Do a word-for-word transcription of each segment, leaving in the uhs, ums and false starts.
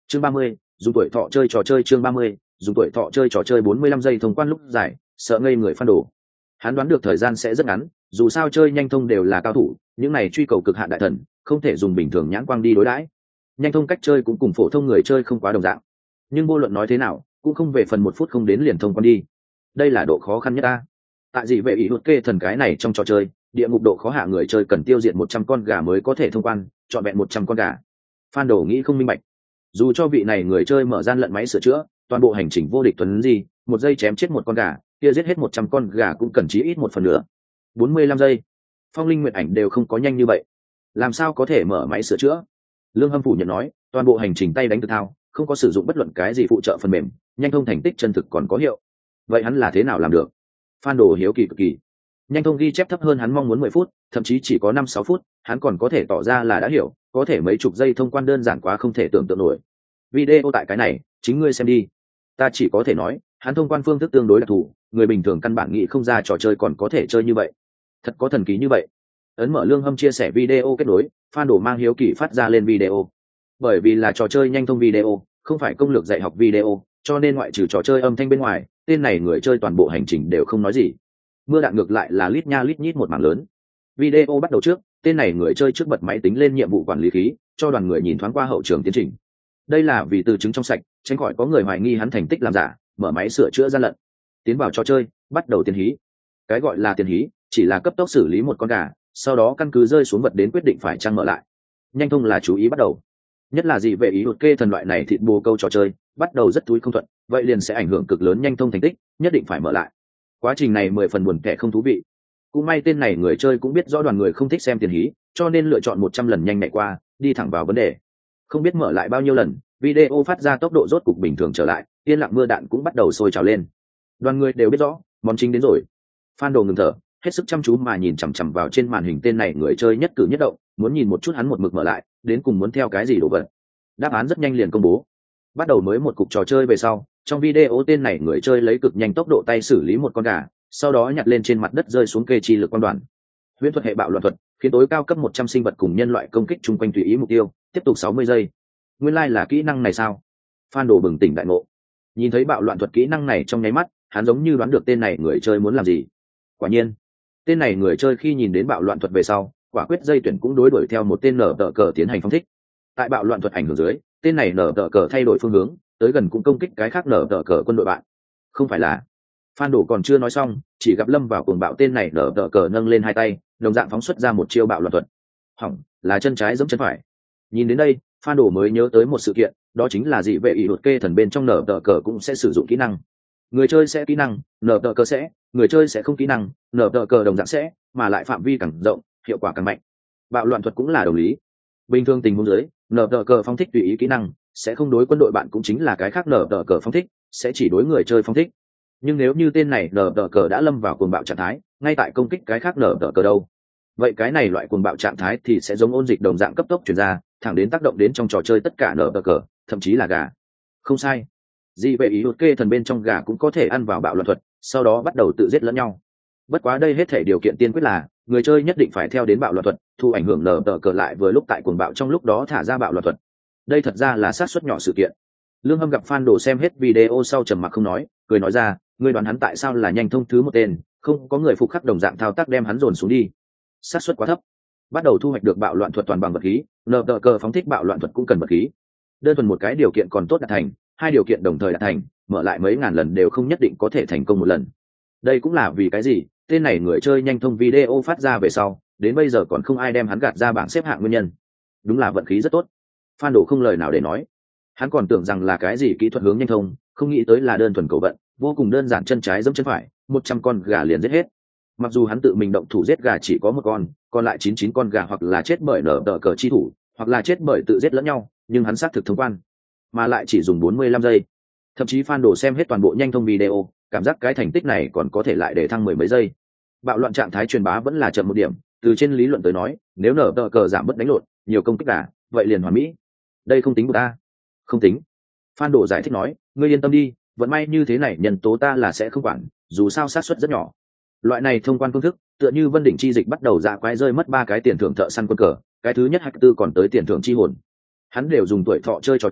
chương ba mươi, dùng tuổi thọ chơi trò chơi. Chương ba mươi, dùng tuổi thọ chơi trò chơi. Bốn mươi lăm giây thông quan lúc dài, sợ ngây người Phan Đồ. Hắn đoán được thời gian sẽ rất ngắn, dù sao chơi nhanh thông đều là cao thủ, những này truy cầu cực hạn đại thần không thể dùng bình thường nhãn quang đi đối đãi. Nhanh thông cách chơi cũng cùng phổ thông người chơi không quá đồng dạng, nhưng vô luận nói thế nào cũng không về phần một phút không đến liền thông quan đi. Đây là độ khó khăn nhất ta. Tại dị vệ ý hụt kê thần cái này trong trò chơi, địa ngục độ khó hạ người chơi cần tiêu diệt một trăm con gà mới có thể thông quan, chọn vẹn một trăm con gà. Phan Đồ nghĩ không minh bạch. Dù cho vị này người chơi mở gian lận máy sửa chữa, toàn bộ hành trình vô địch tuấn gì, một giây chém chết một con gà, kia giết hết một trăm con gà cũng cần chí ít một phần nữa. Bốn mươi lăm giây. Phong Linh Nguyệt Ảnh đều không có nhanh như vậy. Làm sao có thể mở máy sửa chữa? Lương Hâm phủ nhận nói, toàn bộ hành trình tay đánh tự thao, không có sử dụng bất luận cái gì phụ trợ phần mềm, nhanh thông thành tích chân thực còn có hiệu. Vậy hắn là thế nào làm được? Phan Đồ hiếu kỳ cực kỳ. Nhanh thông ghi chép thấp hơn hắn mong muốn mười phút, thậm chí chỉ có năm sáu phút, hắn còn có thể tỏ ra là đã hiểu, có thể mấy chục giây thông quan đơn giản quá không thể tưởng tượng nổi. Video tại cái này, chính ngươi xem đi. Ta chỉ có thể nói, hắn thông quan phương thức tương đối đặc thù, người bình thường căn bản nghĩ không ra trò chơi còn có thể chơi như vậy. Thật có thần kỳ như vậy. Ấn mở Lương Hâm chia sẻ video kết nối, Phan Đồ mang hiếu kỳ phát ra lên video. Bởi vì là trò chơi nhanh thông video, không phải công lược dạy học video, cho nên ngoại trừ trò chơi âm thanh bên ngoài, tên này người chơi toàn bộ hành trình đều không nói gì. Mưa đạn ngược lại là lít nha lít nhít một mảng lớn. Video bắt đầu trước, tên này người chơi trước bật máy tính lên nhiệm vụ quản lý khí, cho đoàn người nhìn thoáng qua hậu trường tiến trình. Đây là vì từ chứng trong sạch, tránh khỏi có người hoài nghi hắn thành tích làm giả, mở máy sửa chữa gian lận. Tiến vào trò chơi, bắt đầu tiền hí. Cái gọi là tiền hí, chỉ là cấp tốc xử lý một con gà, sau đó căn cứ rơi xuống vật đến quyết định phải chăng mở lại. Nhanh thông là chú ý bắt đầu. Nhất là gì về ý hụt kê thần loại này thịt bồ câu trò chơi, bắt đầu rất túi không thuận, vậy liền sẽ ảnh hưởng cực lớn nhanh thông thành tích, nhất định phải mở lại. Quá trình này mười phần buồn kẻ không thú vị. Cũng may tên này người chơi cũng biết rõ đoàn người không thích xem tiền hí, cho nên lựa chọn một trăm lần nhanh nhạy qua, đi thẳng vào vấn đề. Không biết mở lại bao nhiêu lần, video phát ra tốc độ rốt cục bình thường trở lại, yên lặng mưa đạn cũng bắt đầu sôi trào lên. Đoàn người đều biết rõ, món chính đến rồi. Phan Đồ ngừng thở, hết sức chăm chú mà nhìn chằm chằm vào trên màn hình tên này người chơi nhất cử nhất động, muốn nhìn một chút hắn một mực mở lại, đến cùng muốn theo cái gì đồ vật. Đáp án rất nhanh liền công bố. Bắt đầu mới một cục trò chơi về sau, trong video tên này người chơi lấy cực nhanh tốc độ tay xử lý một con gà, sau đó nhặt lên trên mặt đất rơi xuống kê chi lực quan đoàn. Huyễn thuật hệ bạo loạn thuật, khiến tối cao cấp một trăm sinh vật cùng nhân loại công kích chung quanh tùy ý mục tiêu, tiếp tục sáu mươi giây. Nguyên lai like là kỹ năng này sao? Phan Đồ bừng tỉnh đại ngộ. Nhìn thấy bạo loạn thuật kỹ năng này trong nháy mắt, hắn giống như đoán được tên này người chơi muốn làm gì. Quả nhiên, tên này người chơi khi nhìn đến bạo loạn thuật về sau, quả quyết dây tuyển cũng đối đuổi theo một tên nở tờ cờ tiến hành phóng thích. Tại bạo loạn thuật ảnh hưởng dưới, tên này nở tờ cờ thay đổi phương hướng, tới gần cũng công kích cái khác nở tờ cờ quân đội bạn. Không phải là? Phan Đồ còn chưa nói xong, chỉ gặp lâm vào cuồng bạo tên này nở tờ cờ nâng lên hai tay, đồng dạng phóng xuất ra một chiêu bạo loạn thuật. Hỏng, là chân trái giống chân phải. Nhìn đến đây, Phan Đồ mới nhớ tới một sự kiện, đó chính là dị vệ ý hụt kê thần bên trong nở tờ cờ cũng sẽ sử dụng kỹ năng. Người chơi sẽ kỹ năng, nở tờ cờ sẽ, người chơi sẽ không kỹ năng, nở tờ cờ đồng dạng sẽ, mà lại phạm vi càng rộng, hiệu quả càng mạnh. Bạo loạn thuật cũng là đồng lý. Bình thường tình huống dưới, nở tờ cờ phong thích tùy ý kỹ năng, sẽ không đối quân đội bạn cũng chính là cái khác nở tờ cờ phong thích, sẽ chỉ đối người chơi phong thích. Nhưng nếu như tên này nở tờ cờ đã lâm vào cuồng bạo trạng thái, ngay tại công kích cái khác nở tờ cờ đâu, vậy cái này loại cuồng bạo trạng thái thì sẽ giống ôn dịch đồng dạng cấp tốc chuyển ra, thẳng đến tác động đến trong trò chơi tất cả nở tờ cờ, thậm chí là gà. Không sai, dị vệ ý hụt kê thần bên trong gà cũng có thể ăn vào bạo loạn thuật, sau đó bắt đầu tự giết lẫn nhau. Bất quá đây hết thể điều kiện tiên quyết là người chơi nhất định phải theo đến bạo loạn thuật, thu ảnh hưởng nở tờ cờ lại vừa lúc tại cuồng bạo trong lúc đó thả ra bạo loạn thuật. Đây thật ra là sát suất nhỏ sự kiện. Lương Hâm gặp Phan Đồ xem hết video sau trầm mặc không nói, cười nói ra, ngươi đoán hắn tại sao là nhanh thông thứ một tên, không có người phục khắc đồng dạng thao tác đem hắn dồn xuống đi. Sát suất quá thấp. Bắt đầu thu hoạch được bạo loạn thuật toàn bằng vật khí, nở tờ cờ phóng thích bạo loạn thuật cũng cần vật khí. Đơn thuần một cái điều kiện còn tốt đạt thành, hai điều kiện đồng thời đạt thành, mở lại mấy ngàn lần đều không nhất định có thể thành công một lần. Đây cũng là vì cái gì tên này người chơi nhanh thông video phát ra về sau, đến bây giờ còn không ai đem hắn gạt ra bảng xếp hạng nguyên nhân. Đúng là vận khí rất tốt. Phan Đồ không lời nào để nói. Hắn còn tưởng rằng là cái gì kỹ thuật hướng nhanh thông, không nghĩ tới là đơn thuần cầu vận, vô cùng đơn giản, chân trái giẫm chân phải, một trăm con gà liền giết hết. Mặc dù hắn tự mình động thủ giết gà chỉ có một con, còn lại chín mươi chín con gà hoặc là chết bởi nở tờ cờ chi thủ, hoặc là chết bởi tự giết lẫn nhau, nhưng hắn xác thực thông quan, mà lại chỉ dùng bốn mươi lăm giây. Thậm chí Phan Đồ xem hết toàn bộ nhanh thông video, cảm giác cái thành tích này còn có thể lại để thăng mười mấy giây. Bạo loạn trạng thái truyền bá vẫn là chậm một điểm, từ trên lý luận tới nói, nếu nở tờ cờ giảm bớt đánh lộn, nhiều công kích gà, vậy liền hoàn mỹ. Đây không tính của ta. Không tính. Phan Đồ giải thích nói, ngươi yên tâm đi, vận may như thế này nhân tố ta là sẽ không quản, dù sao xác suất rất nhỏ. Loại này thông quan phương thức, tựa như Vân Đỉnh chi dịch bắt đầu ra quái rơi mất ba cái tiền thưởng thợ săn quân cờ, cái thứ nhất hạch tư còn tới tiền thưởng chi hồn. Hắn đều dùng tuổi thọ chơi trò chơi,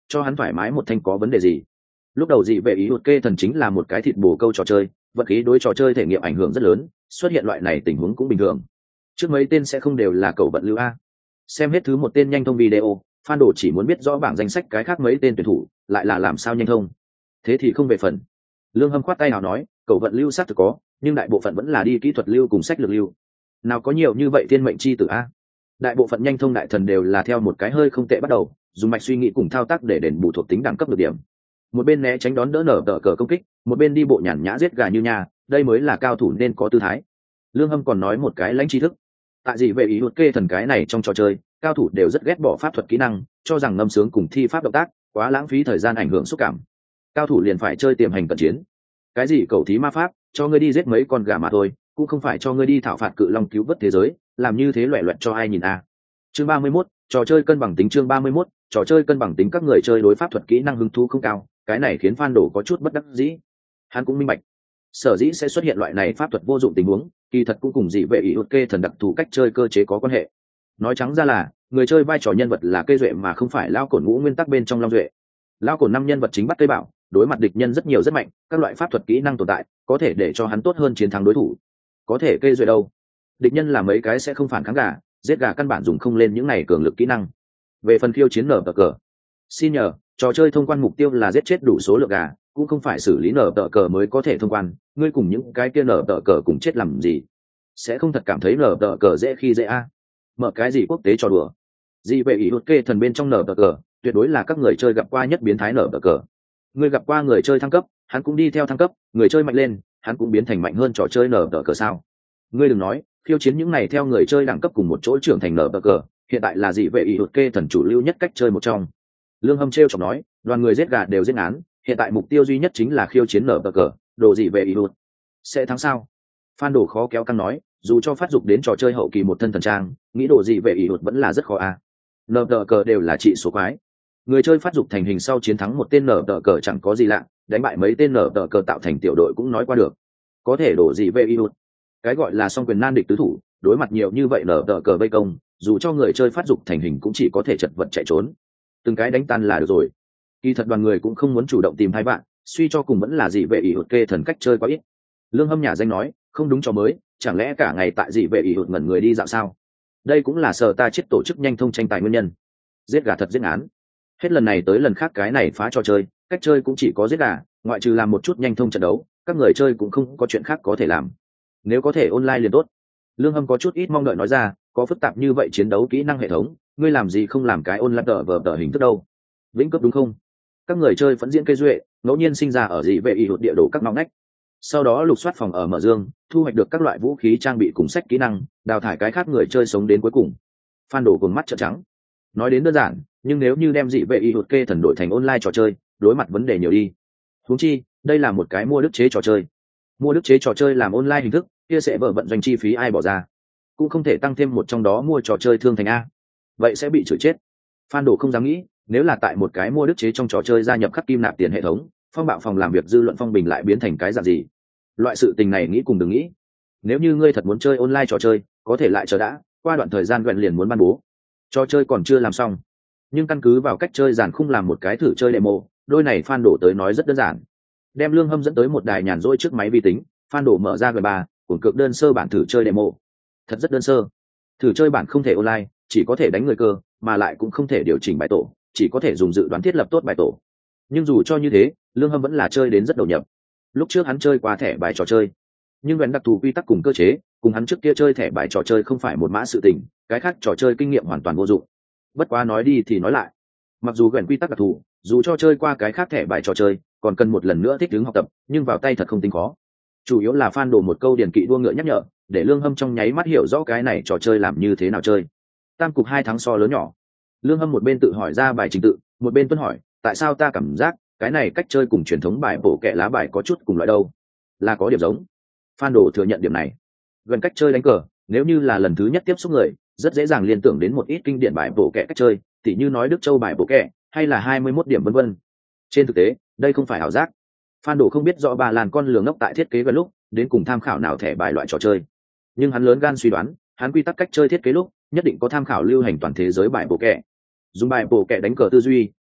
cho hắn thoải mái một thanh có vấn đề gì. Lúc đầu dị vệ ý hụt kê thần chính là một cái thịt bồ câu trò chơi, vật khí đối trò chơi thể nghiệm ảnh hưởng rất lớn, xuất hiện loại này tình huống cũng bình thường. Trước mấy tên sẽ không đều là cầu vận lưu a. Xem hết thứ một tên nhanh thông video, fan đồ chỉ muốn biết rõ bảng danh sách cái khác mấy tên tuyển thủ lại là làm sao nhanh thông. Thế thì không về phần. Lương Hâm khoát tay nào nói, cầu vận lưu xác thực có, nhưng đại bộ phận vẫn là đi kỹ thuật lưu cùng sách lược lưu. Nào có nhiều như vậy thiên mệnh chi tử a. Đại bộ phận nhanh thông đại thần đều là theo một cái hơi không tệ bắt đầu, dùng mạch suy nghĩ cùng thao tác để đền bù thuộc tính đẳng cấp được điểm. Một bên né tránh đón đỡ nở tờ cờ công kích, một bên đi bộ nhàn nhã giết gà như nhà, đây mới là cao thủ nên có tư thái. Lương Hâm còn nói một cái lãnh tri thức. Tại gì về ý hụt kê thần cái này trong trò chơi, cao thủ đều rất ghét bỏ pháp thuật kỹ năng, cho rằng ngâm sướng cùng thi pháp động tác quá lãng phí thời gian ảnh hưởng xúc cảm. Cao thủ liền phải chơi tiềm hành cận chiến. Cái gì cầu thí ma pháp, cho ngươi đi giết mấy con gà mà thôi, cũng không phải cho ngươi đi thảo phạt cự long cứu vớt thế giới, làm như thế loẻ loẹt cho ai nhìn à. Chương ba mươi mốt, trò chơi cân bằng tính. Chương ba mươi mốt, trò chơi cân bằng tính. Các người chơi đối pháp thuật kỹ năng hứng thú không cao, cái này khiến fan đồ có chút bất đắc dĩ. Hắn cũng minh bạch, sở dĩ sẽ xuất hiện loại này pháp thuật vô dụng tình huống, kỳ thật cũng cùng dị vệ ý hụt kê thần đặc thù cách chơi cơ chế có quan hệ. Nói trắng ra là, người chơi vai trò nhân vật là cây duệ mà không phải lao cổn ngũ nguyên tắc bên trong long duệ. Lao cổn năm nhân vật chính bắt cây bảo, đối mặt địch nhân rất nhiều rất mạnh, các loại pháp thuật kỹ năng tồn tại có thể để cho hắn tốt hơn chiến thắng đối thủ. Có thể cây duệ đâu, địch nhân là mấy cái sẽ không phản kháng gà, giết gà căn bản dùng không lên những này cường lực kỹ năng. Về phần khiêu chiến nở tờ cờ, xin nhờ, trò chơi thông quan mục tiêu là giết chết đủ số lượng gà, cũng không phải xử lý nở tờ cờ mới có thể thông quan. Ngươi cùng những cái kia nở tờ cờ cùng chết làm gì? Sẽ không thật cảm thấy nở tờ cờ dễ khi dễ a? Mở cái gì quốc tế trò đùa? Dị vệ ý hụt kê thần bên trong nở tờ cờ tuyệt đối là các người chơi gặp qua nhất biến thái nở tờ cờ. Ngươi gặp qua người chơi thăng cấp, hắn cũng đi theo thăng cấp, người chơi mạnh lên, hắn cũng biến thành mạnh hơn trò chơi nở tờ cờ sao? Ngươi đừng nói, khiêu chiến những này theo người chơi đẳng cấp cùng một chỗ trưởng thành nở tờ cờ, hiện tại là dị vệ ý hụt kê thần chủ lưu nhất cách chơi một trong. Lương Hâm trêu chọc nói, đoàn người giết gà đều giết án, hiện tại mục tiêu duy nhất chính là khiêu chiến nở tờ cờ, đồ dị vệ ý hụt sẽ thắng sao? Phan đồ khó kéo căng nói, dù cho phát dục đến trò chơi hậu kỳ một thân thần trang, nghĩ đồ dị vệ ý hụt vẫn là rất khó a. Nở tờ cờ đều là trị số quái, người chơi phát dục thành hình sau chiến thắng một tên nở tờ cờ chẳng có gì lạ, đánh bại mấy tên nở tờ cờ tạo thành tiểu đội cũng nói qua được. Có thể đổ dị vệ ý hụt, cái gọi là song quyền nan địch tứ thủ, đối mặt nhiều như vậy nở tờ cờ vây công, dù cho người chơi phát dục thành hình cũng chỉ có thể chật vật chạy trốn, từng cái đánh tan là được rồi. Kỳ thật đoàn người cũng không muốn chủ động tìm hai bạn, suy cho cùng vẫn là dị vệ ý hụt kê thần cách chơi quá ít. Lương Hâm nhà danh nói, không đúng cho mới, chẳng lẽ cả ngày tại dị vệ ý hụt ngẩn người đi dạo sao? Đây cũng là sở ta chết tổ chức nhanh thông tranh tài nguyên nhân. Giết gà thật giết án, hết lần này tới lần khác cái này phá trò chơi, cách chơi cũng chỉ có giết gà, ngoại trừ làm một chút nhanh thông trận đấu, các người chơi cũng không có chuyện khác có thể làm. Nếu có thể online liền tốt. Lương Hâm có chút ít mong đợi nói ra, có phức tạp như vậy chiến đấu kỹ năng hệ thống, ngươi làm gì không làm cái online tờ vờ tờ hình thức đâu? Vĩnh cấp đúng không? Các người chơi phẫn diễn cây duệ, ngẫu nhiên sinh ra ở dị vệ ý hụt địa đồ các ngõ ngách, sau đó lục soát phòng ở mở dương, thu hoạch được các loại vũ khí trang bị cùng sách kỹ năng, đào thải cái khác người chơi sống đến cuối cùng. Phan đổ cùng mắt trợn trắng. Nói đến đơn giản, nhưng nếu như đem dị vệ ý hụt kê thần đổi thành online trò chơi, đối mặt vấn đề nhiều đi. Huống chi, đây là một cái mua đức chế trò chơi. Mua đức chế trò chơi làm online hình thức, kia sẽ vở vận doanh chi phí ai bỏ ra, cũng không thể tăng thêm một trong đó mua trò chơi thương thành a, vậy sẽ bị chửi chết. Phan đồ không dám nghĩ, nếu là tại một cái mua đức chế trong trò chơi gia nhập khắc kim nạp tiền hệ thống, phong bạo phòng làm việc dư luận phong bình lại biến thành cái dạng gì. Loại sự tình này nghĩ cùng đừng nghĩ. Nếu như ngươi thật muốn chơi online trò chơi, có thể lại chờ đã, qua đoạn thời gian gần liền muốn ban bố. Trò chơi còn chưa làm xong, nhưng căn cứ vào cách chơi giản khung làm một cái thử chơi demo, đôi này Phan đổ tới nói rất đơn giản. Đem Lương Hâm dẫn tới một đài nhàn rỗi trước máy vi tính, Phan đổ mở ra g ba, cuốn cược đơn sơ bản thử chơi demo. Thật rất đơn sơ. Thử chơi bản không thể online, chỉ có thể đánh người cơ, mà lại cũng không thể điều chỉnh bài tổ, chỉ có thể dùng dự đoán thiết lập tốt bài tổ. Nhưng dù cho như thế, Lương Hâm vẫn là chơi đến rất đầu nhập. Lúc trước hắn chơi qua thẻ bài trò chơi, nhưng vẫn đặc thù quy tắc cùng cơ chế, cùng hắn trước kia chơi thẻ bài trò chơi không phải một mã sự tình, cái khác trò chơi kinh nghiệm hoàn toàn vô dụng. Bất quá nói đi thì nói lại, mặc dù gần quy tắc đặc thù, dù cho chơi qua cái khác thẻ bài trò chơi, còn cần một lần nữa thích ứng học tập, nhưng vào tay thật không tính khó. Chủ yếu là Phan đổ một câu điển kỵ đua ngựa nhắc nhở, để Lương Hâm trong nháy mắt hiểu rõ cái này trò chơi làm như thế nào chơi. Tam cục hai thắng so lớn nhỏ. Lương Hâm một bên tự hỏi ra bài trình tự, một bên tuân hỏi, tại sao ta cảm giác cái này cách chơi cùng truyền thống bài bổ kẹ lá bài có chút cùng loại đâu? Là có điểm giống. Phan đổ thừa nhận điểm này. Gần cách chơi đánh cờ, nếu như là lần thứ nhất tiếp xúc người, rất dễ dàng liên tưởng đến một ít kinh điển bài bổ kẹ cách chơi, tỉ như nói Đức Châu bài bổ kẹ, hay là hai mươi mốt điểm vân vân. Trên thực tế, đây không phải ảo giác. Phan đổ không biết rõ bà làn con lường ngốc tại thiết kế gần lúc đến cùng tham khảo nào thẻ bài loại trò chơi, nhưng hắn lớn gan suy đoán, hắn quy tắc cách chơi thiết kế lúc nhất định có tham khảo lưu hành toàn thế giới bài bổ kẹ. Dùng bài bổ kẹ đánh cờ tư duy,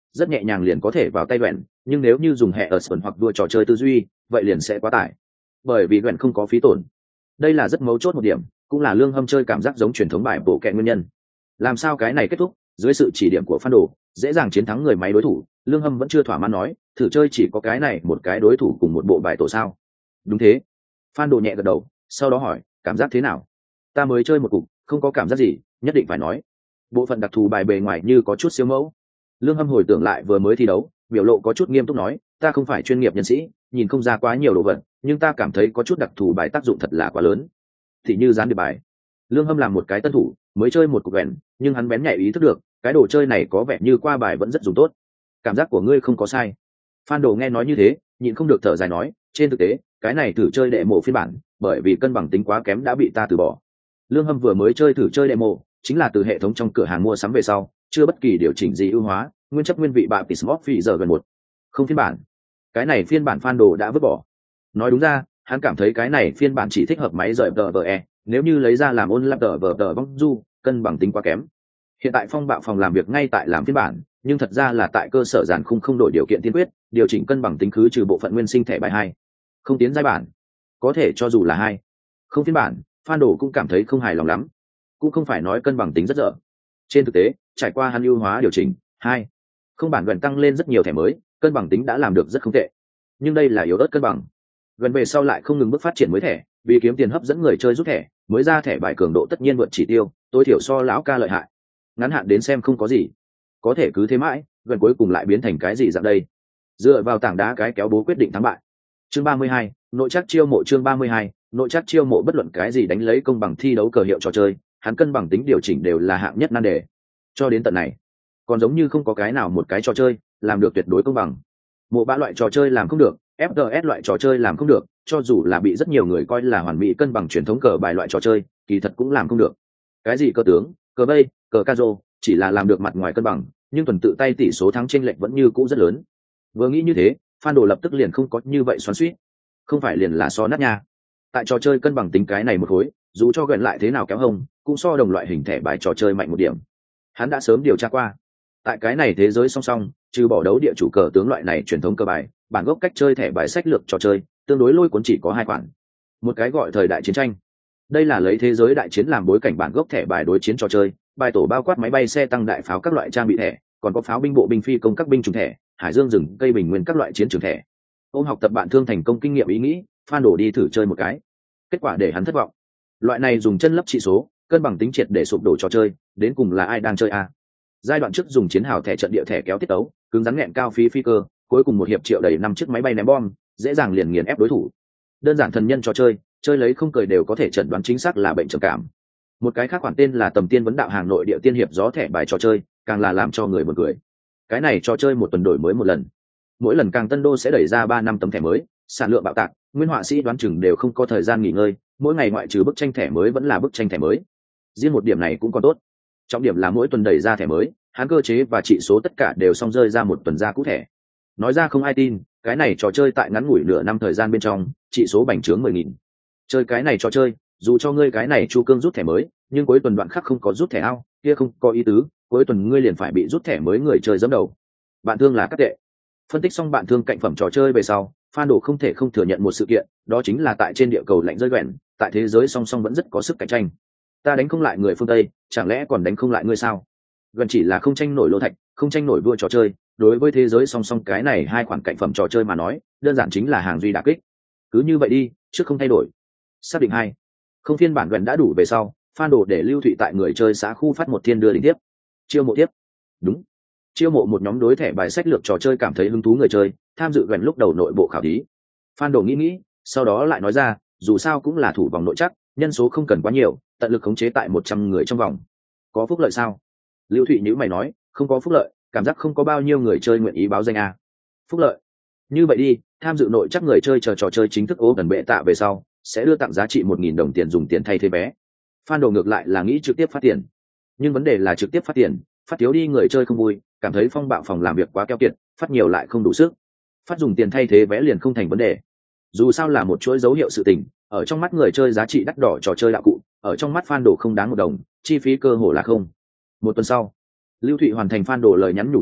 rất nhẹ nhàng liền có thể vào tay vẹn, nhưng nếu như dùng hệ ở sườn hoặc đua trò chơi tư duy vậy liền sẽ quá tải, bởi vì vẹn không có phí tổn. Đây là rất mấu chốt một điểm, cũng là Lương Hâm chơi cảm giác giống truyền thống bài bộ kẹ nguyên nhân. Làm sao cái này kết thúc, dưới sự chỉ điểm của Phan Đồ dễ dàng chiến thắng người máy đối thủ, Lương Hâm vẫn chưa thỏa mãn nói, thử chơi chỉ có cái này một cái đối thủ cùng một bộ bài tổ sao? Đúng thế. Phan Đồ nhẹ gật đầu, sau đó hỏi, cảm giác thế nào? Ta mới chơi một cục, không có cảm giác gì, nhất định phải nói. Bộ phận đặc thù bài bề ngoài như có chút siêu mẫu. Lương Hâm hồi tưởng lại vừa mới thi đấu, biểu lộ có chút nghiêm túc nói, ta không phải chuyên nghiệp nhân sĩ, nhìn không ra quá nhiều đồ vật, nhưng ta cảm thấy có chút đặc thù bài tác dụng thật là quá lớn. Thì như gián điệp bài. Lương Hâm làm một cái tân thủ, mới chơi một cục vẹn, nhưng hắn bén nhạy ý thức được, cái đồ chơi này có vẻ như qua bài vẫn rất dùng tốt. Cảm giác của ngươi không có sai. Phan Đồ nghe nói như thế, nhịn không được thở dài nói, trên thực tế, cái này thử chơi đệ mộ phiên bản, bởi vì cân bằng tính quá kém đã bị ta từ bỏ. Lương Hâm vừa mới chơi thử chơi đệ mộ, chính là từ hệ thống trong cửa hàng mua sắm về sau, chưa bất kỳ điều chỉnh gì ưu hóa, nguyên chất nguyên vị bạ Pismos phi giờ gần một. Không phiên bản. Cái này phiên bản Phan Đồ đã vứt bỏ. Nói đúng ra, hắn cảm thấy cái này phiên bản chỉ thích hợp máy rời tờ vờ e, nếu như lấy ra làm ôn lắp tờ vờ tờ băng du, cân bằng tính quá kém. Hiện tại Phong Bạo phòng làm việc ngay tại làm phiên bản, nhưng thật ra là tại cơ sở giàn khung không đổi điều kiện tiên quyết, điều chỉnh cân bằng tính khứ trừ bộ phận nguyên sinh thẻ bài hai, không tiến giai bản. Có thể cho dù là hai, không phiên bản, Phan Đồ cũng cảm thấy không hài lòng lắm. Cũng không phải nói cân bằng tính rất dở. Trên thực tế, trải qua hắn ưu hóa điều chỉnh, hai, không bản gần tăng lên rất nhiều thẻ mới, cân bằng tính đã làm được rất không tệ. Nhưng đây là yếu ớt cân bằng. Gần về sau lại không ngừng bước phát triển mới thẻ, vì kiếm tiền hấp dẫn người chơi rút thẻ, mới ra thẻ bài cường độ tất nhiên vượt chỉ tiêu, tối thiểu so lão ca lợi hại. Ngắn hạn đến xem không có gì, có thể cứ thế mãi, gần cuối cùng lại biến thành cái gì dạng đây? Dựa vào tảng đá cái kéo bố quyết định thắng bại. Chương ba mươi hai, nội chắc chiêu mộ. Chương ba mươi hai, nội chắc chiêu mộ. Bất luận cái gì đánh lấy công bằng thi đấu cờ hiệu trò chơi, hắn cân bằng tính điều chỉnh đều là hạng nhất nan đề. Cho đến tận này, còn giống như không có cái nào một cái trò chơi làm được tuyệt đối công bằng. Mộ bã loại trò chơi làm không được, ép pê ét loại trò chơi làm không được, cho dù là bị rất nhiều người coi là hoàn mỹ cân bằng truyền thống cờ bài loại trò chơi, kỳ thật cũng làm không được. Cái gì cơ tướng, cờ bay, cờ cazo, chỉ là làm được mặt ngoài cân bằng, nhưng tuần tự tay tỷ số thắng chênh lệch vẫn như cũ rất lớn. Vừa nghĩ như thế, Phan Đồ lập tức liền không có như vậy xoắn xuýt. Không phải liền là so nát nha. Tại trò chơi cân bằng tính cái này một khối, dù cho gần lại thế nào kéo hông, cũng so đồng loại hình thẻ bài trò chơi mạnh một điểm. Hắn đã sớm điều tra qua. Tại cái này thế giới song song, trừ bỏ đấu địa chủ cờ tướng loại này truyền thống cơ bài, bản gốc cách chơi thẻ bài sách lược trò chơi, tương đối lôi cuốn chỉ có hai khoản. Một cái gọi thời đại chiến tranh. Đây là lấy thế giới đại chiến làm bối cảnh bản gốc thẻ bài đối chiến trò chơi, bài tổ bao quát máy bay xe tăng đại pháo các loại trang bị thẻ, còn có pháo binh bộ binh phi công các binh chủng thẻ, hải dương rừng cây bình nguyên các loại chiến trường thẻ. Ôm học tập bạn thương thành công kinh nghiệm ý nghĩ, Phan Đồ đi thử chơi một cái. Kết quả để hắn thất vọng. Loại này dùng chân lấp trị số, cân bằng tính triệt để sụp đổ trò chơi, đến cùng là ai đang chơi a? Giai đoạn trước dùng chiến hào thẻ trận địa thẻ kéo tiết tấu, cứng rắn nghẹn cao phí phi cơ, cuối cùng một hiệp triệu đầy năm chiếc máy bay ném bom, dễ dàng liền nghiền ép đối thủ. Đơn giản thần nhân trò chơi, chơi lấy không cười đều có thể chẩn đoán chính xác là bệnh trầm cảm. Một cái khác khoản tên là tầm tiên vấn đạo hàng nội địa tiên hiệp gió thẻ bài trò chơi, càng là làm cho người buồn cười. Cái này trò chơi một tuần đổi mới một lần, mỗi lần càng tân đô sẽ đẩy ra ba năm tấm thẻ mới, sản lượng bạo tạc, nguyên họa sĩ đoán chừng đều không có thời gian nghỉ ngơi, mỗi ngày ngoại trừ bức tranh thẻ mới vẫn là bức tranh thẻ mới. Riêng một điểm này cũng còn tốt, trọng điểm là mỗi tuần đẩy ra thẻ mới, hắn cơ chế và trị số tất cả đều xong rơi ra một tuần ra cũ thẻ. Nói ra không ai tin, cái này trò chơi tại ngắn ngủi nửa năm thời gian bên trong, trị số bành trướng mười nghìn. Chơi cái này trò chơi, dù cho ngươi cái này chu cương rút thẻ mới, nhưng cuối tuần đoạn khác không có rút thẻ ao, kia không có ý tứ, cuối tuần ngươi liền phải bị rút thẻ mới người chơi giẫm đầu. Bạn thương là các tệ. Phân tích xong bạn thương cạnh phẩm trò chơi về sau, Phan Đồ không thể không thừa nhận một sự kiện, đó chính là tại trên địa cầu lạnh rơi quẹn, tại thế giới song song vẫn rất có sức cạnh tranh. Ta đánh không lại người phương Tây, chẳng lẽ còn đánh không lại ngươi sao? Gần chỉ là không tranh nổi lô thạch, không tranh nổi vua trò chơi, đối với thế giới song song cái này hai khoản cạnh phẩm trò chơi mà nói, đơn giản chính là hàng duy đả kích. Cứ như vậy đi, trước không thay đổi. Xác định hai, không phiên bản gần đã đủ về sau, Phan Đồ để Lưu Thụy tại người chơi xã khu phát một thiên đưa đỉnh tiếp. Chiêu mộ tiếp. Đúng. Chiêu mộ một nhóm đối thẻ bài sách lược trò chơi cảm thấy hứng thú người chơi, tham dự gần lúc đầu nội bộ khảo thí. Phan Đồ nghĩ nghĩ, sau đó lại nói ra, dù sao cũng là thủ vòng nội chắc, nhân số không cần quá nhiều, tận lực khống chế tại một trăm người trong vòng. Có phúc lợi sao? Lưu Thụy nhíu mày nói, không có phúc lợi, cảm giác không có bao nhiêu người chơi nguyện ý báo danh a. Phúc lợi. Như vậy đi, tham dự nội chắc người chơi chờ trò chơi chính thức ố gần bệ tạ về sau, sẽ đưa tặng giá trị một nghìn đồng tiền dùng tiền thay thế vé. Phan Đồ ngược lại là nghĩ trực tiếp phát tiền, nhưng vấn đề là trực tiếp phát tiền, phát thiếu đi người chơi không vui, cảm thấy phong bạo phòng làm việc quá keo kiệt, phát nhiều lại không đủ sức. Phát dùng tiền thay thế vé liền không thành vấn đề. Dù sao là một chuỗi dấu hiệu sự tình, ở trong mắt người chơi giá trị đắt đỏ trò chơi đạo cụ, ở trong mắt Phan Đồ không đáng một đồng, chi phí cơ hồ là không. Một tuần sau, Lưu Thụy hoàn thành Phan Đồ lời nhắn nhủ nhiệm vụ,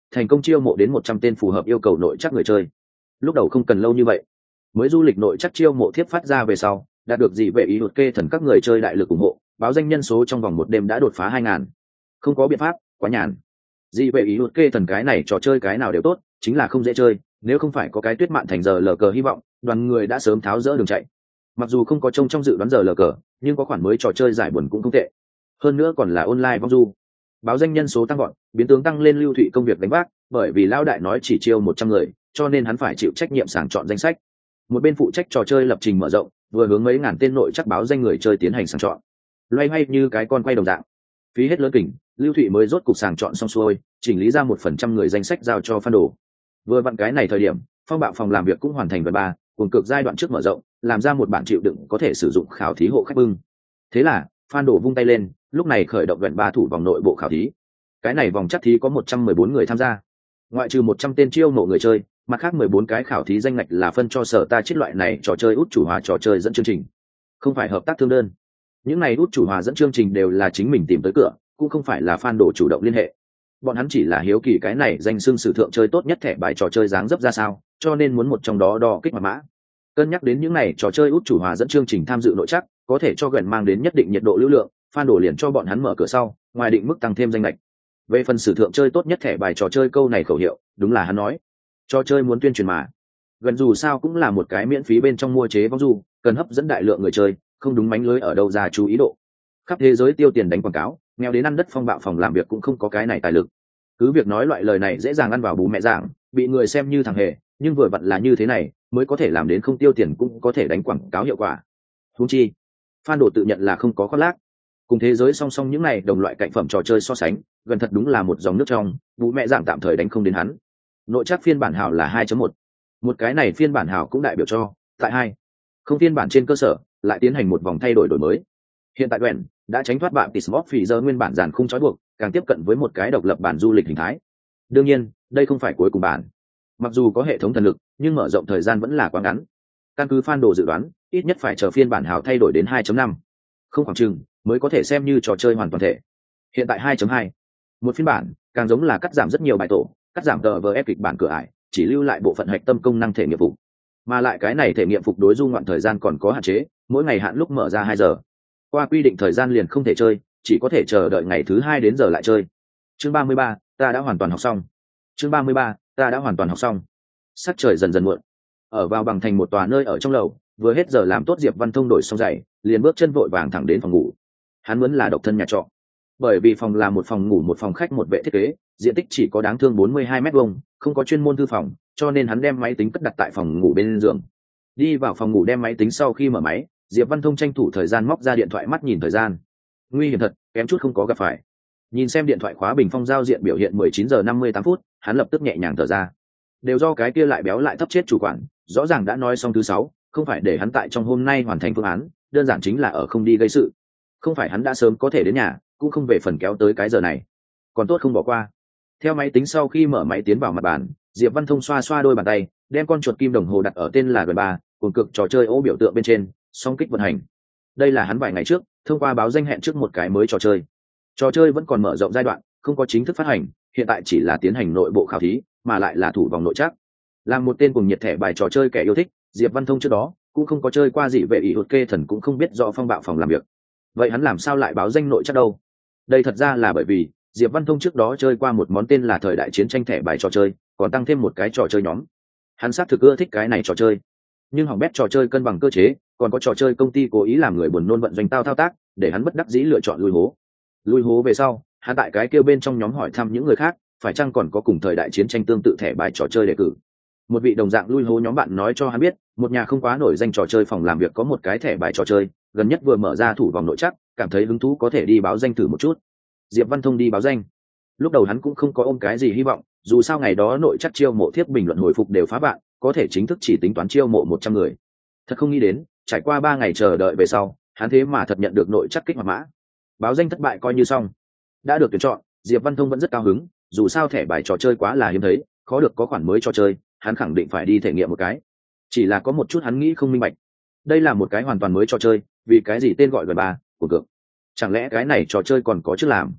thành công chiêu mộ đến một trăm tên phù hợp yêu cầu nội chắc người chơi. Lúc đầu không cần lâu như vậy, mới du lịch nội chắc chiêu mộ thiếp phát ra về sau, đạt được dị vệ ý hụt kê thần các người chơi đại lực ủng hộ, báo danh nhân số trong vòng một đêm đã đột phá hai ngàn. Không có biện pháp, quá nhàn. Dị vệ ý hụt kê thần cái này trò chơi cái nào đều tốt, chính là không dễ chơi, nếu không phải có cái tuyết mạn thành giờ lờ cờ hy vọng, đoàn người đã sớm tháo rỡ đường chạy. Mặc dù không có trông trong dự đoán giờ lờ cờ, nhưng có khoản mới trò chơi giải buồn cũng không tệ. Hơn nữa còn là online vong du. Báo danh nhân số tăng gọn, biến tướng tăng lên Lưu Thụy công việc đánh vác, bởi vì lão đại nói chỉ chiêu một trăm người, cho nên hắn phải chịu trách nhiệm sàng chọn danh sách. Một bên phụ trách trò chơi lập trình mở rộng, vừa hướng mấy ngàn tên nội chắc báo danh người chơi tiến hành sàng chọn. Loay hoay như cái con quay đồng dạng. Phí hết lớn kình, Lưu Thụy mới rốt cục sàng chọn xong xuôi, chỉnh lý ra một phần trăm người danh sách giao cho Phan Đồ. Vừa vặn cái này thời điểm, phong bạo phòng làm việc cũng hoàn thành phần ba, cùng cực giai đoạn trước mở rộng, làm ra một bản chịu đựng có thể sử dụng khảo thí hộ khách bưng. Thế là, Phan Đồ vung tay lên, lúc này khởi động gần ba thủ vòng nội bộ khảo thí. Cái này vòng chắc thí có một trăm mười bốn người tham gia. Ngoại trừ một trăm tên chiêu mộ người chơi, mặt khác mười bốn cái khảo thí danh ngạch là phân cho sở ta chết loại này trò chơi út chủ hòa trò chơi dẫn chương trình. Không phải hợp tác thương đơn. Những này út chủ hòa dẫn chương trình đều là chính mình tìm tới cửa, cũng không phải là Phan Đồ chủ động liên hệ. Bọn hắn chỉ là hiếu kỳ cái này danh xưng sử thượng chơi tốt nhất thẻ bài trò chơi dáng dấp ra sao, cho nên muốn một trong đó đo kích mật mã. Cân nhắc đến những này trò chơi út chủ hòa dẫn chương trình tham dự nội chắc, có thể cho gần mang đến nhất định nhiệt độ lưu lượng, Phan Đồ liền cho bọn hắn mở cửa sau, ngoài định mức tăng thêm danh lệch. Về phần sử thượng chơi tốt nhất thẻ bài trò chơi câu này khẩu hiệu, đúng là hắn nói. Trò chơi muốn tuyên truyền mà. Gần dù sao cũng là một cái miễn phí bên trong mua chế vong du, cần hấp dẫn đại lượng người chơi, không đúng mánh lưới ở đâu ra chú ý độ. Khắp thế giới tiêu tiền đánh quảng cáo, nghèo đến ăn đất phong bạo phòng làm việc cũng không có cái này tài lực. Cứ việc nói loại lời này dễ dàng ăn vào bú mẹ giảng, bị người xem như thằng hề, nhưng vừa vặn là như thế này, mới có thể làm đến không tiêu tiền cũng có thể đánh quảng cáo hiệu quả. Huống chi, Phan Đồ tự nhận là không có khoác lác. Cùng thế giới song song những này đồng loại cạnh phẩm trò chơi so sánh, gần thật đúng là một dòng nước trong, bú mẹ giảng tạm thời đánh không đến hắn. Nội chắc phiên bản hảo là hai chấm một. Một cái này phiên bản hảo cũng đại biểu cho, tại hai. Không phiên bản trên cơ sở, lại tiến hành một vòng thay đổi đổi mới. Hiện tại Đoạn đã tránh thoát bạn Tismop phì giờ nguyên bản dàn khung trói buộc, càng tiếp cận với một cái độc lập bản du lịch hình thái. Đương nhiên, đây không phải cuối cùng bản. Mặc dù có hệ thống thần lực, nhưng mở rộng thời gian vẫn là quá ngắn. Căn cứ Phan Đồ dự đoán, ít nhất phải chờ phiên bản hảo thay đổi đến hai chấm năm. Không khoảng chừng mới có thể xem như trò chơi hoàn toàn thể. Hiện tại hai chấm hai. Một phiên bản, càng giống là cắt giảm rất nhiều bài tổ, cắt giảm tờ vê ép kịch bản cửa ải, chỉ lưu lại bộ phận hạch tâm công năng thể nghiệm phục. Mà lại cái này thể nghiệm phục đối du ngoạn thời gian còn có hạn chế, mỗi ngày hạn lúc mở ra hai giờ. Qua quy định thời gian liền không thể chơi, chỉ có thể chờ đợi ngày thứ hai đến giờ lại chơi. Chương ba mươi ba, ta đã hoàn toàn học xong. Chương ba mươi ba, ta đã hoàn toàn học xong. Sắc trời dần dần muộn. Ở vào bằng thành một tòa nơi ở trong lầu, vừa hết giờ làm tốt Diệp Văn Thông đổi xong giày, liền bước chân vội vàng thẳng đến phòng ngủ. Hắn muốn là độc thân nhà trọ. Bởi vì phòng là một phòng ngủ một phòng khách một vệ thiết kế, diện tích chỉ có đáng thương bốn mươi hai mét vuông, không có chuyên môn thư phòng, cho nên hắn đem máy tính cất đặt tại phòng ngủ bên giường. Đi vào phòng ngủ đem máy tính sau khi mở máy, Diệp Văn Thông tranh thủ thời gian móc ra điện thoại mắt nhìn thời gian. Nguy hiểm thật, kém chút không có gặp phải. Nhìn xem điện thoại khóa bình phong giao diện biểu hiện mười chín giờ năm mươi tám phút, hắn lập tức nhẹ nhàng thở ra. Đều do cái kia lại béo lại thấp chết chủ quản, rõ ràng đã nói xong thứ sáu, không phải để hắn tại trong hôm nay hoàn thành phương án, đơn giản chính là ở không đi gây sự. Không phải hắn đã sớm có thể đến nhà, cũng không về phần kéo tới cái giờ này. Còn tốt không bỏ qua. Theo máy tính sau khi mở máy tiến vào mặt bàn, Diệp Văn Thông xoa xoa đôi bàn tay, đem con chuột kim đồng hồ đặt ở tên là gần ba, cùng cực trò chơi ô biểu tượng bên trên, song kích vận hành. Đây là hắn vài ngày trước, thông qua báo danh hẹn trước một cái mới trò chơi. Trò chơi vẫn còn mở rộng giai đoạn, không có chính thức phát hành, hiện tại chỉ là tiến hành nội bộ khảo thí, mà lại là thủ vòng nội chắc. Làm một tên cùng nhiệt thẻ bài trò chơi kẻ yêu thích, Diệp Văn Thông trước đó cũng không có chơi qua gì về ý hụt kê thần cũng không biết rõ phong bạo phòng làm việc. Vậy hắn làm sao lại báo danh nội chắc đâu? Đây thật ra là bởi vì Diệp Văn Thông trước đó chơi qua một món tên là thời đại chiến tranh thẻ bài trò chơi, còn tăng thêm một cái trò chơi nhóm. Hắn xác thực ưa thích cái này trò chơi, nhưng hỏng bét trò chơi cân bằng cơ chế, còn có trò chơi công ty cố ý làm người buồn nôn vận doanh tao thao tác, để hắn bất đắc dĩ lựa chọn lui hố. Lui hố về sau, hắn tại cái kêu bên trong nhóm hỏi thăm những người khác, phải chăng còn có cùng thời đại chiến tranh tương tự thẻ bài trò chơi đề cử. Một vị đồng dạng lui hố nhóm bạn nói cho hắn biết, một nhà không quá nổi danh trò chơi phòng làm việc có một cái thẻ bài trò chơi, gần nhất vừa mở ra thủ vòng nội chắc, cảm thấy hứng thú có thể đi báo danh thử một chút. Diệp Văn Thông đi báo danh. Lúc đầu hắn cũng không có ôm cái gì hy vọng, dù sao ngày đó nội chắc chiêu mộ thiếp bình luận hồi phục đều phá bạn, có thể chính thức chỉ tính toán chiêu mộ một trăm người. Thật không nghĩ đến, trải qua ba ngày chờ đợi về sau, hắn thế mà thật nhận được nội chắc kích hoạt mã. Báo danh thất bại coi như xong. Đã được tuyển chọn, Diệp Văn Thông vẫn rất cao hứng, dù sao thẻ bài trò chơi quá là hiếm thấy, khó được có khoản mới cho chơi, hắn khẳng định phải đi thể nghiệm một cái. Chỉ là có một chút hắn nghĩ không minh bạch. Đây là một cái hoàn toàn mới trò chơi, vì cái gì tên gọi gần ba của cược? Chẳng lẽ cái này trò chơi còn có trước làm?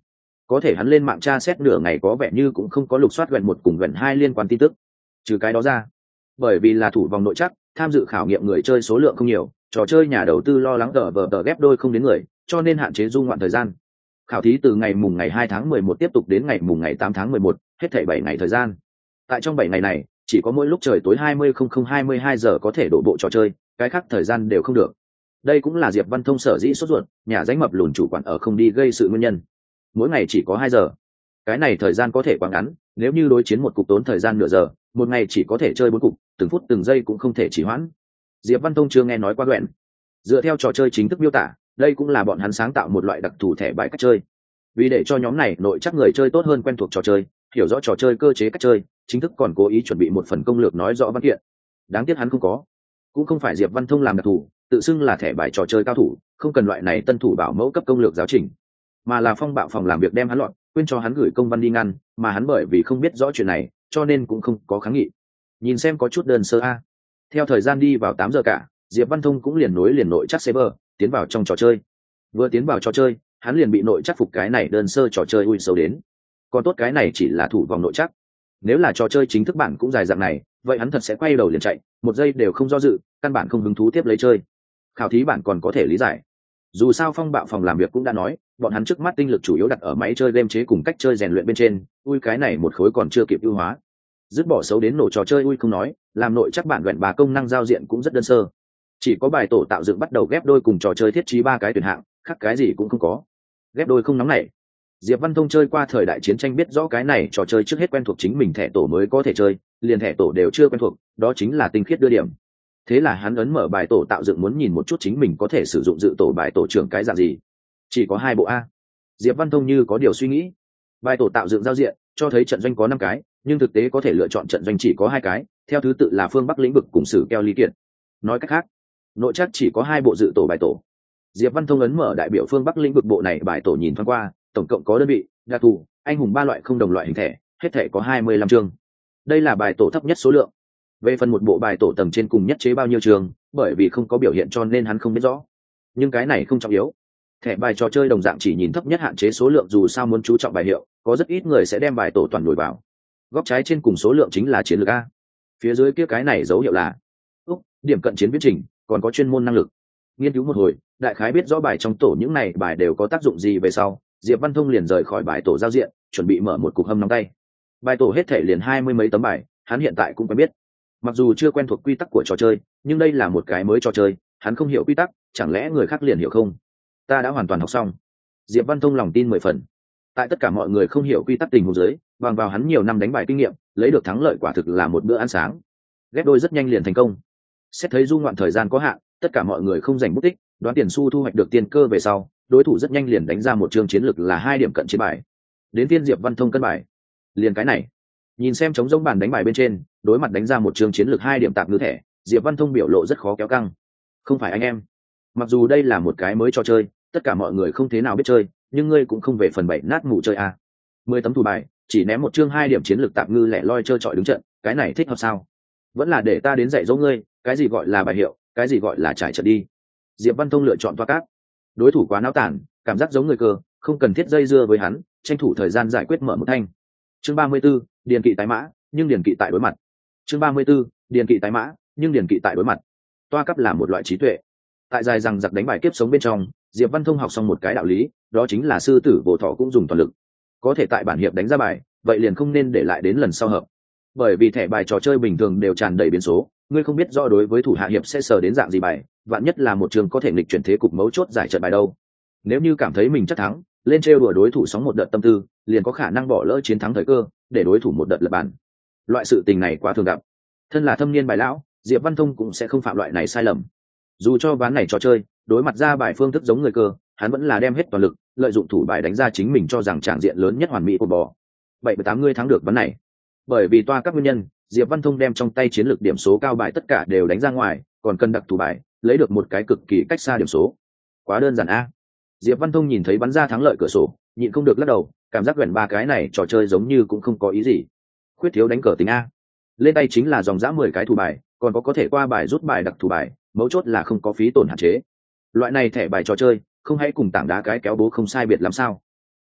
có thể hắn lên mạng tra xét nửa ngày có vẻ như cũng không có lục soát gần một cùng gần hai liên quan tin tức. Trừ cái đó ra, bởi vì là thủ vòng nội chắc, tham dự khảo nghiệm người chơi số lượng không nhiều, trò chơi nhà đầu tư lo lắng tờ vờ tờ ghép đôi không đến người, cho nên hạn chế du ngoạn thời gian. Khảo thí từ ngày mùng ngày hai tháng mười một tiếp tục đến ngày mùng ngày tám tháng mười một, hết thảy bảy ngày thời gian. Tại trong bảy ngày này, chỉ có mỗi lúc trời tối hai mươi không không hai mươi hai giờ có thể đổ bộ trò chơi, cái khác thời gian đều không được. Đây cũng là Diệp Văn Thông sở dĩ sốt ruột, nhà danh mập lùn chủ quản ở không đi gây sự nguyên nhân. Mỗi ngày chỉ có hai giờ. Cái này thời gian có thể quá ngắn, nếu như đối chiến một cục tốn thời gian nửa giờ, một ngày chỉ có thể chơi bốn cục, từng phút từng giây cũng không thể trì hoãn. Diệp Văn Thông chưa nghe nói qua đoạn. Dựa theo trò chơi chính thức miêu tả, đây cũng là bọn hắn sáng tạo một loại đặc thù thẻ bài cách chơi. Vì để cho nhóm này nội chắc người chơi tốt hơn quen thuộc trò chơi, hiểu rõ trò chơi cơ chế cách chơi, chính thức còn cố ý chuẩn bị một phần công lược nói rõ văn kiện. Đáng tiếc hắn không có. Cũng không phải Diệp Văn Thông làm đặc thù, tự xưng là thẻ bài trò chơi cao thủ, không cần loại này tân thủ bảo mẫu cấp công lược giáo trình, mà là Phong Bạo phòng làm việc đem hắn loạn, quên cho hắn gửi công văn đi ngăn, mà hắn bởi vì không biết rõ chuyện này, cho nên cũng không có kháng nghị. Nhìn xem có chút đơn sơ a. Theo thời gian đi vào tám giờ cả, Diệp Văn Thông cũng liền nối liền nội chắc server, tiến vào trong trò chơi. Vừa tiến vào trò chơi, hắn liền bị nội chắc phục cái này đơn sơ trò chơi ui xấu đến. Còn tốt cái này chỉ là thủ vòng nội chắc. Nếu là trò chơi chính thức bản cũng dài dạng này, vậy hắn thật sẽ quay đầu liền chạy, một giây đều không do dự, căn bản không hứng thú tiếp lấy chơi. Khảo thí bản còn có thể lý giải. Dù sao Phong Bạo phòng làm việc cũng đã nói, bọn hắn trước mắt tinh lực chủ yếu đặt ở máy chơi game chế cùng cách chơi rèn luyện bên trên, ui cái này một khối còn chưa kịp ưu hóa. Dứt bỏ xấu đến nổ trò chơi ui không nói, làm nội chắc bản gần bà công năng giao diện cũng rất đơn sơ. Chỉ có bài tổ tạo dựng bắt đầu ghép đôi cùng trò chơi thiết trí ba cái tuyển hạng, khác cái gì cũng không có. Ghép đôi không nóng nảy. Diệp Văn Thông chơi qua thời đại chiến tranh biết rõ cái này trò chơi trước hết quen thuộc chính mình thẻ tổ mới có thể chơi, liền thẻ tổ đều chưa quen thuộc, đó chính là tinh khiết đưa điểm. Thế là hắn ấn mở bài tổ tạo dựng muốn nhìn một chút chính mình có thể sử dụng dự tổ bài tổ trưởng cái dạng gì. Chỉ có hai bộ a. Diệp Văn Thông như có điều suy nghĩ. Bài tổ tạo dựng giao diện cho thấy trận doanh có năm cái, nhưng thực tế có thể lựa chọn trận doanh chỉ có hai cái, theo thứ tự là phương Bắc lĩnh vực cùng sử keo ly kiện. Nói cách khác, nội chắc chỉ có hai bộ dự tổ bài tổ. Diệp Văn Thông ấn mở đại biểu phương Bắc lĩnh vực bộ này bài tổ nhìn thoáng qua, tổng cộng có đơn vị, đặc thù, anh hùng ba loại không đồng loại hình thẻ, hết thẻ có hai mươi lăm chương. Đây là bài tổ thấp nhất số lượng. Về phần một bộ bài tổ tầng trên cùng nhất chế bao nhiêu trường, bởi vì không có biểu hiện cho nên hắn không biết rõ. Nhưng cái này không trọng yếu. Thẻ bài trò chơi đồng dạng chỉ nhìn thấp nhất hạn chế số lượng, dù sao muốn chú trọng bài hiệu, có rất ít người sẽ đem bài tổ toàn đổi vào. Góc trái trên cùng số lượng chính là chiến lược a. Phía dưới kia cái này dấu hiệu là Úc, điểm cận chiến viễn trình, còn có chuyên môn năng lực. Nghiên cứu một hồi, đại khái biết rõ bài trong tổ những này bài đều có tác dụng gì về sau, Diệp Văn Thông liền rời khỏi bài tổ giao diện, chuẩn bị mở một cục hâm nóng tay. Bài tổ hết thể liền hai mươi mấy tấm bài, hắn hiện tại cũng quen biết. Mặc dù chưa quen thuộc quy tắc của trò chơi, nhưng đây là một cái mới trò chơi, hắn không hiểu quy tắc, chẳng lẽ người khác liền hiểu không? Ta đã hoàn toàn học xong. Diệp Văn Thông lòng tin mười phần. Tại tất cả mọi người không hiểu quy tắc tình huống dưới, bằng vào hắn nhiều năm đánh bài kinh nghiệm, lấy được thắng lợi quả thực là một bữa ăn sáng. Ghép đôi rất nhanh liền thành công. Xét thấy du ngoạn thời gian có hạn, tất cả mọi người không dành bút tích, đoán tiền xu thu hoạch được tiền cơ về sau, đối thủ rất nhanh liền đánh ra một chương chiến lược là hai điểm cận chiến bài. Đến phiên Diệp Văn Thông cân bài. Liền cái này, nhìn xem trống rỗng bàn đánh bài bên trên, đối mặt đánh ra một chương chiến lược hai điểm tạp ngư thẻ, Diệp Văn Thông biểu lộ rất khó kéo căng. Không phải anh em, mặc dù đây là một cái mới trò chơi, tất cả mọi người không thế nào biết chơi, nhưng ngươi cũng không về phần bảy nát mù chơi à. Mười tấm thủ bài, chỉ ném một chương hai điểm chiến lược tạp ngư lẻ loi chơi trọi đứng trận, cái này thích hợp sao? Vẫn là để ta đến dạy dỗ ngươi, cái gì gọi là bài hiệu, cái gì gọi là trải trận đi. Diệp Văn Thông lựa chọn toa cát. Đối thủ quá náo tản, cảm giác giống người cơ, không cần thiết dây dưa với hắn, tranh thủ thời gian giải quyết mở một thanh. Chương ba mươi 34, điền kỵ tái mã, nhưng điền kỵ tại đối mặt. Chương ba mươi 34, điền kỵ tái mã, nhưng điền kỵ tại đối mặt. Toa cấp là một loại trí tuệ. Tại dài rằng giặc đánh bài kiếp sống bên trong, Diệp Văn Thông học xong một cái đạo lý, đó chính là sư tử vô thọ cũng dùng toàn lực. Có thể tại bản hiệp đánh ra bài, vậy liền không nên để lại đến lần sau hợp. Bởi vì thẻ bài trò chơi bình thường đều tràn đầy biến số, ngươi không biết rõ đối với thủ hạ hiệp sẽ sờ đến dạng gì bài, vạn nhất là một trường có thể nghịch chuyển thế cục mấu chốt giải trận bài đâu. Nếu như cảm thấy mình chắc thắng, lên trêu đùa đối thủ sóng một đợt tâm tư, liền có khả năng bỏ lỡ chiến thắng thời cơ, để đối thủ một đợt lật bàn. Loại sự tình này quá thường gặp. Thân là thâm niên bài lão, Diệp Văn Thông cũng sẽ không phạm loại này sai lầm. Dù cho ván này trò chơi, đối mặt ra bài phương thức giống người cơ, hắn vẫn là đem hết toàn lực, lợi dụng thủ bài đánh ra chính mình cho rằng tràng diện lớn nhất hoàn mỹ của bò. Bảy mươi tám người thắng được ván này. Bởi vì toa các nguyên nhân, Diệp Văn Thông đem trong tay chiến lược điểm số cao bài tất cả đều đánh ra ngoài, còn cần đặc thủ bài, lấy được một cái cực kỳ cách xa điểm số. Quá đơn giản a. Diệp Văn Thông nhìn thấy bắn ra thắng lợi cửa sổ, nhịn không được lắc đầu, cảm giác gần ba cái này trò chơi giống như cũng không có ý gì. Khuyết thiếu đánh cờ tính a. Lên tay chính là dòng dã mười cái thủ bài, còn có có thể qua bài rút bài đặc thủ bài, mấu chốt là không có phí tổn hạn chế. Loại này thẻ bài trò chơi, không hãy cùng tảng đá cái kéo bố không sai biệt làm sao?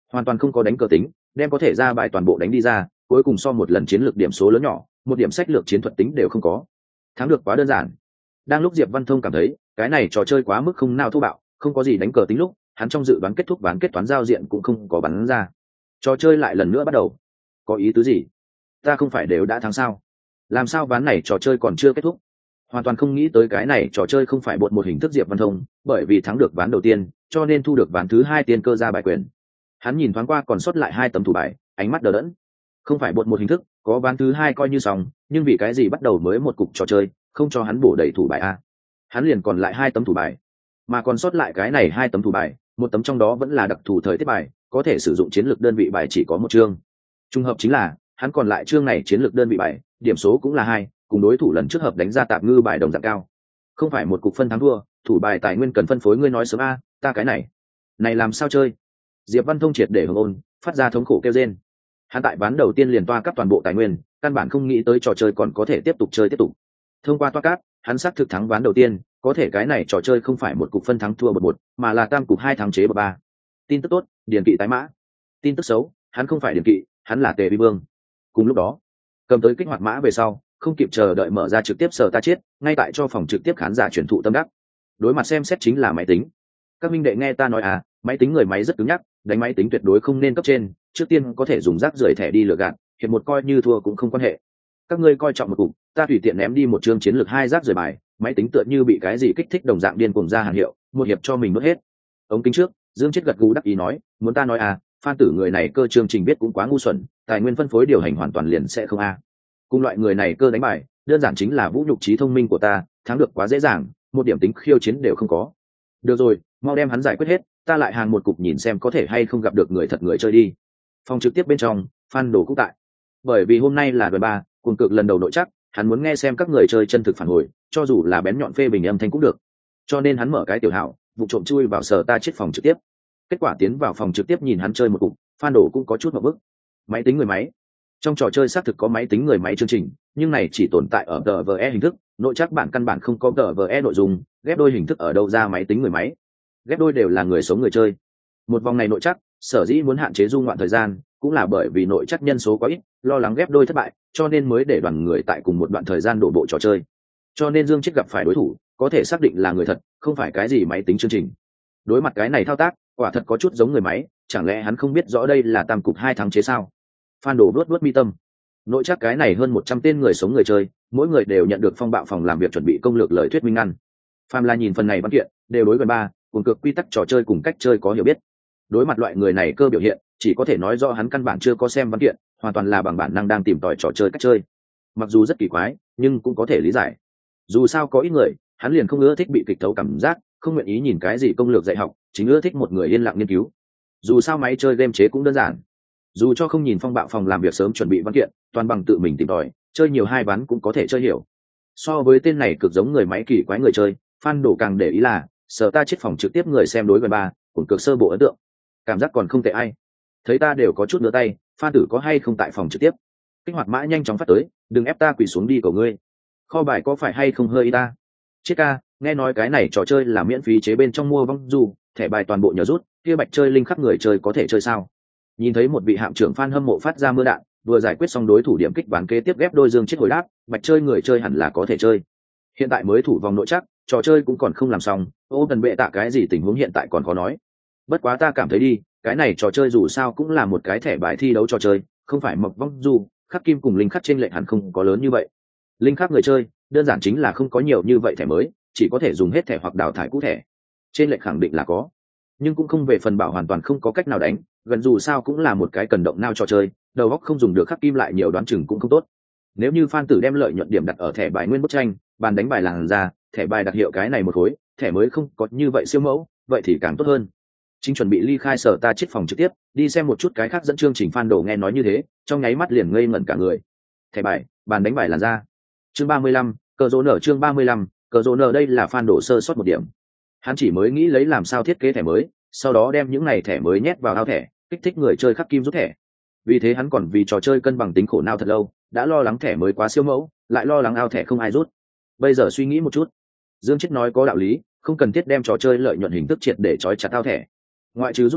hoàn toàn không có đánh cờ tính, đem có thể ra bài toàn bộ đánh đi ra, cuối cùng so một lần chiến lược điểm số lớn nhỏ, một điểm sách lược chiến thuật tính đều không có. Thắng được quá đơn giản. Đang lúc Diệp Văn Thông cảm thấy cái này trò chơi quá mức không nào thô bạo, không có gì đánh cờ tính lúc, hắn trong dự đoán kết thúc ván kết toán giao diện cũng không có bắn ra. Trò chơi lại lần nữa bắt đầu. Có ý tứ gì? Ta không phải đều đã thắng sao? Làm sao ván này trò chơi còn chưa kết thúc? Hoàn toàn không nghĩ tới cái này trò chơi không phải bột một hình thức Diệp Văn Thông, bởi vì thắng được ván đầu tiên, cho nên thu được ván thứ hai tiền cơ ra bài quyền. Hắn nhìn thoáng qua còn sót lại hai tấm thủ bài, ánh mắt đờ đẫn. Không phải bột một hình thức, có ván thứ hai coi như xong, nhưng vì cái gì bắt đầu mới một cục trò chơi, không cho hắn bổ đầy thủ bài a? Hắn liền còn lại hai tấm thủ bài, mà còn sót lại cái này hai tấm thủ bài, một tấm trong đó vẫn là đặc thù thời tiết bài, có thể sử dụng chiến lược đơn vị bài chỉ có một chương. Trùng hợp chính là hắn còn lại chương này chiến lược đơn vị bài, điểm số cũng là hai, cùng đối thủ lần trước hợp đánh ra tạp ngư bài đồng dạng cao. Không phải một cục phân thắng thua, thủ bài tài nguyên cần phân phối, ngươi nói sớm a, ta cái này này làm sao chơi? Diệp Văn Thông triệt để hưởng ôn, phát ra thống khổ kêu rên. Hắn tại ván đầu tiên liền toa cấp toàn bộ tài nguyên, căn bản không nghĩ tới trò chơi còn có thể tiếp tục chơi tiếp tục. Thông qua toa cấp, hắn xác thực thắng ván đầu tiên, có thể cái này trò chơi không phải một cục phân thắng thua bậc một, mà là tam cục hai thắng chế bậc ba. Tin tức tốt, điền kỵ tái mã. Tin tức xấu, hắn không phải điền kỵ, hắn là Tề Vi Vương. Cùng lúc đó, cầm tới kích hoạt mã về sau, không kịp chờ đợi mở ra trực tiếp sở ta chết, ngay tại cho phòng trực tiếp khán giả truyền thụ tâm đắc. Đối mặt xem xét chính là máy tính. Các minh đệ nghe ta nói à, máy tính người máy rất cứng nhắc, đánh máy tính tuyệt đối không nên cấp trên, trước tiên có thể dùng rác rưởi thẻ đi lừa gạt, hiệp một coi như thua cũng không quan hệ. Các ngươi coi trọng một cục, ta tùy tiện ném đi một chương chiến lược hai rác rưởi bài, máy tính tựa như bị cái gì kích thích đồng dạng điên cuồng ra hàng hiệu, một hiệp cho mình nuốt hết. Ống kính trước, Dương Chết gật gù đắc ý nói, muốn ta nói à, Phan Tử người này cơ chương trình biết cũng quá ngu xuẩn, tài nguyên phân phối điều hành hoàn toàn liền sẽ không a. À. Cùng loại người này cơ đánh bài, đơn giản chính là vũ nhục trí thông minh của ta, thắng được quá dễ dàng, một điểm tính khiêu chiến đều không có. Được rồi, mau đem hắn giải quyết hết, ta lại hàng một cục nhìn xem có thể hay không gặp được người thật người chơi đi. Phòng trực tiếp bên trong, Phan Đồ cũng tại. Bởi vì hôm nay là đoàn ba, cuồng cực lần đầu nội chắc, hắn muốn nghe xem các người chơi chân thực phản hồi, cho dù là bén nhọn phê bình âm thanh cũng được. Cho nên hắn mở cái tiểu hảo, vụ trộm chui vào sở ta chết phòng trực tiếp. Kết quả tiến vào phòng trực tiếp nhìn hắn chơi một cục, Phan Đồ cũng có chút ngộp bức. Máy tính người máy. Trong trò chơi xác thực có máy tính người máy chương trình, nhưng này chỉ tồn tại ở đê vê e hình thức, nội chắc bản căn bản không có đê vê e nội dung, ghép đôi hình thức ở đâu ra máy tính người máy. Ghép đôi đều là người sống người chơi. Một vòng này nội chắc, sở dĩ muốn hạn chế du ngoạn thời gian, cũng là bởi vì nội chắc nhân số quá ít, lo lắng ghép đôi thất bại, cho nên mới để đoàn người tại cùng một đoạn thời gian đổ bộ trò chơi. Cho nên Dương Chết gặp phải đối thủ, có thể xác định là người thật, không phải cái gì máy tính chương trình. Đối mặt cái này thao tác, quả thật có chút giống người máy, chẳng lẽ hắn không biết rõ đây là tam cục hai thắng chế sao? Phan Đồ đuốt đuốt mi tâm. Nội chắc cái này hơn một trăm tên người sống người chơi, mỗi người đều nhận được phong bạo phòng làm việc chuẩn bị công lược lời thuyết minh ngăn. Phàm là nhìn phần này văn kiện, đều đối gần ba, cùng cực quy tắc trò chơi cùng cách chơi có hiểu biết. Đối mặt loại người này cơ biểu hiện, chỉ có thể nói do hắn căn bản chưa có xem văn kiện, hoàn toàn là bằng bản năng đang tìm tòi trò chơi cách chơi. Mặc dù rất kỳ quái, nhưng cũng có thể lý giải. Dù sao có ít người, hắn liền không ưa thích bị kịch thấu cảm giác, không nguyện ý nhìn cái gì công lược dạy học, chính ưa thích một người yên lặng nghiên cứu. Dù sao máy chơi game chế cũng đơn giản, dù cho không nhìn phong bạo phòng làm việc sớm chuẩn bị văn kiện, toàn bằng tự mình tìm tòi, chơi nhiều hai ván cũng có thể chơi hiểu. So với tên này cực giống người máy kỳ quái người chơi, Phan Đồ càng để ý là sở ta chết phòng trực tiếp người xem đối với ba, cũng cực sơ bộ ấn tượng, cảm giác còn không tệ ai. Thấy ta đều có chút nữa tay, Phan Tử có hay không tại phòng trực tiếp? Kích hoạt mã nhanh chóng phát tới, đừng ép ta quỳ xuống đi cầu ngươi. Kho bài có phải hay không hơi y ta? Chết ca, nghe nói cái này trò chơi là miễn phí chế bên trong mua vong du, thẻ bài toàn bộ nhờ rút, kia bạch chơi linh khắp người chơi có thể chơi sao? Nhìn thấy một vị hạm trưởng fan hâm mộ phát ra mưa đạn, vừa giải quyết xong đối thủ điểm kích ván kế tiếp ghép đôi Dương Chết hồi đáp, bạch chơi người chơi hẳn là có thể chơi. Hiện tại mới thủ vòng nội chắc, trò chơi cũng còn không làm xong, ô tần bệ tạ cái gì tình huống hiện tại còn khó nói. Bất quá ta cảm thấy đi, cái này trò chơi dù sao cũng là một cái thẻ bài thi đấu trò chơi, không phải mộc vong du, khắc kim cùng linh khắc trên lệnh hẳn không có lớn như vậy. Linh khắc người chơi, đơn giản chính là không có nhiều như vậy thẻ mới, chỉ có thể dùng hết thẻ hoặc đào thải cũ thẻ. Trên lệnh khẳng định là có, nhưng cũng không về phần bảo hoàn toàn không có cách nào đánh, gần dù sao cũng là một cái cần động nao trò chơi, đầu óc không dùng được khắc kim lại nhiều đoán chừng cũng không tốt. Nếu như Phan Tử đem lợi nhuận điểm đặt ở thẻ bài nguyên bức tranh, bàn đánh bài làng ra, thẻ bài đặc hiệu cái này một khối, thẻ mới không có như vậy siêu mẫu, vậy thì càng tốt hơn. Chính chuẩn bị ly khai sở ta chết phòng trực tiếp, đi xem một chút cái khác dẫn chương trình. Phan Đồ nghe nói như thế, trong nháy mắt liền ngây ngẩn cả người. Thẻ bài, bàn đánh bài làng ra. Chương ba mươi lăm, cờ rô nở chương ba mươi lăm, cờ rô nở đây là Phan Đồ sơ sót một điểm. Hắn chỉ mới nghĩ lấy làm sao thiết kế thẻ mới, sau đó đem những này thẻ mới nhét vào ao thẻ, kích thích người chơi khắc kim rút thẻ. Vì thế hắn còn vì trò chơi cân bằng tính khổ não thật lâu, đã lo lắng thẻ mới quá siêu mẫu, lại lo lắng ao thẻ không ai rút. Bây giờ suy nghĩ một chút, Dương Chết nói có đạo lý, không cần thiết đem trò chơi lợi nhuận hình thức triệt để trói chặt ao thẻ. Ngoại trừ rút thẻ,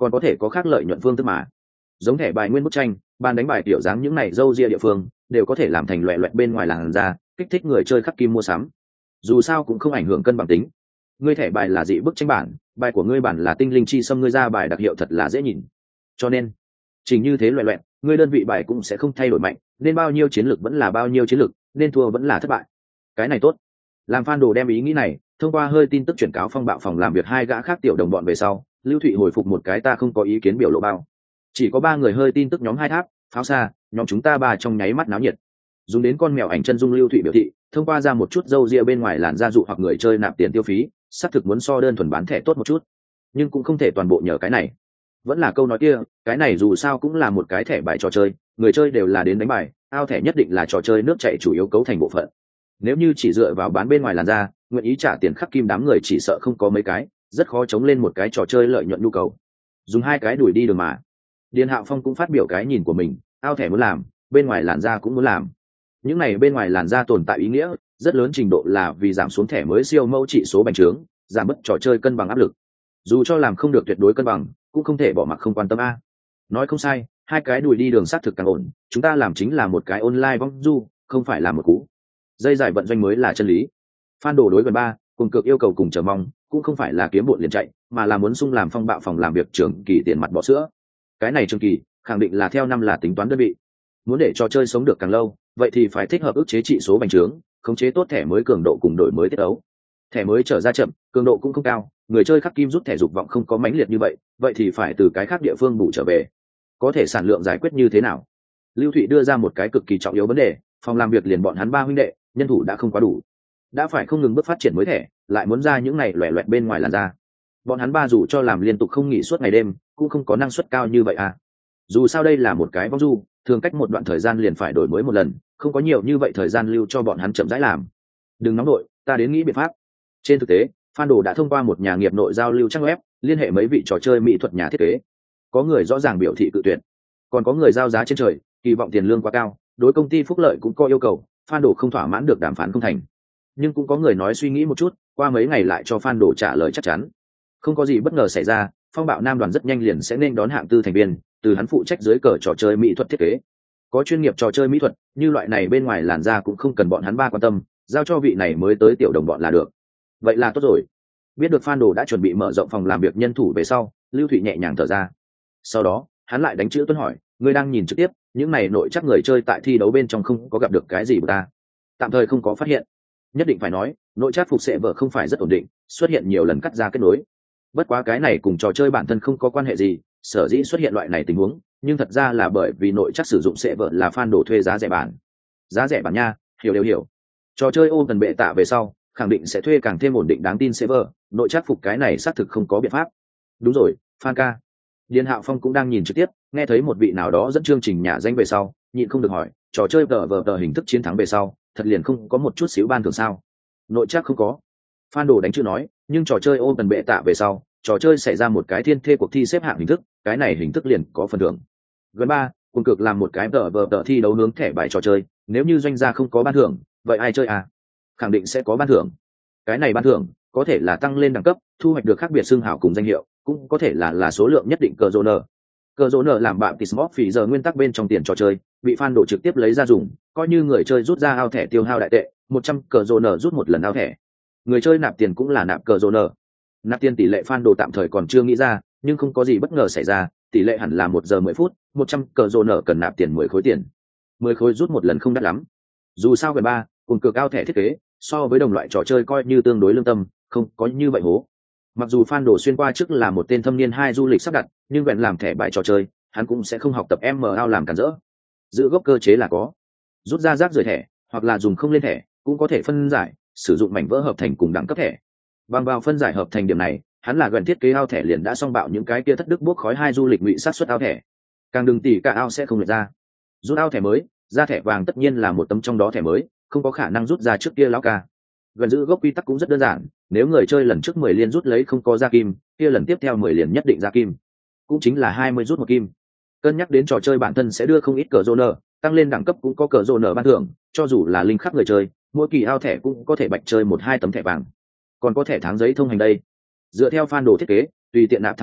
còn có thể có khác lợi nhuận phương thức mà. Giống thẻ bài nguyên bức tranh, bàn đánh bài tiểu dáng những này râu ria địa phương đều có thể làm thành loẹ loẹt bên ngoài làn da, kích thích người chơi khắc kim mua sắm. Dù sao cũng không ảnh hưởng cân bằng tính. Ngươi thẻ bài là dị bức tranh bản, bài của ngươi bản là tinh linh chi xâm, ngươi ra bài đặc hiệu thật là dễ nhìn. Cho nên, chỉnh như thế loẹ loẹt, ngươi đơn vị bài cũng sẽ không thay đổi mạnh, nên bao nhiêu chiến lược vẫn là bao nhiêu chiến lược, nên thua vẫn là thất bại. Cái này tốt. Làm fan đồ đem ý nghĩ này thông qua hơi tin tức chuyển cáo phong bạo phòng làm việc hai gã khác tiểu đồng bọn về sau, Lưu Thụy hồi phục một cái ta không có ý kiến biểu lộ bao. Chỉ có ba người hơi tin tức nhóm hai tháp, pháo xa, nhóm chúng ta ba trong nháy mắt náo nhiệt. Dùng đến con mèo ảnh chân dung Lưu Thụy biểu thị, thông qua ra một chút dâu ria bên ngoài làn da dụ hoặc người chơi nạp tiền tiêu phí, xác thực muốn so đơn thuần bán thẻ tốt một chút, nhưng cũng không thể toàn bộ nhờ cái này. Vẫn là câu nói kia, cái này dù sao cũng là một cái thẻ bài trò chơi, người chơi đều là đến đánh bài, ao thẻ nhất định là trò chơi nước chảy chủ yếu cấu thành bộ phận. Nếu như chỉ dựa vào bán bên ngoài làn da, nguyện ý trả tiền khắc kim đám người chỉ sợ không có mấy cái, rất khó chống lên một cái trò chơi lợi nhuận nhu cầu. Dùng hai cái đuổi đi đường mà. Điền Hạo Phong cũng phát biểu cái nhìn của mình, ao thẻ muốn làm, bên ngoài làn da cũng muốn làm. Những này bên ngoài làn da tồn tại ý nghĩa rất lớn trình độ là vì giảm xuống thẻ mới siêu mẫu trị số bành trướng, giảm bớt trò chơi cân bằng áp lực. Dù cho làm không được tuyệt đối cân bằng, cũng không thể bỏ mặc không quan tâm a. Nói không sai, hai cái đuổi đi đường sát thực càng ổn, chúng ta làm chính là một cái online vong du, không phải là một cú. Dây dài vận doanh mới là chân lý. Fan đồ đối gần ba, cùng cực yêu cầu cùng chờ mong, cũng không phải là kiếm bộn liền chạy, mà là muốn sung làm phong bạo phòng làm việc trưởng kỳ tiền mặt bỏ sữa. Cái này trường kỳ, khẳng định là theo năm là tính toán đơn vị. Muốn để trò chơi sống được càng lâu, vậy thì phải thích hợp ức chế trị số bành trướng, khống chế tốt thẻ mới cường độ cùng đổi mới tiết ấu. Thẻ mới trở ra chậm, cường độ cũng không cao, người chơi khắc kim rút thẻ dục vọng không có mãnh liệt như vậy, vậy thì phải từ cái khác địa phương bù trở về. Có thể sản lượng giải quyết như thế nào? Lưu Thụy đưa ra một cái cực kỳ trọng yếu vấn đề, phòng làm việc liền bọn hắn ba huynh đệ, nhân thủ đã không quá đủ, đã phải không ngừng bước phát triển mới thẻ, lại muốn ra những này loẻ loẹt bên ngoài làn da. Bọn hắn ba dù cho làm liên tục không nghỉ suốt ngày đêm, cũng không có năng suất cao như vậy à. Dù sao đây là một cái vong du, thường cách một đoạn thời gian liền phải đổi mới một lần, không có nhiều như vậy thời gian lưu cho bọn hắn chậm rãi làm. Đừng nóng đội, ta đến nghĩ biện pháp. Trên thực tế, Fan đồ đã thông qua một nhà nghiệp nội giao lưu trang web, liên hệ mấy vị trò chơi mỹ thuật nhà thiết kế. Có người rõ ràng biểu thị cự tuyệt, còn có người giao giá trên trời, kỳ vọng tiền lương quá cao, đối công ty phúc lợi cũng có yêu cầu, Fan đồ không thỏa mãn được đàm phán không thành. Nhưng cũng có người nói suy nghĩ một chút, qua mấy ngày lại cho Fan đồ trả lời chắc chắn. Không có gì bất ngờ xảy ra, phong bạo nam đoàn rất nhanh liền sẽ nên đón hạng tư thành viên, từ hắn phụ trách dưới cờ trò chơi mỹ thuật thiết kế. Có chuyên nghiệp trò chơi mỹ thuật, như loại này bên ngoài làn da cũng không cần bọn hắn ba quan tâm, giao cho vị này mới tới tiểu đồng bọn là được. Vậy là tốt rồi. Biết được Fan đồ đã chuẩn bị mở rộng phòng làm việc nhân thủ về sau, Lưu Thụy nhẹ nhàng thở ra. Sau đó, hắn lại đánh chữ tuân hỏi, ngươi đang nhìn trực tiếp, những này nội chắc người chơi tại thi đấu bên trong không có gặp được cái gì của ta? Tạm thời không có phát hiện. Nhất định phải nói, nội chắc phục sẽ vợ không phải rất ổn định, xuất hiện nhiều lần cắt ra kết nối. Bất quá cái này cùng trò chơi bản thân không có quan hệ gì, sở dĩ xuất hiện loại này tình huống, nhưng thật ra là bởi vì nội chắc sử dụng sẽ vợ là Fan đồ thuê giá rẻ bản. Giá rẻ bản nha, hiểu đều hiểu. Trò chơi ôm cần bệ tạ về sau, khẳng định sẽ thuê càng thêm ổn định đáng tin server, nội chắc phục cái này xác thực không có biện pháp. Đúng rồi, Phan ca. Điền Hạo Phong cũng đang nhìn trực tiếp, nghe thấy một vị nào đó dẫn chương trình nhà danh về sau, nhịn không được hỏi, trò chơi tờ vờ tờ hình thức chiến thắng về sau, thật liền không có một chút xíu ban thưởng sao? Nội chắc không có. Phan đồ đánh chữ nói, nhưng trò chơi ôm cần bệ tạ về sau, trò chơi xảy ra một cái thiên thê cuộc thi xếp hạng hình thức, cái này hình thức liền có phần thưởng. Gần ba, cùng cực làm một cái tờ vờ tờ thi đấu nướng thẻ bài trò chơi, nếu như doanh gia không có ban thưởng, vậy ai chơi à? Khẳng định sẽ có ban thưởng. Cái này ban thưởng có thể là tăng lên đẳng cấp, thu hoạch được khác biệt xương hảo cùng danh hiệu, cũng có thể là là số lượng nhất định cờ rô nở. Cờ rô nở làm bạn Tismop phí giờ nguyên tắc bên trong tiền trò chơi, bị fan đồ trực tiếp lấy ra dùng, coi như người chơi rút ra ao thẻ tiêu hao đại tệ, một trăm cờ rô nở rút một lần ao thẻ. Người chơi nạp tiền cũng là nạp cờ rô nở. Nạp tiền tỷ lệ fan đồ tạm thời còn chưa nghĩ ra, nhưng không có gì bất ngờ xảy ra, tỷ lệ hẳn là một giờ mười phút, một trăm cờ rô nở cần nạp tiền mười khối tiền. mười khối rút một lần không đắt lắm. Dù sao gần ba, cùng cực ao thẻ thiết kế, so với đồng loại trò chơi coi như tương đối lương tâm, không có như vậy hố. Mặc dù Fan đồ xuyên qua trước là một tên thâm niên hai du lịch sắp đặt, nhưng vẹn làm thẻ bài trò chơi, hắn cũng sẽ không học tập em em a làm cản rỡ. Giữ gốc cơ chế là có. Rút ra rác rời thẻ, hoặc là dùng không lên thẻ, cũng có thể phân giải, sử dụng mảnh vỡ hợp thành cùng đẳng cấp thẻ. Bằng vào phân giải hợp thành điểm này, hắn là gần thiết kế ao thẻ liền đã xong bạo những cái kia thất đức bốc khói hai du lịch ngụy sát xuất ao thẻ. Càng đừng tỉ cả ao sẽ không lượt ra. Rút ao thẻ mới, ra thẻ vàng tất nhiên là một tấm trong đó thẻ mới, không có khả năng rút ra trước kia lão ca. Gần giữ gốc quy tắc cũng rất đơn giản, nếu người chơi lần trước mười liên rút lấy không có ra kim, kia lần tiếp theo mười liền nhất định ra kim, cũng chính là hai mươi rút một kim. Cân nhắc đến trò chơi bản thân sẽ đưa không ít cờ rô nở, tăng lên đẳng cấp cũng có cờ rô nở ban thưởng, cho dù là linh khắc người chơi, mỗi kỳ ao thẻ cũng có thể bạch chơi một hai tấm thẻ vàng, còn có thẻ tháng giấy thông hành đây. Dựa theo Fan đồ thiết kế, tùy tiện nạp thắng thẻ,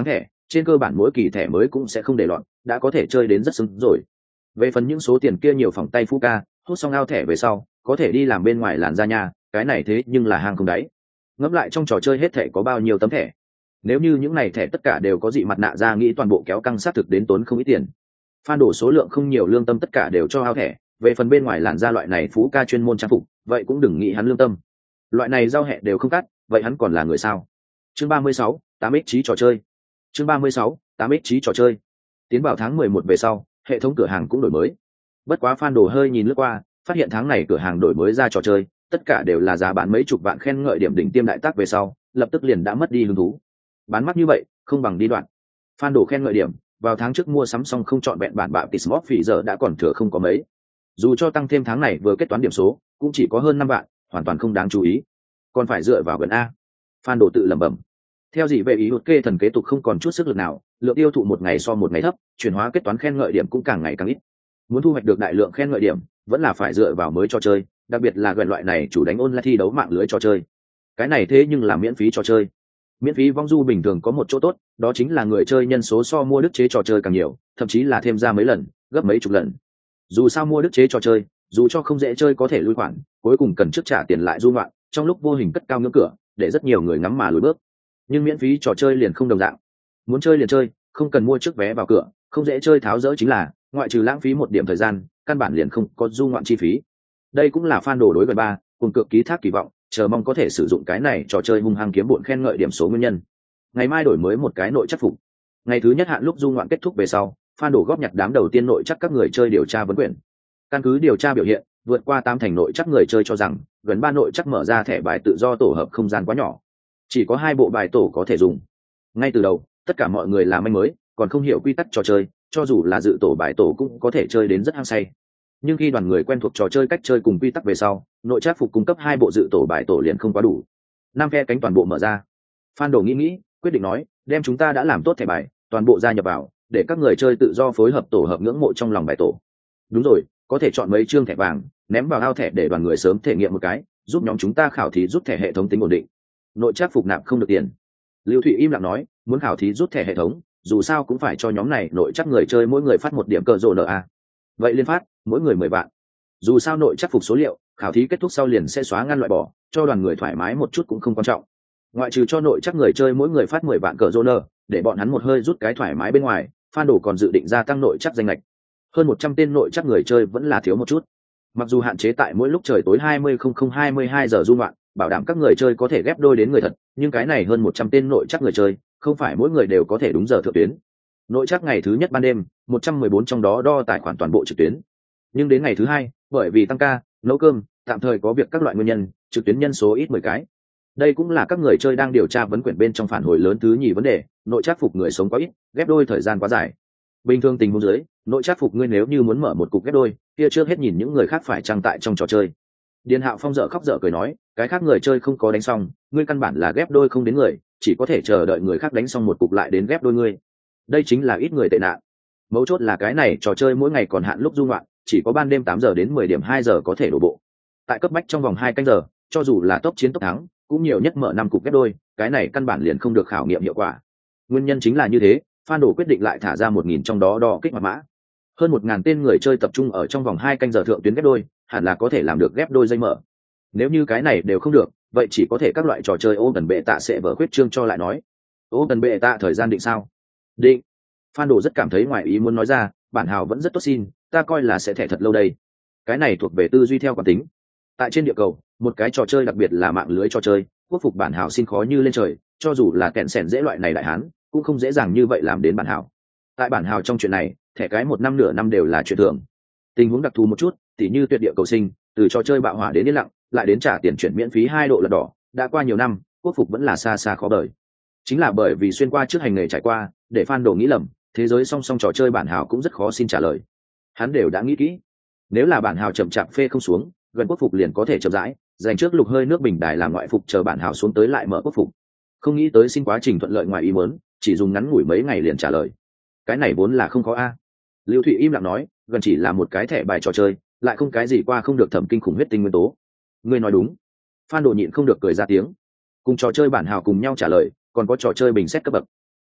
trên cơ bản mỗi kỳ thẻ mới cũng sẽ không để loạn, đã có thể chơi đến rất xứng rồi. Về phần những số tiền kia nhiều phòng tay phú ca hút xong ao thẻ về sau có thể đi làm bên ngoài làn ra nhà, cái này thế nhưng là hang không đáy. Ngẫm lại trong trò chơi hết thẻ có bao nhiêu tấm thẻ, nếu như những này thẻ tất cả đều có dị mặt nạ ra, nghĩ toàn bộ kéo căng sát thực đến tốn không ít tiền. Phan đổ số lượng không nhiều, lương tâm tất cả đều cho ao thẻ. Về phần bên ngoài làn ra loại này phú ca chuyên môn trang phục, vậy cũng đừng nghĩ hắn lương tâm. Loại này giao hẹ đều không cắt, vậy hắn còn là người sao? Chương ba mươi sáu, tám ích trí trò chơi. Chương ba mươi sáu, tám ích trí trò chơi. Tiến vào tháng mười một về sau, hệ thống cửa hàng cũng đổi mới. Bất quá Phan Đồ hơi nhìn lướt qua, phát hiện tháng này cửa hàng đổi mới ra trò chơi, tất cả đều là giá bán mấy chục vạn khen ngợi điểm đỉnh tiêm đại tác về sau, lập tức liền đã mất đi hứng thú. Bán mắc như vậy, không bằng đi đoạn. Phan Đồ khen ngợi điểm, vào tháng trước mua sắm xong không chọn vẹn bản bạo tỷ Smart Phỉ giờ đã còn thừa không có mấy. Dù cho tăng thêm tháng này vừa kết toán điểm số, cũng chỉ có hơn năm vạn, hoàn toàn không đáng chú ý. Còn phải dựa vào gần a. Phan Đồ tự lẩm bẩm. Theo gì về ý hụt kê thần kế tục không còn chút sức lực nào, lượng tiêu thụ một ngày so một ngày thấp, chuyển hóa kết toán khen ngợi điểm cũng càng ngày càng ít. Muốn thu hoạch được đại lượng khen ngợi điểm, vẫn là phải dựa vào mới trò chơi, đặc biệt là gần loại này chủ đánh online thi đấu mạng lưới trò chơi. Cái này thế nhưng là miễn phí trò chơi. Miễn phí vong du bình thường có một chỗ tốt, đó chính là người chơi nhân số so mua đức chế trò chơi càng nhiều, thậm chí là thêm ra mấy lần, gấp mấy chục lần. Dù sao mua đức chế trò chơi, dù cho không dễ chơi có thể lui khoản, cuối cùng cần trước trả tiền lại du ngoạn, trong lúc vô hình cất cao ngưỡng cửa, để rất nhiều người ngắm mà lùi bước. Nhưng miễn phí trò chơi liền không đồng dạng, muốn chơi liền chơi, không cần mua trước vé vào cửa, không dễ chơi tháo dỡ chính là, ngoại trừ lãng phí một điểm thời gian, căn bản liền không có du ngoạn chi phí. Đây cũng là fan đồ đối với ba cùng cực ký thác kỳ vọng, chờ mong có thể sử dụng cái này trò chơi hung hăng kiếm bộn khen ngợi điểm số nguyên nhân. Ngày mai đổi mới một cái nội chắc phục. Ngày thứ nhất hạn lúc du ngoạn kết thúc về sau, fan đồ góp nhặt đám đầu tiên nội chắc các người chơi điều tra vấn quyển. Căn cứ điều tra biểu hiện, vượt qua tám thành nội chắc người chơi cho rằng gần ba nội chắc mở ra thẻ bài tự do tổ hợp không gian quá nhỏ, chỉ có hai bộ bài tổ có thể dùng. Ngay từ đầu, tất cả mọi người là manh mới, còn không hiểu quy tắc trò chơi, cho dù là dự tổ bài tổ cũng có thể chơi đến rất hăng say. Nhưng khi đoàn người quen thuộc trò chơi cách chơi cùng quy tắc về sau, nội trác phục cung cấp hai bộ dự tổ bài tổ liền không quá đủ. Năm phe cánh toàn bộ mở ra. Phan Đồ nghĩ nghĩ, quyết định nói, đem chúng ta đã làm tốt thẻ bài, toàn bộ gia nhập vào, để các người chơi tự do phối hợp tổ hợp ngưỡng mộ trong lòng bài tổ. Đúng rồi, có thể chọn mấy chương thẻ vàng, ném vào ao thẻ để đoàn người sớm thể nghiệm một cái, giúp nhóm chúng ta khảo thí rút thẻ hệ thống tính ổn định. Nội trác phục nạp không được tiền. Lưu Thụy im lặng nói, muốn khảo thí rút thẻ hệ thống, dù sao cũng phải cho nhóm này nội chắc người chơi mỗi người phát một điểm cờ rồ nợ a. Vậy liên phát, mỗi người mười vạn. Dù sao nội chắc phục số liệu, khảo thí kết thúc sau liền sẽ xóa ngăn loại bỏ, cho đoàn người thoải mái một chút cũng không quan trọng. Ngoại trừ cho nội chắc người chơi mỗi người phát mười vạn cờ rồ nợ, để bọn hắn một hơi rút cái thoải mái bên ngoài, Phan Đồ còn dự định gia tăng nội chắc danh lệch. Hơn một trăm tên nội chắc người chơi vẫn là thiếu một chút. Mặc dù hạn chế tại mỗi lúc trời tối hai mươi không không hai mươi hai giờ du ngoạn, bảo đảm các người chơi có thể ghép đôi đến người thật, nhưng cái này hơn một trăm tên nội chắc người chơi, không phải mỗi người đều có thể đúng giờ thượng tuyến. Nội chắc ngày thứ nhất ban đêm, một trăm mười bốn trong đó đo tài khoản toàn bộ trực tuyến. Nhưng đến ngày thứ hai, bởi vì tăng ca, nấu cơm, tạm thời có việc các loại nguyên nhân, trực tuyến nhân số ít mười cái. Đây cũng là các người chơi đang điều tra vấn quyển bên trong phản hồi lớn thứ nhì vấn đề, nội chắc phục người sống quá ít, ghép đôi thời gian quá dài. Bình thường tình huống dưới, nội chắc phục ngươi nếu như muốn mở một cục ghép đôi, kia trước hết nhìn những người khác phải trang tại trong trò chơi. Điền Hạo Phong dở khóc dở cười nói, cái khác người chơi không có đánh xong, ngươi căn bản là ghép đôi không đến người, chỉ có thể chờ đợi người khác đánh xong một cục lại đến ghép đôi ngươi. Đây chính là ít người tệ nạn. Mấu chốt là cái này trò chơi mỗi ngày còn hạn lúc du ngoạn, chỉ có ban đêm tám giờ đến mười điểm hai giờ có thể đổ bộ. Tại cấp bách trong vòng hai canh giờ, cho dù là tốc chiến tốc thắng, cũng nhiều nhất mở năm cục ghép đôi, cái này căn bản liền không được khảo nghiệm hiệu quả. Nguyên nhân chính là như thế, Phan Đồ quyết định lại thả ra một nghìn trong đó đo kích hoạt mã. Hơn một ngàn tên người chơi tập trung ở trong vòng hai canh giờ thượng tuyến ghép đôi, hẳn là có thể làm được ghép đôi dây mở. Nếu như cái này đều không được, vậy chỉ có thể các loại trò chơi ô tần bệ tạ sẽ vở khuyết trương cho lại nói. Ô tần bệ tạ thời gian định sao? Định. Phan Đồ rất cảm thấy ngoài ý muốn nói ra, bản hào vẫn rất tốt xin, ta coi là sẽ thẻ thật lâu đây. Cái này thuộc về tư duy theo quán tính. Tại trên địa cầu, một cái trò chơi đặc biệt là mạng lưới trò chơi, quốc phục bản hào xin khó như lên trời, cho dù là kẹn sẻn dễ loại này đại hán, cũng không dễ dàng như vậy làm đến bản hào. Tại bản hào trong chuyện này, thẻ cái một năm nửa năm đều là chuyện thường. Tình huống đặc thù một chút, tỉ như tuyệt địa cầu sinh, từ trò chơi bạo hỏa đến yên lặng, lại đến trả tiền chuyển miễn phí hai độ lật đỏ, đã qua nhiều năm, quốc phục vẫn là xa xa khó bời. Chính là bởi vì xuyên qua trước hành nghề trải qua, để Phan Đồ nghĩ lầm, thế giới song song trò chơi bản hào cũng rất khó xin trả lời. Hắn đều đã nghĩ kỹ, nếu là bản hào chậm chạp phê không xuống, gần quốc phục liền có thể chậm rãi, dành trước lục hơi nước bình đài làm ngoại phục chờ bản hào xuống tới lại mở quốc phục. Không nghĩ tới xin quá trình thuận lợi ngoài ý muốn, chỉ dùng ngắn ngủi mấy ngày liền trả lời. Cái này vốn là không có a. Lưu Thụy im lặng nói, gần chỉ là một cái thẻ bài trò chơi, lại không cái gì qua không được thẩm kinh khủng huyết tinh nguyên tố. Ngươi nói đúng. Phan Đồ nhịn không được cười ra tiếng. Cùng trò chơi bản hào cùng nhau trả lời, còn có trò chơi bình xét cấp bậc.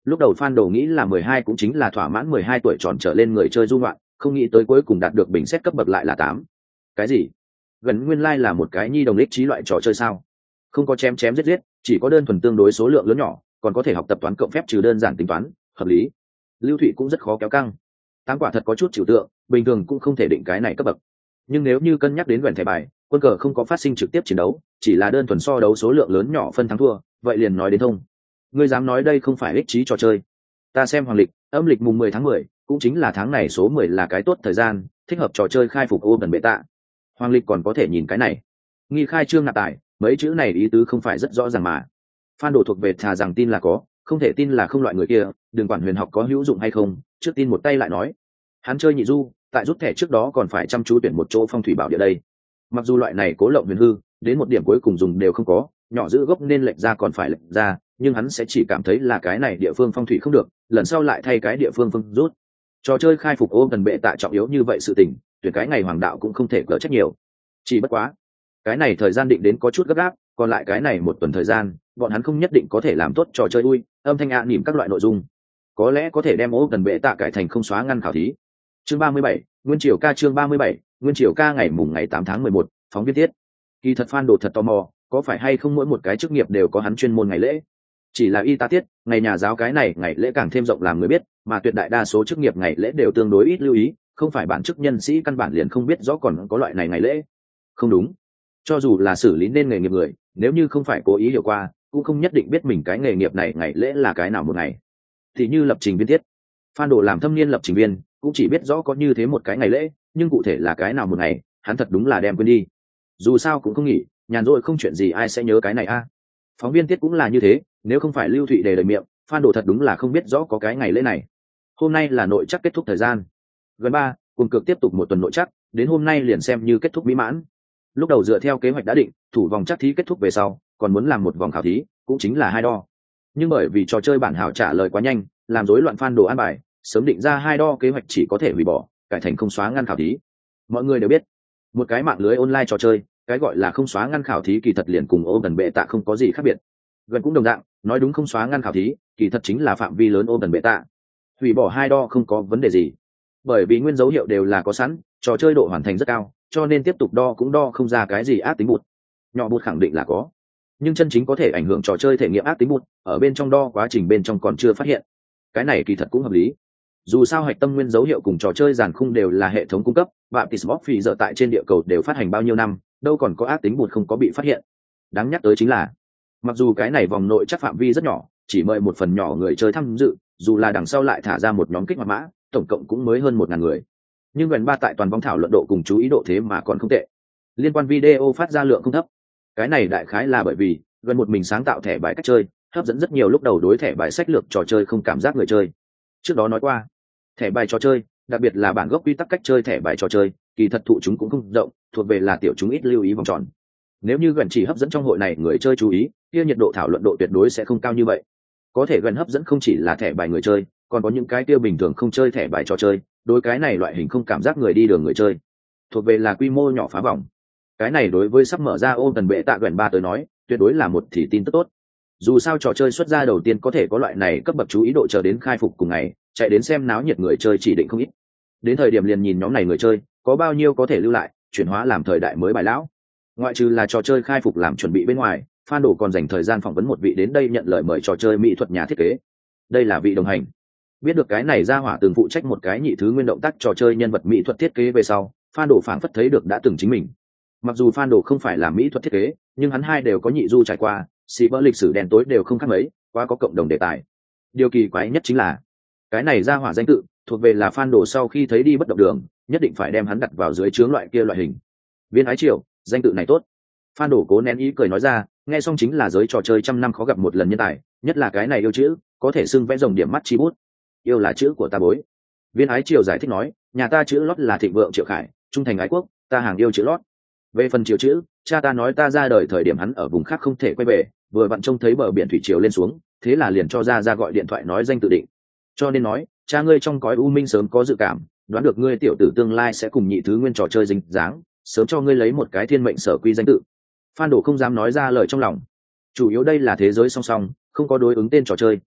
Lúc đầu fan đồ nghĩ là mười hai cũng chính là thỏa mãn mười hai tuổi tròn trở lên người chơi du ngoạn, không nghĩ tới cuối cùng đạt được bình xét cấp bậc lại là tám. Cái gì? Gần nguyên lai like là một cái nhi đồng ích trí loại trò chơi sao? Không có chém chém giết giết, chỉ có đơn thuần tương đối số lượng lớn nhỏ, còn có thể học tập toán cộng phép trừ đơn giản tính toán, hợp lý. Lưu Thụy cũng rất khó kéo căng. Tám quả thật có chút chịu tượng, bình thường cũng không thể định cái này cấp bậc. Nhưng nếu như cân nhắc đến gần thẻ bài, quân cờ không có phát sinh trực tiếp chiến đấu, chỉ là đơn thuần so đấu số lượng lớn nhỏ phân thắng thua, vậy liền nói đến thông. Ngươi dám nói đây không phải ích trí trò chơi? Ta xem hoàng lịch, âm lịch mùng mười tháng mười, cũng chính là tháng này số mười là cái tốt thời gian, thích hợp trò chơi khai phục ô gần bệ tạ. Hoàng lịch còn có thể nhìn cái này. Nghi khai trương nạp tài, mấy chữ này ý tứ không phải rất rõ ràng mà. Fan đồ thuộc về thà rằng tin là có, không thể tin là không loại người kia, đừng quản huyền học có hữu dụng hay không, trước tin một tay lại nói. Hắn chơi nhị du, tại rút thẻ trước đó còn phải chăm chú tuyển một chỗ phong thủy bảo địa đây. Mặc dù loại này cố lộng huyền hư, đến một điểm cuối cùng dùng đều không có, nhỏ giữ gốc nên lệch ra còn phải lệch ra, nhưng hắn sẽ chỉ cảm thấy là cái này địa phương phong thủy không được, lần sau lại thay cái địa phương phương rút. Trò chơi khai phục ô gần bệ tạ trọng yếu như vậy sự tình, tuyển cái ngày hoàng đạo cũng không thể cỡ trách nhiều. Chỉ bất quá, cái này thời gian định đến có chút gấp gáp, còn lại cái này một tuần thời gian, bọn hắn không nhất định có thể làm tốt trò chơi ui, âm thanh ạ nỉm các loại nội dung. Có lẽ có thể đem ô gần bệ tạ cải thành không xóa ngăn khảo thí. Chương ba mươi bảy, Nguyên Triều ca chương ba mươi bảy, Nguyên Triều ca ngày mùng ngày tám tháng mười một, phóng viên tiết. Kỳ thật fan đồ thật tò mò, có phải hay không mỗi một cái chức nghiệp đều có hắn chuyên môn ngày lễ? Chỉ là y tá tiết, ngày nhà giáo cái này ngày lễ càng thêm rộng làm người biết, mà tuyệt đại đa số chức nghiệp ngày lễ đều tương đối ít lưu ý, không phải bản chức nhân sĩ căn bản liền không biết rõ còn có loại này ngày lễ. Không đúng. Cho dù là xử lý nên nghề nghiệp người, nếu như không phải cố ý hiểu qua, cũng không nhất định biết mình cái nghề nghiệp này ngày lễ là cái nào một ngày. Thì như lập trình viên tiết, fan đồ làm thâm niên lập trình viên, cũng chỉ biết rõ có như thế một cái ngày lễ, nhưng cụ thể là cái nào một ngày, hắn thật đúng là đem quên đi. Dù sao cũng không nghĩ, nhàn rỗi không chuyện gì ai sẽ nhớ cái này a. Phóng viên tiết cũng là như thế, nếu không phải Lưu Thụy đề lời miệng, fan đồ thật đúng là không biết rõ có cái ngày lễ này. Hôm nay là nội chắc kết thúc thời gian. Gần ba, cùng cực tiếp tục một tuần nội chắc, đến hôm nay liền xem như kết thúc mỹ mãn. Lúc đầu dựa theo kế hoạch đã định, thủ vòng chắc thí kết thúc về sau, còn muốn làm một vòng khảo thí, cũng chính là hai đo. Nhưng bởi vì trò chơi bản hảo trả lời quá nhanh, làm rối loạn fan đồ an bài, sớm định ra hai đo kế hoạch chỉ có thể hủy bỏ, cải thành không xóa ngăn khảo thí. Mọi người đều biết, một cái mạng lưới online trò chơi, cái gọi là không xóa ngăn khảo thí kỳ thật liền cùng ô gần bệ tạ không có gì khác biệt. Gần cũng đồng dạng, nói đúng không xóa ngăn khảo thí, kỳ thật chính là phạm vi lớn ô gần bệ tạ. Hủy bỏ hai đo không có vấn đề gì, bởi vì nguyên dấu hiệu đều là có sẵn, trò chơi độ hoàn thành rất cao, cho nên tiếp tục đo cũng đo không ra cái gì ác tính bụt. Nhỏ bụt khẳng định là có, nhưng chân chính có thể ảnh hưởng trò chơi thể nghiệm ác tính bụt, ở bên trong đo quá trình bên trong còn chưa phát hiện. Cái này kỳ thật cũng hợp lý. Dù sao hạch tâm nguyên dấu hiệu cùng trò chơi giàn khung đều là hệ thống cung cấp, và Pismorphy giờ tại trên địa cầu đều phát hành bao nhiêu năm, đâu còn có ác tính bụt không có bị phát hiện. Đáng nhắc tới chính là, mặc dù cái này vòng nội chắc phạm vi rất nhỏ, chỉ mời một phần nhỏ người chơi tham dự, dù là đằng sau lại thả ra một nhóm kích hoạt mã, tổng cộng cũng mới hơn một ngàn người. Nhưng gần ba tại toàn vòng thảo luận độ cùng chú ý độ thế mà còn không tệ. Liên quan video phát ra lượng không thấp. Cái này đại khái là bởi vì gần một mình sáng tạo thẻ bài cách chơi, hấp dẫn rất nhiều lúc đầu đối thẻ bài sách lược trò chơi không cảm giác người chơi. Trước đó nói qua, thẻ bài trò chơi, đặc biệt là bản gốc quy tắc cách chơi thẻ bài trò chơi, kỳ thật thụ chúng cũng không rộng, thuộc về là tiểu chúng ít lưu ý vòng tròn. Nếu như gần chỉ hấp dẫn trong hội này người chơi chú ý, kia nhiệt độ thảo luận độ tuyệt đối sẽ không cao như vậy. Có thể gần hấp dẫn không chỉ là thẻ bài người chơi, còn có những cái tiêu bình thường không chơi thẻ bài trò chơi, đối cái này loại hình không cảm giác người đi đường người chơi, thuộc về là quy mô nhỏ phá vòng. Cái này đối với sắp mở ra ô tần bệ tạ gần ba tới nói, tuyệt đối là một thì tin tức tốt. Dù sao trò chơi xuất ra đầu tiên có thể có loại này cấp bậc chú ý độ chờ đến khai phục cùng ngày, chạy đến xem náo nhiệt người chơi chỉ định không ít. Đến thời điểm liền nhìn nhóm này người chơi có bao nhiêu có thể lưu lại, chuyển hóa làm thời đại mới bài lão. Ngoại trừ là trò chơi khai phục làm chuẩn bị bên ngoài, fan đồ còn dành thời gian phỏng vấn một vị đến đây nhận lời mời trò chơi mỹ thuật nhà thiết kế. Đây là vị đồng hành. Biết được cái này ra hỏa từng phụ trách một cái nhị thứ nguyên động tác trò chơi nhân vật mỹ thuật thiết kế về sau, fan đồ phảng phất thấy được đã từng chính mình. Mặc dù fan đồ không phải là mỹ thuật thiết kế, nhưng hắn hai đều có nhị du trải qua, xì bỡ lịch sử đen tối đều không khác mấy, quá có cộng đồng đề tài. Điều kỳ quái nhất chính là cái này ra hỏa danh tự thuộc về là fan đồ sau khi thấy đi bất động đường, nhất định phải đem hắn đặt vào dưới chướng loại kia loại hình. Viên ái triều, danh tự này tốt. Fan đồ cố nén ý cười nói ra, nghe xong chính là giới trò chơi trăm năm khó gặp một lần nhân tài, nhất là cái này yêu chữ, có thể xưng vẽ rồng điểm mắt chi bút. Yêu là chữ của ta bối. Viên ái triều giải thích nói, nhà ta chữ lót là thịnh vượng triệu khải, trung thành ái quốc, ta hàng yêu chữ lót. Về phần triều chữ, cha ta nói ta ra đời thời điểm hắn ở vùng khác không thể quay về, vừa vặn trông thấy bờ biển thủy triều lên xuống, thế là liền cho ra ra gọi điện thoại nói danh tự định. Cho nên nói, cha ngươi trong cõi u minh sớm có dự cảm, đoán được ngươi tiểu tử tương lai sẽ cùng nhị thứ nguyên trò chơi dính dáng, sớm cho ngươi lấy một cái thiên mệnh sở quy danh tự. Phan Đồ không dám nói ra lời trong lòng. Chủ yếu đây là thế giới song song, không có đối ứng tên trò chơi,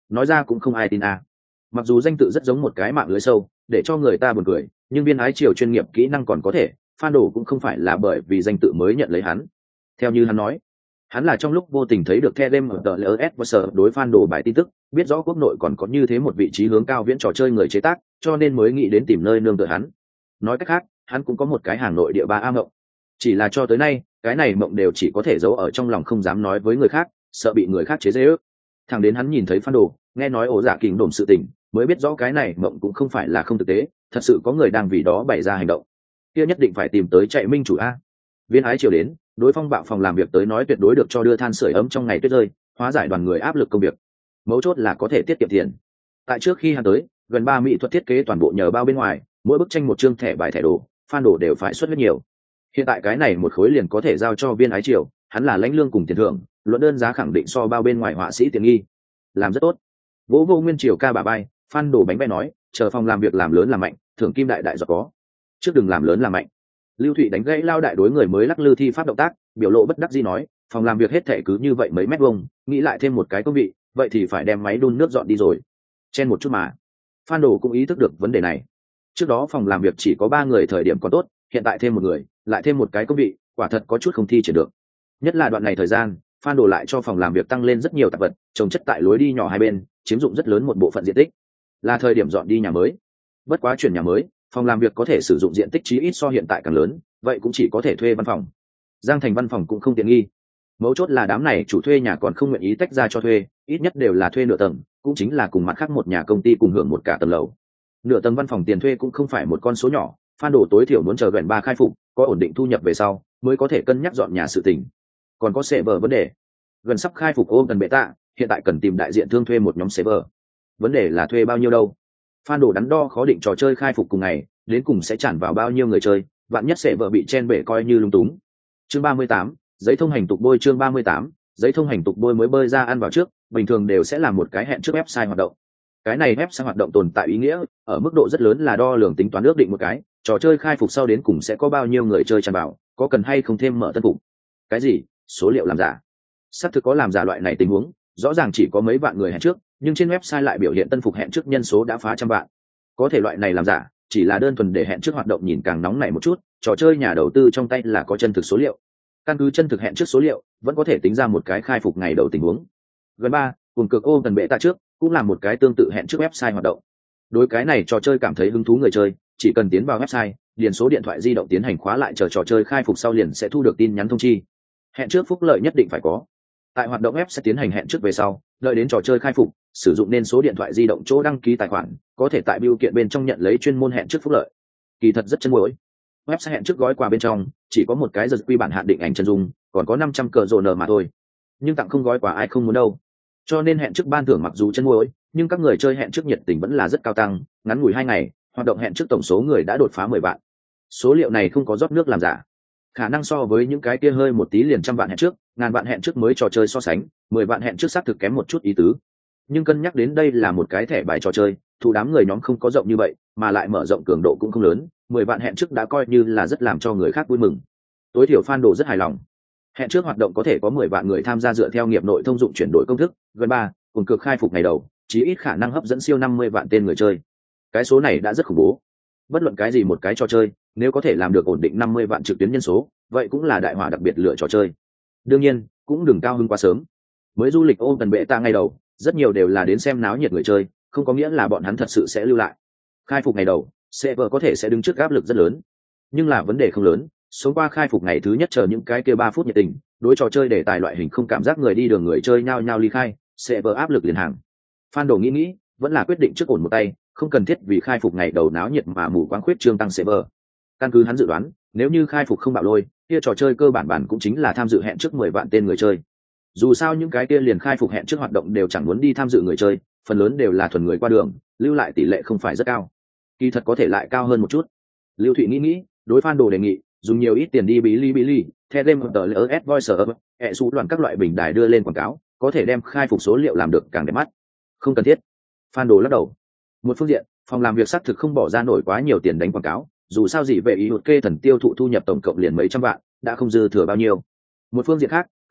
nói ra cũng không ai tin à. Mặc dù danh tự rất giống một cái mạng lưới sâu để cho người ta buồn cười, nhưng viên ái triều chuyên nghiệp kỹ năng còn có thể, Phan Đồ cũng không phải là bởi vì danh tự mới nhận lấy hắn. Theo như hắn nói, hắn là trong lúc vô tình thấy được The Game ở tờ lờ ét và sở đối Phan Đồ bài tin tức, biết rõ quốc nội còn có như thế một vị trí hướng cao viễn trò chơi người chế tác, cho nên mới nghĩ đến tìm nơi nương tựa hắn. Nói cách khác, hắn cũng có một cái hàng nội địa ba a mộng. Chỉ là cho tới nay, cái này mộng đều chỉ có thể giấu ở trong lòng không dám nói với người khác, sợ bị người khác chế giễu. Thằng đến hắn nhìn thấy Phan Đồ, nghe nói ổ giả kình đồn sự tình, mới biết rõ cái này mộng cũng không phải là không thực tế, thật sự có người đang vì đó bày ra hành động. Kia nhất định phải tìm tới chạy minh chủ a. Viên ái chiều đến, đối phong bạo phòng làm việc tới nói tuyệt đối được cho đưa than sưởi ấm trong ngày tuyết rơi, hóa giải đoàn người áp lực công việc. Mấu chốt là có thể tiết kiệm tiền. Tại trước khi hắn tới, gần ba mỹ thuật thiết kế toàn bộ nhờ bao bên ngoài, mỗi bức tranh một chương thẻ bài thẻ đồ, Phan Đồ đều phải xuất rất nhiều. Hiện tại cái này một khối liền có thể giao cho viên ái triều, hắn là lãnh lương cùng tiền thưởng, luận đơn giá khẳng định so bao bên ngoài họa sĩ tiền nghi, làm rất tốt. Vỗ vô nguyên triều ca bà bay, Phan Đồ bánh bẽ nói, chờ phòng làm việc làm lớn làm mạnh, thưởng kim đại đại giọt có, trước đừng làm lớn làm mạnh. Lưu Thụy đánh gãy lao đại đối người mới lắc lư thi pháp động tác, biểu lộ bất đắc dĩ nói, phòng làm việc hết thệ cứ như vậy mấy mét vuông, nghĩ lại thêm một cái công vị, vậy thì phải đem máy đun nước dọn đi rồi. Chen một chút mà. Phan Đồ cũng ý thức được vấn đề này. Trước đó phòng làm việc chỉ có ba người thời điểm còn tốt, hiện tại thêm một người, lại thêm một cái công vị, quả thật có chút không thi triển được. Nhất là đoạn này thời gian, Phan Đồ lại cho phòng làm việc tăng lên rất nhiều tạp vật, trồng chất tại lối đi nhỏ hai bên, chiếm dụng rất lớn một bộ phận diện tích. Là thời điểm dọn đi nhà mới. Bất quá chuyển nhà mới, phòng làm việc có thể sử dụng diện tích chí ít so hiện tại càng lớn, vậy cũng chỉ có thể thuê văn phòng. Giang Thành văn phòng cũng không tiện nghi. Mấu chốt là đám này chủ thuê nhà còn không nguyện ý tách ra cho thuê, ít nhất đều là thuê nửa tầng, cũng chính là cùng mặt khác một nhà công ty cùng hưởng một cả tầng lầu. Nửa tầng văn phòng tiền thuê cũng không phải một con số nhỏ, Phan Đồ tối thiểu muốn chờ gần ba khai phục, có ổn định thu nhập về sau, mới có thể cân nhắc dọn nhà sự tình. Còn có server vấn đề. Gần sắp khai phục ôm gần bệ tạ, hiện tại cần tìm đại diện thương thuê một nhóm server. Vấn đề là thuê bao nhiêu đâu? Phan Đồ đắn đo khó định trò chơi khai phục cùng ngày, đến cùng sẽ tràn vào bao nhiêu người chơi, vạn nhất server bị chen bể coi như lung túng. Chương ba mươi tám, giấy thông hành tục bôi chương ba mươi tám, giấy thông hành tục bôi mới bơi ra ăn vào trước, bình thường đều sẽ là một cái hẹn trước website hoạt động. Cái này website hoạt động tồn tại ý nghĩa, ở mức độ rất lớn là đo lường tính toán ước định một cái, trò chơi khai phục sau đến cùng sẽ có bao nhiêu người chơi tràn vào, có cần hay không thêm mở tân phục. Cái gì? Số liệu làm giả? Xác thực có làm giả loại này tình huống, rõ ràng chỉ có mấy vạn người hẹn trước, nhưng trên website lại biểu hiện tân phục hẹn trước nhân số đã phá trăm vạn. Có thể loại này làm giả, chỉ là đơn thuần để hẹn trước hoạt động nhìn càng nóng nảy một chút, trò chơi nhà đầu tư trong tay là có chân thực số liệu. Căn cứ chân thực hẹn trước số liệu, vẫn có thể tính ra một cái khai phục ngày đầu tình huống. Gần ba, cùng cực ô tần bệ tạ trước, cũng là một cái tương tự hẹn trước website hoạt động. Đối cái này trò chơi cảm thấy hứng thú người chơi, chỉ cần tiến vào website, điền số điện thoại di động tiến hành khóa lại chờ trò chơi khai phục sau liền sẽ thu được tin nhắn thông chi. Hẹn trước phúc lợi nhất định phải có. Tại hoạt động web sẽ tiến hành hẹn trước về sau, đợi đến trò chơi khai phục, sử dụng nên số điện thoại di động chỗ đăng ký tài khoản, có thể tại bưu kiện bên trong nhận lấy chuyên môn hẹn trước phúc lợi. Kỳ thật rất chân muối. Website hẹn trước gói quà bên trong chỉ có một cái giật quy bản hạn định ảnh chân dung, còn có năm trăm cờ rồ nở mà thôi. Nhưng tặng không gói quà ai không muốn đâu. Cho nên hẹn trước ban thưởng mặc dù chân muối, nhưng các người chơi hẹn trước nhiệt tình vẫn là rất cao tăng, ngắn ngủi hai ngày, hoạt động hẹn trước tổng số người đã đột phá mười vạn. Số liệu này không có rót nước làm giả. Khả năng so với những cái kia hơi một tí liền trăm vạn hẹn trước, ngàn vạn hẹn trước mới trò chơi so sánh, mười vạn hẹn trước xác thực kém một chút ý tứ. Nhưng cân nhắc đến đây là một cái thẻ bài trò chơi, thu đám người nhóm không có rộng như vậy, mà lại mở rộng cường độ cũng không lớn, mười vạn hẹn trước đã coi như là rất làm cho người khác vui mừng. Tối thiểu fan đồ rất hài lòng. Hẹn trước hoạt động có thể có mười vạn người tham gia dựa theo nghiệp nội thông dụng chuyển đổi công thức, gần ba, cùng cực khai phục ngày đầu, chí ít khả năng hấp dẫn siêu năm mươi vạn tên người chơi. Cái số này đã rất khủng bố. Bất luận cái gì một cái trò chơi, nếu có thể làm được ổn định năm mươi vạn trực tuyến nhân số, vậy cũng là đại hỏa đặc biệt lựa trò chơi. Đương nhiên, cũng đừng cao hứng quá sớm. Mới du lịch ôm tần bệ ta ngày đầu, rất nhiều đều là đến xem náo nhiệt người chơi, không có nghĩa là bọn hắn thật sự sẽ lưu lại. Khai phục ngày đầu, server có thể sẽ đứng trước áp lực rất lớn, nhưng là vấn đề không lớn. Sống qua khai phục ngày thứ nhất chờ những cái kia ba phút nhiệt tình, đối trò chơi để tài loại hình không cảm giác người đi đường người chơi nhao nhao ly khai, server áp lực liền hàng. Fan đồ nghĩ nghĩ, vẫn là quyết định trước ổn một tay, không cần thiết vì khai phục ngày đầu náo nhiệt mà mù quáng khuyết trương tăng server. Căn cứ hắn dự đoán, nếu như khai phục không bạo lôi, kia trò chơi cơ bản bản cũng chính là tham dự hẹn trước mười vạn tên người chơi. Dù sao những cái kia liền khai phục hẹn trước hoạt động đều chẳng muốn đi tham dự người chơi, phần lớn đều là thuần người qua đường, lưu lại tỷ lệ không phải rất cao. Kỳ thật có thể lại cao hơn một chút. Lưu Thụy nghĩ nghĩ, đối Fan đồ đề nghị, dùng nhiều ít tiền đi Bilibili, Telegram, tờ lờ ét Voice, hệ số đoàn các loại bình đài đưa lên quảng cáo, có thể đem khai phục số liệu làm được càng đẹp mắt. Không cần thiết. Fan đồ lắc đầu. Một phương diện, phòng làm việc xác thực không bỏ ra nổi quá nhiều tiền đánh quảng cáo, dù sao gì về ý hụt kê thần tiêu thụ thu nhập tổng cộng liền mấy trăm vạn, đã không dư thừa bao nhiêu. Một phương diện khác,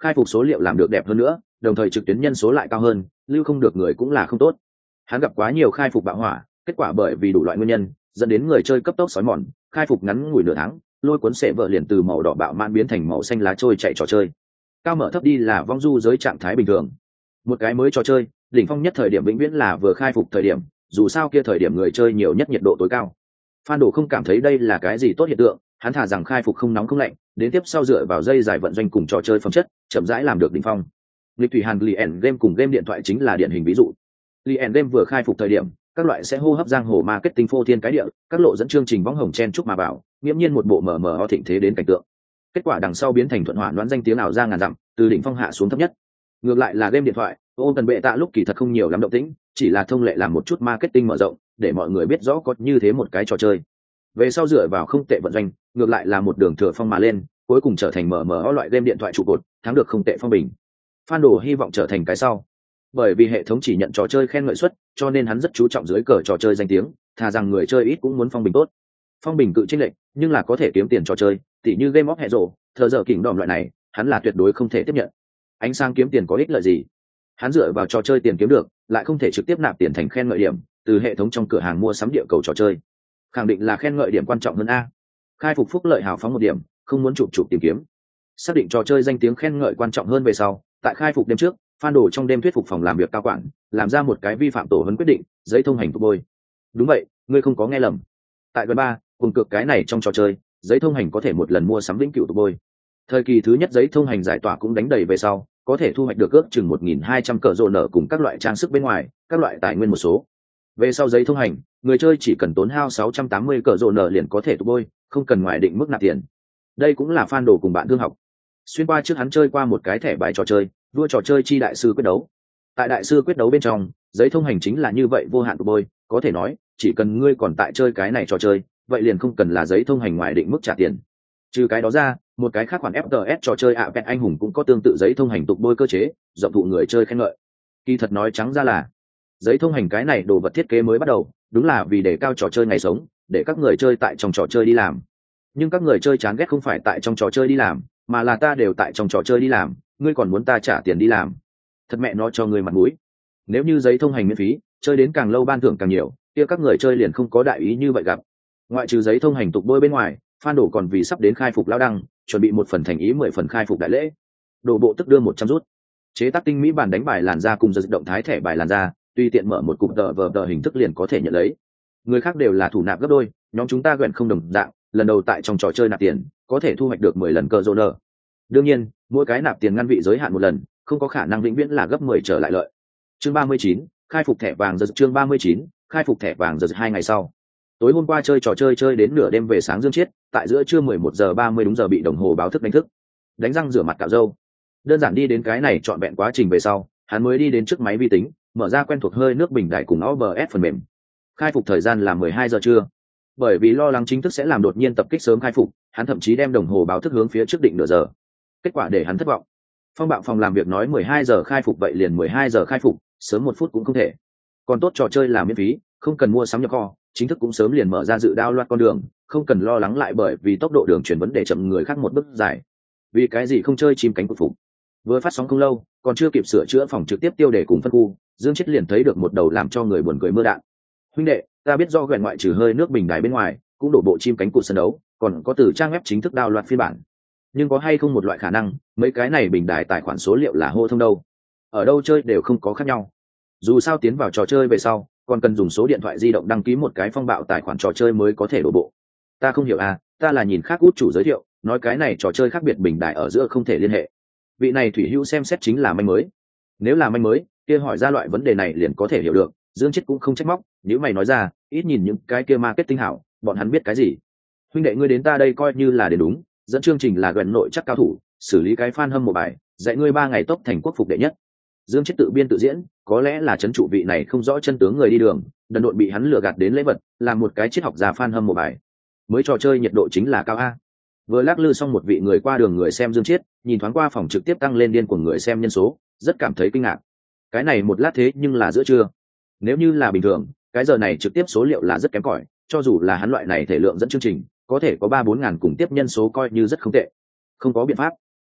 khai phục số liệu làm được đẹp hơn nữa, đồng thời trực tuyến nhân số lại cao hơn, lưu không được người cũng là không tốt. Hắn gặp quá nhiều khai phục bạo hỏa, kết quả bởi vì đủ loại nguyên nhân dẫn đến người chơi cấp tốc xói mòn, khai phục ngắn ngủi nửa tháng, lôi cuốn sệ vợ liền từ màu đỏ bạo man biến thành màu xanh lá trôi chạy trò chơi. Cao mở thấp đi là vong du giới trạng thái bình thường. Một cái mới trò chơi, đỉnh phong nhất thời điểm vĩnh viễn là vừa khai phục thời điểm, dù sao kia thời điểm người chơi nhiều nhất nhiệt độ tối cao. Phan Đồ không cảm thấy đây là cái gì tốt hiện tượng, hắn thả rằng khai phục không nóng không lạnh, đến tiếp sau dựa vào dây dài vận doanh cùng trò chơi phẩm chất, chậm rãi làm được đỉnh phong. Lịch thủy hàn Lien game cùng game điện thoại chính là điển hình ví dụ. Lien game vừa khai phục thời điểm, các loại sẽ hô hấp giang hồ marketing phô thiên cái địa, các lộ dẫn chương trình võng hồng chen chúc mà bảo, nghiễm nhiên một bộ mờ mờ ho thịnh thế đến cảnh tượng. Kết quả đằng sau biến thành thuận hỏa đoán danh tiếng ảo ra ngàn dặm, từ đỉnh phong hạ xuống thấp nhất. Ngược lại là game điện thoại, ôm tần bệ tạ lúc kỳ thật không nhiều lắm động tĩnh, chỉ là thông lệ làm một chút marketing mở rộng, để mọi người biết rõ có như thế một cái trò chơi. Về sau dựa vào không tệ vận doanh, ngược lại là một đường thừa phong mà lên, cuối cùng trở thành mở mở loại game điện thoại trụ cột, thắng được không tệ phong bình. Phan Đồ hy vọng trở thành cái sau, bởi vì hệ thống chỉ nhận trò chơi khen ngợi suất, cho nên hắn rất chú trọng dưới cờ trò chơi danh tiếng, thà rằng người chơi ít cũng muốn phong bình tốt. Phong bình cự chênh lệch, nhưng là có thể kiếm tiền trò chơi, tỉ như Game of Hero, thờ giờ kỉnh đòm loại này, hắn là tuyệt đối không thể tiếp nhận. Ánh sáng kiếm tiền có ích lợi gì? Hắn dựa vào trò chơi tiền kiếm được, lại không thể trực tiếp nạp tiền thành khen ngợi điểm, từ hệ thống trong cửa hàng mua sắm địa cầu trò chơi. Khẳng định là khen ngợi điểm quan trọng hơn a. Khai phục phúc lợi hào phóng một điểm, không muốn chụp chụp tìm kiếm. Xác định trò chơi danh tiếng khen ngợi quan trọng hơn về sau, tại khai phục đêm trước, Phan Đồ trong đêm thuyết phục phòng làm việc cao quản, làm ra một cái vi phạm tổ huấn quyết định, giấy thông hành tụ bôi. Đúng vậy, ngươi không có nghe lầm. Tại gần ba, cùng cực cái này trong trò chơi, giấy thông hành có thể một lần mua sắm vĩnh cửu tụ bôi. Thời kỳ thứ nhất giấy thông hành giải tỏa cũng đánh đầy về sau, có thể thu hoạch được ước chừng một nghìn hai trăm cờ rồ nở cùng các loại trang sức bên ngoài, các loại tài nguyên một số. Về sau giấy thông hành, người chơi chỉ cần tốn hao sáu trăm tám mươi cờ rồ nở liền có thể tụ bôi, không cần ngoài định mức nạp tiền. Đây cũng là Phan Đồ cùng bạn thương học. Xuyên qua trước hắn chơi qua một cái thẻ bài trò chơi, vua trò chơi chi đại sư quyết đấu. Tại đại sư quyết đấu bên trong, giấy thông hành chính là như vậy vô hạn tụ bôi, có thể nói, chỉ cần ngươi còn tại chơi cái này trò chơi, vậy liền không cần là giấy thông hành ngoài định mức trả tiền. Trừ cái đó ra, một cái khác khoản ép tê ét trò chơi ạ vẹn anh hùng cũng có tương tự giấy thông hành tục bôi cơ chế, rộng thụ người chơi khen ngợi. Kỳ thật nói trắng ra là, giấy thông hành cái này đồ vật thiết kế mới bắt đầu, đúng là vì để cao trò chơi ngày sống, để các người chơi tại trong trò chơi đi làm. Nhưng các người chơi chán ghét không phải tại trong trò chơi đi làm, mà là ta đều tại trong trò chơi đi làm, ngươi còn muốn ta trả tiền đi làm. Thật mẹ nó cho ngươi mặt mũi. Nếu như giấy thông hành miễn phí, chơi đến càng lâu ban thưởng càng nhiều, kia các người chơi liền không có đại ý như vậy gặp. Ngoại trừ giấy thông hành tục bôi bên ngoài, Phan Đồ còn vì sắp đến khai phục lao đăng, chuẩn bị một phần thành ý mười phần khai phục đại lễ. Đồ bộ tức đưa một trăm rút. Chế tác tinh mỹ bản đánh bài làn ra cùng giật động thái thẻ bài làn ra, tùy tiện mở một cụm tờ vờ tờ hình thức liền có thể nhận lấy. Người khác đều là thủ nạp gấp đôi, nhóm chúng ta gần không đồng dạng, lần đầu tại trong trò chơi nạp tiền, có thể thu hoạch được mười lần cờ rô nơ. Đương nhiên, mỗi cái nạp tiền ngăn vị giới hạn một lần, không có khả năng vĩnh viễn là gấp mười trở lại lợi. Chương ba mươi chín, khai phục thẻ vàng giật chương ba mươi chín, khai phục thẻ vàng giật hai ngày sau. Tối hôm qua chơi trò chơi chơi đến nửa đêm về sáng Dương Chiết, tại giữa trưa mười một giờ ba mươi đúng giờ bị đồng hồ báo thức đánh thức. Đánh răng rửa mặt cạo râu. Đơn giản đi đến cái này trọn vẹn quá trình về sau, hắn mới đi đến trước máy vi tính, mở ra quen thuộc hơi nước bình đại cùng o bê ét phần mềm. Khai phục thời gian là mười hai giờ trưa. Bởi vì lo lắng chính thức sẽ làm đột nhiên tập kích sớm khai phục, hắn thậm chí đem đồng hồ báo thức hướng phía trước định nửa giờ. Kết quả để hắn thất vọng. Phong bạo phòng làm việc nói mười hai giờ khai phục vậy liền mười hai giờ khai phục, sớm một phút cũng không thể. Còn tốt trò chơi là miễn phí, không cần mua sắm nhập kho, chính thức cũng sớm liền mở ra dự đao loạt con đường, không cần lo lắng lại bởi vì tốc độ đường truyền vấn đề chậm người khác một bước dài. Vì cái gì không chơi chim cánh cụt phục? Vừa phát sóng không lâu, còn chưa kịp sửa chữa phòng trực tiếp tiêu đề cùng phân khu, Dương Chiết liền thấy được một đầu làm cho người buồn cười mưa đạn. Huynh đệ, ta biết do gần ngoại trừ hơi nước bình đài bên ngoài, cũng đổ bộ chim cánh cụt sân đấu, còn có từ trang web chính thức đao loạt phiên bản. Nhưng có hay không một loại khả năng, mấy cái này bình đài tài khoản số liệu là hô thông đâu? Ở đâu chơi đều không có khác nhau. Dù sao tiến vào trò chơi về sau, còn cần dùng số điện thoại di động đăng ký một cái phong bạo tài khoản trò chơi mới có thể đổ bộ. Ta không hiểu à, ta là nhìn khác út chủ giới thiệu, nói cái này trò chơi khác biệt bình đại ở giữa không thể liên hệ. Vị này thủy hữu xem xét chính là manh mới. Nếu là manh mới, kia hỏi ra loại vấn đề này liền có thể hiểu được, Dương Chiết cũng không trách móc, nếu mày nói ra, ít nhìn những cái kia marketing hảo, bọn hắn biết cái gì. Huynh đệ ngươi đến ta đây coi như là để đúng, dẫn chương trình là gần nội chắc cao thủ, xử lý cái fan hâm mộ bài, dạy ngươi ba ngày tốc thành quốc phục đệ nhất. Dương Chiết tự biên tự diễn, có lẽ là trấn trụ vị này không rõ chân tướng người đi đường, đần độn bị hắn lừa gạt đến lễ vật, làm một cái triết học già fan hâm mộ bài. Mới trò chơi nhiệt độ chính là cao a. Vừa lắc lư xong một vị người qua đường người xem Dương Chiết, nhìn thoáng qua phòng trực tiếp tăng lên điên của người xem nhân số, rất cảm thấy kinh ngạc. Cái này một lát thế nhưng là giữa trưa. Nếu như là bình thường, cái giờ này trực tiếp số liệu là rất kém cỏi, cho dù là hắn loại này thể lượng dẫn chương trình, có thể có ba bốn ngàn cùng tiếp nhân số coi như rất không tệ. Không có biện pháp.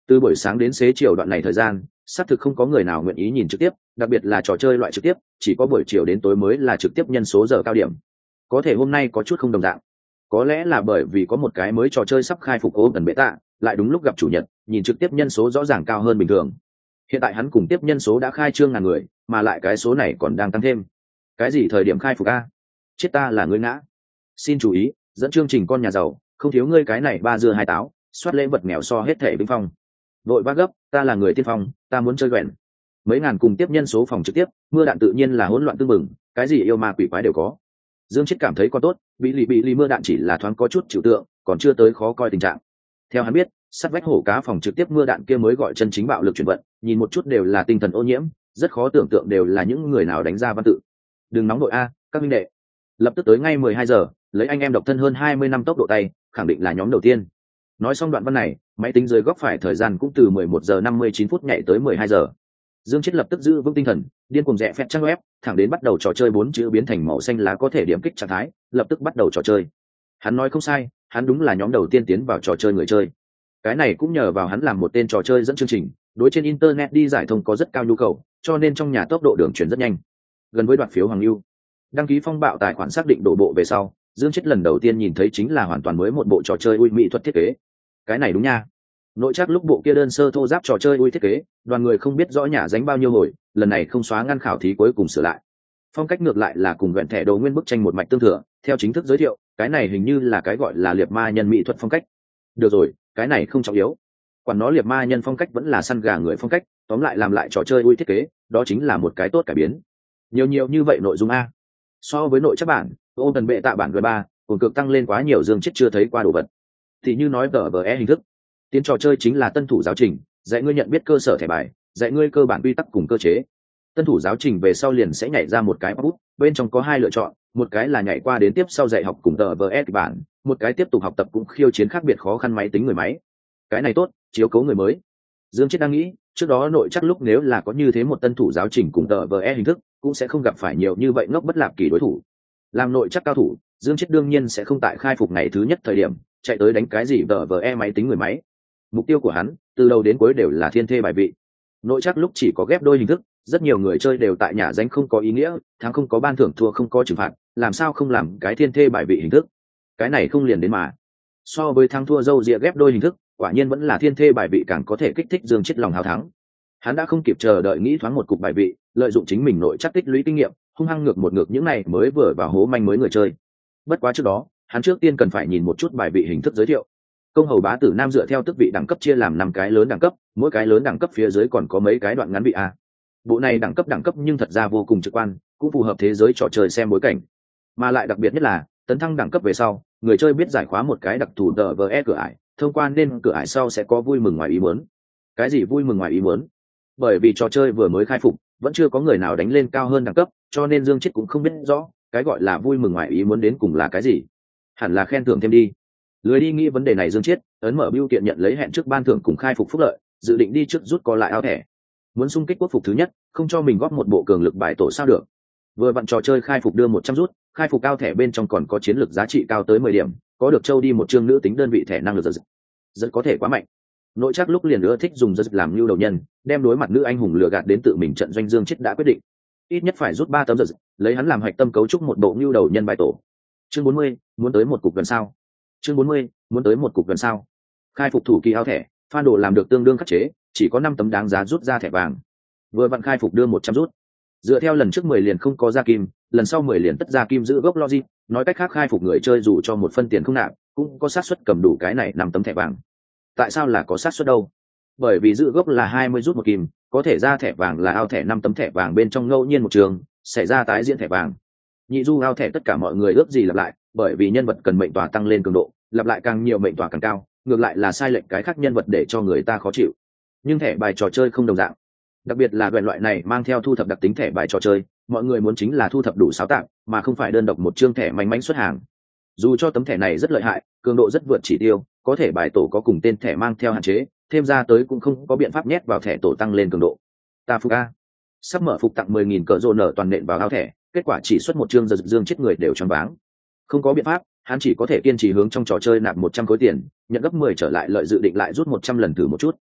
Từ buổi sáng đến xế chiều đoạn này thời gian, xác thực không có người nào nguyện ý nhìn trực tiếp, đặc biệt là trò chơi loại trực tiếp, chỉ có buổi chiều đến tối mới là trực tiếp nhân số giờ cao điểm. Có thể hôm nay có chút không đồng dạng. Có lẽ là bởi vì có một cái mới trò chơi sắp khai phục Open Beta, lại đúng lúc gặp chủ nhật, nhìn trực tiếp nhân số rõ ràng cao hơn bình thường. Hiện tại hắn cùng tiếp nhân số đã khai trương ngàn người, mà lại cái số này còn đang tăng thêm. Cái gì thời điểm khai phục a? Chết ta là ngươi ngã. Xin chú ý, dẫn chương trình con nhà giàu, không thiếu ngươi cái này ba dưa hai táo, soát lễ vật nghèo so hết thể vinh phong. Đội vác gấp, ta là người tiên phong, ta muốn chơi quèn. Mấy ngàn cùng tiếp nhân số phòng trực tiếp, mưa đạn tự nhiên là hỗn loạn tương mừng, cái gì yêu ma quỷ quái đều có. Dương Chiết cảm thấy có tốt, bị lì bị lì mưa đạn chỉ là thoáng có chút chịu tượng, còn chưa tới khó coi tình trạng. Theo hắn biết, sắt vách hổ cá phòng trực tiếp mưa đạn kia mới gọi chân chính bạo lực chuyển vận, nhìn một chút đều là tinh thần ô nhiễm, rất khó tưởng tượng đều là những người nào đánh ra văn tự. Đừng nóng đội a, các minh đệ. Lập tức tới ngay mười hai giờ, lấy anh em độc thân hơn hai mươi năm tốc độ tay, khẳng định là nhóm đầu tiên. Nói xong đoạn văn này, máy tính dưới góc phải thời gian cũng từ mười một giờ năm mươi chín phút nhảy tới mười hai giờ. Dương Chiết lập tức giữ vững tinh thần, điên cuồng rẽ phẹt trang web, thẳng đến bắt đầu trò chơi bốn chữ biến thành màu xanh lá có thể điểm kích trạng thái, lập tức bắt đầu trò chơi. Hắn nói không sai, hắn đúng là nhóm đầu tiên tiến vào trò chơi người chơi. Cái này cũng nhờ vào hắn làm một tên trò chơi dẫn chương trình, đối trên internet đi giải thông có rất cao nhu cầu, cho nên trong nhà tốc độ đường truyền rất nhanh. Gần với đoạt phiếu hoàng lưu, đăng ký phong bạo tài khoản xác định đổ bộ về sau, Dương Chiết lần đầu tiên nhìn thấy chính là hoàn toàn mới một bộ trò chơi ui mỹ thuật thiết kế. Cái này đúng nha. Nội chắc lúc bộ kia đơn sơ thô giáp trò chơi ui thiết kế, đoàn người không biết rõ nhả dánh bao nhiêu hồi, lần này không xóa ngăn khảo thí cuối cùng sửa lại. Phong cách ngược lại là cùng vẹn thẻ đồ nguyên bức tranh một mạch tương thừa, theo chính thức giới thiệu, cái này hình như là cái gọi là liệt ma nhân mỹ thuật phong cách. Được rồi, cái này không trọng yếu. Quản nó liệt ma nhân phong cách vẫn là săn gà người phong cách, tóm lại làm lại trò chơi ui thiết kế, đó chính là một cái tốt cải biến. Nhiều nhiều như vậy nội dung a. So với nội chắc bản, ô tần bệ tạ bản g ba, cùng cực tăng lên quá nhiều, Dương Chiết chưa thấy qua đồ vật. Thì như nói tờ vờ e hình thức, tiến trò chơi chính là tân thủ giáo trình, dạy ngươi nhận biết cơ sở thẻ bài, dạy ngươi cơ bản quy tắc cùng cơ chế. Tân thủ giáo trình về sau liền sẽ nhảy ra một cái bút, bên trong có hai lựa chọn, một cái là nhảy qua đến tiếp sau dạy học cùng tờ vờ e bản, một cái tiếp tục học tập cũng khiêu chiến khác biệt khó khăn máy tính người máy. Cái này tốt, chiếu cố người mới. Dương Chiết đang nghĩ, trước đó nội chắc lúc nếu là có như thế một tân thủ giáo trình cùng tờ vờ e hình thức, cũng sẽ không gặp phải nhiều như vậy ngốc bất lạp kỳ đối thủ. Làm nội chắc cao thủ, Dương Chiết đương nhiên sẽ không tại khai phục ngày thứ nhất thời điểm chạy tới đánh cái gì tờ vờ e máy tính người máy. Mục tiêu của hắn từ đầu đến cuối đều là thiên thê bài vị. Nội chắc lúc chỉ có ghép đôi hình thức, rất nhiều người chơi đều tại nhà danh không có ý nghĩa, thắng không có ban thưởng, thua không có trừng phạt, làm sao không làm cái thiên thê bài vị hình thức. Cái này không liền đến mà. So với thắng thua dâu dịa ghép đôi hình thức, quả nhiên vẫn là thiên thê bài vị càng có thể kích thích Dương Chiết lòng hào thắng. Hắn đã không kịp chờ đợi nghĩ thoáng một cục bài vị, lợi dụng chính mình nội chắc tích lũy kinh nghiệm, hung hăng ngược một ngược những này mới vừa vào hố manh mới người chơi. Bất quá trước đó, hắn trước tiên cần phải nhìn một chút bài vị hình thức giới thiệu. Công hầu bá tử nam dựa theo tước vị đẳng cấp chia làm năm cái lớn đẳng cấp, mỗi cái lớn đẳng cấp phía dưới còn có mấy cái đoạn ngắn vị a. Bộ này đẳng cấp đẳng cấp nhưng thật ra vô cùng trực quan, cũng phù hợp thế giới trò chơi xem bối cảnh. Mà lại đặc biệt nhất là, tấn thăng đẳng cấp về sau, người chơi biết giải khóa một cái đặc thù tờ vờ e cửa ải, thông qua nên cửa ải sau sẽ có vui mừng ngoài ý muốn. Cái gì vui mừng ngoài ý muốn? Bởi vì trò chơi vừa mới khai phục, vẫn chưa có người nào đánh lên cao hơn đẳng cấp, cho nên Dương Chiết cũng không biết rõ cái gọi là vui mừng ngoài ý muốn đến cùng là cái gì. Hẳn là khen thưởng thêm đi. Lười đi nghĩ vấn đề này, Dương Chiết ấn mở bưu kiện nhận lấy hẹn trước ban thưởng cùng khai phục phúc lợi, dự định đi trước rút co lại áo thẻ. Muốn xung kích quốc phục thứ nhất, không cho mình góp một bộ cường lực bài tổ sao được. Vừa vặn trò chơi khai phục đưa một trăm rút, khai phục cao thẻ bên trong còn có chiến lược giá trị cao tới mười điểm, có được châu đi một chương nữ tính đơn vị thẻ năng lực rất, rất có thể quá mạnh. Nội chắc lúc liền nữa thích dùng rất làm lưu đầu nhân, đem đối mặt nữ anh hùng lừa gạt đến tự mình trận doanh. Dương Chiết đã quyết định, ít nhất phải rút ba tấm giật, lấy hắn làm hạch tâm cấu trúc một bộ lưu đầu nhân bài tổ. Chương bốn mươi, muốn tới một cục gần sao. Chương bốn mươi, muốn tới một cục gần sao. Khai phục thủ kỳ áo thẻ, phan đồ làm được tương đương khắc chế, chỉ có năm tấm đáng giá rút ra thẻ vàng. Vừa vặn khai phục đưa một trăm rút. Dựa theo lần trước mười liền không có ra kim, lần sau mười liền tất ra kim giữ gốc logic, nói cách khác khai phục người chơi dù cho một phân tiền không nạp, cũng có xác suất cầm đủ cái này năm tấm thẻ vàng. Tại sao là có xác suất đâu? Bởi vì giữ gốc là hai mươi rút một kim, có thể ra thẻ vàng là ao thẻ năm tấm thẻ vàng bên trong ngẫu nhiên một trường, xảy ra tái diễn thẻ vàng. Nhị du ao thẻ tất cả mọi người ước gì lặp lại, bởi vì nhân vật cần mệnh tỏa tăng lên cường độ, lặp lại càng nhiều mệnh tỏa càng cao, ngược lại là sai lệch cái khác nhân vật để cho người ta khó chịu. Nhưng thẻ bài trò chơi không đồng dạng, đặc biệt là loại này mang theo thu thập đặc tính thẻ bài trò chơi, mọi người muốn chính là thu thập đủ sáu tạng, mà không phải đơn độc một chương thẻ manh mánh xuất hàng. Dù cho tấm thẻ này rất lợi hại, cường độ rất vượt chỉ tiêu, có thể bài tổ có cùng tên thẻ mang theo hạn chế, thêm ra tới cũng không có biện pháp nhét vào thẻ tổ tăng lên cường độ. Ta phục a, sắp mở phục tặng mười nghìn cờ rô nở toàn nện vào ao thẻ, kết quả chỉ xuất một chương, giật Dương chết người đều choáng váng. Không có biện pháp, hắn chỉ có thể kiên trì hướng trong trò chơi nạp một trăm khối tiền, nhận gấp mười trở lại lợi, dự định lại rút một trăm lần thử một chút.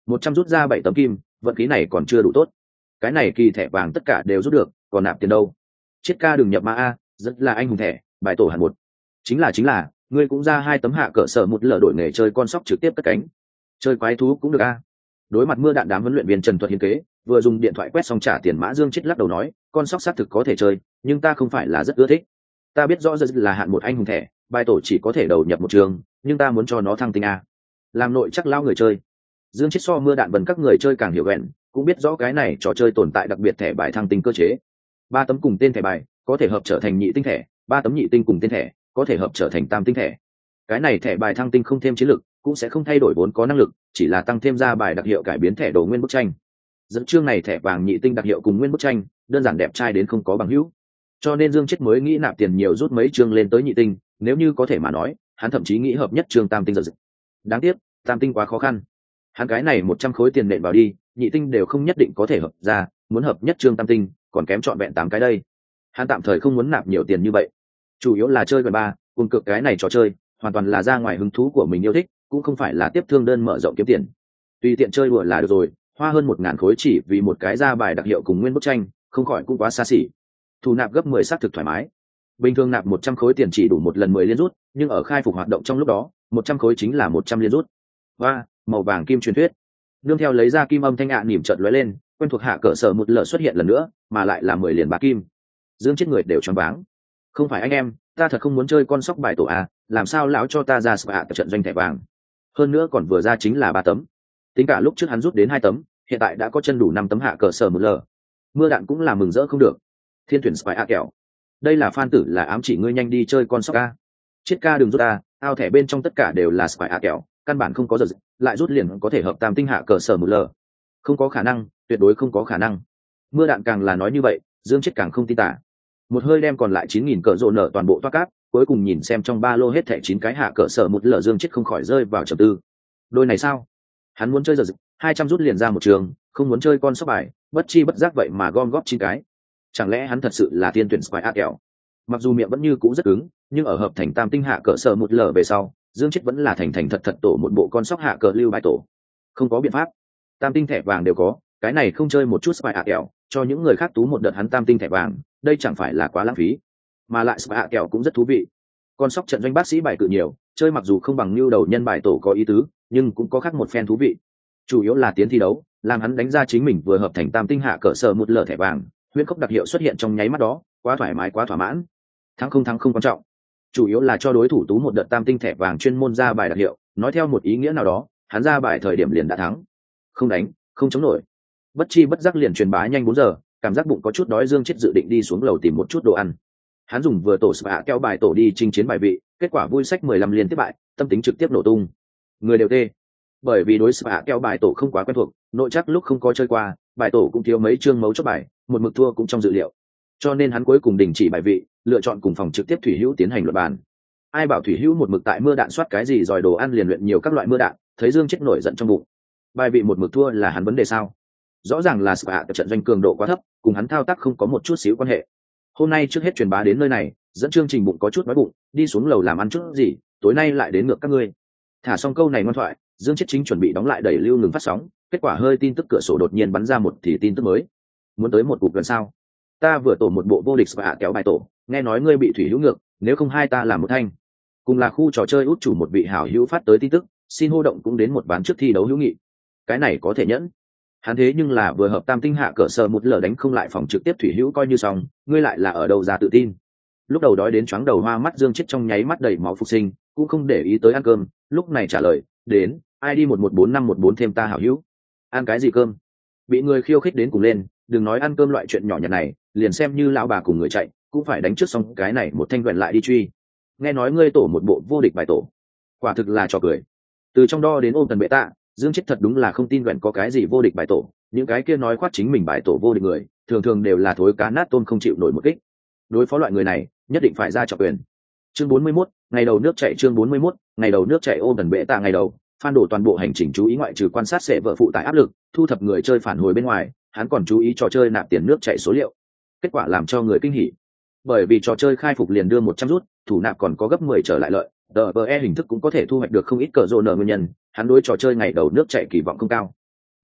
một trăm rút ra bảy tấm kim, vận khí này còn chưa đủ tốt. Cái này kỳ thẻ vàng tất cả đều rút được, còn nạp tiền đâu? Chiết ca đừng nhập ma a, rất là anh hùng thẻ, bài tổ hẳn một. Chính là chính là, ngươi cũng ra hai tấm hạ cỡ sở một lở đổi nghề chơi con sóc trực tiếp cất cánh. Chơi quái thú cũng được a. Đối mặt mưa đạn, đám huấn luyện viên Trần Thuật hiến kế, vừa dùng điện thoại quét xong trả tiền mã Dương Chết lắc đầu nói, con sóc xác thực có thể chơi, nhưng ta không phải là rất ưa thích. Ta biết rõ rất là hạn một anh hùng thẻ, bài tổ chỉ có thể đầu nhập một trường, nhưng ta muốn cho nó thăng tinh a. Làm nội chắc lao người chơi. Dương Chết so mưa đạn vần các người chơi càng hiểu bèn, cũng biết rõ cái này trò chơi tồn tại đặc biệt thẻ bài thăng tinh cơ chế. Ba tấm cùng tên thẻ bài có thể hợp trở thành nhị tinh thẻ, ba tấm nhị tinh cùng tên thẻ có thể hợp trở thành tam tinh thẻ. Cái này thẻ bài thăng tinh không thêm chiến lực, cũng sẽ không thay đổi vốn có năng lực, chỉ là tăng thêm ra bài đặc hiệu cải biến thẻ đồ nguyên bức tranh. Dẫn chương này thẻ vàng nhị tinh đặc hiệu cùng nguyên bức tranh, đơn giản đẹp trai đến không có bằng hữu. Cho nên Dương Chết mới nghĩ nạp tiền nhiều rút mấy chương lên tới nhị tinh, nếu như có thể mà nói, hắn thậm chí nghĩ hợp nhất chương tam tinh giật. Đáng tiếc, tam tinh quá khó khăn. Hắn cái này một trăm khối tiền nện vào đi, nhị tinh đều không nhất định có thể hợp ra, muốn hợp nhất chương tam tinh, còn kém trọn vẹn tám cái đây. Hắn tạm thời không muốn nạp nhiều tiền như vậy, chủ yếu là chơi gần ba, cùng cực cái này trò chơi, hoàn toàn là ra ngoài hứng thú của mình yêu thích, cũng không phải là tiếp thương đơn mở rộng kiếm tiền. Tùy tiện chơi đùa là được rồi, hoa hơn một ngàn khối chỉ vì một cái ra bài đặc hiệu cùng nguyên bức tranh, không khỏi cũng quá xa xỉ. Thu nạp gấp mười xác thực thoải mái. Bình thường nạp một trăm khối tiền chỉ đủ một lần mười liên rút, nhưng ở khai phục hoạt động trong lúc đó, một trăm khối chính là một trăm liên rút. Và màu vàng kim truyền thuyết. Nương theo lấy ra kim âm thanh ạ à, nỉm chợt lóe lên, quen thuộc hạ cỡ sở một lở xuất hiện lần nữa, mà lại là mười liền bạc kim. Dương Chết người đều choáng váng. Không phải anh em, ta thật không muốn chơi con sóc bài tổ à, làm sao lão cho ta ra spa trận doanh thẻ vàng. Hơn nữa còn vừa ra chính là ba tấm. Tính cả lúc trước hắn rút đến hai tấm, hiện tại đã có chân đủ năm tấm hạ cỡ sở một lở. Mưa đạn cũng là mừng rỡ không được. Thiên tuyển spa kẹo. Đây là fan tử là ám chỉ ngươi nhanh đi chơi con sóc a. Chết ca đừng rút ta, ao thẻ bên trong tất cả đều là spa kẹo, căn bản không có giật, lại rút liền có thể hợp tam tinh hạ cỡ sở một lở. Không có khả năng, tuyệt đối không có khả năng. Mưa đạn càng là nói như vậy, Dương Chết càng không tin tả. Một hơi đem còn lại chín nghìn cỡ rộ nở toàn bộ toa cáp, cuối cùng nhìn xem trong ba lô hết thẻ chín cái hạ cỡ sở một lở, Dương Chết không khỏi rơi vào trầm tư. Đôi này sao? Hắn muốn chơi giật, hai trăm rút liền ra một trường, không muốn chơi con sóc bài, bất chi bất giác vậy mà gom góp chín cái. Chẳng lẽ hắn thật sự là tiên tuyển spy ác kẹo? Mặc dù miệng vẫn như cũ rất cứng, nhưng ở hợp thành tam tinh hạ cỡ sở một lở về sau, Dương Chết vẫn là thành thành thật thật tổ một bộ con sóc hạ cỡ lưu bài tổ. Không có biện pháp, tam tinh thẻ vàng đều có, cái này không chơi một chút spy ác kẹo, cho những người khác tú một đợt hắn tam tinh thẻ vàng, đây chẳng phải là quá lãng phí. Mà lại spy ác kẹo cũng rất thú vị. Con sóc trận doanh bác sĩ bài cự nhiều, chơi mặc dù không bằng lưu đầu nhân bài tổ có ý tứ, nhưng cũng có khác một phen thú vị. Chủ yếu là tiến thi đấu, làm hắn đánh ra chính mình vừa hợp thành tam tinh hạ cỡ sở một lở thẻ vàng, huyễn khốc đặc hiệu xuất hiện trong nháy mắt đó, quá thoải mái quá thỏa mãn. Thắng không thắng không quan trọng, chủ yếu là cho đối thủ tú một đợt tam tinh thẻ vàng chuyên môn ra bài đặc hiệu, nói theo một ý nghĩa nào đó, hắn ra bài thời điểm liền đã thắng. Không đánh, không chống nổi. Bất chi bất giác liền truyền bá nhanh bốn giờ, cảm giác bụng có chút đói, Dương Chết dự định đi xuống lầu tìm một chút đồ ăn. Hắn dùng vừa tổ spa keo bài tổ đi chinh chiến bài vị, kết quả vui sách mười lăm liên tiếp bại, tâm tính trực tiếp nổ tung. Người đều tê. Bởi vì đối spa keo bài tổ không quá quen thuộc, nội chắc lúc không có chơi qua, bài tổ cũng thiếu mấy chương mấu chốt bài, một mực thua cũng trong dự liệu. Cho nên hắn cuối cùng đình chỉ bài vị, lựa chọn cùng phòng trực tiếp Thủy Hữu tiến hành luận bàn. Ai bảo Thủy Hữu một mực tại mưa đạn soát cái gì giỏi đồ ăn liền luyện nhiều các loại mưa đạn, thấy Dương Chết nổi giận trong bụng. Bài vị một mực thua là hắn vấn đề sao? Rõ ràng là spa trận doanh cường độ quá thấp, cùng hắn thao tác không có một chút xíu quan hệ. Hôm nay trước hết truyền bá đến nơi này, dẫn chương trình bụng có chút đói bụng, đi xuống lầu làm ăn chút gì, tối nay lại đến ngược các ngươi. Thả xong câu này ngoan thoại, Dương Chết chính chuẩn bị đóng lại đẩy lưu ngừng phát sóng, kết quả hơi tin tức cửa sổ đột nhiên bắn ra một thì tin tức mới. Muốn tới một cuộc gần sao? Ta vừa tổ một bộ vô địch spa kéo bài tổ, nghe nói ngươi bị Thủy Hữu ngược, nếu không hai ta làm một thanh. Cùng là khu trò chơi út chủ một vị hảo hữu phát tới tin tức, xin hô động cũng đến một ván trước thi đấu hữu nghị. Cái này có thể nhẫn. Hắn thế nhưng là vừa hợp tam tinh hạ cỡ sở một lở đánh không lại phòng trực tiếp Thủy Hữu coi như xong, ngươi lại là ở đâu ra tự tin? Lúc đầu đói đến choáng đầu hoa mắt, Dương Chết trong nháy mắt đầy máu phục sinh, cũng không để ý tới ăn cơm, lúc này trả lời, đến, ai đi một một bốn năm một bốn thêm ta hảo hữu. Ăn cái gì cơm? Bị người khiêu khích đến cùng lên, đừng nói ăn cơm loại chuyện nhỏ nhặt này, liền xem như lão bà cùng người chạy, cũng phải đánh trước xong cái này một thanh đoạn lại đi truy. Nghe nói ngươi tổ một bộ vô địch bài tổ, quả thực là trò cười. Từ trong đo đến ôm tần bệ tạ, Dương Chết thật đúng là không tin đoạn có cái gì vô địch bài tổ, những cái kia nói khoác chính mình bài tổ vô địch người, thường thường đều là thối cá nát tôm không chịu nổi một kích. Đối phó loại người này, nhất định phải ra trọng quyền. Chương bốn mươi mốt, ngày đầu nước chảy. Chương bốn mươi mốt, ngày đầu nước chảy. Ôm tần bệ tạ ngày đầu, Phan đổ toàn bộ hành trình chú ý ngoại trừ quan sát sẽ vợ phụ tải áp lực, thu thập người chơi phản hồi bên ngoài, hắn còn chú ý trò chơi nạp tiền nước chảy số liệu. Kết quả làm cho người kinh hỉ. Bởi vì trò chơi khai phục liền đưa một trăm rút, thủ nạp còn có gấp mười trở lại lợi, đê vê e hình thức cũng có thể thu hoạch được không ít cờ rô nở nguyên nhân, hắn đối trò chơi ngày đầu nước chảy kỳ vọng không cao.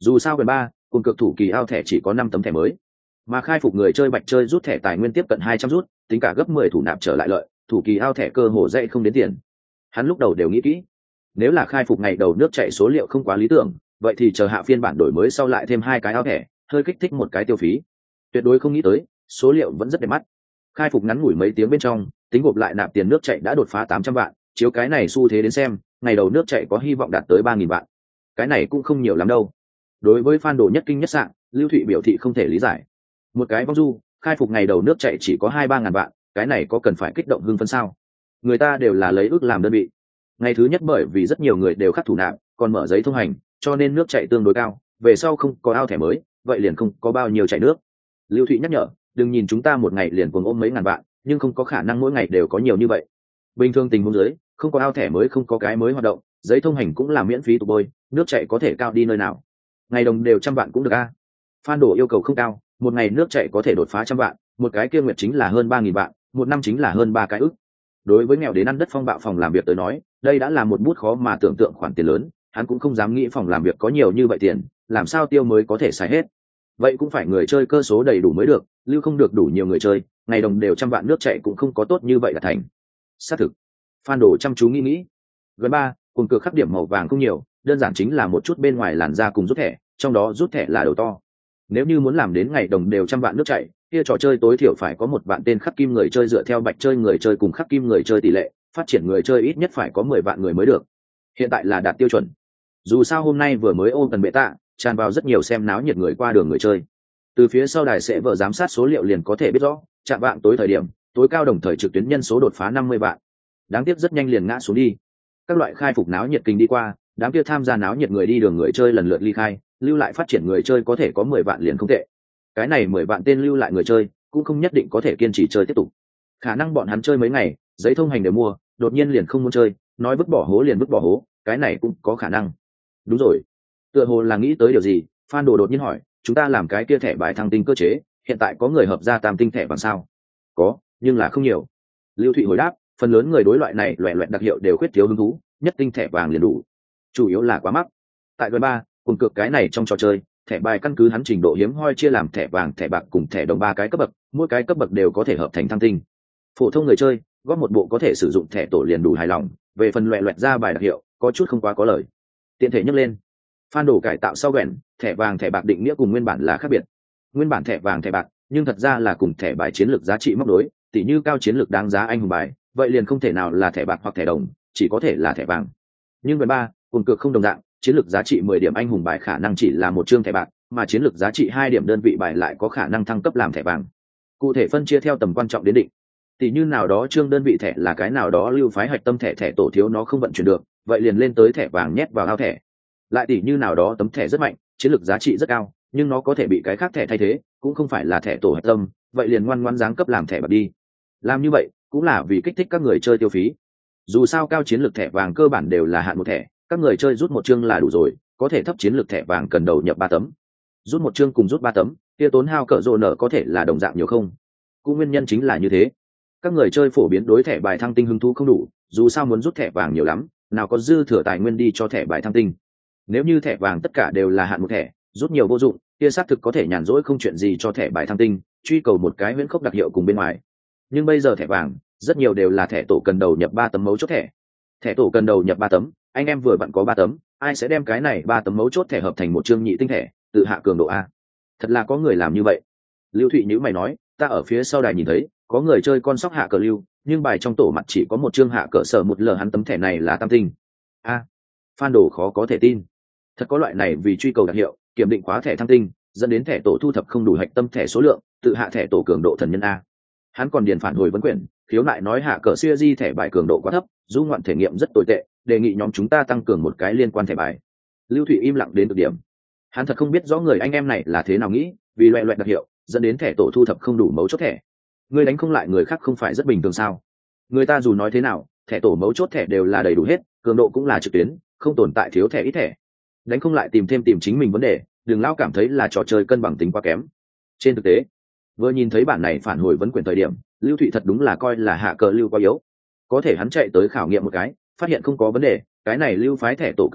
Dù sao gần ba cùng cực thủ kỳ ao thẻ chỉ có năm tấm thẻ mới, mà khai phục người chơi bạch chơi rút thẻ tài nguyên tiếp cận hai trăm rút, tính cả gấp mười thủ nạp trở lại lợi, thủ kỳ ao thẻ cơ hồ dậy không đến tiền. Hắn lúc đầu đều nghĩ kỹ, nếu là khai phục ngày đầu nước chạy số liệu không quá lý tưởng, vậy thì chờ hạ phiên bản đổi mới sau lại thêm hai cái ao thẻ, hơi kích thích một cái tiêu phí. Tuyệt đối không nghĩ tới, số liệu vẫn rất đẹp mắt. Khai phục ngắn ngủi mấy tiếng bên trong, tính gộp lại nạp tiền nước chạy đã đột phá tám trăm vạn, chiếu cái này xu thế đến xem, ngày đầu nước chạy có hy vọng đạt tới ba nghìn vạn. Cái này cũng không nhiều lắm đâu. Đối với fan đồ nhất kinh nhất sạng, Lưu Thụy biểu thị không thể lý giải. Một cái vong du, khai phục ngày đầu nước chạy chỉ có hai ba ngàn vạn, cái này có cần phải kích động hưng phấn sao? Người ta đều là lấy ước làm đơn vị. Ngày thứ nhất bởi vì rất nhiều người đều khắc thủ nạp, còn mở giấy thông hành, cho nên nước chạy tương đối cao, về sau không có ao thẻ mới, vậy liền không có bao nhiêu chạy nước. Lưu Thụy nhắc nhở, đừng nhìn chúng ta một ngày liền cuồng ôm mấy ngàn vạn, nhưng không có khả năng mỗi ngày đều có nhiều như vậy. Bình thường tình huống dưới, không có ao thẻ mới, không có cái mới hoạt động, giấy thông hành cũng là miễn phí tụ bôi, nước chạy có thể cao đi nơi nào. Ngày đồng đều trăm vạn cũng được a. Phan đổ yêu cầu không cao, một ngày nước chạy có thể đột phá trăm vạn, một cái kia nguyệt chính là hơn ba nghìn vạn, một năm chính là hơn ba cái ức. Đối với nghèo đến ăn đất phong bạo phòng làm việc tới nói, đây đã là một bút khó mà tưởng tượng khoản tiền lớn, hắn cũng không dám nghĩ phòng làm việc có nhiều như vậy tiền, làm sao tiêu mới có thể xài hết. Vậy cũng phải người chơi cơ số đầy đủ mới được, lưu không được đủ nhiều người chơi, ngày đồng đều trăm vạn nước chạy cũng không có tốt như vậy là thành. Xác thực. Phan đổ chăm chú nghĩ nghĩ. Gần ba, cùng cược khắc điểm màu vàng không nhiều, đơn giản chính là một chút bên ngoài làn da cùng rút thẻ, trong đó rút thẻ là đầu to. Nếu như muốn làm đến ngày đồng đều trăm vạn nước chạy, kia trò chơi tối thiểu phải có một vạn tên khắc kim người chơi dựa theo bạch chơi người chơi cùng khắc kim người chơi tỷ lệ, phát triển người chơi ít nhất phải có mười vạn người mới được. Hiện tại là đạt tiêu chuẩn. Dù sao hôm nay vừa mới ôm tần bệ tạ, tràn vào rất nhiều xem náo nhiệt người qua đường người chơi. Từ phía sau đài sẽ vợ giám sát số liệu liền có thể biết rõ, chạm vạn tối thời điểm, tối cao đồng thời trực tuyến nhân số đột phá năm mươi vạn. Đáng tiếc rất nhanh liền ngã xuống đi. Các loại khai phục náo nhiệt kinh đi qua, đám kia tham gia náo nhiệt người đi đường người chơi lần lượt ly khai, lưu lại phát triển người chơi có thể có mười vạn liền không tệ. Cái này mười vạn tên lưu lại người chơi, cũng không nhất định có thể kiên trì chơi tiếp tục. Khả năng bọn hắn chơi mấy ngày, giấy thông hành đều mua, đột nhiên liền không muốn chơi, nói vứt bỏ hố liền vứt bỏ hố, cái này cũng có khả năng. Đúng rồi, tựa hồ là nghĩ tới điều gì, Phan Đồ đột nhiên hỏi, chúng ta làm cái kia thẻ bài thăng tinh cơ chế, hiện tại có người hợp ra tam tinh thẻ bằng sao? Có, nhưng là không nhiều. Lưu Thụy hồi đáp, phần lớn người đối loại này loẹt loẹt đặc hiệu đều khuyết thiếu hứng thú, nhất tinh thẻ vàng liền đủ. Chủ yếu là quá mắc. Tại gần ba, cùng cược cái này trong trò chơi, thẻ bài căn cứ hắn trình độ hiếm hoi chia làm thẻ vàng, thẻ bạc cùng thẻ đồng ba cái cấp bậc, mỗi cái cấp bậc đều có thể hợp thành thăng tinh. Phổ thông người chơi, góp một bộ có thể sử dụng thẻ tổ liền đủ hài lòng, về phần loẹt loẹt ra bài đặc hiệu, có chút không quá có lời. Tiện thể nhắc lên, Phan Đồ cải tạo sau vẹn, thẻ vàng thẻ bạc định nghĩa cùng nguyên bản là khác biệt. Nguyên bản thẻ vàng thẻ bạc, nhưng thật ra là cùng thẻ bài chiến lược giá trị móc đối, tỉ như cao chiến lược đáng giá anh hùng bài, vậy liền không thể nào là thẻ bạc hoặc thẻ đồng, chỉ có thể là thẻ vàng. Nhưng vẹn ba, cùng cược không đồng dạng, chiến lược giá trị mười điểm anh hùng bài khả năng chỉ là một chương thẻ bạc, mà chiến lược giá trị hai điểm đơn vị bài lại có khả năng thăng cấp làm thẻ vàng. Cụ thể phân chia theo tầm quan trọng đến định. Tỷ như nào đó chương đơn vị thẻ là cái nào đó lưu phái hạch tâm thẻ thẻ tổ thiếu nó không vận chuyển được, vậy liền lên tới thẻ vàng nhét vào ao thẻ. Lại tỷ như nào đó tấm thẻ rất mạnh, chiến lược giá trị rất cao, nhưng nó có thể bị cái khác thẻ thay thế, cũng không phải là thẻ tổ hạch tâm, vậy liền ngoan ngoãn giáng cấp làm thẻ bạc đi. Làm như vậy cũng là vì kích thích các người chơi tiêu phí. Dù sao cao chiến lược thẻ vàng cơ bản đều là hạn một thẻ, các người chơi rút một chương là đủ rồi, có thể thấp chiến lược thẻ vàng cần đầu nhập ba tấm. Rút một chương cùng rút ba tấm, kia tốn hao cỡ rộ nở có thể là đồng dạng nhiều không? Cũng nguyên nhân chính là như thế. Các người chơi phổ biến đối thẻ bài thăng tinh hứng thú không đủ, dù sao muốn rút thẻ vàng nhiều lắm, nào có dư thừa tài nguyên đi cho thẻ bài thăng tinh. Nếu như thẻ vàng tất cả đều là hạn một thẻ, rút nhiều vô dụng, kia xác thực có thể nhàn rỗi không chuyện gì cho thẻ bài thăng tinh, truy cầu một cái huyễn khốc đặc hiệu cùng bên ngoài. Nhưng bây giờ thẻ vàng, rất nhiều đều là thẻ tổ cần đầu nhập ba tấm mấu chốt thẻ. Thẻ tổ cần đầu nhập ba tấm, anh em vừa vặn có ba tấm, ai sẽ đem cái này ba tấm mấu chốt thẻ hợp thành một chương nhị tinh thẻ, tự hạ cường độ a. Thật là có người làm như vậy. Lưu Thụy nhíu mày nói, ta ở phía sau đài nhìn thấy, có người chơi con sóc hạ cờ lưu, nhưng bài trong tổ mặt chỉ có một chương hạ cờ sở một lờ hắn tấm thẻ này là tam tinh. A, Phan Đồ khó có thể tin. Thật có loại này vì truy cầu đặc hiệu, kiểm định khóa thẻ thăng tinh, dẫn đến thẻ tổ thu thập không đủ hạch tâm thẻ số lượng, tự hạ thẻ tổ cường độ thần nhân a. Hắn còn điền phản hồi vấn quyển, khiếu nại nói hạ cờ siêu di thẻ bài cường độ quá thấp, du ngoạn thể nghiệm rất tồi tệ, đề nghị nhóm chúng ta tăng cường một cái liên quan thẻ bài. Lưu Thụy im lặng đến cực điểm. Hắn thật không biết rõ người anh em này là thế nào nghĩ, vì loẹ loẹt đặc hiệu dẫn đến thẻ tổ thu thập không đủ mấu chốt thẻ. Người đánh không lại người khác không phải rất bình thường sao? Người ta dù nói thế nào, thẻ tổ mấu chốt thẻ đều là đầy đủ hết, cường độ cũng là trực tuyến, không tồn tại thiếu thẻ ít thẻ. Đánh không lại tìm thêm tìm chính mình vấn đề, đừng lao cảm thấy là trò chơi cân bằng tính quá kém. Trên thực tế, vừa nhìn thấy bản này phản hồi vấn quyền thời điểm, Lưu Thụy thật đúng là coi là hạ cờ lưu quá yếu. Có thể hắn chạy tới khảo nghiệm một cái, phát hiện không có vấn đề, cái này lưu phái thẻ tổ cường độ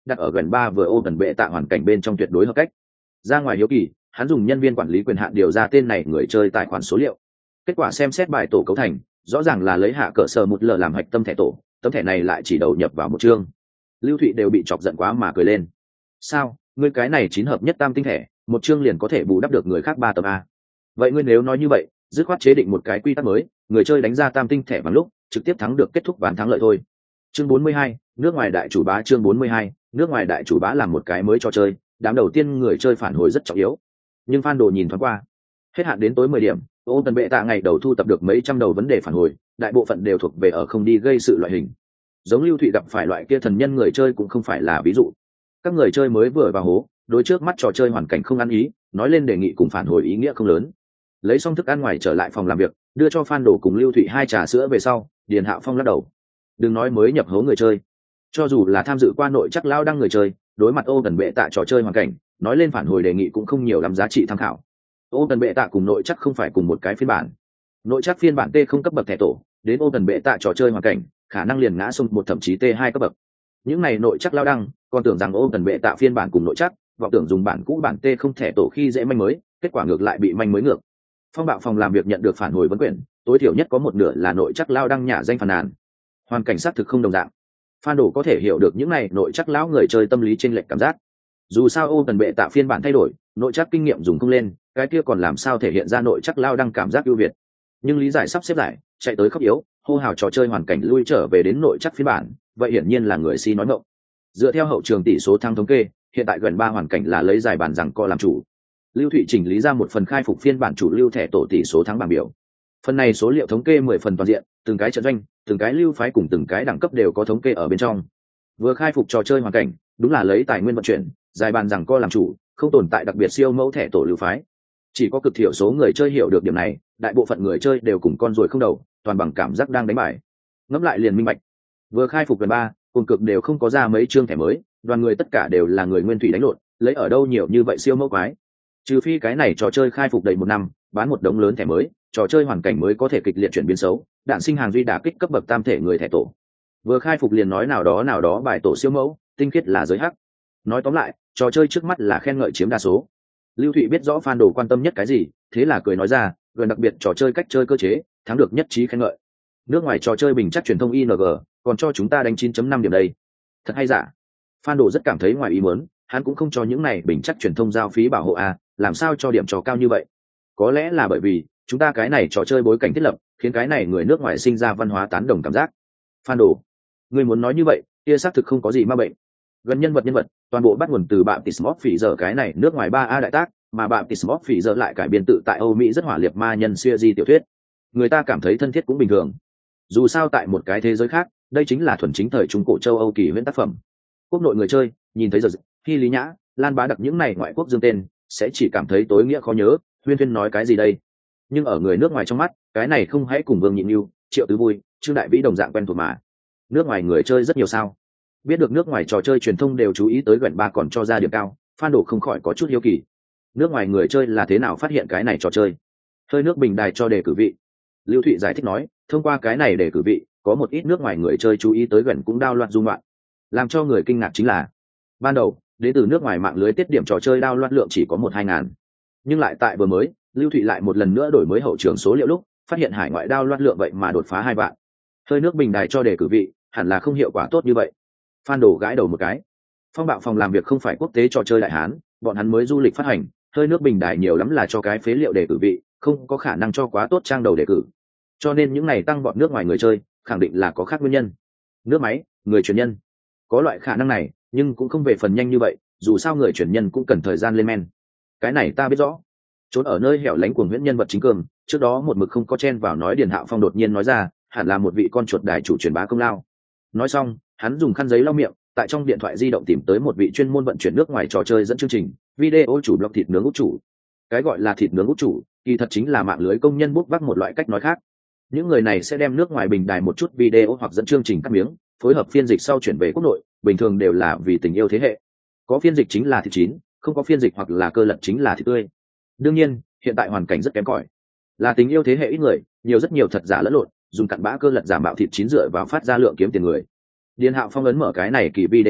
đặt ở gần ba vừa ô tần bệ tạ hoàn cảnh bên trong tuyệt đối hợp cách. Ra ngoài hiếu kỳ, hắn dùng nhân viên quản lý quyền hạn điều ra tên này người chơi tài khoản số liệu. Kết quả xem xét bài tổ cấu thành, rõ ràng là lấy hạ cỡ sở một lờ làm hạch tâm thẻ tổ, tấm thẻ này lại chỉ đầu nhập vào một chương. Lưu Thụy đều bị chọc giận quá mà cười lên. Sao, ngươi cái này chín hợp nhất tam tinh thẻ, một chương liền có thể bù đắp được người khác ba tấm a? Vậy ngươi nếu nói như vậy, dứt khoát chế định một cái quy tắc mới, người chơi đánh ra tam tinh thẻ bằng lúc, trực tiếp thắng được kết thúc ván thắng lợi thôi. Chương bốn mươi hai, nước ngoài đại chủ bá. Chương bốn mươi hai, nước ngoài đại chủ bá làm một cái mới cho chơi, đám đầu tiên người chơi phản hồi rất trọng yếu. Nhưng fan đồ nhìn thoáng qua, hết hạn đến tối mười điểm, ô tần bệ tạ ngày đầu thu tập được mấy trăm đầu vấn đề phản hồi, đại bộ phận đều thuộc về ở không đi gây sự loại hình. Giống Lưu Thụy gặp phải loại kia thần nhân người chơi cũng không phải là ví dụ. Các người chơi mới vừa vào hố, đối trước mắt trò chơi hoàn cảnh không ăn ý, nói lên đề nghị cùng phản hồi ý nghĩa không lớn. Lấy xong thức ăn ngoài trở lại phòng làm việc, đưa cho fan đồ cùng Lưu Thụy hai trà sữa về sau, Điền Hạo Phong lắc đầu. Đừng nói mới nhập hố người chơi, cho dù là tham dự qua nội chắc lao đăng người chơi, đối mặt ô tần bệ tạ trò chơi hoàn cảnh, nói lên phản hồi đề nghị cũng không nhiều lắm giá trị tham khảo. Ô tần bệ tạ cùng nội chắc không phải cùng một cái phiên bản. Nội chắc phiên bản T không cấp bậc thẻ tổ, đến ô tần bệ tạ trò chơi hoàn cảnh, khả năng liền ngã xung một thậm chí T hai cấp bậc. Những này nội chắc lao đăng, còn tưởng rằng ô tần bệ tạ phiên bản cùng nội chắc, vọng tưởng dùng bản cũ bản T không thẻ tổ khi dễ manh mới, kết quả ngược lại bị manh mới ngược. Phong bạo phòng làm việc nhận được phản hồi vấn quyển, tối thiểu nhất có một nửa là nội chắc lao đăng nhả danh phàn nàn. Hoàn cảnh xác thực không đồng dạng. Fan đồ có thể hiểu được những này nội chắc lão người chơi tâm lý chênh lệch cảm giác. Dù sao ô tần bệ tạ phiên bản thay đổi, nội chắc kinh nghiệm dùng không lên, cái kia còn làm sao thể hiện ra nội chắc lao đăng cảm giác ưu việt. Nhưng lý giải sắp xếp lại, chạy tới khóc yếu, hô hào trò chơi hoàn cảnh lui trở về đến nội chắc phiên bản, vậy hiển nhiên là người si nói ngọng. Dựa theo hậu trường tỷ số thắng thống kê, hiện tại gần ba hoàn cảnh là lấy giải bản rằng co làm chủ. Lưu Thụy chỉnh lý ra một phần khai phục phiên bản chủ lưu thẻ tổ tỷ số thắng bảng biểu. Phần này số liệu thống kê mười phần toàn diện, từng cái trận doanh, từng cái lưu phái cùng từng cái đẳng cấp đều có thống kê ở bên trong. Vừa khai phục trò chơi hoàn cảnh, đúng là lấy tài nguyên vận chuyển, giải bàn rằng co làm chủ, không tồn tại đặc biệt siêu mẫu thẻ tổ lưu phái. Chỉ có cực thiểu số người chơi hiểu được điểm này, đại bộ phận người chơi đều cùng con ruồi không đầu, toàn bằng cảm giác đang đánh bài. Ngẫm lại liền minh bạch. Vừa khai phục gần ba, cùng cực đều không có ra mấy chương thẻ mới, đoàn người tất cả đều là người nguyên thủy đánh lộn, lấy ở đâu nhiều như vậy siêu mẫu quái. Trừ phi cái này trò chơi khai phục đầy một năm, bán một đống lớn thẻ mới, trò chơi hoàn cảnh mới có thể kịch liệt chuyển biến xấu, đạn sinh hàng duy đả kích cấp bậc tam thể người thẻ tổ. Vừa khai phục liền nói nào đó nào đó bài tổ siêu mẫu, tinh khiết là giới hắc. Nói tóm lại, trò chơi trước mắt là khen ngợi chiếm đa số. Lưu Thụy biết rõ fan đồ quan tâm nhất cái gì, thế là cười nói ra, gần đặc biệt trò chơi cách chơi cơ chế, thắng được nhất trí khen ngợi. Nước ngoài trò chơi bình chắc truyền thông i en giê, còn cho chúng ta đánh chín chấm năm điểm đây. Thật hay giả? Fan đồ rất cảm thấy ngoài ý muốn, hắn cũng không cho những này bình chắc truyền thông giao phí bảo hộ a, làm sao cho điểm trò cao như vậy? Có lẽ là bởi vì chúng ta cái này trò chơi bối cảnh thiết lập, khiến cái này người nước ngoài sinh ra văn hóa tán đồng cảm giác. Fan đồ, người muốn nói như vậy, kia xác thực không có gì ma bệnh. Gần nhân vật nhân vật, toàn bộ bắt nguồn từ bạn Tismos phỉ giờ cái này nước ngoài ba a đại tác, mà bạn Tismos phỉ giờ lại cải biên tự tại Âu Mỹ rất hỏa liệt ma nhân series tiểu thuyết. Người ta cảm thấy thân thiết cũng bình thường. Dù sao tại một cái thế giới khác, đây chính là thuần chính thời trung cổ châu Âu kỳ huyễn tác phẩm. Quốc nội người chơi, nhìn thấy giờ khi Lý Nhã, Lan Bá Đặc những này ngoại quốc dương tên, sẽ chỉ cảm thấy tối nghĩa khó nhớ, huyên huyên nói cái gì đây? Nhưng ở người nước ngoài trong mắt, cái này không hãy cùng Vương Nhịn Nhu, Triệu Tứ Vui, Trương Đại Vĩ đồng dạng quen thuộc mà. Nước ngoài người chơi rất nhiều sao? Biết được nước ngoài trò chơi truyền thông đều chú ý tới gần ba còn cho ra điểm cao, fan đồ không khỏi có chút hiếu kỳ. Nước ngoài người chơi là thế nào phát hiện cái này trò chơi? Hơi nước bình đài cho đề cử vị. Lưu Thụy giải thích nói, thông qua cái này đề cử vị, có một ít nước ngoài người chơi chú ý tới gần cũng đao loạn dung loạn. Làm cho người kinh ngạc chính là, ban đầu, đến từ nước ngoài mạng lưới tiết điểm trò chơi đao loạn lượng chỉ có một hai ngàn. Nhưng lại tại vừa mới, Lưu Thụy lại một lần nữa đổi mới hậu trường số liệu lúc, phát hiện hải ngoại đao loạn lượng vậy mà đột phá hai vạn. Hơi nước bình đài cho đề cử vị, hẳn là không hiệu quả tốt như vậy. Fan đồ gãi đầu một cái. Phong bạo phòng làm việc không phải quốc tế trò chơi đại hán, bọn hắn mới du lịch phát hành, hơi nước bình đài nhiều lắm là cho cái phế liệu đề cử vị, không có khả năng cho quá tốt trang đầu đề cử. Cho nên những này tăng bọn nước ngoài người chơi, khẳng định là có khác nguyên nhân. Nước máy, người truyền nhân. Có loại khả năng này, nhưng cũng không về phần nhanh như vậy, dù sao người truyền nhân cũng cần thời gian lên men. Cái này ta biết rõ. Trốn ở nơi hẻo lánh cuồng huyễn nhân vật chính cường, trước đó một mực không có chen vào nói Điền Hạo Phong đột nhiên nói ra, hẳn là một vị con chuột đài chủ truyền bá công lao. Nói xong, hắn dùng khăn giấy lau miệng, tại trong điện thoại di động tìm tới một vị chuyên môn vận chuyển nước ngoài trò chơi dẫn chương trình, video chủ blog thịt nướng út chủ. Cái gọi là thịt nướng út chủ, kỳ thật chính là mạng lưới công nhân bút vác một loại cách nói khác. Những người này sẽ đem nước ngoài bình đài một chút video hoặc dẫn chương trình cắt miếng, phối hợp phiên dịch sau chuyển về quốc nội, bình thường đều là vì tình yêu thế hệ. Có phiên dịch chính là thịt chín, không có phiên dịch hoặc là cơ lật chính là thịt tươi. Đương nhiên, hiện tại hoàn cảnh rất kém cỏi, là tình yêu thế hệ ít người, nhiều rất nhiều thật giả lẫn lộn, dùng cặn bã cơ lật giả mạo thịt chín dựa vào phát ra lượng kiếm tiền người. Điền Hạo Phong ấn mở cái này kỳ video,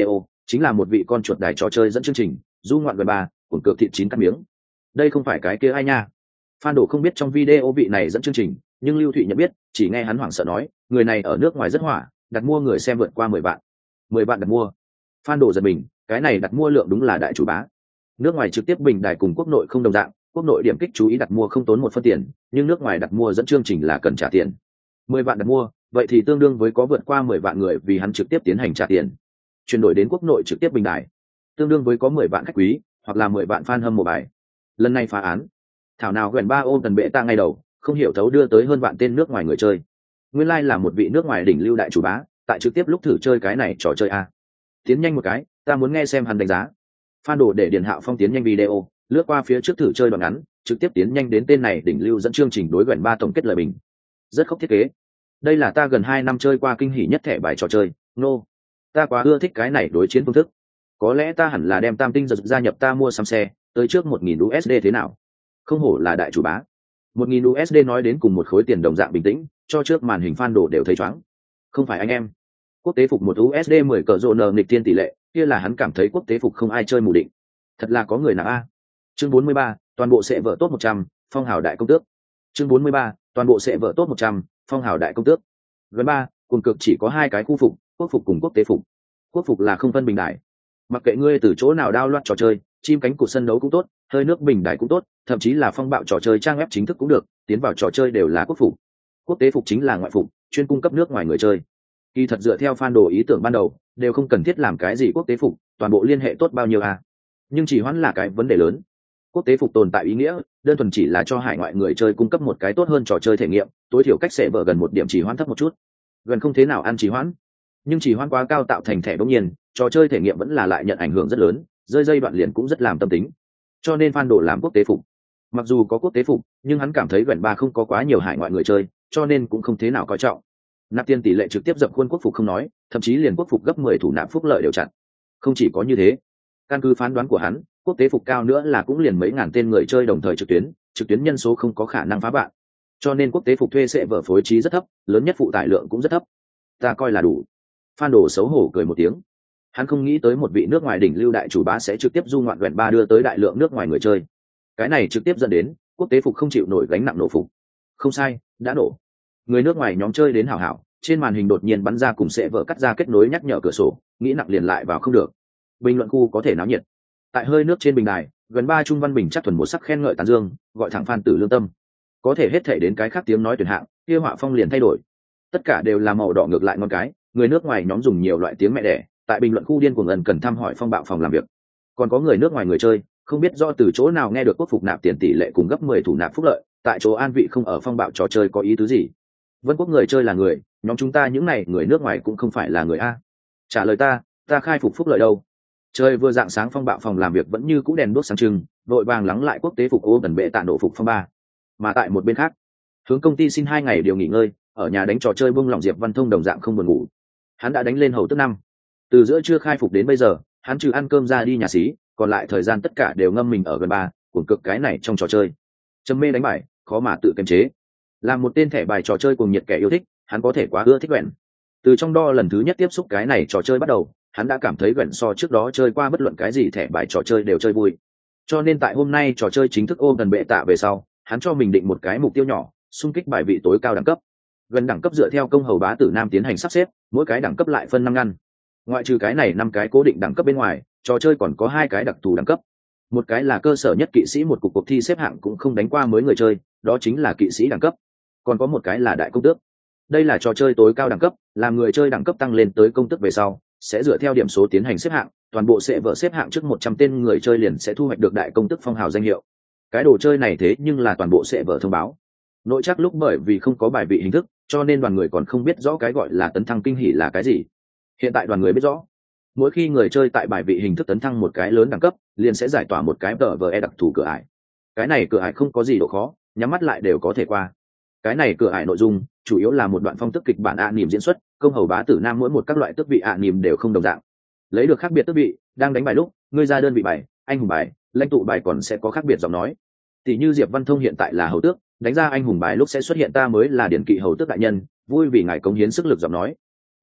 chính là một vị con chuột đài trò chơi dẫn chương trình, du ngoạn gần ba, cuồng cược thịt chín cắt miếng. Đây không phải cái kia ai nha. Phan Đồ không biết trong video vị này dẫn chương trình, nhưng Lưu Thụy nhận biết, chỉ nghe hắn hoảng sợ nói, người này ở nước ngoài rất hỏa, đặt mua người xem vượt qua mười vạn. mười vạn đặt mua. Phan Đồ giật mình, cái này đặt mua lượng đúng là đại chủ bá. Nước ngoài trực tiếp bình đài cùng quốc nội không đồng dạng, quốc nội điểm kích chú ý đặt mua không tốn một phân tiền, nhưng nước ngoài đặt mua dẫn chương trình là cần trả tiền. mười vạn đặt mua, vậy thì tương đương với có vượt qua mười vạn người vì hắn trực tiếp tiến hành trả tiền. Chuyển đổi đến quốc nội trực tiếp bình đài, tương đương với có mười vạn khách quý, hoặc là mười vạn fan hâm mộ bài. Lần này phá án, thảo nào gần ba ôm tần bệ ta ngay đầu, không hiểu thấu đưa tới hơn vạn tên nước ngoài người chơi. Nguyên lai like là một vị nước ngoài đỉnh lưu đại chủ bá, tại trực tiếp lúc thử chơi cái này trò chơi a. Tiến nhanh một cái, ta muốn nghe xem hắn đánh giá. Phan Đồ để Điền Hạo Phong tiến nhanh video, lướt qua phía trước thử chơi đoạn ngắn, trực tiếp tiến nhanh đến tên này đỉnh lưu dẫn chương trình đối gần ba tổng kết lời bình. Rất khốc thiết kế. Đây là ta gần hai năm chơi qua kinh hỉ nhất thẻ bài trò chơi, nô. No. Ta quá ưa thích cái này đối chiến phương thức. Có lẽ ta hẳn là đem tam tinh giật gia nhập ta mua xăm xe, tới trước một nghìn đô la thế nào? Không hổ là đại chủ bá. một nghìn đô la nói đến cùng một khối tiền đồng dạng bình tĩnh, cho trước màn hình Phan Đồ đều thấy choáng. Không phải anh em. Quốc tế phục một u ét đê mười cờ rộ nờ nghịch tiên tỷ lệ, kia là hắn cảm thấy quốc tế phục không ai chơi mù định. Thật là có người nào a. Chương bốn mươi ba, toàn bộ sẽ vợ tốt một trăm, phong hào đại công tước. Chương bốn mươi ba, toàn bộ sẽ vợ tốt một trăm, phong hào đại công tước. Gần ba, cùng cực chỉ có hai cái khu phục, quốc phục cùng quốc tế phục. Quốc phục là không phân bình đại. Mặc kệ ngươi từ chỗ nào đao loạt trò chơi, chim cánh cụt sân đấu cũng tốt, hơi nước bình đại cũng tốt, thậm chí là phong bạo trò chơi trang web chính thức cũng được, tiến vào trò chơi đều là quốc phục. Quốc tế phục chính là ngoại phục, chuyên cung cấp nước ngoài người chơi. Kỳ thật dựa theo Phan Đồ ý tưởng ban đầu, đều không cần thiết làm cái gì quốc tế phục, toàn bộ liên hệ tốt bao nhiêu à. Nhưng chỉ hoãn là cái vấn đề lớn. Quốc tế phục tồn tại ý nghĩa, đơn thuần chỉ là cho hải ngoại người chơi cung cấp một cái tốt hơn trò chơi thể nghiệm, tối thiểu cách sẽ vở gần một điểm chỉ hoãn thấp một chút. Gần không thế nào ăn chỉ hoãn, nhưng chỉ hoãn quá cao tạo thành thẻ bỗng nhiên, trò chơi thể nghiệm vẫn là lại nhận ảnh hưởng rất lớn, rơi dây đoạn liền cũng rất làm tâm tính. Cho nên Phan Đồ làm quốc tế phục. Mặc dù có quốc tế phục, nhưng hắn cảm thấy gần ba không có quá nhiều hải ngoại người chơi, cho nên cũng không thế nào coi trọng. Nạp tiền tỷ lệ trực tiếp dập khuôn quốc phục không nói, thậm chí liền quốc phục gấp mười thủ nạp phúc lợi đều chặn. Không chỉ có như thế, căn cứ phán đoán của hắn, quốc tế phục cao nữa là cũng liền mấy ngàn tên người chơi đồng thời trực tuyến, trực tuyến nhân số không có khả năng phá bạn. Cho nên quốc tế phục thuê sẽ vở phối trí rất thấp, lớn nhất phụ tải lượng cũng rất thấp. Ta coi là đủ. Phan Đồ xấu hổ cười một tiếng. Hắn không nghĩ tới một vị nước ngoài đỉnh lưu đại chủ bá sẽ trực tiếp du ngoạn gần ba đưa tới đại lượng nước ngoài người chơi. Cái này trực tiếp dẫn đến quốc tế phục không chịu nổi gánh nặng nổ phục. Không sai, đã nổ. Người nước ngoài nhóm chơi đến hảo hảo, trên màn hình đột nhiên bắn ra cùng sẽ vở cắt ra kết nối nhắc nhở cửa sổ, nghĩ nặng liền lại vào không được. Bình luận khu có thể náo nhiệt. Tại hơi nước trên bình đài, gần ba trung văn bình chắc thuần một sắc khen ngợi tán dương, gọi thẳng Phan Tử lương tâm. Có thể hết thể đến cái khác tiếng nói tuyển hạng, kia họa phong liền thay đổi. Tất cả đều là màu đỏ ngược lại ngon cái, người nước ngoài nhóm dùng nhiều loại tiếng mẹ đẻ, tại bình luận khu điên cuồng ẩn cần thăm hỏi phong bạo phòng làm việc. Còn có người nước ngoài người chơi, không biết do từ chỗ nào nghe được quốc phục nạp tiền tỷ lệ cùng gấp mười thủ nạp phúc lợi, tại chỗ an vị không ở phong bạo trò chơi có ý tứ gì? Vân quốc người chơi là người, nhóm chúng ta những này người nước ngoài cũng không phải là người a. Trả lời ta, ta khai phục phúc lợi đâu? Chơi vừa dạng sáng phong bạo phòng làm việc vẫn như cũ đèn đuốc sáng trưng, vội vàng lắng lại quốc tế phục ô gần bệ tạ nổ phục phong ba. Mà tại một bên khác, hướng công ty xin hai ngày điều nghỉ ngơi, ở nhà đánh trò chơi bung lỏng Diệp Văn Thông đồng dạng không buồn ngủ. Hắn đã đánh lên hầu tước năm. Từ giữa trưa khai phục đến bây giờ, hắn trừ ăn cơm ra đi nhà xí, còn lại thời gian tất cả đều ngâm mình ở gần ba, cuồng cực cái này trong trò chơi. Trầm mê đánh bài, khó mà tự kiềm chế. Làm một tên thẻ bài trò chơi cùng nhiệt kẻ yêu thích, hắn có thể quá ưa thích Gwen. Từ trong đo lần thứ nhất tiếp xúc cái này trò chơi bắt đầu, hắn đã cảm thấy Gwen so trước đó chơi qua bất luận cái gì thẻ bài trò chơi đều chơi vui. Cho nên tại hôm nay trò chơi chính thức ôm gần bệ tạ về sau, hắn cho mình định một cái mục tiêu nhỏ, xung kích bài vị tối cao đẳng cấp. Gần đẳng cấp dựa theo công hầu bá tử nam tiến hành sắp xếp, mỗi cái đẳng cấp lại phân năm ngăn. Ngoại trừ cái này năm cái cố định đẳng cấp bên ngoài, trò chơi còn có hai cái đặc thù đẳng cấp. Một cái là cơ sở nhất kỵ sĩ một cuộc cuộc thi xếp hạng cũng không đánh qua mới người chơi, đó chính là kỵ sĩ đẳng cấp. Còn có một cái là đại công tước. Đây là trò chơi tối cao đẳng cấp, làm người chơi đẳng cấp tăng lên tới công tước về sau, sẽ dựa theo điểm số tiến hành xếp hạng, toàn bộ sẽ vợ xếp hạng trước một trăm tên người chơi liền sẽ thu hoạch được đại công tước phong hào danh hiệu. Cái đồ chơi này thế nhưng là toàn bộ sẽ vợ thông báo. Nội chắc lúc bởi vì không có bài vị hình thức, cho nên đoàn người còn không biết rõ cái gọi là tấn thăng kinh hỉ là cái gì. Hiện tại đoàn người biết rõ. Mỗi khi người chơi tại bài vị hình thức tấn thăng một cái lớn đẳng cấp, liền sẽ giải tỏa một cái tờ vờ e đặc thù cửa ải. Cái này cửa ải không có gì độ khó, nhắm mắt lại đều có thể qua. Cái này cửa ải nội dung chủ yếu là một đoạn phong tức kịch bản ạ niềm diễn xuất, công hầu bá tử nam mỗi một các loại tước vị ạ niềm đều không đồng dạng. Lấy được khác biệt tước vị, đang đánh bài lúc, ngươi ra đơn vị bài, anh hùng bài, lãnh tụ bài còn sẽ có khác biệt giọng nói. Tỷ như Diệp Văn Thông hiện tại là hầu tước, đánh ra anh hùng bài lúc sẽ xuất hiện ta mới là điển kỵ hầu tước đại nhân, vui vì ngài cống hiến sức lực giọng nói.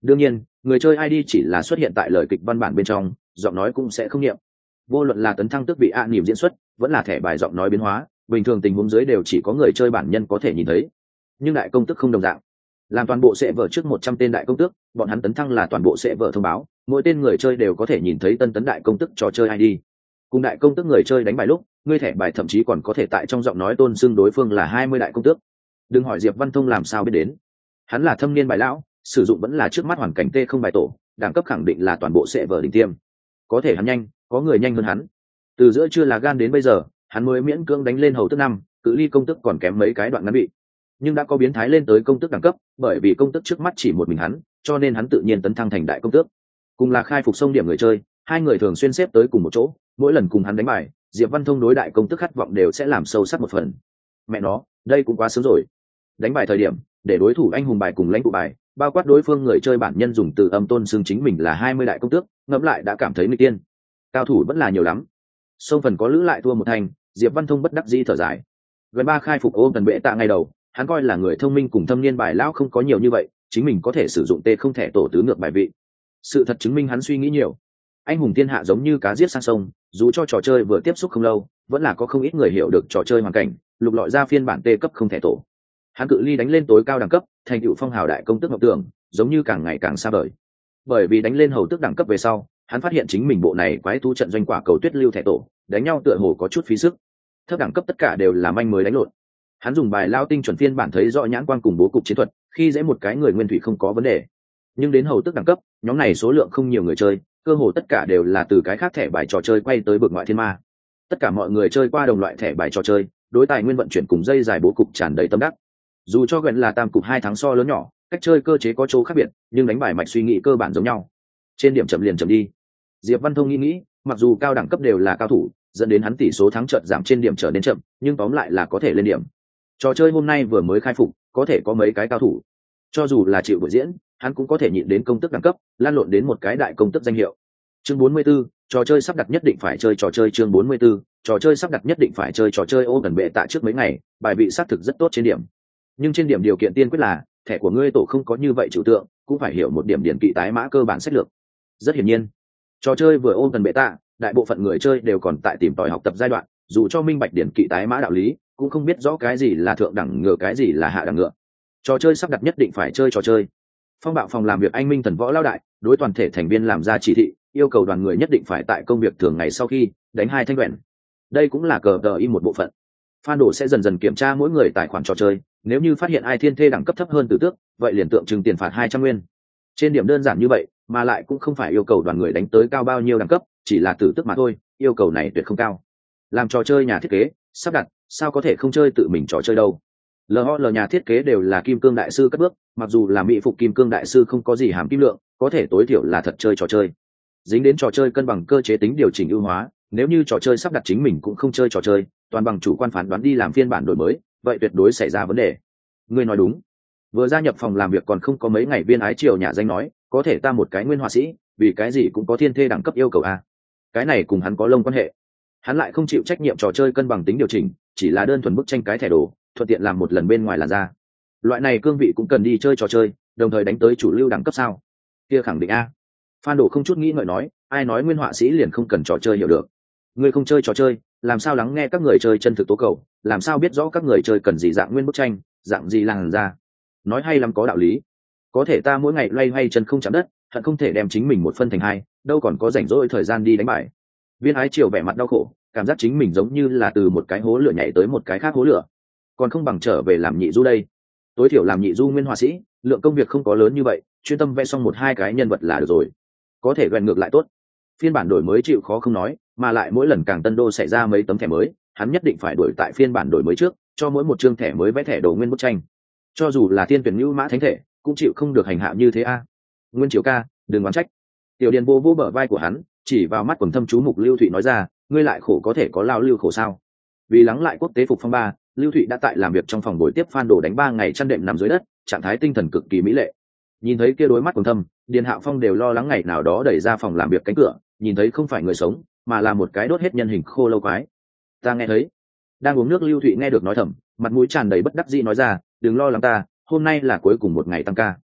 Đương nhiên người chơi i đê chỉ là xuất hiện tại lời kịch văn bản bên trong, giọng nói cũng sẽ không nghiệm. Vô luận là tấn thăng tước vị ạ niềm diễn xuất vẫn là thẻ bài giọng nói biến hóa, bình thường tình huống dưới đều chỉ có người chơi bản nhân có thể nhìn thấy. Nhưng đại công tước không đồng dạng, làm toàn bộ sẽ vở trước một trăm tên đại công tước, bọn hắn tấn thăng là toàn bộ sẽ vở thông báo, mỗi tên người chơi đều có thể nhìn thấy tân tấn đại công tước trò chơi i đê. Cùng đại công tước người chơi đánh bài lúc, người thẻ bài thậm chí còn có thể tại trong giọng nói tôn xưng đối phương là hai mươi đại công tước. Đừng hỏi Diệp Văn Thông làm sao biết đến, hắn là thâm niên bài lão, sử dụng vẫn là trước mắt hoàn cảnh t không bài tổ, đẳng cấp khẳng định là toàn bộ sẽ vở đỉnh tiêm. Có thể hắn nhanh, có người nhanh hơn hắn. Từ giữa trưa là gan đến bây giờ, hắn mới miễn cưỡng đánh lên hầu tước năm, cự ly công tước còn kém mấy cái đoạn ngắn bị. Nhưng đã có biến thái lên tới công tước đẳng cấp, bởi vì công tước trước mắt chỉ một mình hắn, cho nên hắn tự nhiên tấn thăng thành đại công tước. Cùng là khai phục sông điểm người chơi, hai người thường xuyên xếp tới cùng một chỗ, mỗi lần cùng hắn đánh bài, Diệp Văn Thông đối đại công tước khát vọng đều sẽ làm sâu sắc một phần. Mẹ nó, đây cũng quá sớm rồi. Đánh bài thời điểm, để đối thủ anh hùng bài cùng lãnh tụ bài, bao quát đối phương người chơi bản nhân dùng từ âm tôn xưng chính mình là hai mươi đại công tước, ngẫm lại đã cảm thấy nguy tiên. Cao thủ vẫn là nhiều lắm. Sông phần có lữ lại thua một thành, Diệp Văn Thông bất đắc dĩ thở dài. Gần ba khai phục ôm tần bệ tạ ngày đầu, hắn coi là người thông minh cùng thâm niên bài lão không có nhiều như vậy, chính mình có thể sử dụng tê không thể tổ tứ ngược bài vị. Sự thật chứng minh hắn suy nghĩ nhiều. Anh hùng thiên hạ giống như cá giết sang sông, dù cho trò chơi vừa tiếp xúc không lâu, vẫn là có không ít người hiểu được trò chơi hoàn cảnh, lục lọi ra phiên bản tê cấp không thể tổ. Hắn cự ly đánh lên tối cao đẳng cấp, thành tựu phong hào đại công tước ngọc tưởng, giống như càng ngày càng xa vời. Bởi vì đánh lên hầu tước đẳng cấp về sau, hắn phát hiện chính mình bộ này quái thú trận doanh quả cầu tuyết lưu thẻ tổ, đánh nhau tựa hồ có chút phí sức. Thấp đẳng cấp tất cả đều là manh mới đánh lộn. Hắn dùng bài lao tinh chuẩn phiên bản thấy rõ nhãn quan cùng bố cục chiến thuật, khi dễ một cái người nguyên thủy không có vấn đề. Nhưng đến hầu tước đẳng cấp, nhóm này số lượng không nhiều người chơi, cơ hồ tất cả đều là từ cái khác thẻ bài trò chơi quay tới bực ngoại thiên ma. Tất cả mọi người chơi qua đồng loại thẻ bài trò chơi, đối tài nguyên vận chuyển cùng dây dài bố cục tràn đầy tâm đắc. Dù cho gần là tam cục hai tháng so lớn nhỏ, cách chơi cơ chế có chỗ khác biệt, nhưng đánh bài mạch suy nghĩ cơ bản giống nhau. Trên điểm chậm liền chậm đi. Diệp Văn Thông nghĩ nghĩ, mặc dù cao đẳng cấp đều là cao thủ, dẫn đến hắn tỷ số thắng chợt giảm trên điểm trở nên chậm, nhưng tóm lại là có thể lên điểm. Trò chơi hôm nay vừa mới khai phục, có thể có mấy cái cao thủ. Cho dù là chịu buổi diễn, hắn cũng có thể nhịn đến công tức đẳng cấp, lan lộn đến một cái đại công tức danh hiệu. Chương bốn mươi 44, trò chơi sắp đặt nhất định phải chơi trò chơi chương bốn mươi 44, trò chơi sắp đặt nhất định phải chơi trò chơi ô gần bệ tạ trước mấy ngày, bài vị xác thực rất tốt trên điểm. Nhưng trên điểm điều kiện tiên quyết là thẻ của ngươi tổ không có như vậy trừu tượng, cũng phải hiểu một điểm điển kỵ tái mã cơ bản sách lược. Rất hiển nhiên, trò chơi vừa ôm gần bệ tạ, đại bộ phận người chơi đều còn tại tìm tòi học tập giai đoạn, dù cho minh bạch điển kỵ tái mã đạo lý, cũng không biết rõ cái gì là thượng đẳng ngựa cái gì là hạ đẳng ngựa. Trò chơi sắp đặt nhất định phải chơi trò chơi. Phong bạo phòng làm việc anh minh thần võ lao đại đối toàn thể thành viên làm ra chỉ thị, yêu cầu đoàn người nhất định phải tại công việc thường ngày sau khi đánh hai thanh quẹn. Đây cũng là cờ tờ in một bộ phận. Fan đồ sẽ dần dần kiểm tra mỗi người tài khoản trò chơi, nếu như phát hiện ai thiên thê đẳng cấp thấp hơn tử tước, vậy liền tượng trưng tiền phạt hai trăm nguyên. Trên điểm đơn giản như vậy, mà lại cũng không phải yêu cầu đoàn người đánh tới cao bao nhiêu đẳng cấp, chỉ là tử tước mà thôi, yêu cầu này tuyệt không cao. Làm trò chơi nhà thiết kế, sắp đặt, sao có thể không chơi tự mình trò chơi đâu. lờ o lờ nhà thiết kế đều là kim cương đại sư cất bước, mặc dù là mỹ phục kim cương đại sư không có gì hàm kim lượng, có thể tối thiểu là thật chơi trò chơi. Dính đến trò chơi cân bằng cơ chế tính điều chỉnh ưu hóa, nếu như trò chơi sắp đặt chính mình cũng không chơi trò chơi, toàn bằng chủ quan phán đoán đi làm phiên bản đổi mới, vậy tuyệt đối xảy ra vấn đề. Ngươi nói đúng. Vừa gia nhập phòng làm việc còn không có mấy ngày viên ái triều nhà danh nói, có thể ta một cái nguyên họa sĩ, vì cái gì cũng có thiên thê đẳng cấp yêu cầu a. Cái này cùng hắn có lông quan hệ. Hắn lại không chịu trách nhiệm trò chơi cân bằng tính điều chỉnh, chỉ là đơn thuần bức tranh cái thẻ đồ, thuận tiện làm một lần bên ngoài là ra. Loại này cương vị cũng cần đi chơi trò chơi, đồng thời đánh tới chủ lưu đẳng cấp sao? Kia khẳng định a. Phan Đồ không chút nghĩ ngợi nói, ai nói nguyên họa sĩ liền không cần trò chơi hiểu được. Ngươi không chơi trò chơi, làm sao lắng nghe các người chơi chân thực tố cầu, làm sao biết rõ các người chơi cần gì dạng nguyên bức tranh, dạng gì làn ra. Nói hay lắm có đạo lý. Có thể ta mỗi ngày loay hoay chân không chạm đất, hận không thể đem chính mình một phân thành hai, đâu còn có rảnh rỗi thời gian đi đánh bài. Viên ái triều vẻ mặt đau khổ, cảm giác chính mình giống như là từ một cái hố lửa nhảy tới một cái khác hố lửa, còn không bằng trở về làm nhị du đây. Tối thiểu làm nhị du nguyên họa sĩ, lượng công việc không có lớn như vậy, chuyên tâm vẽ xong một hai cái nhân vật là được rồi. Có thể gần ngược lại tốt. Phiên bản đổi mới chịu khó không nói, mà lại mỗi lần càng tân đô xảy ra mấy tấm thẻ mới, hắn nhất định phải đổi tại phiên bản đổi mới trước, cho mỗi một chương thẻ mới vẽ thẻ đồ nguyên bức tranh. Cho dù là thiên tuyển lưu mã thánh thể, cũng chịu không được hành hạ như thế a. Nguyên Chiếu ca, đừng oán trách. Tiểu Điền vô vô bờ vai của hắn, chỉ vào mắt quần thâm chú mục Lưu Thụy nói ra, ngươi lại khổ có thể có lao lưu khổ sao? Vì lắng lại quốc tế phục phong ba, Lưu Thụy đã tại làm việc trong phòng buổi tiếp fan đồ đánh ba ngày chăn đệm nằm dưới đất, trạng thái tinh thần cực kỳ mỹ lệ. Nhìn thấy kia đối mắt quần thâm, Điền Hạo Phong đều lo lắng ngày nào đó đẩy ra phòng làm việc cánh cửa, nhìn thấy không phải người sống, mà là một cái đốt hết nhân hình khô lâu quái. Ta nghe thấy. Đang uống nước Lưu Thụy nghe được nói thầm, mặt mũi tràn đầy bất đắc dĩ nói ra, đừng lo lắng ta, hôm nay là cuối cùng một ngày tăng ca.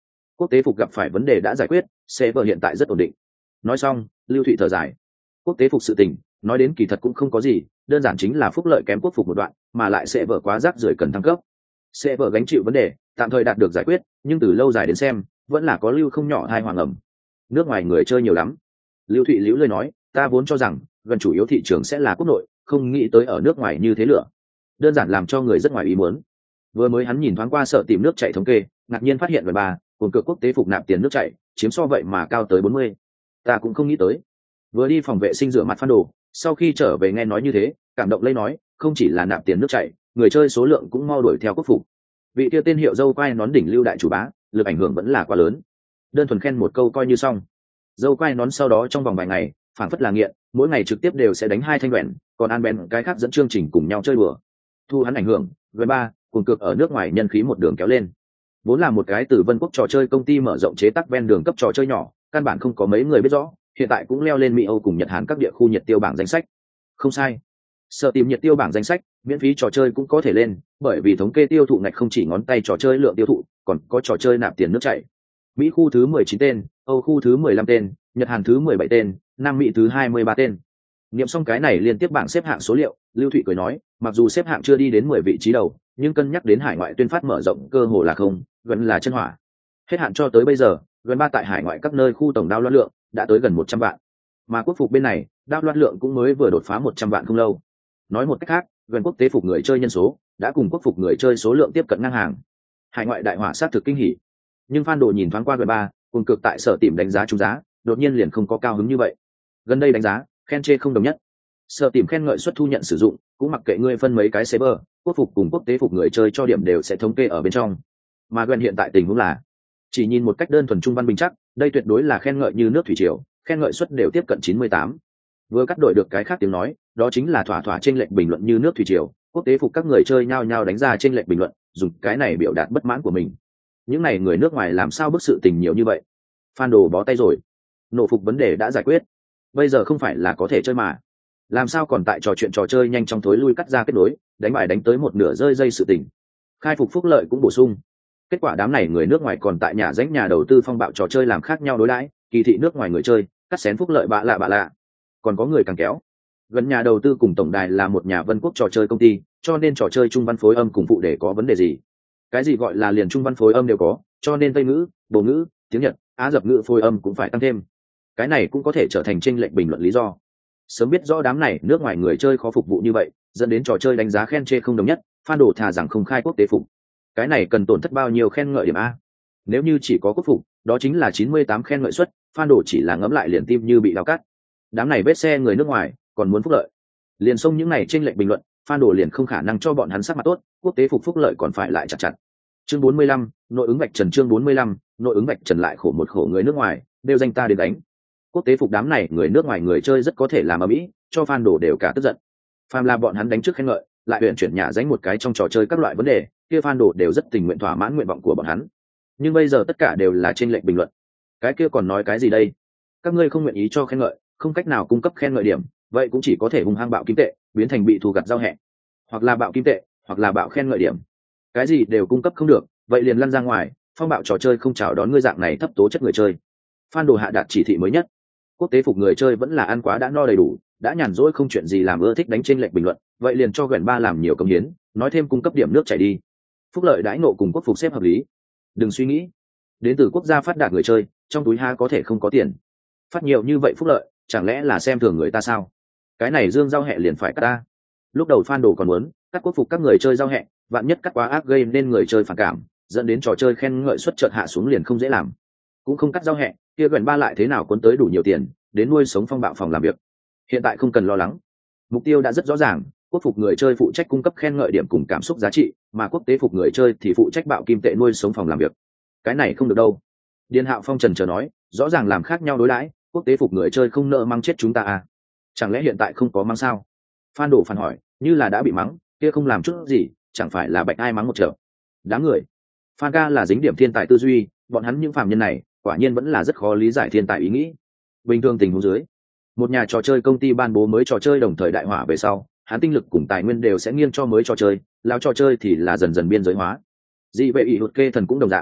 quốc tế phục gặp phải vấn đề đã giải quyết, server hiện tại rất ổn định. Nói xong, Lưu Thụy thở dài. Quốc tế phục sự tình, nói đến kỳ thật cũng không có gì, đơn giản chính là phúc lợi kém quốc phục một đoạn, mà lại server quá rác rưởi cần thăng cấp. Server gánh chịu vấn đề, tạm thời đạt được giải quyết, nhưng từ lâu dài đến xem, vẫn là có lưu không nhỏ hai hoàng ẩm. Nước ngoài người chơi nhiều lắm. Lưu Thụy liễu lời nói, ta vốn cho rằng gần chủ yếu thị trường sẽ là quốc nội, không nghĩ tới ở nước ngoài như thế lửa, đơn giản làm cho người rất ngoài ý muốn. Vừa mới hắn nhìn thoáng qua sợ tìm nước chảy thống kê, ngạc nhiên phát hiện về ba cùng cược quốc tế phục nạp tiền nước chảy chiếm so vậy mà cao tới bốn mươi. Ta cũng không nghĩ tới. Vừa đi phòng vệ sinh rửa mặt Phan Đồ, sau khi trở về nghe nói như thế, cảm động lấy nói, không chỉ là nạp tiền nước chảy, người chơi số lượng cũng mau đuổi theo quốc phục. Vị kia tên hiệu dâu quai nón đỉnh Lưu đại chủ bá, lực ảnh hưởng vẫn là quá lớn. Đơn thuần khen một câu coi như xong. Dâu quai nón sau đó trong vòng vài ngày, phản phất là nghiện, mỗi ngày trực tiếp đều sẽ đánh hai thanh luyện, còn an bèn cái khác dẫn chương trình cùng nhau chơi đùa. Thu hắn ảnh hưởng, với ba cùng cực ở nước ngoài nhân khí một đường kéo lên. Vốn là một cái từ Vân Quốc trò chơi công ty mở rộng chế tác ven đường cấp trò chơi nhỏ, căn bản không có mấy người biết rõ, hiện tại cũng leo lên Mỹ Âu cùng Nhật Hàn các địa khu nhiệt tiêu bảng danh sách. Không sai, sợ tìm nhiệt tiêu bảng danh sách, miễn phí trò chơi cũng có thể lên, bởi vì thống kê tiêu thụ ngạch không chỉ ngón tay trò chơi lượng tiêu thụ, còn có trò chơi nạp tiền nước chảy. Mỹ khu thứ mười chín tên, Âu khu thứ mười lăm tên, Nhật Hàn thứ mười bảy tên, Nam Mỹ thứ hai mươi ba tên. Nghiệm xong cái này liên tiếp bảng xếp hạng số liệu, Lưu Thụy cười nói, mặc dù xếp hạng chưa đi đến mười vị trí đầu, nhưng cân nhắc đến hải ngoại tuyên phát mở rộng cơ hồ là không, gần là chân hỏa. Hết hạn cho tới bây giờ, gần ba tại hải ngoại các nơi khu tổng đao loan lượng đã tới gần một trăm vạn, mà quốc phục bên này, đao loan lượng cũng mới vừa đột phá một trăm vạn không lâu. Nói một cách khác, gần quốc tế phục người chơi nhân số đã cùng quốc phục người chơi số lượng tiếp cận ngang hàng. Hải ngoại đại hỏa sát thực kinh hỉ. Nhưng Phan Đồ nhìn thoáng qua gần ba, cùng cực tại sở tìm đánh giá trung giá, đột nhiên liền không có cao hứng như vậy. Gần đây đánh giá, khen chê không đồng nhất. Sở tìm khen ngợi suất thu nhận sử dụng, cũng mặc kệ ngươi phân mấy cái server, quốc phục cùng quốc tế phục người chơi cho điểm đều sẽ thống kê ở bên trong. Mà gần hiện tại tình huống là, chỉ nhìn một cách đơn thuần trung văn bình chắc, đây tuyệt đối là khen ngợi như nước thủy triều, khen ngợi suất đều tiếp cận chín mươi tám. Vừa cắt đổi được cái khác tiếng nói, đó chính là thỏa thỏa trên lệnh bình luận như nước thủy triều, quốc tế phục các người chơi nhao nhao đánh ra trên lệnh bình luận, dùng cái này biểu đạt bất mãn của mình. Những này người nước ngoài làm sao bức sự tình nhiều như vậy? Phan Đồ bó tay rồi. Nổ phục vấn đề đã giải quyết, bây giờ không phải là có thể chơi mà, làm sao còn tại trò chuyện trò chơi nhanh trong thối lui cắt ra kết nối, đánh bài đánh tới một nửa rơi dây sự tình. Khai phục phúc lợi cũng bổ sung. Kết quả đám này người nước ngoài còn tại nhà ránh nhà đầu tư phong bạo trò chơi làm khác nhau đối đãi, kỳ thị nước ngoài người chơi, cắt xén phúc lợi bạ lạ bạ lạ. Còn có người càng kéo. Gần nhà đầu tư cùng tổng đài là một nhà Vân Quốc trò chơi công ty, cho nên trò chơi trung văn phối âm cùng phụ đề có vấn đề gì? Cái gì gọi là liền trung văn phối âm đều có, cho nên Tây ngữ, Bồ ngữ, tiếng Nhật, Á dập ngữ phối âm cũng phải tăng thêm. Cái này cũng có thể trở thành chênh lệch bình luận lý do. Sớm biết rõ đám này nước ngoài người chơi khó phục vụ như vậy, dẫn đến trò chơi đánh giá khen chê không đồng nhất, Phan Đồ thà rằng không khai quốc tế phục. Cái này cần tổn thất bao nhiêu khen ngợi điểm a? Nếu như chỉ có quốc phục, đó chính là chín mươi tám khen ngợi suất, Phan Đồ chỉ là ngấm lại liền tim như bị đau cắt. Đám này vết xe người nước ngoài, còn muốn phúc lợi. Liền xông những này chênh lệch bình luận, Phan Đồ liền không khả năng cho bọn hắn sắc mặt tốt, quốc tế phục phúc lợi còn phải lại chặt chặt. Chương bốn mươi lăm, nội ứng vạch trần chương bốn mươi lăm, nội ứng vạch trần lại khổ một khổ người nước ngoài, đều danh ta đến đánh. Quốc tế phục đám này người nước ngoài người chơi rất có thể làm ở mỹ, cho Phan Đồ đều cả tức giận. Phàm là bọn hắn đánh trước khen ngợi, lại huyện chuyển nhà danh một cái trong trò chơi các loại vấn đề, kia Phan Đồ đều rất tình nguyện thỏa mãn nguyện vọng của bọn hắn. Nhưng bây giờ tất cả đều là trên lệnh bình luận. Cái kia còn nói cái gì đây? Các ngươi không nguyện ý cho khen ngợi, không cách nào cung cấp khen ngợi điểm, vậy cũng chỉ có thể hung hăng bạo kim tệ, biến thành bị thù gặt giao hẹn. Hoặc là bạo kim tệ, hoặc là bạo khen ngợi điểm. Cái gì đều cung cấp không được, vậy liền lăn ra ngoài, phong bạo trò chơi không chào đón ngươi dạng này thấp tố chất người chơi. Phan Đồ hạ đạt chỉ thị mới nhất. Quốc tế phục người chơi vẫn là ăn quá đã no đầy đủ, đã nhàn rỗi không chuyện gì làm ưa thích đánh trên lệnh bình luận, vậy liền cho gần ba làm nhiều công hiến, nói thêm cung cấp điểm nước chảy đi. Phúc lợi đãi ngộ cùng quốc phục xếp hợp lý. Đừng suy nghĩ, đến từ quốc gia phát đạt người chơi, trong túi ha có thể không có tiền. Phát nhiều như vậy phúc lợi, chẳng lẽ là xem thường người ta sao? Cái này dương giao hẹ liền phải cắt ta. Lúc đầu Phan Đồ còn muốn cắt quốc phục các người chơi giao hẹ, vạn nhất cắt quá ác gây nên người chơi phản cảm, dẫn đến trò chơi khen ngợi suất chợt hạ xuống liền không dễ làm. Cũng không cắt giao hẹ, kia gần ba lại thế nào cuốn tới đủ nhiều tiền đến nuôi sống phong bạo phòng làm việc. Hiện tại không cần lo lắng, mục tiêu đã rất rõ ràng, quốc phục người chơi phụ trách cung cấp khen ngợi điểm cùng cảm xúc giá trị, mà quốc tế phục người chơi thì phụ trách bạo kim tệ nuôi sống phòng làm việc. Cái này không được đâu. Điền Hạo Phong trần chờ nói, rõ ràng làm khác nhau đối đãi, quốc tế phục người chơi không nợ mắng chết chúng ta à? Chẳng lẽ hiện tại không có mắng sao? Phan Đồ phản hỏi, như là đã bị mắng, kia không làm chút gì, chẳng phải là bạch ai mắng một trở. Đáng người. Phan ca là dính điểm thiên tài tư duy, bọn hắn những phàm nhân này, quả nhiên vẫn là rất khó lý giải thiên tài ý nghĩ. Bình thường tình huống dưới, một nhà trò chơi công ty ban bố mới trò chơi đồng thời đại hỏa về sau, hắn tinh lực cùng tài nguyên đều sẽ nghiêng cho mới trò chơi, lao trò chơi thì là dần dần biên giới hóa. Dị vệ ỷ hụt kê thần cũng đồng dạng.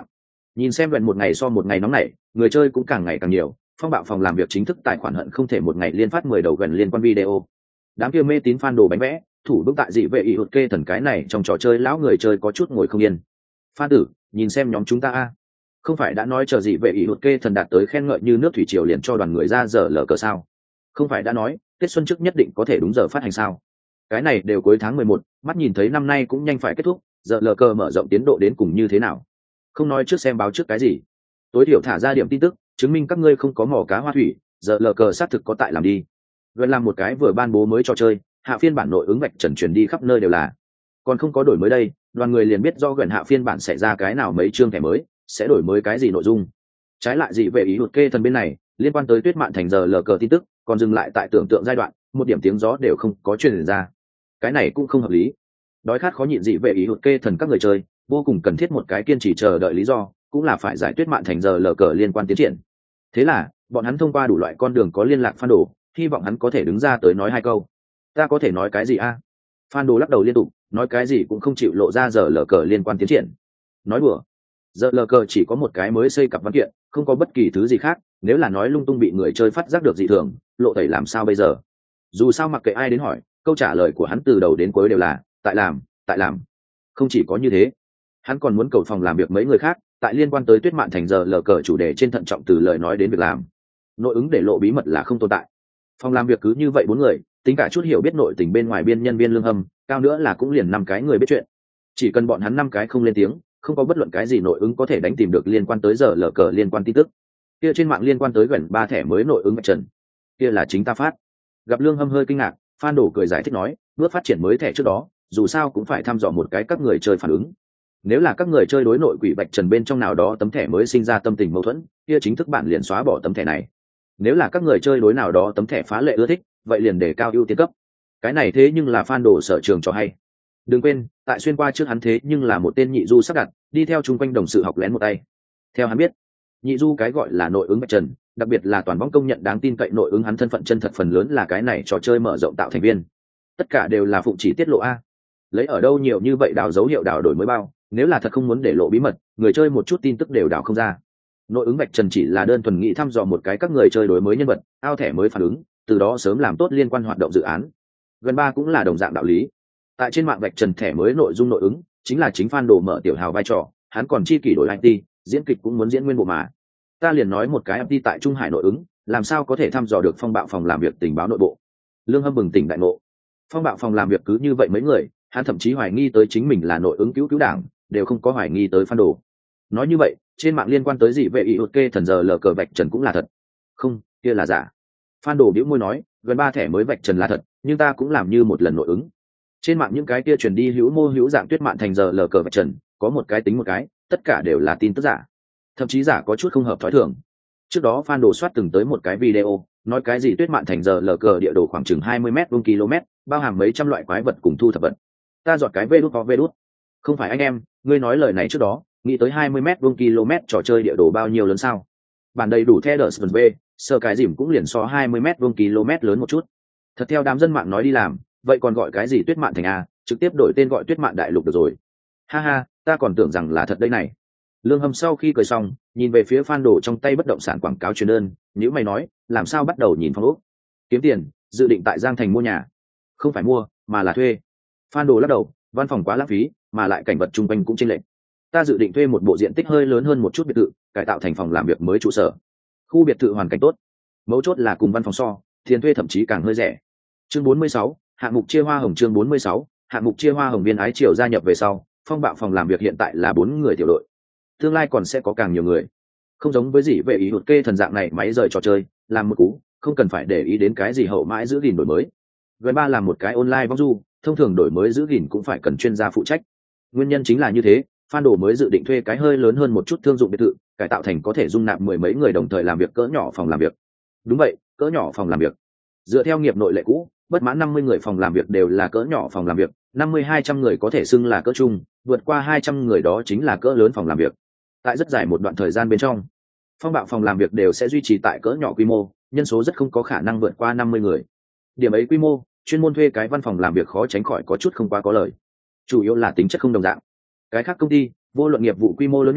Nhìn xem gần một ngày so một ngày nóng nảy, người chơi cũng càng ngày càng nhiều, phong bạo phòng làm việc chính thức tài khoản hận không thể một ngày liên phát mười đầu gần liên quan video. Đám kia mê tín fan đồ bánh vẽ, thủ bước tại dị vệ ý hụt kê thần cái này trong trò chơi lão người chơi có chút ngồi không yên. Phan tử, nhìn xem nhóm chúng ta a, không phải đã nói chờ dị vệ ý hụt kê thần đạt tới khen ngợi như nước thủy triều liền cho đoàn người ra giờ lờ cờ sao? Không phải đã nói tết xuân trước nhất định có thể đúng giờ phát hành sao? Cái này đều cuối tháng mười một, mắt nhìn thấy năm nay cũng nhanh phải kết thúc, giờ lờ cờ mở rộng tiến độ đến cùng như thế nào? Không nói trước xem báo trước cái gì, tối thiểu thả ra điểm tin tức chứng minh các ngươi không có mỏ cá hoa thủy, giờ lờ cờ xác thực có tại làm đi. Gần làm một cái vừa ban bố mới trò chơi, hạ phiên bản nội ứng vạch trần truyền đi khắp nơi đều là, còn không có đổi mới đây, đoàn người liền biết do gần hạ phiên bản sẽ ra cái nào mấy chương thẻ mới, sẽ đổi mới cái gì nội dung. Trái lại gì về ý hụt kê thần bên này, liên quan tới tuyết mạn thành giờ lờ cờ tin tức còn dừng lại tại tưởng tượng giai đoạn, một điểm tiếng gió đều không có truyền ra. Cái này cũng không hợp lý. Đói khát khó nhịn dị về ý hụt kê thần các người chơi vô cùng cần thiết một cái kiên trì chờ đợi lý do, cũng là phải giải tuyết mạn thành giờ lờ cờ liên quan tiến triển. Thế là bọn hắn thông qua đủ loại con đường có liên lạc Phan Đồ, hy vọng hắn có thể đứng ra tới nói hai câu. Ta có thể nói cái gì a? À? Phan Đồ lắc đầu liên tục, nói cái gì cũng không chịu lộ ra giờ lờ cờ liên quan tiến triển. Nói đùa, giờ lờ cờ chỉ có một cái mới xây cặp văn kiện, không có bất kỳ thứ gì khác, nếu là nói lung tung bị người chơi phát giác được dị thường, lộ tẩy làm sao bây giờ? Dù sao mặc kệ ai đến hỏi, câu trả lời của hắn từ đầu đến cuối đều là tại làm, tại làm. Không chỉ có như thế, hắn còn muốn cầu phòng làm việc mấy người khác, tại liên quan tới tuyết mạn thành giờ lờ cờ chủ đề trên thận trọng từ lời nói đến việc làm. Nội ứng để lộ bí mật là không tồn tại. Phòng làm việc cứ như vậy bốn người, tính cả chút hiểu biết nội tình bên ngoài biên nhân viên lương hâm, cao nữa là cũng liền năm cái người biết chuyện. Chỉ cần bọn hắn năm cái không lên tiếng, không có bất luận cái gì nội ứng có thể đánh tìm được liên quan tới giờ lờ cờ liên quan tin tức. Kia trên mạng liên quan tới gần ba thẻ mới nội ứng vạch trần, kia là chính ta phát. Gặp lương hâm hơi kinh ngạc, Phan Đổ cười giải thích nói, bước phát triển mới thẻ trước đó, dù sao cũng phải thăm dò một cái các người chơi phản ứng. Nếu là các người chơi đối nội quỷ vạch trần bên trong nào đó tấm thẻ mới sinh ra tâm tình mâu thuẫn, kia chính thức bạn liền xóa bỏ tấm thẻ này. Nếu là các người chơi đối nào đó tấm thẻ phá lệ ưa thích, vậy liền đề cao ưu tiên cấp. Cái này thế nhưng là Phan Đồ sở trường cho hay. Đừng quên, tại xuyên qua trước hắn thế nhưng là một tên nhị du sắp đặt, đi theo chung quanh đồng sự học lén một tay. Theo hắn biết, nhị du cái gọi là nội ứng vạch trần, đặc biệt là toàn bóng công nhận đáng tin cậy nội ứng hắn thân phận chân thật phần lớn là cái này trò chơi mở rộng tạo thành viên. Tất cả đều là phụng chỉ tiết lộ a. Lấy ở đâu nhiều như vậy đào dấu hiệu đào đổi mới bao, nếu là thật không muốn để lộ bí mật, người chơi một chút tin tức đều đào không ra. Nội ứng vạch trần chỉ là đơn thuần nghĩ thăm dò một cái các người chơi đối mới nhân vật, ao thẻ mới phản ứng, từ đó sớm làm tốt liên quan hoạt động dự án. Gần ba cũng là đồng dạng đạo lý. Tại trên mạng vạch trần thẻ mới nội dung nội ứng, chính là chính Phan Đồ mở tiểu hào vai trò, hắn còn chi kỷ đổi i tê, diễn kịch cũng muốn diễn nguyên bộ mà. Ta liền nói một cái i tê tại Trung Hải nội ứng, làm sao có thể thăm dò được phong bạo phòng làm việc tình báo nội bộ. Lương Hâm bừng tỉnh đại ngộ. Phong bạo phòng làm việc cứ như vậy mấy người, hắn thậm chí hoài nghi tới chính mình là nội ứng cứu cứu đảng, đều không có hoài nghi tới Phan Đồ. Nói như vậy, trên mạng liên quan tới gì vệ ý hụt kê thần giờ lờ cờ vạch trần cũng là thật. Không, kia là giả. Phan Đồ bĩu môi nói, gần ba thẻ mới vạch trần là thật, nhưng ta cũng làm như một lần nội ứng. Trên mạng những cái kia truyền đi hữu mô hữu dạng tuyết mạn thành giờ lờ cờ vạch trần, có một cái tính một cái, tất cả đều là tin tức giả. Thậm chí giả có chút không hợp thói thường. Trước đó Phan Đồ soát từng tới một cái video, nói cái gì tuyết mạn thành giờ lờ cờ địa đồ khoảng chừng hai mươi mét vuông km, bao hàm mấy trăm loại quái vật cùng thu thập vật. Ta dọn cái vê đút có vê đút. Không phải anh em, ngươi nói lời này trước đó, nghĩ tới hai mươi mét vuông km trò chơi địa đồ bao nhiêu lớn sao? Bản đầy đủ theo đờ v, sơ cái dìm cũng liền so hai mươi mét vuông km lớn một chút. Thật theo đám dân mạng nói đi làm, vậy còn gọi cái gì tuyết mạn thành a, trực tiếp đổi tên gọi tuyết mạn đại lục được rồi. Ha ha, ta còn tưởng rằng là thật đây này. Lương Hâm sau khi cười xong, nhìn về phía Phan Đồ trong tay bất động sản quảng cáo truyền đơn, nếu mày nói, làm sao bắt đầu nhìn phong ốc? Kiếm tiền, dự định tại Giang Thành mua nhà. Không phải mua, mà là thuê. Phan Đồ lắc đầu, văn phòng quá lãng phí, mà lại cảnh vật chung quanh cũng chênh lệch. Ta dự định thuê một bộ diện tích hơi lớn hơn một chút biệt thự, cải tạo thành phòng làm việc mới trụ sở. Khu biệt thự hoàn cảnh tốt, mấu chốt là cùng văn phòng so, tiền thuê thậm chí càng hơi rẻ. Chương bốn mươi sáu, hạng mục chia hoa hồng chương bốn mươi sáu, hạng mục chia hoa hồng viên ái triều gia nhập về sau, phong bạo phòng làm việc hiện tại là bốn người tiểu đội. Tương lai còn sẽ có càng nhiều người. Không giống với gì vệ ý hụt kê thần dạng này máy rời trò chơi, làm một cú, không cần phải để ý đến cái gì hậu mãi giữ gìn đổi mới. Gần ba làm một cái online vong du, thông thường đổi mới giữ gìn cũng phải cần chuyên gia phụ trách. Nguyên nhân chính là như thế, Phan Đồ mới dự định thuê cái hơi lớn hơn một chút thương dụng biệt thự, cải tạo thành có thể dung nạp mười mấy người đồng thời làm việc cỡ nhỏ phòng làm việc. Đúng vậy, cỡ nhỏ phòng làm việc. Dựa theo nghiệp nội lệ cũ, bất mãn năm mươi người phòng làm việc đều là cỡ nhỏ phòng làm việc, năm mươi hai trăm người có thể xưng là cỡ trung, vượt qua hai trăm người đó chính là cỡ lớn phòng làm việc. Tại rất dài một đoạn thời gian bên trong, phong bạo phòng làm việc đều sẽ duy trì tại cỡ nhỏ quy mô, nhân số rất không có khả năng vượt qua năm mươi người. Điểm ấy quy mô, chuyên môn thuê cái văn phòng làm việc khó tránh khỏi có chút không quá có lời. Chủ yếu là tính chất không đồng dạng. Cái khác công ty, vô luận nghiệp vụ quy mô lớn nhỏ,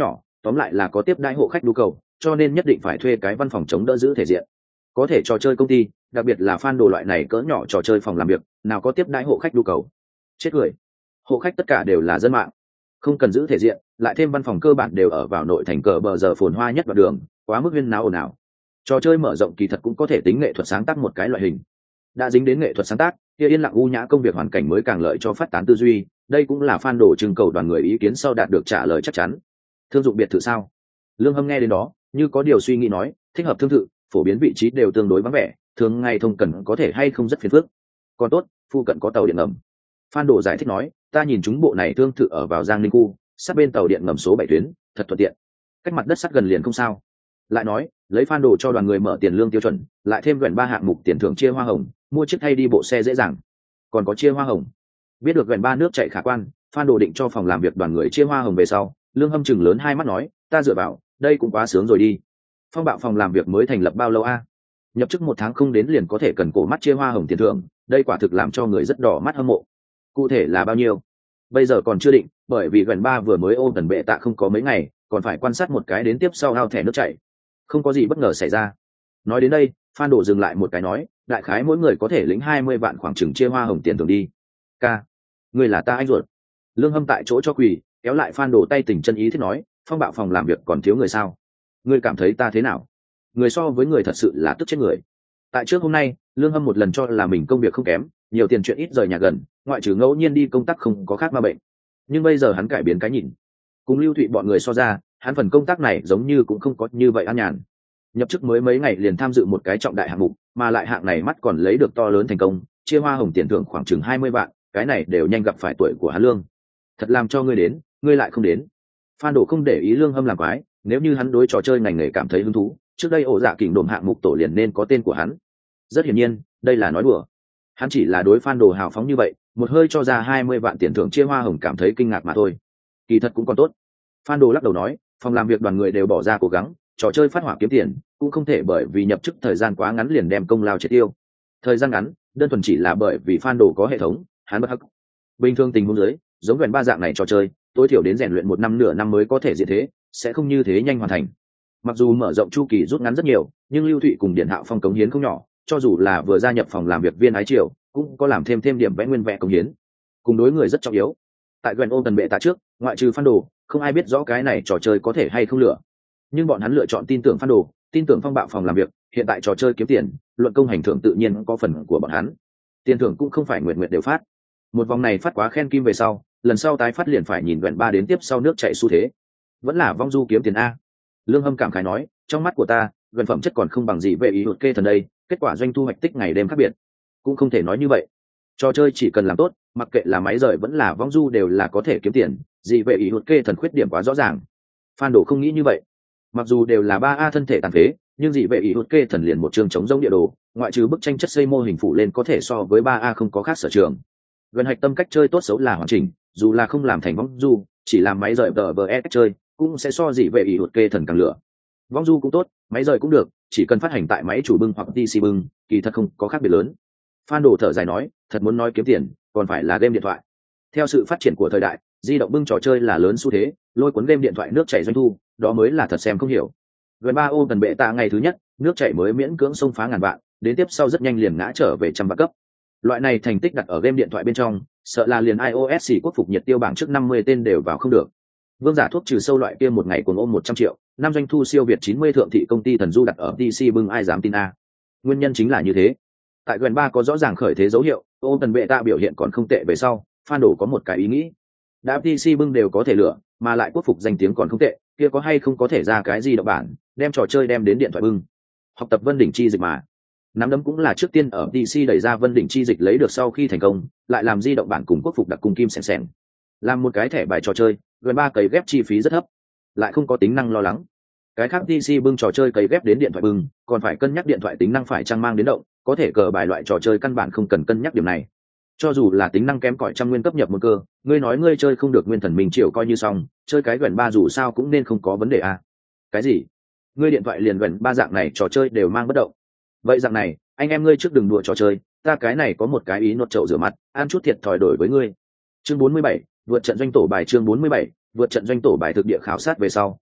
tóm lại là có tiếp đãi hộ khách nhu cầu, cho nên nhất định phải thuê cái văn phòng chống đỡ giữ thể diện. Có thể trò chơi công ty, đặc biệt là fan đồ loại này cỡ nhỏ trò chơi phòng làm việc, nào có tiếp đãi hộ khách nhu cầu. Chết cười. Hộ khách tất cả đều là dân mạng, không cần giữ thể diện, lại thêm văn phòng cơ bản đều ở vào nội thành cờ bờ giờ phồn hoa nhất đoạn đường, quá mức huyên náo ồn ào. Trò chơi mở rộng kỳ thật cũng có thể tính nghệ thuật sáng tác một cái loại hình. Đã dính đến nghệ thuật sáng tác, kia yên lặng u nhã công việc hoàn cảnh mới càng lợi cho phát tán tư duy, đây cũng là fan đồ trưng cầu đoàn người ý kiến sau đạt được trả lời chắc chắn. Thương dụng biệt thự sao? Lương Hâm nghe đến đó, như có điều suy nghĩ nói, thích hợp thương thự, phổ biến vị trí đều tương đối vắng vẻ, thường ngày thông cần có thể hay không rất phiền phức. Còn tốt, phu cận có tàu điện ngầm. Fan đồ giải thích nói, ta nhìn chúng bộ này thương thự ở vào Giang Ninh khu, sát bên tàu điện ngầm số bảy tuyến, thật thuận tiện. Cách mặt đất sát gần liền không sao. Lại nói, lấy fan đồ cho đoàn người mở tiền lương tiêu chuẩn, lại thêm gần ba hạng mục tiền thưởng chia hoa hồng, mua chiếc thay đi bộ xe dễ dàng. Còn có chia hoa hồng. Biết được gần ba nước chạy khả quan, fan đồ định cho phòng làm việc đoàn người chia hoa hồng về sau, Lương Hâm chừng lớn hai mắt nói, ta dựa vào, đây cũng quá sướng rồi đi. Phong bạo phòng làm việc mới thành lập bao lâu a? Nhập chức một tháng không đến liền có thể cần cổ mắt chia hoa hồng tiền thưởng, đây quả thực làm cho người rất đỏ mắt hâm mộ. Cụ thể là bao nhiêu? Bây giờ còn chưa định, bởi vì gần ba vừa mới ôm tần bệ tạ không có mấy ngày, còn phải quan sát một cái đến tiếp sau ao thẻ nước chảy. Không có gì bất ngờ xảy ra. Nói đến đây, Phan Đồ dừng lại một cái nói, đại khái mỗi người có thể lĩnh hai mươi vạn khoảng chừng chia hoa hồng tiền thưởng đi. Ca, người là ta anh ruột. Lương Hâm tại chỗ cho quỳ, kéo lại Phan Đồ tay tình chân ý thiết nói, phong bạo phòng làm việc còn thiếu người sao? Ngươi cảm thấy ta thế nào? Người so với người thật sự là tức chết người. Tại trước hôm nay, Lương Hâm một lần cho là mình công việc không kém, nhiều tiền chuyện ít rời nhà gần, ngoại trừ ngẫu nhiên đi công tác không có khác ma bệnh. Nhưng bây giờ hắn cải biến cái nhìn. Cùng Lưu Thụy bọn người so ra, hắn phần công tác này giống như cũng không có như vậy an nhàn. Nhập chức mới mấy ngày liền tham dự một cái trọng đại hạng mục, mà lại hạng này mắt còn lấy được to lớn thành công, chia hoa hồng tiền thưởng khoảng chừng hai mươi vạn, cái này đều nhanh gặp phải tuổi của hắn Lương. Thật làm cho ngươi đến, ngươi lại không đến. Phan Đồ không để ý Lương Hâm làm quái, nếu như hắn đối trò chơi ngành nghề cảm thấy hứng thú, trước đây ổ dạ kình đồn hạng mục tổ liền nên có tên của hắn. Rất hiển nhiên, đây là nói đùa. Hắn chỉ là đối Phan Đồ hào phóng như vậy, một hơi cho ra hai mươi vạn tiền thưởng chia hoa hồng cảm thấy kinh ngạc mà thôi. Kỳ thật cũng còn tốt. Phan Đồ lắc đầu nói, phòng làm việc đoàn người đều bỏ ra cố gắng, trò chơi phát hỏa kiếm tiền, cũng không thể bởi vì nhập chức thời gian quá ngắn liền đem công lao triệt tiêu. Thời gian ngắn, đơn thuần chỉ là bởi vì Phan Đồ có hệ thống, hắn bất hắc. Bình thường tình huống dưới, giống gần ba dạng này trò chơi, tối thiểu đến rèn luyện một năm nửa năm mới có thể diện thế, sẽ không như thế nhanh hoàn thành. Mặc dù mở rộng chu kỳ rút ngắn rất nhiều, nhưng Lưu Thụy cùng Điển Hạo Phong cống hiến không nhỏ, cho dù là vừa gia nhập phòng làm việc viên ái triều, cũng có làm thêm thêm điểm vẽ nguyên vẽ cống hiến. Cùng đối người rất trọng yếu. Tại gần ôm tần bệ tạ trước, ngoại trừ Phan Đồ, không ai biết rõ cái này trò chơi có thể hay không lửa. Nhưng bọn hắn lựa chọn tin tưởng Phan Đồ, tin tưởng phong bạo phòng làm việc, hiện tại trò chơi kiếm tiền, luận công hành thưởng tự nhiên có phần của bọn hắn. Tiền thưởng cũng không phải nguyệt nguyệt đều phát. Một vòng này phát quá khen kim về sau, lần sau tái phát liền phải nhìn gần ba đến tiếp sau nước chạy xu thế. Vẫn là vong du kiếm tiền a. Lương Hâm cảm khái nói, trong mắt của ta, gần phẩm chất còn không bằng gì về ý hụt kê thần đây, kết quả doanh thu hoạch tích ngày đêm khác biệt. Cũng không thể nói như vậy. Trò chơi chỉ cần làm tốt, mặc kệ là máy rời vẫn là vong du đều là có thể kiếm tiền, gì về ý hụt kê thần khuyết điểm quá rõ ràng. Phan Đồ không nghĩ như vậy. Mặc dù đều là ba a thân thể tàn phế, nhưng dị vệ ý hụt kê thần liền một trường chống giống địa đồ, ngoại trừ bức tranh chất xây mô hình phụ lên có thể so với ba a không có khác sở trường. Gần hạch tâm cách chơi tốt xấu là hoàn chỉnh, dù là không làm thành vong du, chỉ làm máy rời tờ vê cách chơi, cũng sẽ so dị vệ ý hụt kê thần càng lửa. Vong du cũng tốt, máy rời cũng được, chỉ cần phát hành tại máy chủ bưng hoặc pê xê bưng, kỳ thật không có khác biệt lớn. Phan Đồ thở dài nói, thật muốn nói kiếm tiền, còn phải là game điện thoại. Theo sự phát triển của thời đại, di động bưng trò chơi là lớn xu thế, lôi cuốn game điện thoại nước chảy doanh thu, đó mới là thật xem không hiểu. Gần ba ô tần bệ tạ ngày thứ nhất, nước chảy mới miễn cưỡng xông phá ngàn vạn, đến tiếp sau rất nhanh liền ngã trở về trăm vạn cấp. Loại này thành tích đặt ở game điện thoại bên trong, sợ là liền iOS xỉ quốc phục nhiệt tiêu bảng trước năm mươi tên đều vào không được. Vương giả thuốc trừ sâu loại kia một ngày cuồng ôm một trăm triệu, năm doanh thu siêu việt chín mươi thượng thị công ty thần du đặt ở pê xê bưng ai dám tin a. Nguyên nhân chính là như thế. Tại gần ba có rõ ràng khởi thế dấu hiệu, ô tần bệ tạ biểu hiện còn không tệ về sau, Phan Đồ có một cái ý nghĩ. Đã pê xê bưng đều có thể lựa, mà lại quốc phục danh tiếng còn không tệ, kia có hay không có thể ra cái gì động bản, đem trò chơi đem đến điện thoại bưng. Học tập Vân Đỉnh chi dịch mà. Nắm đấm cũng là trước tiên ở pê xê đẩy ra Vân Đỉnh chi dịch lấy được sau khi thành công, lại làm di động bản cùng quốc phục đặc cung kim sèn sèn. Làm một cái thẻ bài trò chơi, gần ba cấy ghép chi phí rất thấp, lại không có tính năng lo lắng. Cái khác pê xê bưng trò chơi cấy ghép đến điện thoại bưng, còn phải cân nhắc điện thoại tính năng phải chăng mang đến động, có thể cờ bài loại trò chơi căn bản không cần cân nhắc điểm này. Cho dù là tính năng kém cỏi trăm nguyên cấp nhập một cơ, ngươi nói ngươi chơi không được nguyên thần mình chịu coi như xong, chơi cái gần ba dù sao cũng nên không có vấn đề à. Cái gì? Ngươi điện thoại liền gần ba dạng này trò chơi đều mang bất động. Vậy dạng này, anh em ngươi trước đừng đùa trò chơi, ta cái này có một cái ý nốt chậu rửa mặt, ăn chút thiệt thòi đổi với ngươi. Chương bốn mươi bảy, vượt trận doanh tổ bài chương bốn mươi bảy, vượt trận doanh tổ bài thực địa khảo sát về sau,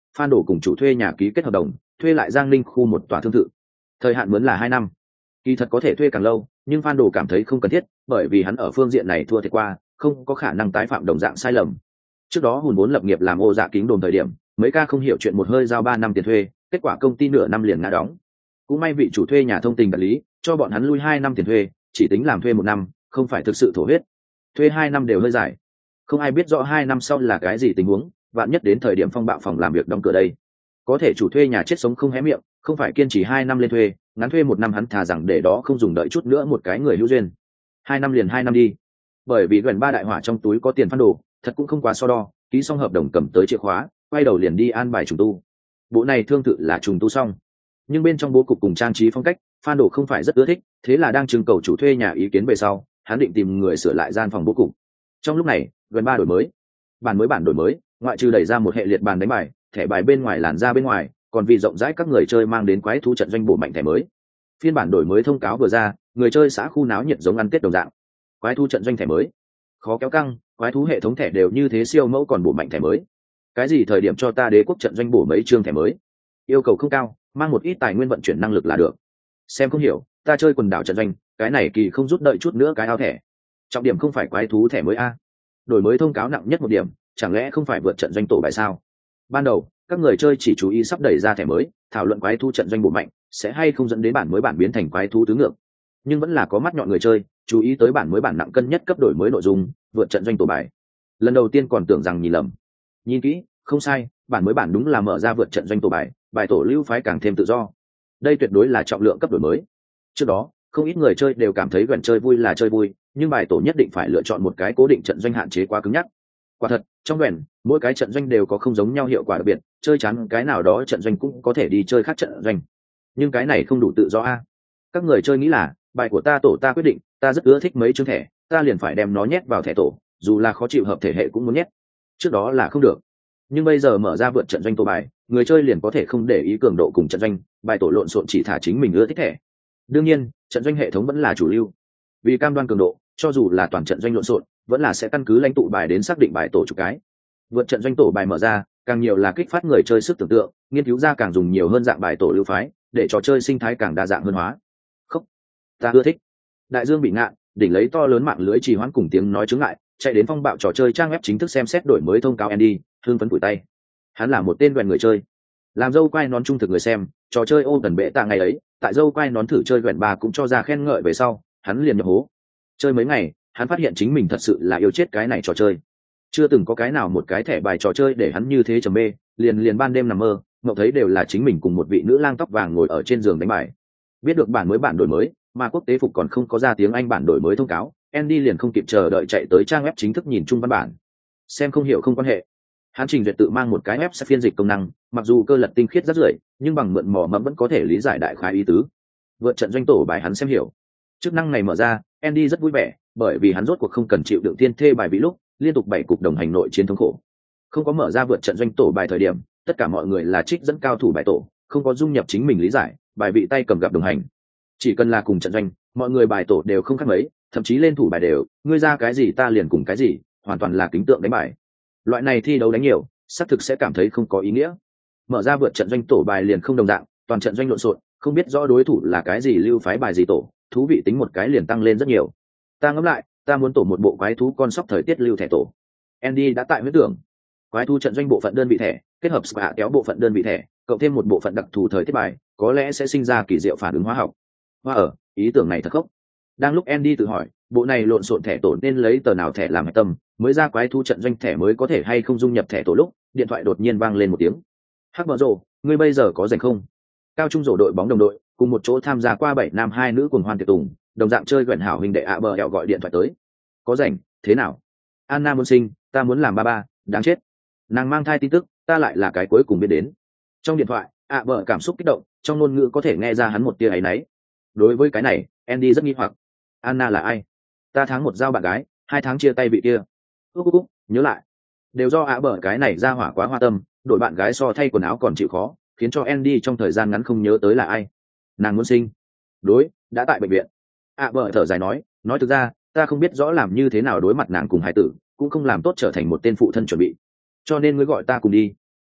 Phan Đổ cùng chủ thuê nhà ký kết hợp đồng, thuê lại Giang Ninh khu một tòa thương thự. Thời hạn mướn là hai năm. Kỳ thật có thể thuê càng lâu, nhưng Phan Đổ cảm thấy không cần thiết, bởi vì hắn ở phương diện này thua thiệt qua, không có khả năng tái phạm đồng dạng sai lầm. Trước đó hùn vốn lập nghiệp làm ô dạ kính đồn thời điểm, mấy ca không hiểu chuyện một hơi giao ba năm tiền thuê, kết quả công ty nửa năm liền ngã đóng. Cũng may vị chủ thuê nhà thông tình đạt lý, cho bọn hắn lui hai năm tiền thuê, chỉ tính làm thuê một năm, không phải thực sự thổ huyết. Thuê hai năm đều hơi dài, không ai biết rõ hai năm sau là cái gì tình huống, vạn nhất đến thời điểm phong bạo phòng làm việc đóng cửa đây. Có thể chủ thuê nhà chết sống không hé miệng, không phải kiên trì hai năm lên thuê, ngắn thuê một năm hắn thà rằng để đó không dùng đợi chút nữa một cái người hữu duyên. Hai năm liền hai năm đi, bởi vì gần ba đại hỏa trong túi có tiền Phan Đồ, thật cũng không quá so đo, ký xong hợp đồng cầm tới chìa khóa, quay đầu liền đi an bài trùng tu. Bộ này thương tự là trùng tu xong, nhưng bên trong bố cục cùng trang trí phong cách, Phan Đồ không phải rất ưa thích, thế là đang trưng cầu chủ thuê nhà ý kiến về sau, hắn định tìm người sửa lại gian phòng bố cục. Trong lúc này, gần ba đổi mới, bản mới bản đổi mới, ngoại trừ đẩy ra một hệ liệt bàn đánh bài, thẻ bài bên ngoài làn ra bên ngoài, còn vì rộng rãi các người chơi mang đến quái thú trận doanh bổ mạnh thẻ mới. Phiên bản đổi mới thông cáo vừa ra, người chơi xã khu náo nhiệt giống ăn tết đồng dạng. Quái thú trận doanh thẻ mới, khó kéo căng, quái thú hệ thống thẻ đều như thế siêu mẫu còn bổ mạnh thẻ mới. Cái gì thời điểm cho ta đế quốc trận doanh bổ mấy chương thẻ mới? Yêu cầu không cao, mang một ít tài nguyên vận chuyển năng lực là được. Xem không hiểu, ta chơi quần đảo trận doanh, cái này kỳ không rút đợi chút nữa cái ao thẻ. Trọng điểm không phải quái thú thẻ mới a. Đổi mới thông cáo nặng nhất một điểm, chẳng lẽ không phải vượt trận doanh tổ bài sao? Ban đầu các người chơi chỉ chú ý sắp đẩy ra thẻ mới, thảo luận quái thú trận doanh bổ mạnh sẽ hay không dẫn đến bản mới bản biến thành quái thú tứ ngược, nhưng vẫn là có mắt nhọn người chơi chú ý tới bản mới bản nặng cân nhất cấp đổi mới nội dung vượt trận doanh tổ bài. Lần đầu tiên còn tưởng rằng nhìn lầm, nhìn kỹ không sai, bản mới bản đúng là mở ra vượt trận doanh tổ bài, bài tổ lưu phái càng thêm tự do. Đây tuyệt đối là trọng lượng cấp đổi mới. Trước đó không ít người chơi đều cảm thấy gần chơi vui là chơi vui, nhưng bài tổ nhất định phải lựa chọn một cái cố định trận doanh hạn chế quá cứng nhắc. Quả thật, trong đoàn mỗi cái trận doanh đều có không giống nhau hiệu quả đặc biệt, chơi chán cái nào đó trận doanh cũng có thể đi chơi khác trận doanh, nhưng cái này không đủ tự do a. Các người chơi nghĩ là bài của ta tổ ta quyết định, ta rất ưa thích mấy chương thẻ, ta liền phải đem nó nhét vào thẻ tổ, dù là khó chịu hợp thể hệ cũng muốn nhét. Trước đó là không được, nhưng bây giờ mở ra vượt trận doanh tổ bài, người chơi liền có thể không để ý cường độ cùng trận doanh, bài tổ lộn xộn chỉ thả chính mình ưa thích thẻ. Đương nhiên trận doanh hệ thống vẫn là chủ lưu, vì cam đoan cường độ, cho dù là toàn trận doanh lộn xộn vẫn là sẽ căn cứ lãnh tụ bài đến xác định bài tổ chục cái. Vượt trận doanh tổ bài mở ra càng nhiều là kích phát người chơi sức tưởng tượng, nghiên cứu ra càng dùng nhiều hơn dạng bài tổ lưu phái, để trò chơi sinh thái càng đa dạng hơn hóa. Không, ta ưa thích. Đại Dương bị ngạn đỉnh lấy to lớn mạng lưới trì hoãn cùng tiếng nói chướng ngại, chạy đến phong bạo trò chơi trang web chính thức xem xét đổi mới thông cáo Andy, hưng phấn vùi tay. Hắn là một tên quèn người chơi, làm dâu quai nón trung thực người xem, trò chơi ô tần bệ tạ ngày ấy, tại dâu quai nón thử chơi quèn bà cũng cho ra khen ngợi về sau, hắn liền nhập hố. Chơi mấy ngày, hắn phát hiện chính mình thật sự là yêu chết cái này trò chơi. Chưa từng có cái nào một cái thẻ bài trò chơi để hắn như thế trầm mê, liền liền ban đêm nằm mơ mộng thấy đều là chính mình cùng một vị nữ lang tóc vàng ngồi ở trên giường đánh bài. Biết được bản mới bản đổi mới mà quốc tế phục còn không có ra tiếng Anh bản đổi mới thông cáo, Andy liền không kịp chờ đợi chạy tới trang web chính thức nhìn chung văn bản. Xem không hiểu không quan hệ, hắn trình duyệt tự mang một cái web sẽ phiên dịch công năng, mặc dù cơ lật tinh khiết rất rưỡi, nhưng bằng mượn mò mẫm vẫn có thể lý giải đại khái ý tứ. Vượt trận doanh tổ bài hắn xem hiểu, chức năng này mở ra, Andy rất vui vẻ, bởi vì hắn rốt cuộc không cần chịu đựng thiên thê bài vị lúc liên tục bảy cục đồng hành nội chiến thống khổ. Không có mở ra vượt trận doanh tổ bài thời điểm, tất cả mọi người là trích dẫn cao thủ bài tổ, không có dung nhập chính mình lý giải bài vị tay cầm gặp đồng hành. Chỉ cần là cùng trận doanh, mọi người bài tổ đều không khác mấy, thậm chí lên thủ bài đều, ngươi ra cái gì ta liền cùng cái gì, hoàn toàn là kính tượng đánh bài. Loại này thi đấu đánh nhiều, xác thực sẽ cảm thấy không có ý nghĩa. Mở ra vượt trận doanh tổ bài liền không đồng dạng, toàn trận doanh lộn xộn, không biết rõ đối thủ là cái gì lưu phái bài gì tổ, thú vị tính một cái liền tăng lên rất nhiều. Ta ngẫm lại, ta muốn tổ một bộ quái thú con sóc thời tiết lưu thẻ tổ. Andy đã tại huyết tưởng, quái thú trận doanh bộ phận đơn vị thẻ kết hợp spa kéo bộ phận đơn vị thẻ, cộng thêm một bộ phận đặc thù thời tiết bài, có lẽ sẽ sinh ra kỳ diệu phản ứng hóa học. Hoa ở, ý tưởng này thật khốc. Đang lúc Andy tự hỏi, bộ này lộn xộn thẻ tổ nên lấy tờ nào thẻ làm hạch tâm, mới ra quái thú trận doanh thẻ mới có thể hay không dung nhập thẻ tổ lúc, điện thoại đột nhiên vang lên một tiếng. Hắc Bờ Rồ, ngươi bây giờ có rảnh không? Cao trung rổ đội bóng đồng đội, cùng một chỗ tham gia qua bảy nam hai nữ cùng hoan tiệc tùng, đồng dạng chơi gần hảo huynh đệ ạ bờ hẹo gọi điện thoại tới. Có rảnh, thế nào? Anna muốn sinh, ta muốn làm ba ba, đáng chết. Nàng mang thai tin tức, ta lại là cái cuối cùng biết đến. Trong điện thoại, ạ bờ cảm xúc kích động, trong ngôn ngữ có thể nghe ra hắn một tia áy náy. Đối với cái này, Andy rất nghi hoặc. Anna là ai? Ta tháng một giao bạn gái, hai tháng chia tay vị kia. Úc úc úc, nhớ lại. Đều do ạ bờ cái này ra hỏa quá hoa tâm, đổi bạn gái so thay quần áo còn chịu khó, khiến cho Andy trong thời gian ngắn không nhớ tới là ai. Nàng muốn sinh. Đối, đã tại bệnh viện. ạ bờ thở dài nói, nói thực ra, ta không biết rõ làm như thế nào đối mặt nàng cùng hải tử, cũng không làm tốt trở thành một tên phụ thân chuẩn bị. Cho nên ngươi gọi ta cùng đi.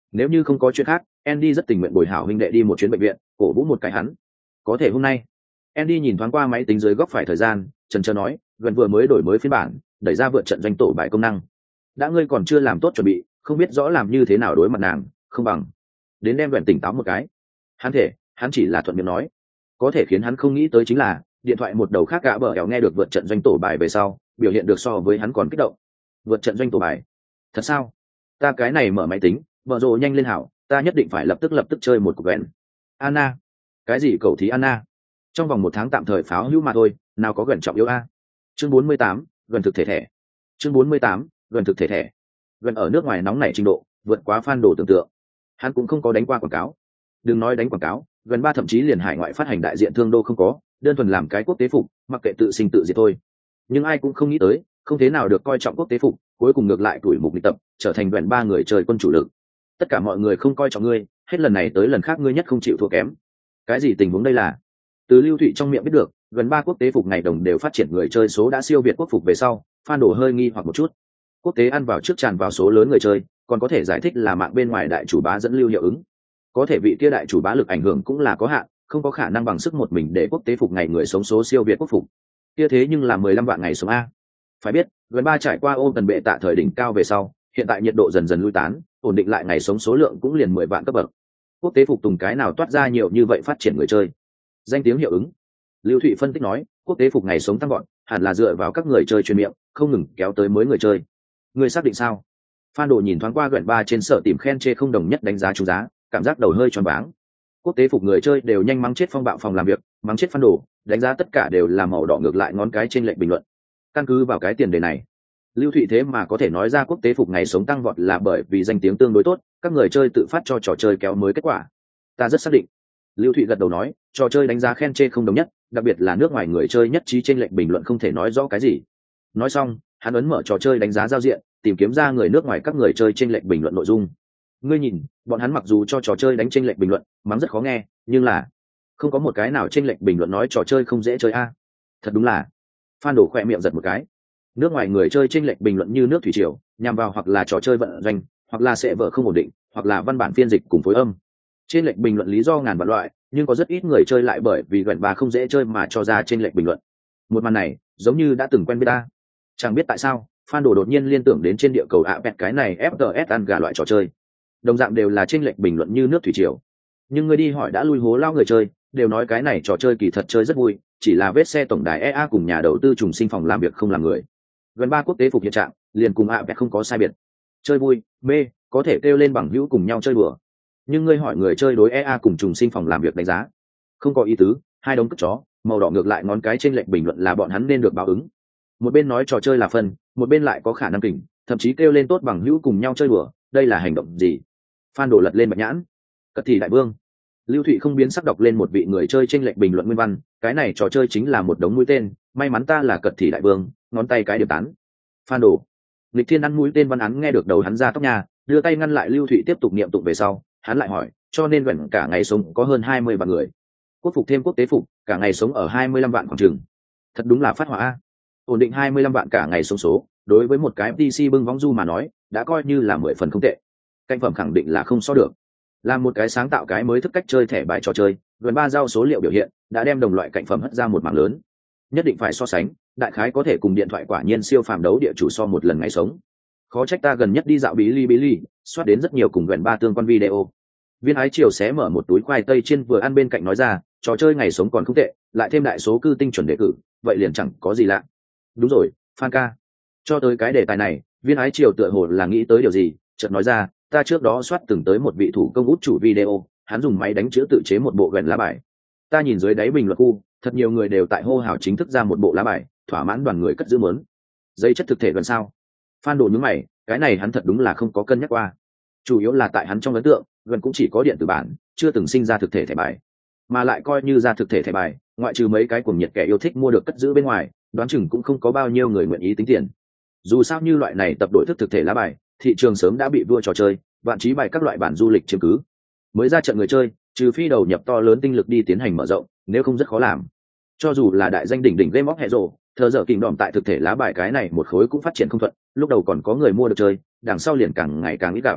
Nếu như không có chuyện khác, Andy rất tình nguyện bồi hảo huynh đệ đi một chuyến bệnh viện, cổ vũ một cái hắn. Có thể hôm nay, Andy nhìn thoáng qua máy tính dưới góc phải thời gian, chần chờ nói, gần vừa mới đổi mới phiên bản, đẩy ra vượt trận doanh tổ bài công năng. Đã ngươi còn chưa làm tốt chuẩn bị, không biết rõ làm như thế nào đối mặt nàng, không bằng đến đem vẹn tỉnh táo một cái. Hắn thể, hắn chỉ là thuận miệng nói. Có thể khiến hắn không nghĩ tới chính là, điện thoại một đầu khác gã bờ ẻo nghe được vượt trận doanh tổ bài về sau, biểu hiện được so với hắn còn kích động. Vượt trận doanh tổ bài? Thật sao? Ta cái này mở máy tính, bờ rồ nhanh lên hảo, ta nhất định phải lập tức lập tức chơi một cuộc vẹn. Anna? Cái gì cậu thí Anna? Trong vòng một tháng tạm thời pháo hữu mà thôi, nào có gần trọng yếu a. Chương bốn mươi tám, gần thực thể thẻ. Chương bốn mươi tám, gần thực thể thẻ. Gần ở nước ngoài nóng nảy trình độ, vượt quá fan đồ tưởng tượng. Hắn cũng không có đánh qua quảng cáo. Đừng nói đánh quảng cáo, gần ba thậm chí liền hải ngoại phát hành đại diện thương đô không có, đơn thuần làm cái quốc tế phục, mặc kệ tự sinh tự diệt thôi. Nhưng ai cũng không nghĩ tới, không thế nào được coi trọng quốc tế phục, cuối cùng ngược lại tuổi mục lịch tập, trở thành đoàn ba người chơi quân chủ lực. Tất cả mọi người không coi trọng ngươi, hết lần này tới lần khác ngươi nhất không chịu thua kém. Cái gì tình huống đây là? Từ Lưu Thụy trong miệng biết được, gần ba quốc tế phục ngày đồng đều phát triển người chơi số đã siêu việt quốc phục về sau, fan đổ hơi nghi hoặc một chút. Quốc tế ăn vào trước tràn vào số lớn người chơi, còn có thể giải thích là mạng bên ngoài đại chủ bá dẫn lưu hiệu ứng. Có thể vị kia đại chủ bá lực ảnh hưởng cũng là có hạn, không có khả năng bằng sức một mình để quốc tế phục ngày người sống số siêu việt quốc phục. Kia thế nhưng là mười lăm vạn ngày sống a. Phải biết, gần ba trải qua ôm tần bệ tạ thời đỉnh cao về sau, hiện tại nhiệt độ dần dần lui tán, ổn định lại ngày sống số lượng cũng liền mười vạn cấp bậc. Quốc tế phục tùng cái nào toát ra nhiều như vậy phát triển người chơi? Danh tiếng hiệu ứng. Lưu Thụy phân tích nói, quốc tế phục ngày sống tăng gọn, hẳn là dựa vào các người chơi truyền miệng, không ngừng kéo tới mới người chơi. Người xác định sao? Phan Đồ nhìn thoáng qua gần ba trên sở tìm khen chê không đồng nhất đánh giá trúng giá, cảm giác đầu hơi choáng váng. Quốc tế phục người chơi đều nhanh mắng chết phong bạo phòng làm việc, mắng chết Phan Đồ, đánh giá tất cả đều là màu đỏ ngược lại ngón cái trên lệnh bình luận. Căn cứ vào cái tiền đề này, Lưu Thụy thế mà có thể nói ra quốc tế phục ngày sống tăng vọt là bởi vì danh tiếng tương đối tốt, các người chơi tự phát cho trò chơi kéo mới kết quả. Ta rất xác định. Lưu Thụy gật đầu nói, trò chơi đánh giá khen chê không đồng nhất, đặc biệt là nước ngoài người chơi nhất trí trên lệnh bình luận không thể nói rõ cái gì. Nói xong, hắn ấn mở trò chơi đánh giá giao diện, tìm kiếm ra người nước ngoài các người chơi trên lệnh bình luận nội dung. Ngươi nhìn, bọn hắn mặc dù cho trò chơi đánh trên lệnh bình luận, mắng rất khó nghe, nhưng là không có một cái nào trên lệnh bình luận nói trò chơi không dễ chơi a. Thật đúng là. Phan Đổ khỏe miệng giật một cái. Nước ngoài người chơi trên lệnh bình luận như nước thủy triều, nhằm vào hoặc là trò chơi vận doanh, hoặc là sẽ vở không ổn định, hoặc là văn bản phiên dịch cùng phối âm. Trên lệnh bình luận lý do ngàn vạn loại, nhưng có rất ít người chơi lại bởi vì gần ba không dễ chơi mà cho ra trên lệnh bình luận. Một màn này, giống như đã từng quen biết ta. Chẳng biết tại sao, Phan Đồ đột nhiên liên tưởng đến trên địa cầu ạ pẹt cái này ép tê ét ăn gà loại trò chơi. Đồng dạng đều là trên lệnh bình luận như nước thủy triều. Nhưng người đi hỏi đã lui hố lao người chơi, đều nói cái này trò chơi kỳ thật chơi rất vui, chỉ là vết xe tổng đài e a cùng nhà đầu tư trùng sinh phòng làm việc không làm người. Gần ba quốc tế phục hiện trạng, liền cùng ạ pẹt không có sai biệt. Chơi vui, mê, có thể kêu lên bằng hữu cùng nhau chơi đùa. Nhưng ngươi hỏi người chơi đối e a cùng trùng sinh phòng làm việc đánh giá, không có ý tứ, hai đống cất chó, màu đỏ ngược lại ngón cái trên lệnh bình luận là bọn hắn nên được báo ứng. Một bên nói trò chơi là phân, một bên lại có khả năng kỉnh, thậm chí kêu lên tốt bằng hữu cùng nhau chơi đùa, đây là hành động gì? Phan Đổ lật lên bạch nhãn. Cật thì đại vương. Lưu Thụy không biến sắc đọc lên một vị người chơi trên lệnh bình luận nguyên văn, cái này trò chơi chính là một đống mũi tên, may mắn ta là cật thì đại vương, ngón tay cái điểm tán. Phan Đổ. Lịch Thiên ăn mũi tên văn án nghe được đầu hắn ra tóc nhà, đưa tay ngăn lại Lưu Thụy tiếp tục niệm tụng về sau, hắn lại hỏi, cho nên gần cả ngày sống có hơn hai mươi vạn người. Quốc phục thêm quốc tế phục, cả ngày sống ở hai mươi lăm vạn khoảng chừng. Thật đúng là phát hỏa a. Ổn định hai mươi lăm vạn cả ngày sống số, đối với một cái pê xê bưng vóng du mà nói, đã coi như là mười phần không tệ. Cạnh phẩm khẳng định là không so được. Là một cái sáng tạo cái mới thức cách chơi thẻ bài trò chơi, gần ba giao số liệu biểu hiện, đã đem đồng loại cạnh phẩm hất ra một mảng lớn. Nhất định phải so sánh, đại khái có thể cùng điện thoại quả nhiên siêu phàm đấu địa chủ so một lần ngày sống. Khó trách ta gần nhất đi dạo bí li bí li, soát đến rất nhiều cùng gần ba tương quan video. Viên Ái Triều xé mở một túi khoai tây chiên vừa ăn bên cạnh nói ra, trò chơi ngày sống còn không tệ, lại thêm đại số cư tinh chuẩn đề cử, vậy liền chẳng có gì lạ. Đúng rồi, Phan ca. Cho tới cái đề tài này, Viên Ái Triều tựa hồ là nghĩ tới điều gì, chợt nói ra, ta trước đó soát từng tới một vị thủ công út chủ video, hắn dùng máy đánh chữ tự chế một bộ gần lá bài. Ta nhìn dưới đáy bình luận khu, thật nhiều người đều tại hô hào chính thức ra một bộ lá bài, thỏa mãn đoàn người cất giữ muốn. Giấy chất thực thể gần sao? Phan Đồ nhướng mày, cái này hắn thật đúng là không có cân nhắc qua. Chủ yếu là tại hắn trong ấn tượng, gần cũng chỉ có điện tử bản, chưa từng sinh ra thực thể thẻ bài, mà lại coi như ra thực thể thẻ bài, ngoại trừ mấy cái cuồng nhiệt kẻ yêu thích mua được cất giữ bên ngoài, đoán chừng cũng không có bao nhiêu người nguyện ý tính tiền. Dù sao như loại này tập đội thức thực thể lá bài, thị trường sớm đã bị vua trò chơi, vạn trí bài các loại bản du lịch chiếm cứ. Mới ra trận người chơi, trừ phi đầu nhập to lớn tinh lực đi tiến hành mở rộng, nếu không rất khó làm. Cho dù là đại danh đỉnh đỉnh Game of Hero, thờ giờ kình đỏm tại thực thể lá bài cái này một khối cũng phát triển không thuận, lúc đầu còn có người mua được chơi, đằng sau liền càng ngày càng ít gặp.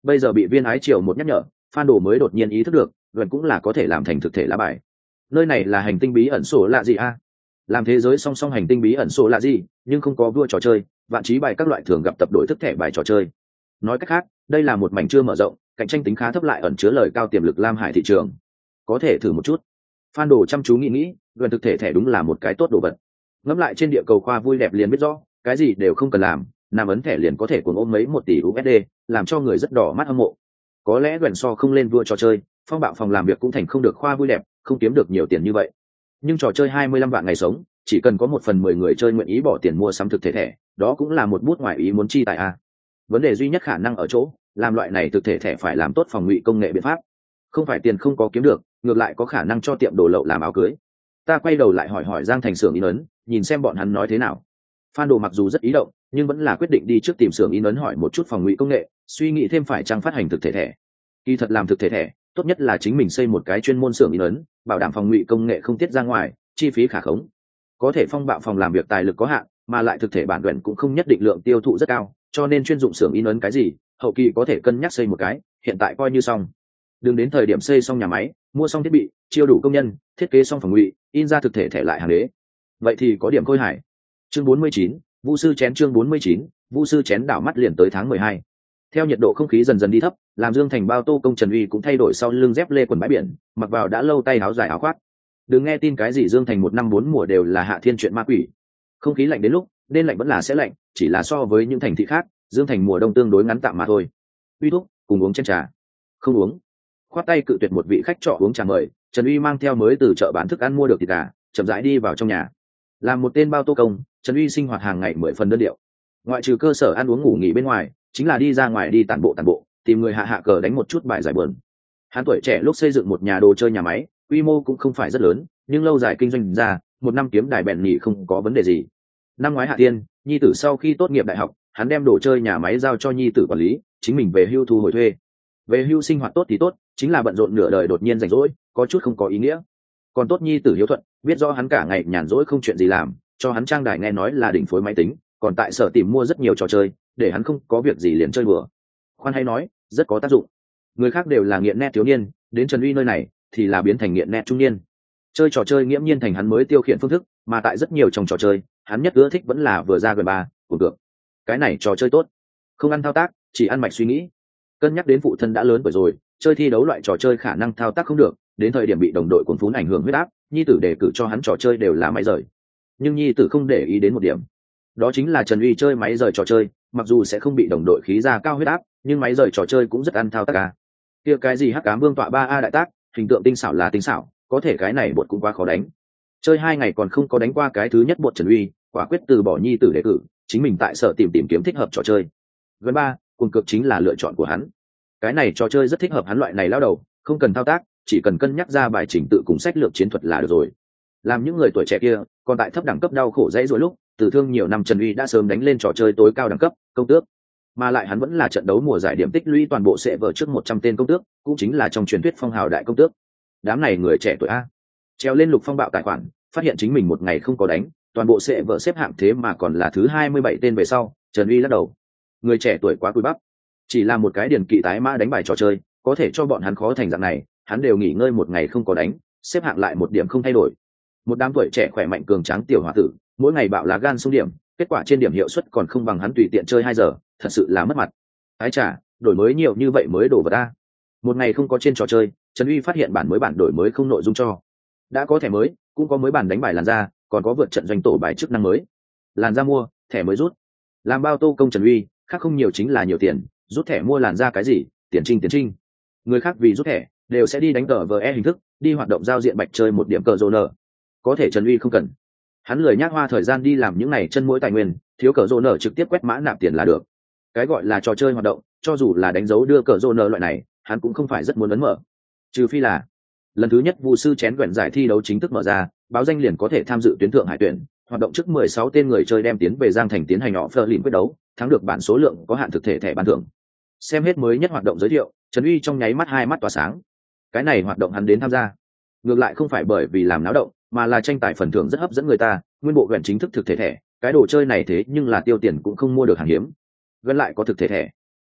Bây giờ bị viên ái triều một nhắc nhở, Phan Đồ mới đột nhiên ý thức được gần cũng là có thể làm thành thực thể lá bài. Nơi này là hành tinh bí ẩn sổ lạ gì a? Làm thế giới song song hành tinh bí ẩn sổ lạ gì, nhưng không có vua trò chơi, vạn trí bài các loại thường gặp tập đổi thức thẻ bài trò chơi. Nói cách khác, đây là một mảnh chưa mở rộng, cạnh tranh tính khá thấp lại ẩn chứa lời cao tiềm lực lam hải thị trường. Có thể thử một chút. Phan Đồ chăm chú nghĩ nghĩ, gần thực thể thẻ đúng là một cái tốt đồ vật. Ngẫm lại trên địa cầu khoa vui đẹp liền biết rõ, cái gì đều không cần làm, nam ấn thẻ liền có thể cuồng ôm mấy một tỷ u ét đê, làm cho người rất đỏ mắt hâm mộ. Có lẽ gần so không lên vua trò chơi, phong bạo phòng làm việc cũng thành không được khoa vui đẹp, không kiếm được nhiều tiền như vậy. Nhưng trò chơi hai mươi lăm vạn ngày sống, chỉ cần có một phần mười người chơi nguyện ý bỏ tiền mua sắm thực thể thẻ, đó cũng là một bút ngoại ý muốn chi tài a. Vấn đề duy nhất khả năng ở chỗ, làm loại này thực thể thẻ phải làm tốt phòng ngụy công nghệ biện pháp. Không phải tiền không có kiếm được, ngược lại có khả năng cho tiệm đồ lậu làm áo cưới. Ta quay đầu lại hỏi hỏi Giang Thành xưởng in ấn, nhìn xem bọn hắn nói thế nào. Phan Đồ mặc dù rất ý động, nhưng vẫn là quyết định đi trước tìm xưởng in ấn hỏi một chút phòng ngụy công nghệ, suy nghĩ thêm phải trang phát hành thực thể thẻ. Kỳ thật làm thực thể thẻ, tốt nhất là chính mình xây một cái chuyên môn xưởng in ấn, bảo đảm phòng ngụy công nghệ không tiết ra ngoài, chi phí khả khống. Có thể phong bạo phòng làm việc tài lực có hạn, mà lại thực thể bản quyền cũng không nhất định lượng tiêu thụ rất cao, cho nên chuyên dụng xưởng in ấn cái gì, hậu kỳ có thể cân nhắc xây một cái, hiện tại coi như xong. Đừng đến thời điểm xây xong nhà máy, mua xong thiết bị, chiêu đủ công nhân, thiết kế xong phòng ngụy, in ra thực thể thẻ lại hàng đế. Vậy thì có điểm khôi hài. Chương bốn mươi chín, Vu sư chén chương bốn mươi chín, Vu sư chén đảo mắt liền tới tháng mười hai. Theo nhiệt độ không khí dần dần đi thấp, làm Dương Thành bao tô công Trần Uy cũng thay đổi sau lưng dép lê quần bãi biển, mặc vào đã lâu tay áo dài áo khoác. Đừng nghe tin cái gì Dương Thành một năm bốn mùa đều là hạ thiên chuyện ma quỷ. Không khí lạnh đến lúc, nên lạnh vẫn là sẽ lạnh, chỉ là so với những thành thị khác, Dương Thành mùa đông tương đối ngắn tạm mà thôi. Uy thúc, cùng uống chén trà. Không uống. Khoát tay cự tuyệt một vị khách trọ uống trà mời, Trần Uy mang theo mới từ chợ bán thức ăn mua được thịt gà, chậm rãi đi vào trong nhà. Làm một tên bao tô công, Trần Uy sinh hoạt hàng ngày mười phần đơn điệu. Ngoại trừ cơ sở ăn uống ngủ nghỉ bên ngoài, chính là đi ra ngoài đi tản bộ tản bộ, tìm người hạ hạ cờ đánh một chút bài giải buồn. Hắn tuổi trẻ lúc xây dựng một nhà đồ chơi nhà máy, quy mô cũng không phải rất lớn, nhưng lâu dài kinh doanh ra, một năm kiếm đài bèn nhỉ không có vấn đề gì. Năm ngoái hạ tiên, nhi tử sau khi tốt nghiệp đại học, hắn đem đồ chơi nhà máy giao cho nhi tử quản lý, chính mình về hưu thu hồi thuê. Về hưu sinh hoạt tốt thì tốt, chính là bận rộn nửa đời đột nhiên rảnh rỗi, có chút không có ý nghĩa. Còn tốt nhi tử hiếu thuận, biết rõ hắn cả ngày nhàn rỗi không chuyện gì làm, cho hắn trang đài nghe nói là đỉnh phối máy tính, còn tại sở tìm mua rất nhiều trò chơi, để hắn không có việc gì liền chơi bừa. Khoan hay nói, rất có tác dụng. Người khác đều là nghiện net thiếu niên, đến Trần Uy nơi này thì là biến thành nghiện net trung niên. Chơi trò chơi nghiễm nhiên thành hắn mới tiêu khiển phương thức, mà tại rất nhiều trong trò chơi, hắn nhất ưa thích vẫn là vừa ra gần ba, của cược. Cái này trò chơi tốt, không ăn thao tác, chỉ ăn mạch suy nghĩ. Cân nhắc đến phụ thân đã lớn tuổi rồi, chơi thi đấu loại trò chơi khả năng thao tác không được, đến thời điểm bị đồng đội cuốn phún ảnh hưởng huyết áp, nhi tử đề cử cho hắn trò chơi đều là máy rời. Nhưng nhi tử không để ý đến một điểm, đó chính là Trần Uy chơi máy rời trò chơi, mặc dù sẽ không bị đồng đội khí ra cao huyết áp, nhưng máy rời trò chơi cũng rất ăn thao tác à. Kia cái gì hắc ám vương tọa ba a đại tác, hình tượng tinh xảo là tinh xảo, có thể cái này bột cũng quá khó đánh. Chơi hai ngày còn không có đánh qua cái thứ nhất bột Trần Uy, quả quyết từ bỏ nhi tử đề cử, chính mình tại sở tìm tìm kiếm thích hợp trò chơi. Gần ba, cuồng cực chính là lựa chọn của hắn. Cái này trò chơi rất thích hợp hắn loại này lao đầu, không cần thao tác, chỉ cần cân nhắc ra bài chỉnh tự cùng sách lược chiến thuật là được rồi. Làm những người tuổi trẻ kia, còn tại thấp đẳng cấp đau khổ dãy rồi lúc, từ thương nhiều năm Trần Uy đã sớm đánh lên trò chơi tối cao đẳng cấp, công tước. Mà lại hắn vẫn là trận đấu mùa giải điểm tích lũy toàn bộ sẽ vở trước một trăm tên công tước, cũng chính là trong truyền thuyết phong hào đại công tước. Đám này người trẻ tuổi a, treo lên lục phong bạo tài khoản, phát hiện chính mình một ngày không có đánh, toàn bộ sẽ vở xếp hạng thế mà còn là thứ hai mươi bảy tên về sau, Trần Uy lắc đầu. Người trẻ tuổi quá cùi bắp, chỉ là một cái điển kỵ tái mã đánh bài trò chơi, có thể cho bọn hắn khó thành dạng này, hắn đều nghỉ ngơi một ngày không có đánh, xếp hạng lại một điểm không thay đổi. Một đám tuổi trẻ khỏe mạnh cường tráng tiểu hòa tử, mỗi ngày bạo lá gan xung điểm, kết quả trên điểm hiệu suất còn không bằng hắn tùy tiện chơi hai giờ, thật sự là mất mặt. Ái chà, đổi mới nhiều như vậy mới đổ vào ta. Một ngày không có trên trò chơi, Trần Uy phát hiện bản mới bản đổi mới không nội dung cho. Đã có thẻ mới, cũng có mới bản đánh bài làn ra, còn có vượt trận doanh tổ bài chức năng mới. Làn ra mua, thẻ mới rút. Làm bao tô công Trần Uy, khác không nhiều chính là nhiều tiền, rút thẻ mua làn ra cái gì, tiền trinh tiền trinh. Người khác vì rút thẻ, đều sẽ đi đánh cờ vê e hình thức, đi hoạt động giao diện bạch chơi một điểm cờ rô nở. Có thể Trần Uy không cần. Hắn lười nhác hoa thời gian đi làm những này chân mũi tài nguyên, thiếu cờ rô nở trực tiếp quét mã nạp tiền là được. Cái gọi là trò chơi hoạt động, cho dù là đánh dấu đưa cờ rô nở loại này, hắn cũng không phải rất muốn ấn mở. Trừ phi là lần thứ nhất Vu sư chén quyển giải thi đấu chính thức mở ra, báo danh liền có thể tham dự tuyến thượng hải tuyển, hoạt động trước mười sáu tên người chơi đem tiến về Giang Thành tiến hành họ phơ lìn quyết đấu, thắng được bản số lượng có hạn thực thể thẻ ban thưởng. Xem hết mới nhất hoạt động giới thiệu, Trần Uy trong nháy mắt hai mắt tỏa sáng. Cái này hoạt động hắn đến tham gia, ngược lại không phải bởi vì làm náo động, mà là tranh tài phần thưởng rất hấp dẫn người ta, nguyên bộ quyển chính thức thực thể thẻ, cái đồ chơi này thế nhưng là tiêu tiền cũng không mua được hàng hiếm. Gần lại có thực thể thẻ,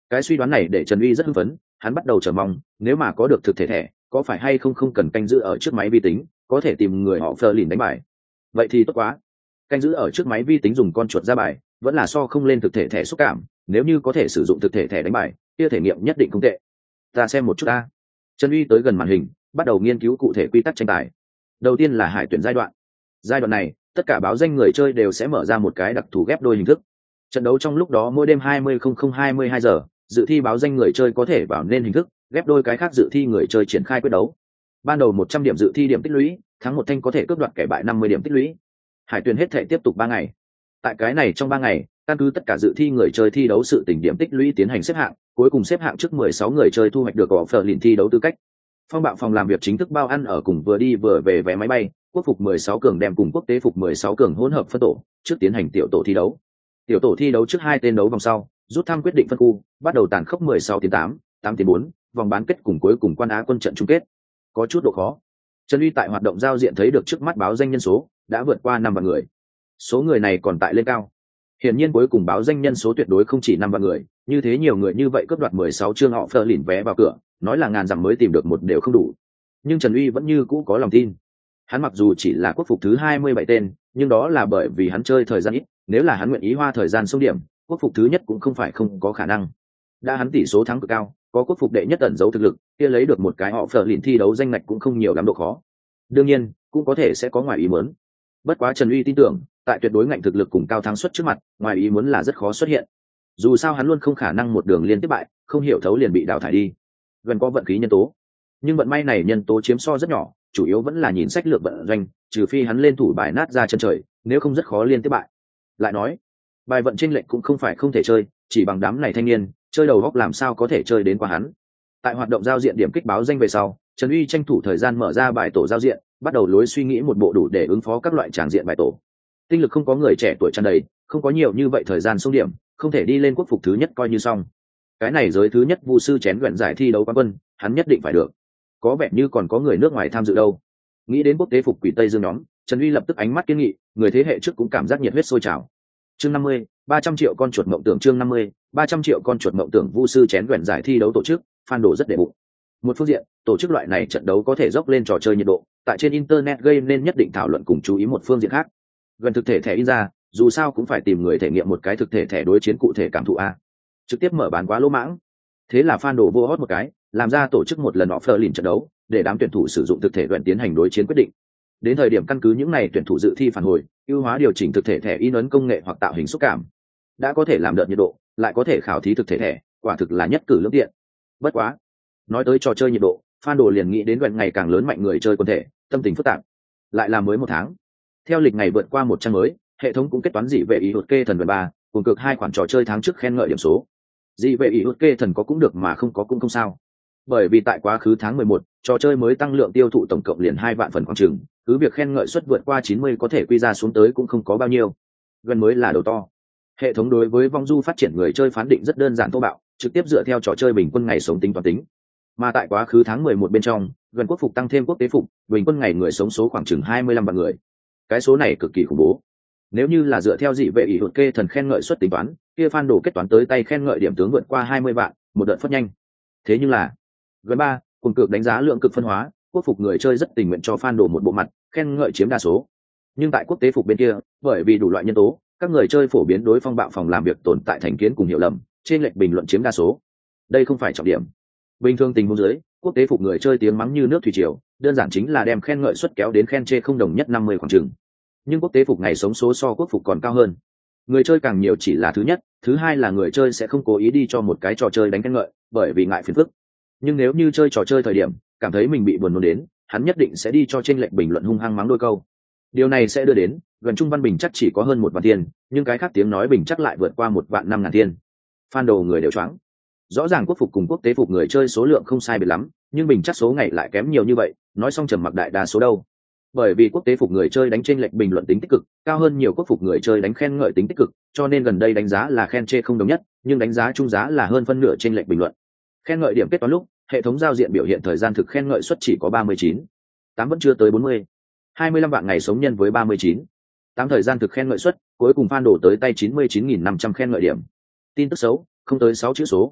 Cái suy đoán này để Trần Uy rất hưng phấn, hắn bắt đầu chờ mong, nếu mà có được thực thể thẻ, có phải hay không không cần canh giữ ở trước máy vi tính, có thể tìm người họ Fleur lìn đánh bài. Vậy thì tốt quá. Canh giữ ở trước máy vi tính dùng con chuột ra bài, vẫn là so không lên thực thể thẻ xúc cảm, nếu như có thể sử dụng thực thể thẻ đánh bài, kia thể nghiệm nhất định không tệ. Ta xem một chút ta. Trần Uy tới gần màn hình, bắt đầu nghiên cứu cụ thể quy tắc tranh tài. Đầu tiên là hải tuyển giai đoạn. Giai đoạn này, tất cả báo danh người chơi đều sẽ mở ra một cái đặc thù ghép đôi hình thức. Trận đấu trong lúc đó mỗi đêm hai mươi không không hai mươi hai giờ, dự thi báo danh người chơi có thể vào nên hình thức, ghép đôi cái khác dự thi người chơi triển khai quyết đấu. Ban đầu một trăm điểm dự thi điểm tích lũy, thắng một thanh có thể cướp đoạt kẻ bại năm mươi điểm tích lũy. Hải tuyển hết thể tiếp tục ba ngày. Tại cái này trong ba ngày, căn cứ tất cả dự thi người chơi thi đấu sự tỉnh điểm tích lũy tiến hành xếp hạng, cuối cùng xếp hạng trước mười sáu người chơi thu hoạch được gõ phở lìn thi đấu tư cách. Phong bạo phòng làm việc chính thức bao ăn ở cùng vừa đi vừa về vé máy bay, quốc phục mười sáu cường đem cùng quốc tế phục mười sáu cường hỗn hợp phân tổ, trước tiến hành tiểu tổ thi đấu. Tiểu tổ thi đấu trước hai tên đấu vòng sau, rút thăm quyết định phân khu, bắt đầu tàn khốc mười sáu tiến tám, tám tiến bốn, vòng bán kết cùng cuối cùng quan á quân trận chung kết. Có chút độ khó. Trần Uy tại hoạt động giao diện thấy được trước mắt báo danh nhân số đã vượt qua năm vạn người. Số người này còn tại lên cao. Hiển nhiên cuối cùng báo danh nhân số tuyệt đối không chỉ năm vạn người, như thế nhiều người như vậy cướp đoạt mười sáu chương họ Fleur lìn vé vào cửa, nói là ngàn dặm mới tìm được một đều không đủ. Nhưng Trần Uy vẫn như cũ có lòng tin. Hắn mặc dù chỉ là quốc phục thứ hai mươi bảy tên, nhưng đó là bởi vì hắn chơi thời gian ít, nếu là hắn nguyện ý hoa thời gian xông điểm, quốc phục thứ nhất cũng không phải không có khả năng. Đã hắn tỷ số thắng cực cao, có quốc phục đệ nhất ẩn giấu thực lực, kia lấy được một cái họ Fleur lìn thi đấu danh ngạch cũng không nhiều lắm độ khó. Đương nhiên, cũng có thể sẽ có ngoài ý muốn. Bất quá Trần Uy tin tưởng, tại tuyệt đối ngạnh thực lực cùng cao thắng suất trước mặt, ngoài ý muốn là rất khó xuất hiện. Dù sao hắn luôn không khả năng một đường liên tiếp bại, không hiểu thấu liền bị đào thải đi. Gần có vận khí nhân tố, nhưng vận may này nhân tố chiếm so rất nhỏ, chủ yếu vẫn là nhìn sách lược vận doanh, trừ phi hắn lên thủ bài nát ra chân trời, nếu không rất khó liên tiếp bại. Lại nói, bài vận chênh lệch cũng không phải không thể chơi, chỉ bằng đám này thanh niên, chơi đầu góc làm sao có thể chơi đến qua hắn. Tại hoạt động giao diện điểm kích báo danh về sau, Trần Uy tranh thủ thời gian mở ra bài tổ giao diện, bắt đầu lối suy nghĩ một bộ đủ để ứng phó các loại tràng diện bài tổ. Tinh lực không có người trẻ tuổi tràn đầy, không có nhiều như vậy thời gian xông điểm, không thể đi lên quốc phục thứ nhất coi như xong. Cái này giới thứ nhất Vu sư chén quyển giải thi đấu quán quân, hắn nhất định phải được. Có vẻ như còn có người nước ngoài tham dự đâu. Nghĩ đến quốc tế phục quỷ Tây Dương nhóm, Trần Uy lập tức ánh mắt kiên nghị, người thế hệ trước cũng cảm giác nhiệt huyết sôi trào. Chương năm mươi, ba trăm triệu con chuột mộng tưởng chương năm mươi, ba trăm triệu con chuột mộng tưởng Vu sư chén quyển giải thi đấu tổ chức, fan đồ rất đệ bụng. Một phương diện, tổ chức loại này trận đấu có thể dốc lên trò chơi nhiệt độ, tại trên internet gây nên nhất định thảo luận cùng chú ý một phương diện khác. Gần thực thể thẻ in ra, dù sao cũng phải tìm người thể nghiệm một cái thực thể thẻ đối chiến cụ thể cảm thụ a. Trực tiếp mở bán quá lỗ mãng. Thế là fan đồ vô hót một cái, làm ra tổ chức một lần họ Fleur lìn trận đấu, để đám tuyển thủ sử dụng thực thể đoạn tiến hành đối chiến quyết định. Đến thời điểm căn cứ những này tuyển thủ dự thi phản hồi, ưu hóa điều chỉnh thực thể thẻ in ấn công nghệ hoặc tạo hình xúc cảm. Đã có thể làm đợt nhiệt độ, lại có thể khảo thí thực thể thẻ, quả thực là nhất cử lưỡng tiện. Bất quá, nói tới trò chơi nhiệt độ, fan đồ liền nghĩ đến đoạn ngày càng lớn mạnh người chơi quần thể, tâm tình phức tạp. Lại là mới một tháng. Theo lịch ngày vượt qua một trang mới, hệ thống cũng kết toán dị vệ ý hụt kê thần đoạn ba, cùng cực hai khoản trò chơi tháng trước khen ngợi điểm số. Dị vệ ý hụt kê thần có cũng được mà không có cũng không sao. Bởi vì tại quá khứ tháng mười một, trò chơi mới tăng lượng tiêu thụ tổng cộng liền hai vạn phần khoảng chừng, cứ việc khen ngợi suất vượt qua chín mươi có thể quy ra xuống tới cũng không có bao nhiêu. Gần mới là đầu to. Hệ thống đối với vong du phát triển người chơi phán định rất đơn giản thô bạo, trực tiếp dựa theo trò chơi bình quân ngày sống tính toán tính. Mà tại quá khứ tháng mười một bên trong, gần quốc phục tăng thêm quốc tế phục, bình quân ngày người sống số khoảng chừng hai mươi lăm vạn người. Cái số này cực kỳ khủng bố. Nếu như là dựa theo dị vệ ý hụt kê thần khen ngợi suất tính toán, kia fan đồ kết toán tới tay khen ngợi điểm tướng vượt qua hai mươi vạn, một đợt phất nhanh. Thế nhưng là, gần ba, cùng cực đánh giá lượng cực phân hóa, quốc phục người chơi rất tình nguyện cho fan đồ một bộ mặt, khen ngợi chiếm đa số. Nhưng tại quốc tế phục bên kia, bởi vì đủ loại nhân tố, các người chơi phổ biến đối phong bạo phòng làm việc tồn tại thành kiến cùng hiểu lầm, trên lệch bình luận chiếm đa số. Đây không phải trọng điểm. Bình thường tình huống dưới, quốc tế phục người chơi tiếng mắng như nước thủy triều, đơn giản chính là đem khen ngợi suất kéo đến khen chê không đồng nhất năm mươi khoảng chừng. Nhưng quốc tế phục ngày sống số so quốc phục còn cao hơn. Người chơi càng nhiều chỉ là thứ nhất, thứ hai là người chơi sẽ không cố ý đi cho một cái trò chơi đánh khen ngợi, bởi vì ngại phiền phức. Nhưng nếu như chơi trò chơi thời điểm, cảm thấy mình bị buồn nôn đến, hắn nhất định sẽ đi cho trên lệnh bình luận hung hăng mắng đôi câu. Điều này sẽ đưa đến, gần trung văn bình chắc chỉ có hơn một vạn tiền, nhưng cái khác tiếng nói bình chắc lại vượt qua một vạn năm ngàn tiền. Fan đồ người đều choáng. Rõ ràng quốc phục cùng quốc tế phục người chơi số lượng không sai biệt lắm, nhưng bình chắc số ngày lại kém nhiều như vậy, nói xong trầm mặc đại đa số đâu. Bởi vì quốc tế phục người chơi đánh trên lệnh bình luận tính tích cực, cao hơn nhiều quốc phục người chơi đánh khen ngợi tính tích cực, cho nên gần đây đánh giá là khen chê không đồng nhất, nhưng đánh giá trung giá là hơn phân nửa trên lệnh bình luận. Khen ngợi điểm kết toán lúc, hệ thống giao diện biểu hiện thời gian thực khen ngợi suất chỉ có ba mươi chín, tám vẫn chưa tới bốn mươi. hai mươi lăm vạn ngày sống nhân với ba mươi chín. tám thời gian thực khen ngợi suất, cuối cùng fan đổ tới tay chín mươi chín nghìn năm trăm khen ngợi điểm. Tin tức xấu, không tới sáu chữ số.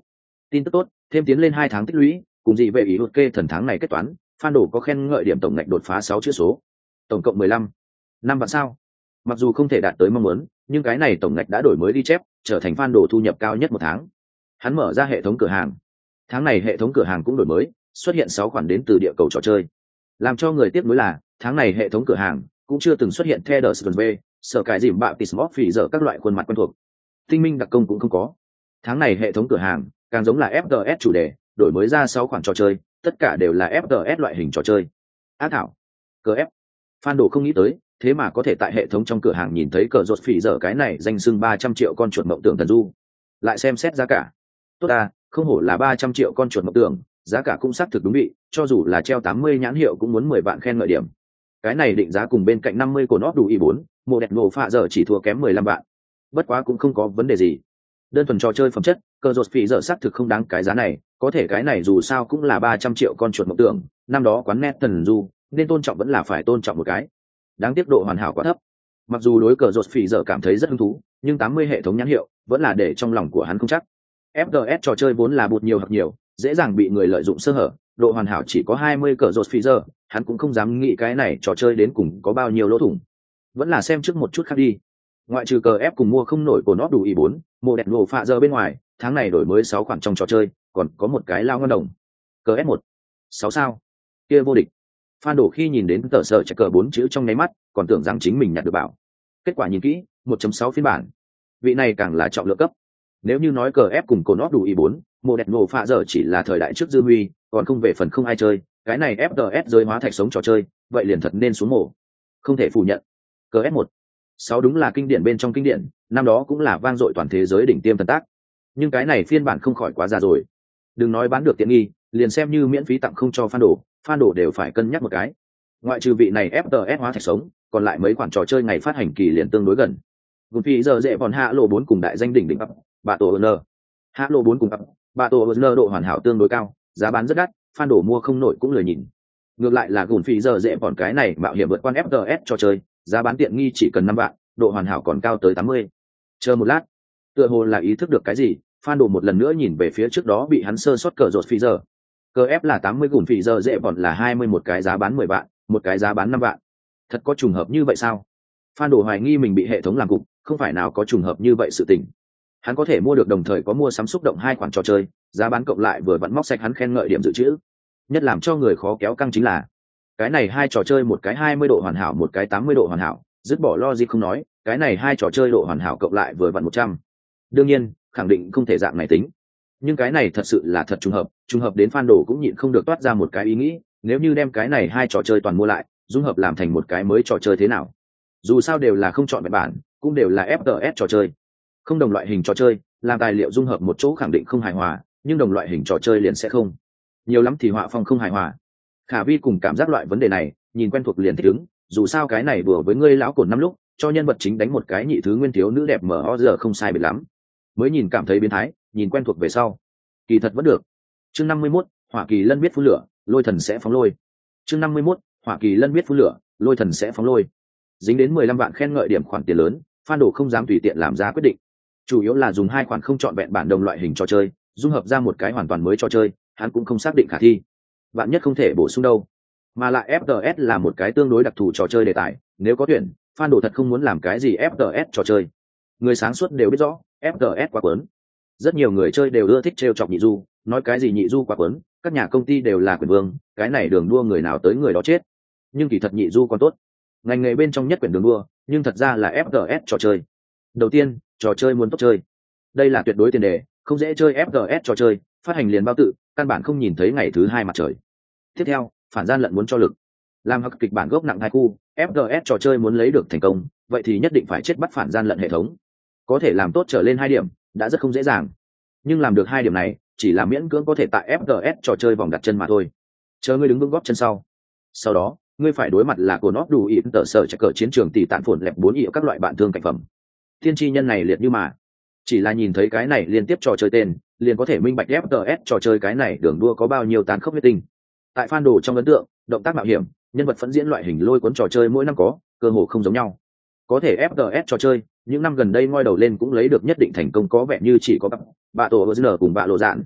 Tin tức tốt, thêm tiến lên hai tháng tích lũy, cùng gì về ý hụt kê thần tháng này kết toán, fan đồ có khen ngợi điểm tổng ngạch đột phá sáu chữ số, tổng cộng mười lăm năm vạn sao. Mặc dù không thể đạt tới mong muốn, nhưng cái này tổng ngạch đã đổi mới đi chép, trở thành fan đồ thu nhập cao nhất một tháng. Hắn mở ra hệ thống cửa hàng. Tháng này hệ thống cửa hàng cũng đổi mới, xuất hiện sáu khoản đến từ địa cầu trò chơi. Làm cho người tiếc nuối là, tháng này hệ thống cửa hàng cũng chưa từng xuất hiện Theodore V, sở cải dìm bạo Tismop phỉ dở các loại khuôn mặt quen thuộc. Tinh minh đặc công cũng không có. Tháng này hệ thống cửa hàng càng giống là ép tê ét chủ đề, đổi mới ra sáu khoản trò chơi, tất cả đều là ép tê ét loại hình trò chơi. Ác thảo, cờ ép, fan đồ không nghĩ tới, thế mà có thể tại hệ thống trong cửa hàng nhìn thấy cờ rột phỉ dở cái này danh xưng ba trăm triệu con chuột mộng tưởng thần du. Lại xem xét giá cả, tốt à, không hổ là ba trăm triệu con chuột mộng tưởng, giá cả cũng xác thực đúng vị, cho dù là treo tám mươi nhãn hiệu cũng muốn mười vạn khen ngợi điểm. Cái này định giá cùng bên cạnh năm mươi của nó đủ i bốn, mộ đẹp nổ phạ giờ chỉ thua kém mười lăm vạn. Bất quá cũng không có vấn đề gì. Đơn thuần trò chơi phẩm chất, cờ rột phỉ dở xác thực không đáng cái giá này, có thể cái này dù sao cũng là ba trăm triệu con chuột mộng tưởng, năm đó quán net thần du, nên tôn trọng vẫn là phải tôn trọng một cái. Đáng tiếc độ hoàn hảo quá thấp. Mặc dù đối cờ rột phỉ dở cảm thấy rất hứng thú, nhưng tám mươi hệ thống nhãn hiệu vẫn là để trong lòng của hắn không chắc. ép tê ét trò chơi vốn là bụt nhiều hoặc nhiều, dễ dàng bị người lợi dụng sơ hở, độ hoàn hảo chỉ có hai mươi cờ rột phỉ dở, hắn cũng không dám nghĩ cái này trò chơi đến cùng có bao nhiêu lỗ thủng. Vẫn là xem trước một chút khác đi. Ngoại trừ cờ ép cùng mua không nổi của nó đủ i bốn, mộ đẹp nổ phạ giờ bên ngoài, tháng này đổi mới sáu khoản trong trò chơi, còn có một cái lao ngân đồng. Cờ ép một, sáu sao, kia vô địch. Fan đổ khi nhìn đến tờ sở chạy cờ bốn chữ trong nháy mắt, còn tưởng rằng chính mình nhặt được bảo. Kết quả nhìn kỹ, một chấm sáu phiên bản. Vị này càng là trọng lượng cấp. Nếu như nói cờ ép cùng cổ nó đủ i bốn, mộ đẹp nổ phạ giờ chỉ là thời đại trước dư huy, còn không về phần không ai chơi, cái này ép tê ét giới hóa thạch sống trò chơi, vậy liền thật nên xuống mổ. Không thể phủ nhận. Cờ ép một, sáu đúng là kinh điển bên trong kinh điển, năm đó cũng là vang dội toàn thế giới đỉnh tiêm thần tác. Nhưng cái này phiên bản không khỏi quá già rồi. Đừng nói bán được tiện nghi, liền xem như miễn phí tặng không cho fan đồ, fan đồ đều phải cân nhắc một cái. Ngoại trừ vị này ép tê ét hóa thạch sống, còn lại mấy khoản trò chơi ngày phát hành kỳ liền tương đối gần. Gồm phi giờ dễ còn hạ lộ bốn cùng đại danh đỉnh đỉnh ấp, bà tổ n. Hạ lộ bốn cùng ấp, bà tổ n độ hoàn hảo tương đối cao, giá bán rất đắt, fan đồ mua không nổi cũng lười nhìn. Ngược lại là gồm phi giờ dễ còn cái này mạo hiểm vượt qua ép tê ét trò chơi, giá bán tiện nghi chỉ cần năm vạn, độ hoàn hảo còn cao tới tám mươi. Chờ một lát, tựa hồ là ý thức được cái gì, fan đồ một lần nữa nhìn về phía trước đó bị hắn sơ sót cờ rột phi giờ. Cờ ép là tám mươi gùn phi giờ dễ bọn là hai mươi, một cái giá bán mười vạn, một cái giá bán năm vạn. Thật có trùng hợp như vậy sao? Fan đồ hoài nghi mình bị hệ thống làm cục, không phải nào có trùng hợp như vậy sự tình. Hắn có thể mua được đồng thời có mua sắm xúc động hai khoản trò chơi, giá bán cộng lại vừa vặn móc sạch hắn khen ngợi điểm dự trữ. Nhất làm cho người khó kéo căng chính là cái này hai trò chơi một cái hai mươi độ hoàn hảo, một cái tám mươi độ hoàn hảo, dứt bỏ logic không nói, cái này hai trò chơi độ hoàn hảo cộng lại vừa vặn một trăm. Đương nhiên, khẳng định không thể dạng này tính. Nhưng cái này thật sự là thật trùng hợp, trùng hợp đến fan đồ cũng nhịn không được toát ra một cái ý nghĩ, nếu như đem cái này hai trò chơi toàn mua lại, dung hợp làm thành một cái mới trò chơi thế nào? Dù sao đều là không chọn vẹn bản, cũng đều là ép tê ét trò chơi. Không đồng loại hình trò chơi, làm tài liệu dung hợp một chỗ khẳng định không hài hòa, nhưng đồng loại hình trò chơi liền sẽ không. Nhiều lắm thì họa phong không hài hòa. Khả Vi cùng cảm giác loại vấn đề này, nhìn quen thuộc liền thích ứng, dù sao cái này vừa với ngươi lão cổn năm lúc, cho nhân vật chính đánh một cái nhị thứ nguyên thiếu nữ đẹp mở ho giờ không sai biệt lắm. Mới nhìn cảm thấy biến thái, nhìn quen thuộc về sau, kỳ thật vẫn được. Chương năm mươi mốt, Hỏa Kỳ Lân biết phun lửa, lôi thần sẽ phóng lôi. Chương năm mươi mốt, Hỏa Kỳ Lân biết phun lửa, lôi thần sẽ phóng lôi. Dính đến mười lăm vạn khen ngợi điểm khoản tiền lớn, fan đồ không dám tùy tiện làm ra quyết định. Chủ yếu là dùng hai khoản không chọn vẹn bản đồng loại hình trò chơi, dung hợp ra một cái hoàn toàn mới trò chơi, hắn cũng không xác định khả thi. Bạn nhất không thể bổ sung đâu. Mà lại ép tê ét là một cái tương đối đặc thù trò chơi đề tài, nếu có tuyển, fan đồ thật không muốn làm cái gì ép tê ét trò chơi. Người sáng suốt đều biết rõ, ép tê ét quá quấn. Rất nhiều người chơi đều ưa thích trêu chọc nhị du, nói cái gì nhị du quá quấn, các nhà công ty đều là quyền vương, cái này đường đua người nào tới người đó chết. Nhưng kỳ thật nhị du còn tốt. Ngành nghề bên trong nhất quyển đường đua, nhưng thật ra là ép tê ét trò chơi. Đầu tiên, trò chơi muốn tốt chơi. Đây là tuyệt đối tiền đề, không dễ chơi ép tê ét trò chơi, phát hành liền bao tự, căn bản không nhìn thấy ngày thứ hai mặt trời. Tiếp theo, phản gian lận muốn cho lực. Làm hắc kịch bản gốc nặng hai khu, ép tê ét trò chơi muốn lấy được thành công, vậy thì nhất định phải chết bắt phản gian lận hệ thống. Có thể làm tốt trở lên hai điểm, đã rất không dễ dàng. Nhưng làm được hai điểm này, chỉ là miễn cưỡng có thể tại ép tê ét trò chơi vòng đặt chân mà thôi. Chờ ngươi đứng vững góp chân sau. Sau đó, ngươi phải đối mặt là của nó đủ ỉn tờ sở chạy cờ chiến trường tỷ tạn phồn lẹp bốn ỉa các loại bạn thương cảnh phẩm. Thiên tri nhân này liệt như mà. Chỉ là nhìn thấy cái này liên tiếp trò chơi tên, liền có thể minh bạch ép tê ét trò chơi cái này đường đua có bao nhiêu tàn khốc huyết tinh. Tại fan đồ trong ấn tượng, động tác mạo hiểm, nhân vật phẫn diễn loại hình lôi cuốn trò chơi mỗi năm có, cơ hồ không giống nhau. Có thể ép tê ét trò chơi, những năm gần đây ngoi đầu lên cũng lấy được nhất định thành công, có vẻ như chỉ có bạ tổ N cùng bạ lộ dạn.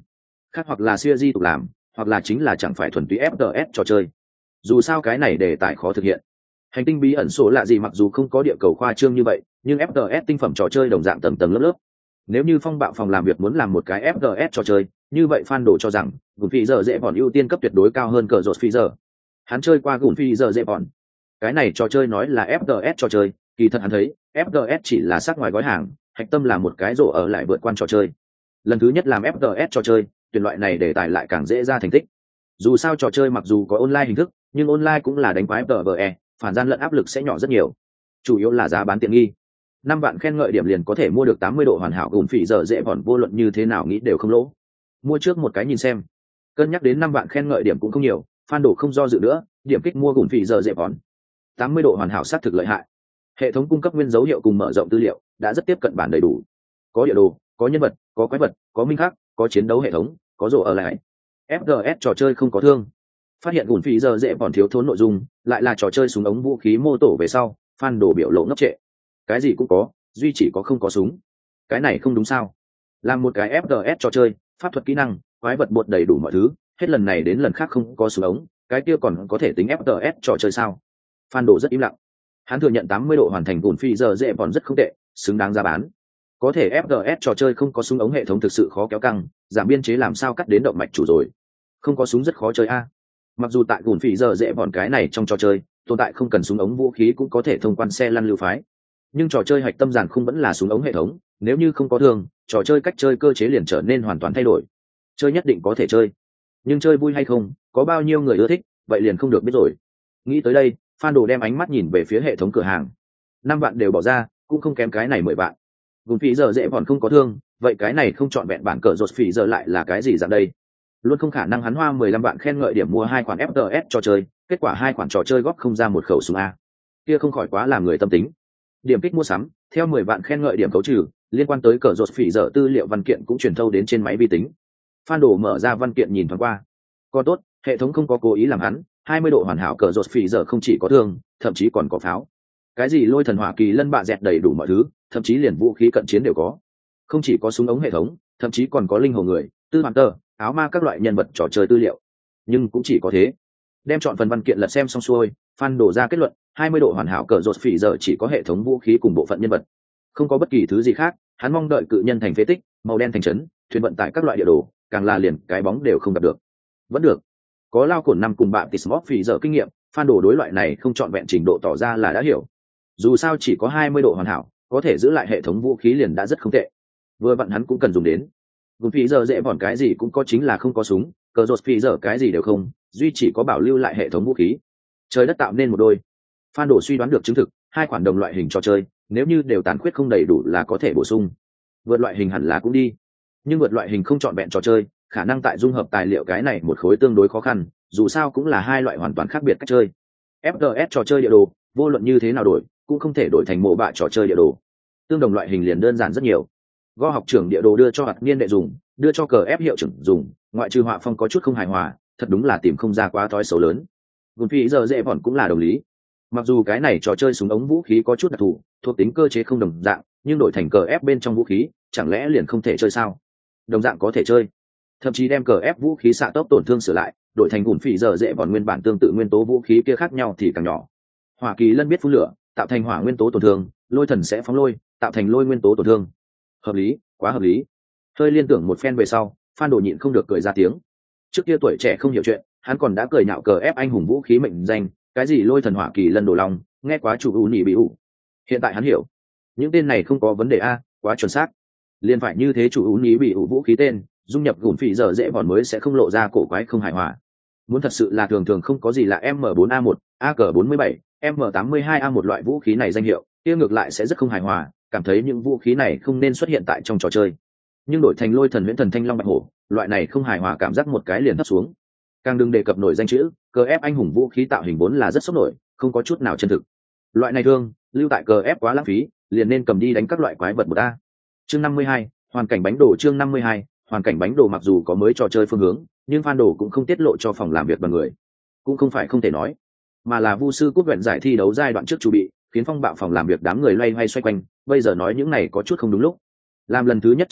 khác hoặc là siêu di tục làm, hoặc là chính là chẳng phải thuần túy ép tê ét trò chơi. Dù sao cái này đề tài khó thực hiện. Hành tinh bí ẩn số lạ gì mặc dù không có địa cầu khoa trương như vậy, nhưng ép tê ét tinh phẩm trò chơi đồng dạng tầng tầng lớp lớp. Nếu như phong bạo phòng làm việc muốn làm một cái ép tê ét trò chơi, như vậy fan đồ cho rằng gùn phi giờ dễ bọn ưu tiên cấp tuyệt đối cao hơn cờ rột phi giờ. Hắn chơi qua gùn phi giờ dễ bọn. Cái này trò chơi nói là ép tê ét trò chơi, kỳ thật hắn thấy ép tê ét chỉ là sắc ngoài gói hàng, hạch tâm là một cái rổ ở lại vượt qua trò chơi. Lần thứ nhất làm ép tê ét trò chơi, tuyển loại này đề tài lại càng dễ ra thành tích. Dù sao trò chơi mặc dù có online hình thức, nhưng online cũng là đánh quái tờ vờ e, phản gian lẫn áp lực sẽ nhỏ rất nhiều. Chủ yếu là giá bán tiện nghi. Năm vạn khen ngợi điểm liền có thể mua được tám mươi độ hoàn hảo gùn phỉ giờ dễ bọn, vô luận như thế nào nghĩ đều không lỗ. Mua trước một cái nhìn xem. Cân nhắc đến năm vạn khen ngợi điểm cũng không nhiều, fan đồ không do dự nữa, điểm kích mua gùn phỉ giờ dễ bọn. tám mươi độ hoàn hảo sát thực lợi hại. Hệ thống cung cấp nguyên dấu hiệu cùng mở rộng tư liệu đã rất tiếp cận bản đầy đủ. Có địa đồ, có nhân vật, có quái vật, có minh khắc, có chiến đấu hệ thống, có rổ ở lại. ép tê ét trò chơi không có thương. Phát hiện gùn phỉ giờ dễ bọn thiếu thốn nội dung, lại là trò chơi súng ống vũ khí mô tổ về sau, fan đồ biểu lộ ngốc trệ. Cái gì cũng có, duy chỉ có không có súng. Cái này không đúng sao? Làm một cái ép tê ét trò chơi, pháp thuật kỹ năng, quái vật bột đầy đủ mọi thứ, hết lần này đến lần khác không có súng ống, cái kia còn có thể tính ép tê ét trò chơi sao? Fan đồ rất im lặng. Hắn thừa nhận tám mươi độ hoàn thành gùn phi giờ dễ bọn rất không tệ, xứng đáng giá bán. Có thể ép tê ét trò chơi không có súng ống hệ thống thực sự khó kéo căng, giảm biên chế làm sao cắt đến động mạch chủ rồi. Không có súng rất khó chơi a. Mặc dù tại gùn phi giờ dễ bọn cái này trong trò chơi, tồn tại không cần súng ống vũ khí cũng có thể thông quan xe lăn lưu phái. Nhưng trò chơi hạch tâm giản không vẫn là súng ống hệ thống, nếu như không có thương, trò chơi cách chơi cơ chế liền trở nên hoàn toàn thay đổi. Chơi nhất định có thể chơi, nhưng chơi vui hay không, có bao nhiêu người ưa thích, vậy liền không được biết rồi. Nghĩ tới đây, fan đồ đem ánh mắt nhìn về phía hệ thống cửa hàng. Năm vạn đều bỏ ra, cũng không kém cái này mười vạn. Gùn phí giờ dễ bọn không có thương, vậy cái này không chọn vẹn bản cờ rột phí giờ lại là cái gì dạng đây? Luôn không khả năng hắn hoa mười lăm vạn khen ngợi điểm mua hai khoản ép tê ét trò chơi, kết quả hai khoản trò chơi góp không ra một khẩu súng a. Kia không khỏi quá làm người tâm tính. Điểm kích mua sắm, theo mười vạn khen ngợi điểm cấu trừ, liên quan tới cờ rột phỉ dở tư liệu văn kiện cũng truyền thâu đến trên máy vi tính. Fan đồ mở ra văn kiện nhìn thoáng qua. Còn tốt, hệ thống không có cố ý làm hắn, hai mươi độ hoàn hảo cờ rột phỉ dở không chỉ có thương, thậm chí còn có pháo. Cái gì lôi thần hỏa kỳ lân bạ dẹt đầy đủ mọi thứ, thậm chí liền vũ khí cận chiến đều có. Không chỉ có súng ống hệ thống, thậm chí còn có linh hồn người, tư hoàn tơ, áo ma các loại nhân vật trò chơi tư liệu. Nhưng cũng chỉ có thế. Đem chọn phần văn kiện lật xem xong xuôi, fan đổ ra kết luận hai mươi độ hoàn hảo cờ rột phỉ giờ chỉ có hệ thống vũ khí cùng bộ phận nhân vật, không có bất kỳ thứ gì khác. Hắn mong đợi cự nhân thành phế tích, màu đen thành trấn, thuyền vận tải các loại địa đồ, càng là liền cái bóng đều không gặp được. Vẫn được, có lao cổn năm cùng bạn Tismos phỉ giờ kinh nghiệm, fan đổ đối loại này không chọn vẹn trình độ tỏ ra là đã hiểu. Dù sao chỉ có hai mươi độ hoàn hảo, có thể giữ lại hệ thống vũ khí liền đã rất không tệ. Vừa vặn hắn cũng cần dùng đến. Gùn phỉ giờ dễ vòn cái gì cũng có, chính là không có súng, cờ rột phỉ giờ cái gì đều không, duy chỉ có bảo lưu lại hệ thống vũ khí. Trời đất tạo nên một đôi. Fan đổ suy đoán được chứng thực, hai khoản đồng loại hình trò chơi, nếu như đều tàn khuyết không đầy đủ là có thể bổ sung. Vượt loại hình hẳn là cũng đi, nhưng vượt loại hình không chọn vẹn trò chơi, khả năng tại dung hợp tài liệu cái này một khối tương đối khó khăn, dù sao cũng là hai loại hoàn toàn khác biệt cách chơi. ép tê ét trò chơi địa đồ, vô luận như thế nào đổi, cũng không thể đổi thành mộ bạ trò chơi địa đồ. Tương đồng loại hình liền đơn giản rất nhiều. Go học trưởng địa đồ đưa cho hạt niên đệ dùng, đưa cho cờ ép hiệu trưởng dùng, ngoại trừ họa phong có chút không hài hòa, thật đúng là tìm không ra quá thói xấu lớn. Gùn phí giờ dễ bọn cũng là đồng lý. Mặc dù cái này trò chơi súng ống vũ khí có chút đặc thù, thuộc tính cơ chế không đồng dạng, nhưng đổi thành cờ ép bên trong vũ khí, chẳng lẽ liền không thể chơi sao? Đồng dạng có thể chơi, thậm chí đem cờ ép vũ khí xạ tốc tổn thương sửa lại, đổi thành gùn phí giờ dễ bọn nguyên bản tương tự nguyên tố vũ khí kia khác nhau thì càng nhỏ. Hỏa kỳ lân biết phun lửa, tạo thành hỏa nguyên tố tổn thương, lôi thần sẽ phóng lôi, tạo thành lôi nguyên tố tổn thương. Hợp lý, quá hợp lý. Hơi liên tưởng một phen về sau, Phan Đồ nhịn không được cười ra tiếng. Trước kia tuổi trẻ không hiểu chuyện, hắn còn đã cười nhạo cờ ép anh hùng vũ khí mệnh danh, cái gì lôi thần hỏa kỳ lân đồ long, nghe quá chủ u nhị bị ủ. Hiện tại hắn hiểu, những tên này không có vấn đề a, quá chuẩn xác. Liên phải như thế chủ u nhị bị ủ vũ khí tên, dung nhập gùn phỉ giờ dễ bọn mới sẽ không lộ ra cổ quái không hài hòa. Muốn thật sự là thường thường không có gì là M bốn A một, A K bốn mươi bảy, M tám mươi hai A một loại vũ khí này danh hiệu, kia ngược lại sẽ rất không hài hòa, cảm thấy những vũ khí này không nên xuất hiện tại trong trò chơi. Nhưng đổi thành lôi thần huyễn thần thanh long bạch hổ, loại này không hài hòa cảm giác một cái liền thấp xuống. Càng đừng đề cập nổi danh chữ, cờ ép anh hùng vũ khí tạo hình vốn là rất sốc nổi, không có chút nào chân thực. Loại này thương lưu tại cờ ép quá lãng phí, liền nên cầm đi đánh các loại quái vật một a. Chương năm mươi hai, hoàn cảnh bánh đồ. Chương năm mươi hai, hoàn cảnh bánh đồ. Mặc dù có mới trò chơi phương hướng, nhưng fan đồ cũng không tiết lộ cho phòng làm việc bằng người. Cũng không phải không thể nói, mà là Vu sư cúp vẹn giải thi đấu giai đoạn trước chuẩn bị, khiến phong bạo phòng làm việc đám người loay hoay xoay quanh, bây giờ nói những này có chút không đúng lúc. Làm lần thứ nhất trận đấu,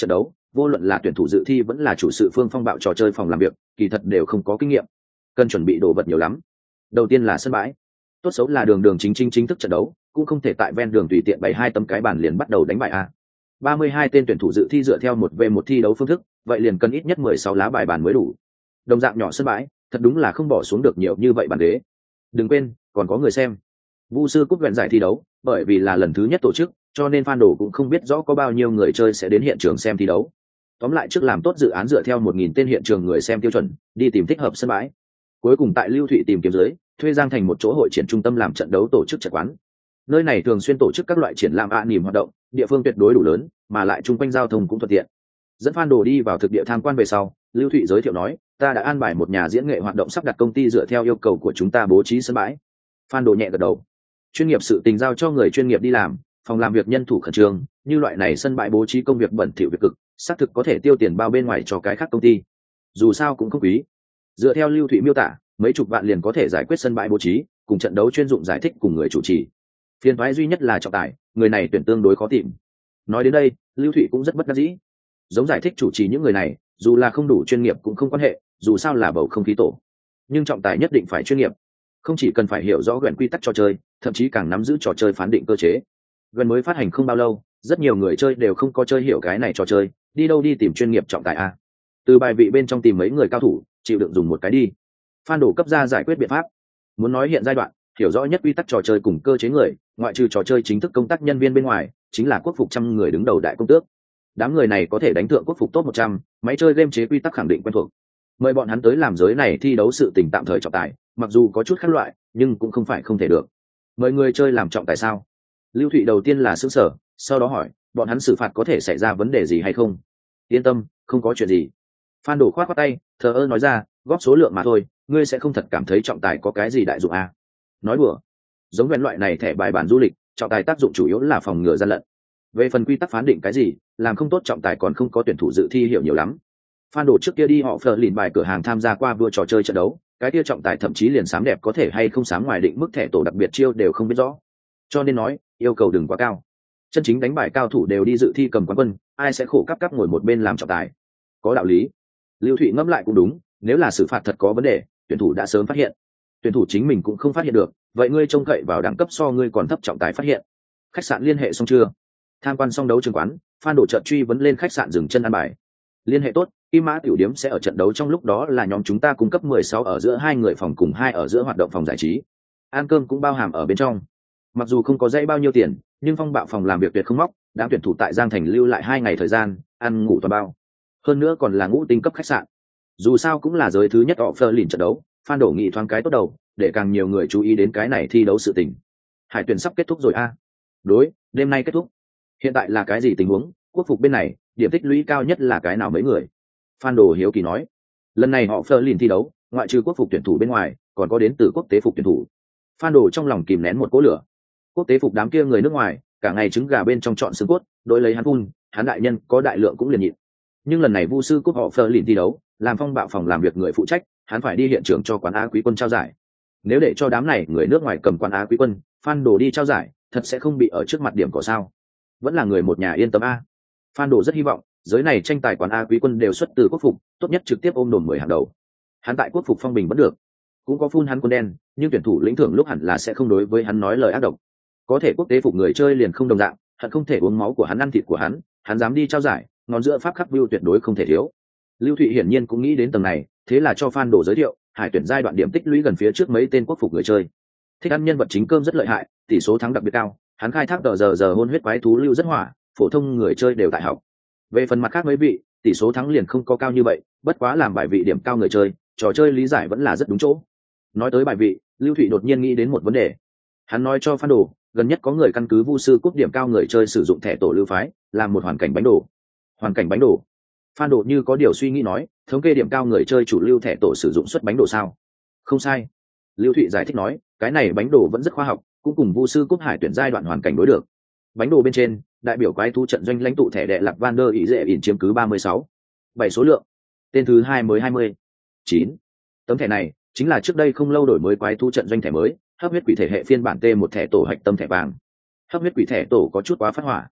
vô luận là tuyển thủ dự thi vẫn là chủ sự phương phong bạo trò chơi phòng làm việc kỳ thật đều không có kinh nghiệm, cần chuẩn bị đồ vật nhiều lắm. Đầu tiên là sân bãi, tốt xấu là đường đường chính chính chính thức trận đấu, cũng không thể tại ven đường tùy tiện bày hai tấm cái bàn liền bắt đầu đánh bại a. ba mươi hai tên tuyển thủ dự thi dựa theo một v một thi đấu phương thức, vậy liền cần ít nhất mười sáu lá bài bàn mới đủ. Đồng dạng nhỏ sân bãi, thật đúng là không bỏ xuống được nhiều như vậy bàn ghế. Đừng quên, còn có người xem. Vu sư cúp vẹn giải thi đấu, bởi vì là lần thứ nhất tổ chức, cho nên fan đồ cũng không biết rõ có bao nhiêu người chơi sẽ đến hiện trường xem thi đấu. Tóm lại trước làm tốt dự án dựa theo một nghìn tên hiện trường người xem tiêu chuẩn, đi tìm thích hợp sân bãi. Cuối cùng tại Lưu Thụy tìm kiếm dưới, thuê Giang Thành một chỗ hội triển trung tâm làm trận đấu tổ chức trận quán. Nơi này thường xuyên tổ chức các loại triển lãm ạ niềm hoạt động, địa phương tuyệt đối đủ lớn, mà lại chung quanh giao thông cũng thuận tiện. Dẫn fan đồ đi vào thực địa tham quan về sau, Lưu Thụy giới thiệu nói, ta đã an bài một nhà diễn nghệ hoạt động sắp đặt công ty dựa theo yêu cầu của chúng ta bố trí sân bãi. Fan đồ nhẹ gật đầu. Chuyên nghiệp sự tình giao cho người chuyên nghiệp đi làm, phòng làm việc nhân thủ khẩn trương, như loại này sân bãi bố trí công việc bẩn thỉu việc cực, xác thực có thể tiêu tiền bao bên ngoài cho cái khác công ty. Dù sao cũng không quý. Dựa theo Lưu Thụy miêu tả, mấy chục vạn liền có thể giải quyết sân bãi bố trí, cùng trận đấu chuyên dụng giải thích cùng người chủ trì. Phiền toái duy nhất là trọng tài, người này tuyển tương đối khó tìm. Nói đến đây, Lưu Thụy cũng rất bất đắc dĩ. Giống giải thích chủ trì những người này, dù là không đủ chuyên nghiệp cũng không quan hệ, dù sao là bầu không khí tổ. Nhưng trọng tài nhất định phải chuyên nghiệp, không chỉ cần phải hiểu rõ gần quy tắc trò chơi, thậm chí càng nắm giữ trò chơi phán định cơ chế. Gần mới phát hành không bao lâu, rất nhiều người chơi đều không có chơi hiểu cái này trò chơi, đi đâu đi tìm chuyên nghiệp trọng tài a? Từ bài vị bên trong tìm mấy người cao thủ, chịu đựng dùng một cái đi. Fan đổ cấp ra giải quyết biện pháp. Muốn nói hiện giai đoạn, hiểu rõ nhất quy tắc trò chơi cùng cơ chế người, ngoại trừ trò chơi chính thức công tác nhân viên bên ngoài, chính là quốc phục trăm người đứng đầu đại công tước. Đám người này có thể đánh thượng quốc phục top một trăm, máy chơi game chế quy tắc khẳng định quen thuộc. Mời bọn hắn tới làm giới này thi đấu sự tình tạm thời trọng tài, mặc dù có chút khác loại, nhưng cũng không phải không thể được. Mời người chơi làm trọng tài sao? Lưu Thụy đầu tiên là sửng sở, sau đó hỏi, bọn hắn xử phạt có thể xảy ra vấn đề gì hay không? Yên tâm, không có chuyện gì. Phan đổ khoát khoát tay, thờ ơ nói ra, góp số lượng mà thôi, ngươi sẽ không thật cảm thấy trọng tài có cái gì đại dụng à? Nói đùa. Giống vẹn loại này thẻ bài bản du lịch, trọng tài tác dụng chủ yếu là phòng ngừa gian lận. Về phần quy tắc phán định cái gì, làm không tốt trọng tài còn không có tuyển thủ dự thi hiểu nhiều lắm. Phan đổ trước kia đi họ phờ lìn bài cửa hàng tham gia qua vua trò chơi trận đấu, cái kia trọng tài thậm chí liền sám đẹp có thể hay không sám ngoài định mức thẻ tổ đặc biệt chiêu đều không biết rõ. Cho nên nói, yêu cầu đừng quá cao. Chân chính đánh bài cao thủ đều đi dự thi cầm quán quân, ai sẽ khổ cắp cắp ngồi một bên làm trọng tài. Có đạo lý. Lưu Thụy ngẫm lại cũng đúng, nếu là xử phạt thật có vấn đề, tuyển thủ đã sớm phát hiện. Tuyển thủ chính mình cũng không phát hiện được, vậy ngươi trông cậy vào đẳng cấp so ngươi còn thấp trọng tài phát hiện. Khách sạn liên hệ xong chưa? Tham quan xong đấu trường quán, Phan đổ trận truy vấn lên khách sạn dừng chân ăn bài. Liên hệ tốt, Kim Mã tiểu điếm sẽ ở trận đấu trong lúc đó là nhóm chúng ta cung cấp mười sáu ở giữa hai người phòng cùng hai ở giữa hoạt động phòng giải trí. Ăn cơm cũng bao hàm ở bên trong. Mặc dù không có dãy bao nhiêu tiền, nhưng phong bạo phòng làm việc tuyệt không móc, đám tuyển thủ tại Giang Thành lưu lại hai ngày thời gian, ăn ngủ toàn bao. Hơn nữa còn là ngũ tinh cấp khách sạn. Dù sao cũng là giới thứ nhất họ phơ lìn trận đấu, Phan đổ nghị thoáng cái tốt đầu, để càng nhiều người chú ý đến cái này thi đấu sự tình. Hải tuyển sắp kết thúc rồi a. À? Đối, đêm nay kết thúc. Hiện tại là cái gì tình huống? Quốc phục bên này, điểm tích lũy cao nhất là cái nào mấy người? Phan đồ hiếu kỳ nói. Lần này họ phơ lìn thi đấu, ngoại trừ quốc phục tuyển thủ bên ngoài, còn có đến từ quốc tế phục tuyển thủ. Phan đồ trong lòng kìm nén một cỗ lửa. Quốc tế phục đám kia người nước ngoài, cả ngày trứng gà bên trong chọn xương cốt, đối lấy hắn phun, hắn đại nhân có đại lượng cũng liền nhịn. Nhưng lần này Vu sư cúp họ phơ lìn thi đấu, làm phong bạo phòng làm việc người phụ trách, hắn phải đi hiện trường cho quán Á quý quân trao giải. Nếu để cho đám này người nước ngoài cầm quán Á quý quân, Phan đồ đi trao giải, thật sẽ không bị ở trước mặt điểm cỏ sao? Vẫn là người một nhà yên tâm a. Phan đồ rất hy vọng, giới này tranh tài quán A quý quân đều xuất từ quốc phục, tốt nhất trực tiếp ôm đồn mười hàng đầu. Hắn tại quốc phục phong bình vẫn được, cũng có phun hắn quân đen, nhưng tuyển thủ lĩnh thưởng lúc hẳn là sẽ không đối với hắn nói lời ác độc. Có thể quốc tế phục người chơi liền không đồng dạng, hắn không thể uống máu của hắn ăn thịt của hắn, hắn dám đi trao giải, ngón giữa pháp khắc view tuyệt đối không thể thiếu. Lưu Thụy hiển nhiên cũng nghĩ đến tầng này, thế là cho Phan đồ giới thiệu, hải tuyển giai đoạn điểm tích lũy gần phía trước mấy tên quốc phục người chơi. Thích ăn nhân vật chính cơm rất lợi hại, tỷ số thắng đặc biệt cao, hắn khai thác tờ giờ giờ hôn huyết quái thú lưu rất hỏa, phổ thông người chơi đều tại học. Về phần mặt khác mấy vị, tỷ số thắng liền không có cao như vậy, bất quá làm bài vị điểm cao người chơi, trò chơi lý giải vẫn là rất đúng chỗ. Nói tới bài vị, Lưu Thụy đột nhiên nghĩ đến một vấn đề. Hắn nói cho Phan đồ, gần nhất có người căn cứ Vu sư cúp điểm cao người chơi sử dụng thẻ tổ lưu phái, làm một hoàn cảnh bánh đồ. Hoàn cảnh bánh đồ. Phan đồ như có điều suy nghĩ nói, thống kê điểm cao người chơi chủ lưu thẻ tổ sử dụng suất bánh đồ sao? Không sai. Lưu Thụy giải thích nói, cái này bánh đồ vẫn rất khoa học, cũng cùng Vu sư cúp hải tuyển giai đoạn hoàn cảnh đối được. Bánh đồ bên trên, đại biểu quái thú trận doanh lãnh tụ thẻ đệ lạc van der ý dễ ỉn chiếm cứ ba mươi sáu. bảy số lượng. Tên thứ hai mới hai mươi. chín. Tấm thẻ này chính là trước đây không lâu đổi mới quái thú trận doanh thẻ mới, hấp huyết quỷ thể hệ phiên bản T một thẻ tổ hạch tâm thẻ vàng. Hấp huyết quỷ thẻ tổ có chút quá phát hỏa.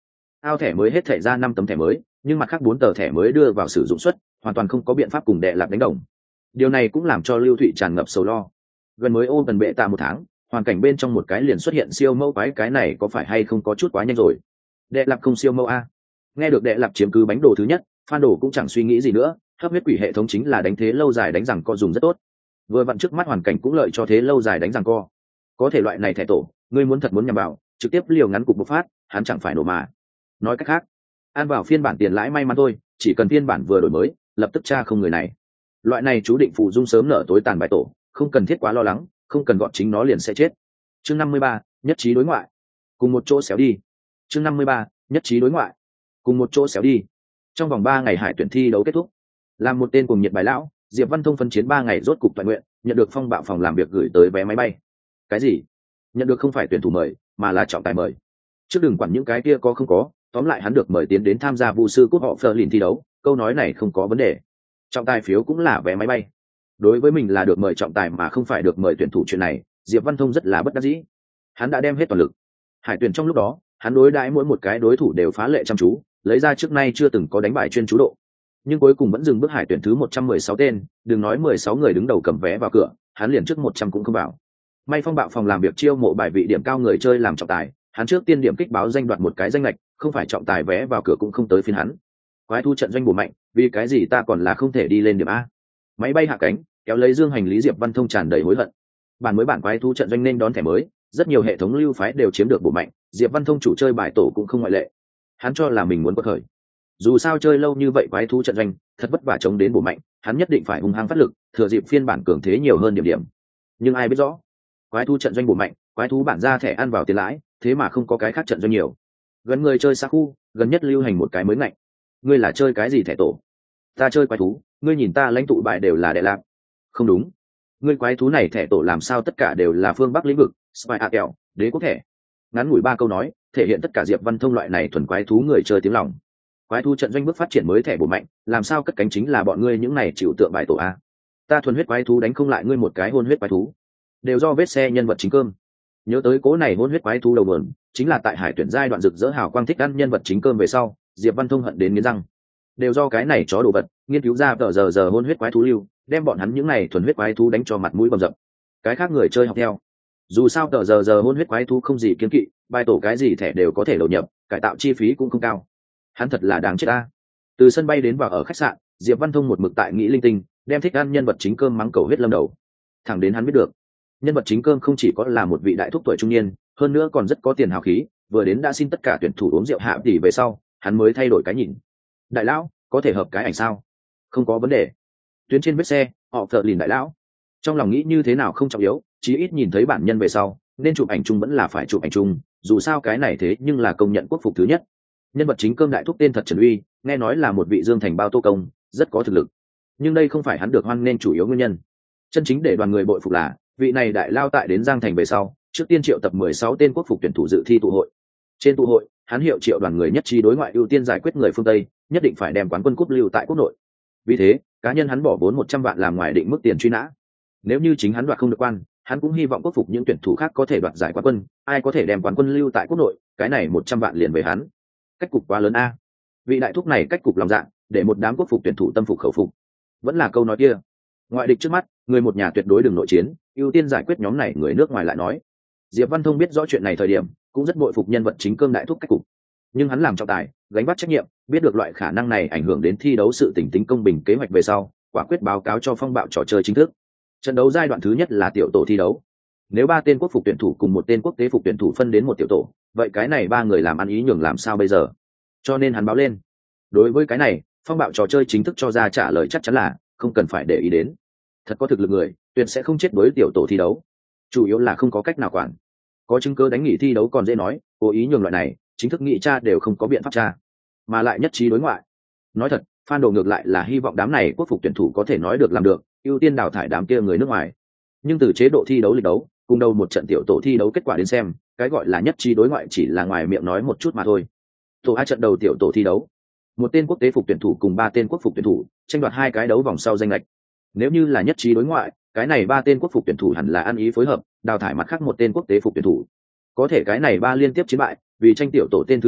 ao thẻ mới hết thẻ ra năm tấm thẻ mới, nhưng mặt khác bốn tờ thẻ mới đưa vào sử dụng suất, hoàn toàn không có biện pháp cùng đệ lạp đánh đồng. Điều này cũng làm cho Lưu Thụy tràn ngập sầu lo. Gần mới ôm gần bệ tạ một tháng, hoàn cảnh bên trong một cái liền xuất hiện siêu mẫu quái, cái này có phải hay không có chút quá nhanh rồi? Đệ lạp không siêu mẫu a? Nghe được đệ lạp chiếm cứ bánh đồ thứ nhất, Phan Đồ cũng chẳng suy nghĩ gì nữa, hấp huyết quỷ hệ thống chính là đánh thế lâu dài đánh rằng co dùng rất tốt. Vừa vặn trước mắt hoàn cảnh cũng lợi cho thế lâu dài đánh rằng co. Có thể loại này thẻ tổ, ngươi muốn thật muốn nhằm vào, trực tiếp liều ngắn cục bộc phát, hắn chẳng phải nổ mà. Nói cách khác, an vào phiên bản tiền lãi may mắn thôi, chỉ cần phiên bản vừa đổi mới, lập tức tra không người này. Loại này chú định phụ dung sớm nở tối tàn bài tổ, không cần thiết quá lo lắng, không cần gọn chính nó liền sẽ chết. Chương năm mươi ba, nhất trí đối ngoại. Cùng một chỗ xéo đi. Chương năm mươi ba, nhất trí đối ngoại. Cùng một chỗ xéo đi. Trong vòng ba ngày hải tuyển thi đấu kết thúc, làm một tên cùng nhiệt bài lão, Diệp Văn Thông phân chiến ba ngày rốt cục toàn nguyện, nhận được phong bạo phòng làm việc gửi tới vé máy bay. Cái gì? Nhận được không phải tuyển thủ mời, mà là trọng tài mời. Trước đừng quản những cái kia có không có, tóm lại hắn được mời tiến đến tham gia vụ sư cúp họ Fleur lìn thi đấu, câu nói này không có vấn đề. Trọng tài phiếu cũng là vé máy bay. Đối với mình là được mời trọng tài mà không phải được mời tuyển thủ chuyện này, Diệp Văn Thông rất là bất đắc dĩ. Hắn đã đem hết toàn lực. Hải tuyển trong lúc đó, hắn đối đãi mỗi một cái đối thủ đều phá lệ chăm chú, lấy ra trước nay chưa từng có đánh bại chuyên chú độ. Nhưng cuối cùng vẫn dừng bước hải tuyển thứ một trăm mười sáu tên, đừng nói mười sáu người đứng đầu cầm vé vào cửa, hắn liền trước một trăm cũng không vào. May phong bạo phòng làm việc chiêu mộ bài vị điểm cao người chơi làm trọng tài, hắn trước tiên điểm kích báo danh đoạt một cái danh lệch, không phải trọng tài vé vào cửa cũng không tới phiên hắn. Quái thu trận doanh bổ mạnh, vì cái gì ta còn là không thể đi lên điểm a? Máy bay hạ cánh, kéo lấy dương hành lý Diệp Văn Thông tràn đầy hối hận. Bản mới bản quái thu trận doanh nên đón thẻ mới, rất nhiều hệ thống lưu phái đều chiếm được bổ mạnh, Diệp Văn Thông chủ chơi bài tổ cũng không ngoại lệ. Hắn cho là mình muốn quật khởi. Dù sao chơi lâu như vậy quái thú trận doanh, thật vất vả chống đến bổ mạnh, hắn nhất định phải hung hăng phát lực, thừa dịp phiên bản cường thế nhiều hơn điểm điểm. Nhưng ai biết rõ, quái thú trận doanh bổ mạnh, quái thú bản ra thẻ ăn vào tiền lãi, thế mà không có cái khác trận doanh nhiều. Gần người chơi xa khu, gần nhất lưu hành một cái mới ngạnh. Ngươi là chơi cái gì thẻ tổ? Ta chơi quái thú, ngươi nhìn ta lãnh tụ bài đều là đệ lạc. Không đúng, ngươi quái thú này thẻ tổ làm sao tất cả đều là phương Bắc lĩnh vực, Spy a kẹo, đế quốc thẻ. Ngắn ngủi ba câu nói, thể hiện tất cả Diệp Văn Thông loại này thuần quái thú người chơi tiếng lòng. Quái thú trận doanh bước phát triển mới thẻ bổ mạnh, làm sao cất cánh chính là bọn ngươi những này chịu tượng bài tổ a. Ta thuần huyết quái thú đánh không lại ngươi một cái hôn huyết quái thú, đều do vết xe nhân vật chính cơm. Nhớ tới cố này hôn huyết quái thú đầu nguồn, chính là tại hải tuyển giai đoạn rực rỡ hào quang thích ăn nhân vật chính cơm về sau, Diệp Văn Thông hận đến nghiến răng. Đều do cái này chó đồ vật, nghiên cứu ra tờ giờ giờ hôn huyết quái thú lưu, đem bọn hắn những này thuần huyết quái thú đánh cho mặt mũi bầm dập. Cái khác người chơi học theo. Dù sao tờ giờ giờ hôn huyết quái thú không gì kiên kỵ, bài tổ cái gì thẻ đều có thể đầu nhập, cải tạo chi phí cũng không cao. Hắn thật là đáng chết ta. Từ sân bay đến vào ở khách sạn, Diệp Văn Thông một mực tại nghĩ linh tinh, đem thích ăn nhân vật chính cơm mắng cầu huyết lâm đầu. Thẳng đến hắn biết được, nhân vật chính cơm không chỉ có là một vị đại thúc tuổi trung niên, hơn nữa còn rất có tiền hào khí, vừa đến đã xin tất cả tuyển thủ uống rượu hạ tỷ về sau, hắn mới thay đổi cái nhìn. Đại lão, có thể hợp cái ảnh sao? Không có vấn đề. Tuyến trên vết xe, họ thợ lìn đại lão. Trong lòng nghĩ như thế nào không trọng yếu, chí ít nhìn thấy bản nhân về sau, nên chụp ảnh chung vẫn là phải chụp ảnh chung, dù sao cái này thế nhưng là công nhận quốc phục thứ nhất. Nhân vật chính cơm đại thúc tên thật Trần Uy, nghe nói là một vị dương thành bao tô công, rất có thực lực. Nhưng đây không phải hắn được hoan nên chủ yếu nguyên nhân. Chân chính để đoàn người bội phục là, vị này đại lao tại đến Giang Thành về sau, trước tiên triệu tập mười sáu tên quốc phục tuyển thủ dự thi tụ hội. Trên tụ hội, hắn hiệu triệu đoàn người nhất trí đối ngoại ưu tiên giải quyết người phương Tây, nhất định phải đem quán quân cúp lưu tại quốc nội. Vì thế, cá nhân hắn bỏ vốn một trăm vạn làm ngoài định mức tiền truy nã. Nếu như chính hắn đoạt không được quan, hắn cũng hy vọng quốc phục những tuyển thủ khác có thể đoạt giải quán quân, ai có thể đem quán quân lưu tại quốc nội, cái này một trăm vạn liền về hắn. Cách cục quá lớn a. Vị đại thúc này cách cục lòng dạ, để một đám quốc phục tuyển thủ tâm phục khẩu phục. Vẫn là câu nói kia, ngoại địch trước mắt, người một nhà tuyệt đối đừng nội chiến, ưu tiên giải quyết nhóm này người nước ngoài lại nói. Diệp Văn Thông biết rõ chuyện này thời điểm, cũng rất bội phục nhân vật chính cơm đại thúc cách cục. Nhưng hắn làm trọng tài, gánh vác trách nhiệm, biết được loại khả năng này ảnh hưởng đến thi đấu sự tỉnh tính công bình kế hoạch về sau, quả quyết báo cáo cho phong bạo trò chơi chính thức. Trận đấu giai đoạn thứ nhất là tiểu tổ thi đấu. Nếu ba tên quốc phục tuyển thủ cùng một tên quốc tế phục tuyển thủ phân đến một tiểu tổ, vậy cái này ba người làm ăn ý nhường làm sao bây giờ? Cho nên hắn báo lên. Đối với cái này, phong bạo trò chơi chính thức cho ra trả lời chắc chắn là không cần phải để ý đến. Thật có thực lực người, tuyệt sẽ không chết với tiểu tổ thi đấu. Chủ yếu là không có cách nào quản. Có chứng cứ đánh nghỉ thi đấu còn dễ nói, cố ý nhường loại này, chính thức nghị tra đều không có biện pháp tra, mà lại nhất trí đối ngoại. Nói thật, fan đồ ngược lại là hy vọng đám này quốc phục tuyển thủ có thể nói được làm được, ưu tiên đào thải đám kia người nước ngoài. Nhưng từ chế độ thi đấu lịch đấu, cùng đầu một trận tiểu tổ thi đấu kết quả đến xem, cái gọi là nhất trí đối ngoại chỉ là ngoài miệng nói một chút mà thôi. Tổ hai trận đầu tiểu tổ thi đấu, một tên quốc tế phục tuyển thủ cùng ba tên quốc phục tuyển thủ tranh đoạt hai cái đấu vòng sau danh lệch. Nếu như là nhất trí đối ngoại, cái này ba tên quốc phục tuyển thủ hẳn là ăn ý phối hợp, đào thải mặt khác một tên quốc tế phục tuyển thủ. Có thể cái này ba liên tiếp chiến bại, vì tranh tiểu tổ tên thứ hai,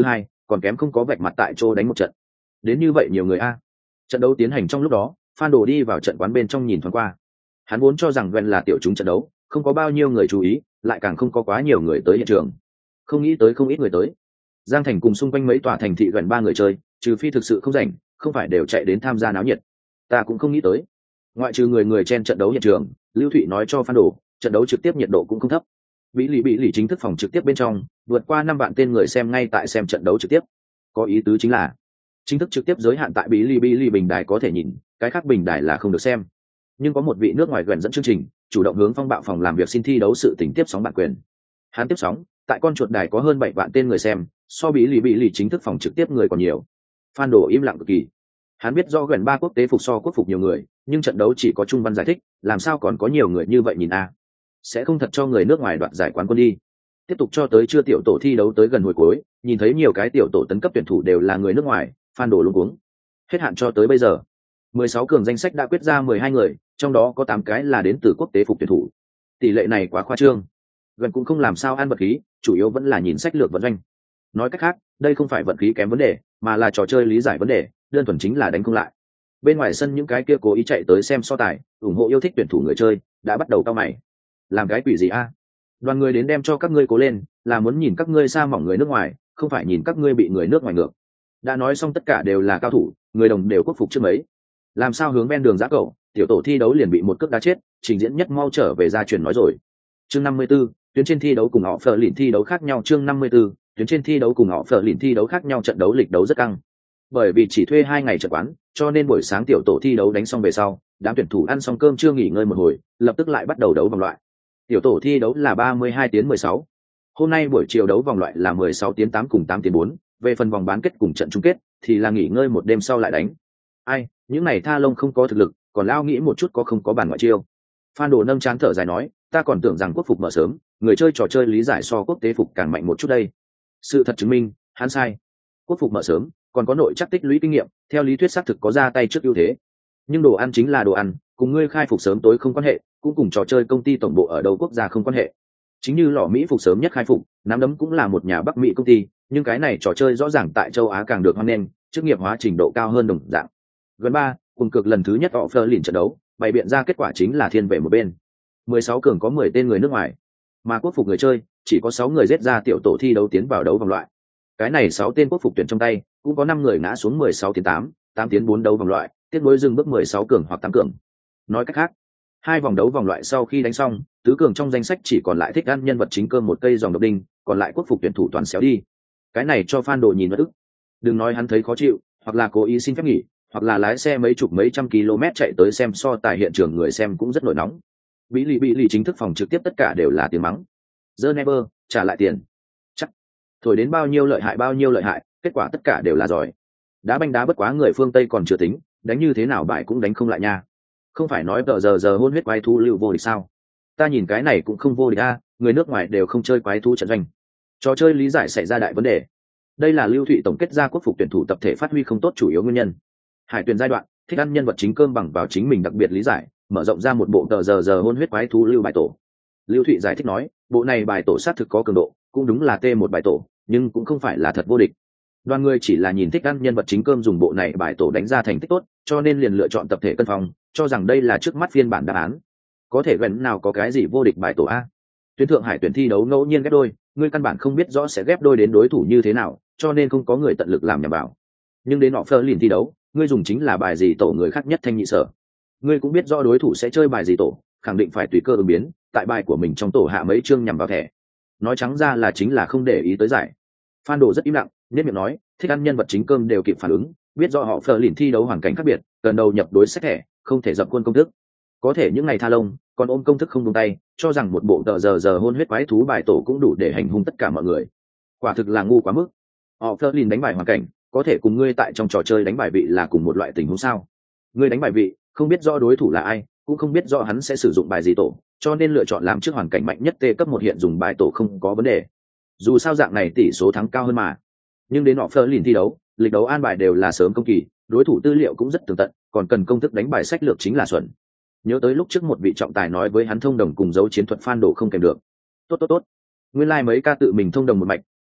còn kém không có vạch mặt tại chỗ đánh một trận. Đến như vậy nhiều người a. Trận đấu tiến hành trong lúc đó, Phan Đồ đi vào trận quán bên trong nhìn thoáng qua. Hắn vốn cho rằng Gwen là tiểu chúng trận đấu, không có bao nhiêu người chú ý, lại càng không có quá nhiều người tới hiện trường. Không nghĩ tới không ít người tới. Giang Thành cùng xung quanh mấy tòa thành thị gần ba người chơi, trừ phi thực sự không rảnh, không phải đều chạy đến tham gia náo nhiệt. Ta cũng không nghĩ tới. Ngoại trừ người người trên trận đấu hiện trường, Lưu Thụy nói cho Phan Đồ, trận đấu trực tiếp nhiệt độ cũng không thấp. Bí lì bí lì chính thức phòng trực tiếp bên trong, vượt qua năm vạn tên người xem ngay tại xem trận đấu trực tiếp. Có ý tứ chính là, chính thức trực tiếp giới hạn tại bí lì bí lì bình đài có thể nhìn, cái khác bình đài là không được xem. Nhưng có một vị nước ngoài gần dẫn chương trình, chủ động hướng phong bạo phòng làm việc xin thi đấu sự tình tiếp sóng bản quyền. Hắn tiếp sóng, tại con chuột đài có hơn bảy vạn tên người xem, so bí lì bí lì chính thức phòng trực tiếp người còn nhiều. Phan Đồ im lặng cực kỳ. Hắn biết do gần ba quốc tế phục so quốc phục nhiều người, nhưng trận đấu chỉ có trung văn giải thích, làm sao còn có nhiều người như vậy nhìn a? Sẽ không thật cho người nước ngoài đoạt giải quán quân đi. Tiếp tục cho tới chưa tiểu tổ thi đấu tới gần hồi cuối, nhìn thấy nhiều cái tiểu tổ tấn cấp tuyển thủ đều là người nước ngoài, Phan Đồ luống cuống. Hết hạn cho tới bây giờ, mười sáu cường danh sách đã quyết ra mười hai người, trong đó có tám cái là đến từ quốc tế phục tuyển thủ. Tỷ lệ này quá khoa trương. Gần cũng không làm sao ăn vật khí, chủ yếu vẫn là nhìn sách lược vận doanh. Nói cách khác, đây không phải vận khí kém vấn đề, mà là trò chơi lý giải vấn đề, đơn thuần chính là đánh không lại. Bên ngoài sân những cái kia cố ý chạy tới xem so tài, ủng hộ yêu thích tuyển thủ người chơi, đã bắt đầu cao mày. Làm cái quỷ gì a? Đoàn người đến đem cho các ngươi cố lên, là muốn nhìn các ngươi sa mỏng người nước ngoài, không phải nhìn các ngươi bị người nước ngoài ngược. Đã nói xong tất cả đều là cao thủ, người đồng đều quốc phục trước mấy. Làm sao hướng ven đường giã cậu, tiểu tổ thi đấu liền bị một cước đá chết, trình diễn nhất mau trở về gia truyền nói rồi. Chương năm mươi 54, tuyến trên thi đấu cùng họ phở lìn thi đấu khác nhau. Chương năm mươi 54, tuyến trên thi đấu cùng họ phở lìn thi đấu khác nhau, trận đấu lịch đấu rất căng. Bởi vì chỉ thuê hai ngày trận quán, cho nên buổi sáng tiểu tổ thi đấu đánh xong về sau, đám tuyển thủ ăn xong cơm chưa nghỉ ngơi một hồi, lập tức lại bắt đầu đấu vòng loại. Tiểu tổ thi đấu là ba mươi hai tiếng mười sáu. Hôm nay buổi chiều đấu vòng loại là mười sáu tiếng tám cùng tám tiếng bốn, về phần vòng bán kết cùng trận chung kết thì là nghỉ ngơi một đêm sau lại đánh. Ai, những này tha lông không có thực lực, còn lao nghĩ một chút có không có bản ngoại chiêu. Phan Đồ nâng trán thở dài nói, ta còn tưởng rằng quốc phục mở sớm, người chơi trò chơi lý giải so quốc tế phục càng mạnh một chút đây. Sự thật chứng minh, hắn sai. Quốc phục mở sớm, còn có nội chắc tích lũy kinh nghiệm, theo lý thuyết xác thực có ra tay trước ưu thế. Nhưng đồ ăn chính là đồ ăn, cùng ngươi khai phục sớm tối không quan hệ, cũng cùng trò chơi công ty tổng bộ ở đâu quốc gia không quan hệ. Chính như lò Mỹ phục sớm nhất khai phục, nắm đấm cũng là một nhà Bắc Mỹ công ty, nhưng cái này trò chơi rõ ràng tại châu Á càng được hoan nghênh, chức nghiệp hóa trình độ cao hơn đồng dạng. Gần ba, cùng cực lần thứ nhất họ phơ lìn trận đấu, bày biện ra kết quả chính là thiên về một bên. mười sáu cường có mười tên người nước ngoài, mà quốc phục người chơi chỉ có sáu người giết ra tiểu tổ thi đấu tiến vào đấu vòng loại. Cái này sáu tên quốc phục tuyển trong tay, cũng có năm người ngã xuống mười sáu tiếng tám, tám tiếng bốn đấu vòng loại, tiếp nối dừng bước mười sáu cường hoặc tám cường. Nói cách khác, hai vòng đấu vòng loại sau khi đánh xong, tứ cường trong danh sách chỉ còn lại thích ăn nhân vật chính cơm một cây dòng độc đinh, còn lại quốc phục tuyển thủ toàn xéo đi. Cái này cho Phan Đồ nhìn bất ức. Đừng nói hắn thấy khó chịu, hoặc là cố ý xin phép nghỉ, hoặc là lái xe mấy chục mấy trăm km chạy tới xem so tài hiện trường, người xem cũng rất nổi nóng. Bí lì bí lì chính thức phòng trực tiếp tất cả đều là tiếng mắng. The Never, trả lại tiền. Chắc. Thổi đến bao nhiêu lợi hại bao nhiêu lợi hại, kết quả tất cả đều là giỏi. Đá banh đá bất quá người phương Tây còn chưa tính, đánh như thế nào bài cũng đánh không lại nha. Không phải nói tờ giờ giờ hôn huyết quái thú lưu vô địch sao? Ta nhìn cái này cũng không vô địch a, người nước ngoài đều không chơi quái thú trận doanh. Trò chơi lý giải xảy ra đại vấn đề. Đây là Lưu Thụy tổng kết ra quốc phục tuyển thủ tập thể phát huy không tốt chủ yếu nguyên nhân. Hải tuyển giai đoạn, thích ăn nhân vật chính cơm bằng vào chính mình đặc biệt lý giải, mở rộng ra một bộ tờ giờ giờ hôn huyết quái thú lưu bài tổ. Lưu Thụy giải thích nói, bộ này bài tổ sát thực có cường độ, cũng đúng là t một bài tổ, nhưng cũng không phải là thật vô địch. Đoàn người chỉ là nhìn thích ăn nhân vật chính cơm dùng bộ này bài tổ đánh ra thành tích tốt, cho nên liền lựa chọn tập thể cân phòng, cho rằng đây là trước mắt phiên bản đáp án. Có thể gần nào có cái gì vô địch bài tổ a? Tuyển thượng hải tuyển thi đấu ngẫu nhiên ghép đôi, ngươi căn bản không biết rõ sẽ ghép đôi đến đối thủ như thế nào, cho nên không có người tận lực làm nhằm bảo. Nhưng đến họ phơ liền thi đấu, ngươi dùng chính là bài gì tổ người khác nhất thanh nhị sở. Ngươi cũng biết rõ đối thủ sẽ chơi bài gì tổ, khẳng định phải tùy cơ ứng biến, tại bài của mình trong tổ hạ mấy chương nhằm vào thẻ. Nói trắng ra là chính là không để ý tới giải. Phan Đồ rất im lặng, nhất miệng nói, thích ăn nhân vật chính cơm đều kịp phản ứng, biết rõ họ phơ liền thi đấu hoàn cảnh khác biệt, cần đầu nhập đối sách thẻ, không thể dập khuôn công thức. Có thể những ngày tha lông, còn ôm công thức không buông tay, cho rằng một bộ tờ giờ giờ hôn huyết quái thú bài tổ cũng đủ để hành hung tất cả mọi người. Quả thực là ngu quá mức. Họ phơ liền đánh bài hoàn cảnh, có thể cùng ngươi tại trong trò chơi đánh bài vị là cùng một loại tình huống sao? Ngươi đánh bài vị, không biết rõ đối thủ là ai, cũng không biết rõ hắn sẽ sử dụng bài gì tổ, cho nên lựa chọn làm trước hoàn cảnh mạnh nhất T cấp một hiện dùng bài tổ không có vấn đề. Dù sao dạng này tỷ số thắng cao hơn mà. Nhưng đến họ phơ liền thi đấu, lịch đấu an bài đều là sớm công kỳ, đối thủ tư liệu cũng rất tường tận, còn cần công thức đánh bài sách lược chính là xuẩn. Nhớ tới lúc trước một vị trọng tài nói với hắn thông đồng cùng dấu chiến thuật, Phan Đồ không kèm được. Tốt tốt tốt. Nguyên lai like mấy ca tự mình thông đồng một mạch,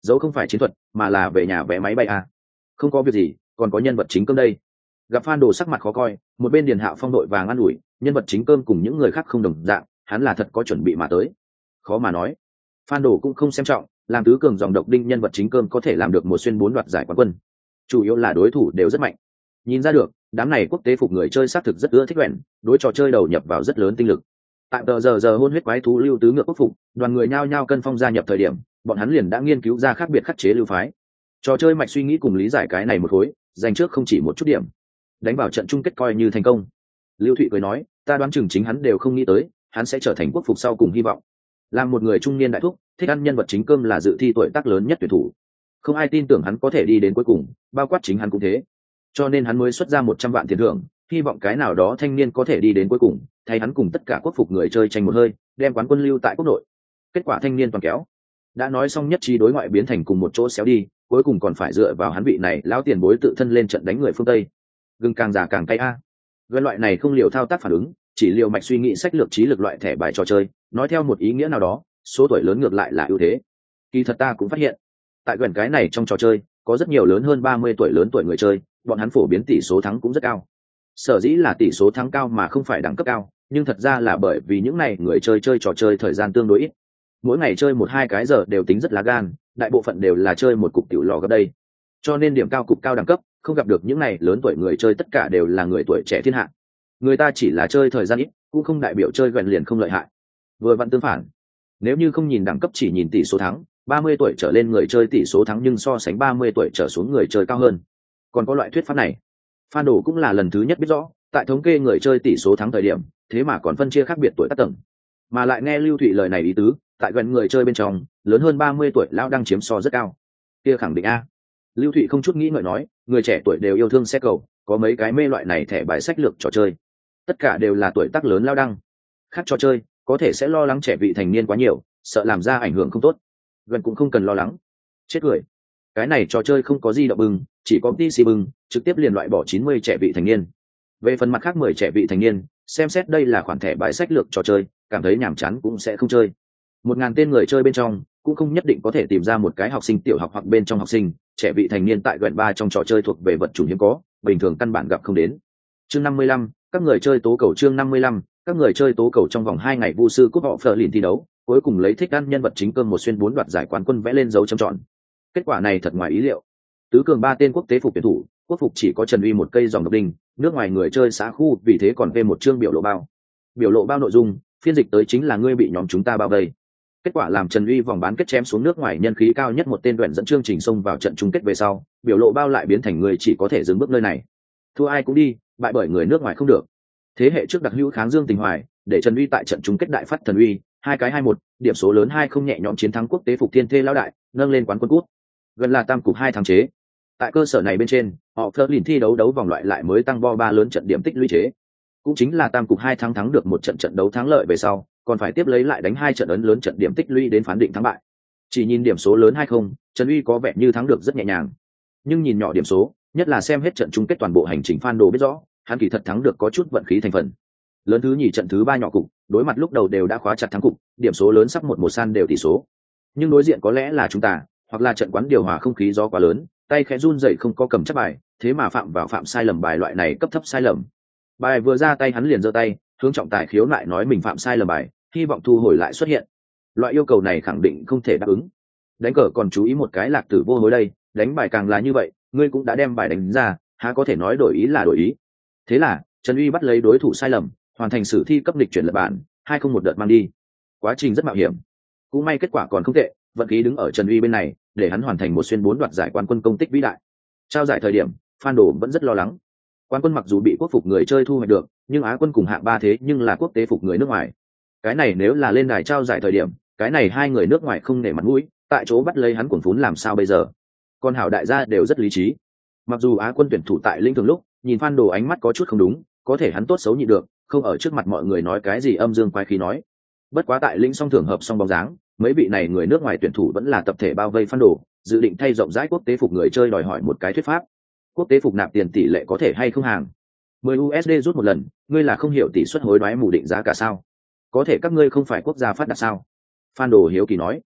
dẫu không phải chiến thuật mà là về nhà vé máy bay à. Không có việc gì, còn có nhân vật chính cơm đây. Gặp Phan Đồ sắc mặt khó coi, một bên Điền Hạo Phong đội vàng ăn ủi, nhân vật chính cơm cùng những người khác không đồng dạng, hắn là thật có chuẩn bị mà tới. Khó mà nói. Phan Đồ cũng không xem trọng, làm tứ cường dòng độc đinh nhân vật chính cơm có thể làm được một xuyên bốn đoạt giải quán quân. Chủ yếu là đối thủ đều rất mạnh. Nhìn ra được, đám này quốc tế phục người chơi xác thực rất ưa thích luyện, đối trò chơi đầu nhập vào rất lớn tinh lực. Tại tờ giờ giờ hôn huyết quái thú lưu tứ ngựa quốc phục, đoàn người nhao nhao cân phong gia nhập thời điểm, bọn hắn liền đã nghiên cứu ra khác biệt khắc chế lưu phái. Trò chơi mạch suy nghĩ cùng lý giải cái này một khối, dành trước không chỉ một chút điểm. Đánh vào trận chung kết coi như thành công. Lưu Thụy cười nói, ta đoán chừng chính hắn đều không nghĩ tới, hắn sẽ trở thành quốc phục sau cùng hy vọng. Làm một người trung niên đại thúc, thích ăn nhân vật chính cơm là dự thi tuổi tác lớn nhất tuyển thủ. Không ai tin tưởng hắn có thể đi đến cuối cùng, bao quát chính hắn cũng thế. Cho nên hắn mới xuất ra một trăm vạn tiền thưởng, hy vọng cái nào đó thanh niên có thể đi đến cuối cùng, thay hắn cùng tất cả quốc phục người chơi tranh một hơi, đem quán quân lưu tại quốc nội. Kết quả thanh niên toàn kéo. Đã nói xong nhất trí đối ngoại biến thành cùng một chỗ xéo đi, cuối cùng còn phải dựa vào hắn vị này lão tiền bối tự thân lên trận đánh người phương Tây. Gừng càng già càng cay a. Gần loại này không liều thao tác phản ứng, chỉ liều mạch suy nghĩ sách lược trí lực loại thẻ bài trò chơi, nói theo một ý nghĩa nào đó, số tuổi lớn ngược lại là ưu thế. Kỳ thật ta cũng phát hiện, tại gần cái này trong trò chơi, có rất nhiều lớn hơn ba mươi tuổi lớn tuổi người chơi, bọn hắn phổ biến tỷ số thắng cũng rất cao. Sở dĩ là tỷ số thắng cao mà không phải đẳng cấp cao, nhưng thật ra là bởi vì những này người chơi chơi trò chơi thời gian tương đối ít. Mỗi ngày chơi một hai cái giờ đều tính rất lá gan, đại bộ phận đều là chơi một cục tiểu lò gấp đây. Cho nên điểm cao cục cao đẳng cấp, không gặp được những này lớn tuổi người chơi tất cả đều là người tuổi trẻ thiên hạ. Người ta chỉ là chơi thời gian ít, cũng không đại biểu chơi gần liền không lợi hại. Vừa vặn tương phản, nếu như không nhìn đẳng cấp chỉ nhìn tỷ số thắng, ba mươi tuổi trở lên người chơi tỷ số thắng nhưng so sánh ba mươi tuổi trở xuống người chơi cao hơn. Còn có loại thuyết pháp này, Phan Đồ cũng là lần thứ nhất biết rõ, tại thống kê người chơi tỷ số thắng thời điểm, thế mà còn phân chia khác biệt tuổi tác tầng. Mà lại nghe Lưu Thụy lời này ý tứ, tại gần người chơi bên trong, lớn hơn ba mươi tuổi lão đang chiếm so rất cao. Kia khẳng định a. Lưu Thụy không chút nghĩ ngợi nói, người trẻ tuổi đều yêu thương xe cầu, có mấy cái mê loại này thẻ bài sách lược trò chơi. Tất cả đều là tuổi tác lớn lão đăng. Khác trò chơi, có thể sẽ lo lắng trẻ vị thành niên quá nhiều, sợ làm ra ảnh hưởng không tốt. Gần cũng không cần lo lắng. Chết cười. Cái này trò chơi không có di động bừng, chỉ có pê xê bừng, trực tiếp liền loại bỏ chín mươi trẻ vị thành niên. Về phần mặt khác mười trẻ vị thành niên, xem xét đây là khoản thẻ bài sách lược trò chơi, cảm thấy nhàm chán cũng sẽ không chơi. Một ngàn tên người chơi bên trong, cũng không nhất định có thể tìm ra một cái học sinh tiểu học hoặc bên trong học sinh, trẻ vị thành niên tại gần ba trong trò chơi thuộc về vật chủng hiếm có, bình thường căn bản gặp không đến. Chương năm mươi lăm, các người chơi tố cầu chương năm mươi lăm, các người chơi tố cầu trong vòng hai ngày vu sư cúp họ phở lìn thi đấu, cuối cùng lấy thích ăn nhân vật chính cơm một xuyên bốn đoạt giải quán quân vẽ lên dấu chấm tròn. Kết quả này thật ngoài ý liệu. Tứ cường ba tên quốc tế phục tuyển thủ, quốc phục chỉ có Trần Uy một cây dòng độc đinh, nước ngoài người chơi xã khu vì thế còn về một chương biểu lộ bao. Biểu lộ bao nội dung, phiên dịch tới chính là ngươi bị nhóm chúng ta bao vây. Kết quả làm Trần Uy vòng bán kết chém xuống nước ngoài nhân khí cao nhất một tên đoạn dẫn chương trình xông vào trận chung kết về sau, biểu lộ bao lại biến thành người chỉ có thể dừng bước nơi này. Thua ai cũng đi, bại bởi người nước ngoài không được. Thế hệ trước đặc hữu kháng Dương Tình Hoài, để Trần Uy tại trận chung kết đại phát thần uy, hai cái hai một, điểm số lớn hai không nhẹ nhõm chiến thắng quốc tế phục thiên thê lão đại, nâng lên quán quân cúp. Gần là tam cục hai thắng chế. Tại cơ sở này bên trên, họ Fleur liền thi đấu đấu vòng loại lại mới tăng bo ba lớn trận điểm tích lũy chế. Cũng chính là tam cục hai thắng thắng được một trận trận đấu thắng lợi về sau, còn phải tiếp lấy lại đánh hai trận ấn lớn trận điểm tích lũy đến phán định thắng bại. Chỉ nhìn điểm số lớn hay không, Trần Uy có vẻ như thắng được rất nhẹ nhàng. Nhưng nhìn nhỏ điểm số, nhất là xem hết trận chung kết toàn bộ hành trình Phan Đồ biết rõ, hắn kỳ thật thắng được có chút vận khí thành phần. Lớn thứ nhì trận thứ ba nhỏ cục, đối mặt lúc đầu đều đã khóa chặt thắng cục, điểm số lớn sắp một một san đều tỷ số. Nhưng đối diện có lẽ là chúng ta, hoặc là trận quán điều hòa không khí gió quá lớn, tay khẽ run rẩy không có cầm chắc bài, thế mà phạm vào phạm sai lầm bài loại này cấp thấp sai lầm. Bài vừa ra tay hắn liền giơ tay, hướng trọng tài khiếu lại nói mình phạm sai lầm bài, hy vọng thu hồi lại xuất hiện. Loại yêu cầu này khẳng định không thể đáp ứng. Đánh cờ còn chú ý một cái lạc tử vô hối đây, đánh bài càng là như vậy, ngươi cũng đã đem bài đánh ra, há có thể nói đổi ý là đổi ý. Thế là, Trần Uy bắt lấy đối thủ sai lầm, hoàn thành sử thi cấp địch chuyển lật bản, hai không một đợt mang đi. Quá trình rất mạo hiểm. Cũng may kết quả còn không tệ, vận khí đứng ở Trần Uy bên này, để hắn hoàn thành một xuyên bốn đoạt giải quán quân công tích vĩ đại. Trao giải thời điểm, Phan Đồ vẫn rất lo lắng. Quán quân mặc dù bị quốc phục người chơi thu hoạch được, nhưng Á quân cùng hạng ba thế nhưng là quốc tế phục người nước ngoài. Cái này nếu là lên đài trao giải thời điểm, cái này hai người nước ngoài không nể mặt mũi, tại chỗ bắt lấy hắn cuồng phún làm sao bây giờ? Còn hảo đại gia đều rất lý trí. Mặc dù Á quân tuyển thủ tại linh thường lúc, nhìn Phan Đồ ánh mắt có chút không đúng, có thể hắn tốt xấu nhịn được, không ở trước mặt mọi người nói cái gì âm dương quái khí nói. Bất quá tại linh song thưởng hợp song bóng dáng, mấy vị này người nước ngoài tuyển thủ vẫn là tập thể bao vây Phan Đồ, dự định thay rộng rãi quốc tế phục người chơi đòi hỏi một cái thuyết pháp. Quốc tế phục nạp tiền tỷ lệ có thể hay không hàng? mười u ét đê rút một lần, ngươi là không hiểu tỷ suất hối đoái mù định giá cả sao? Có thể các ngươi không phải quốc gia phát đạt sao? Phan Đồ hiếu kỳ nói.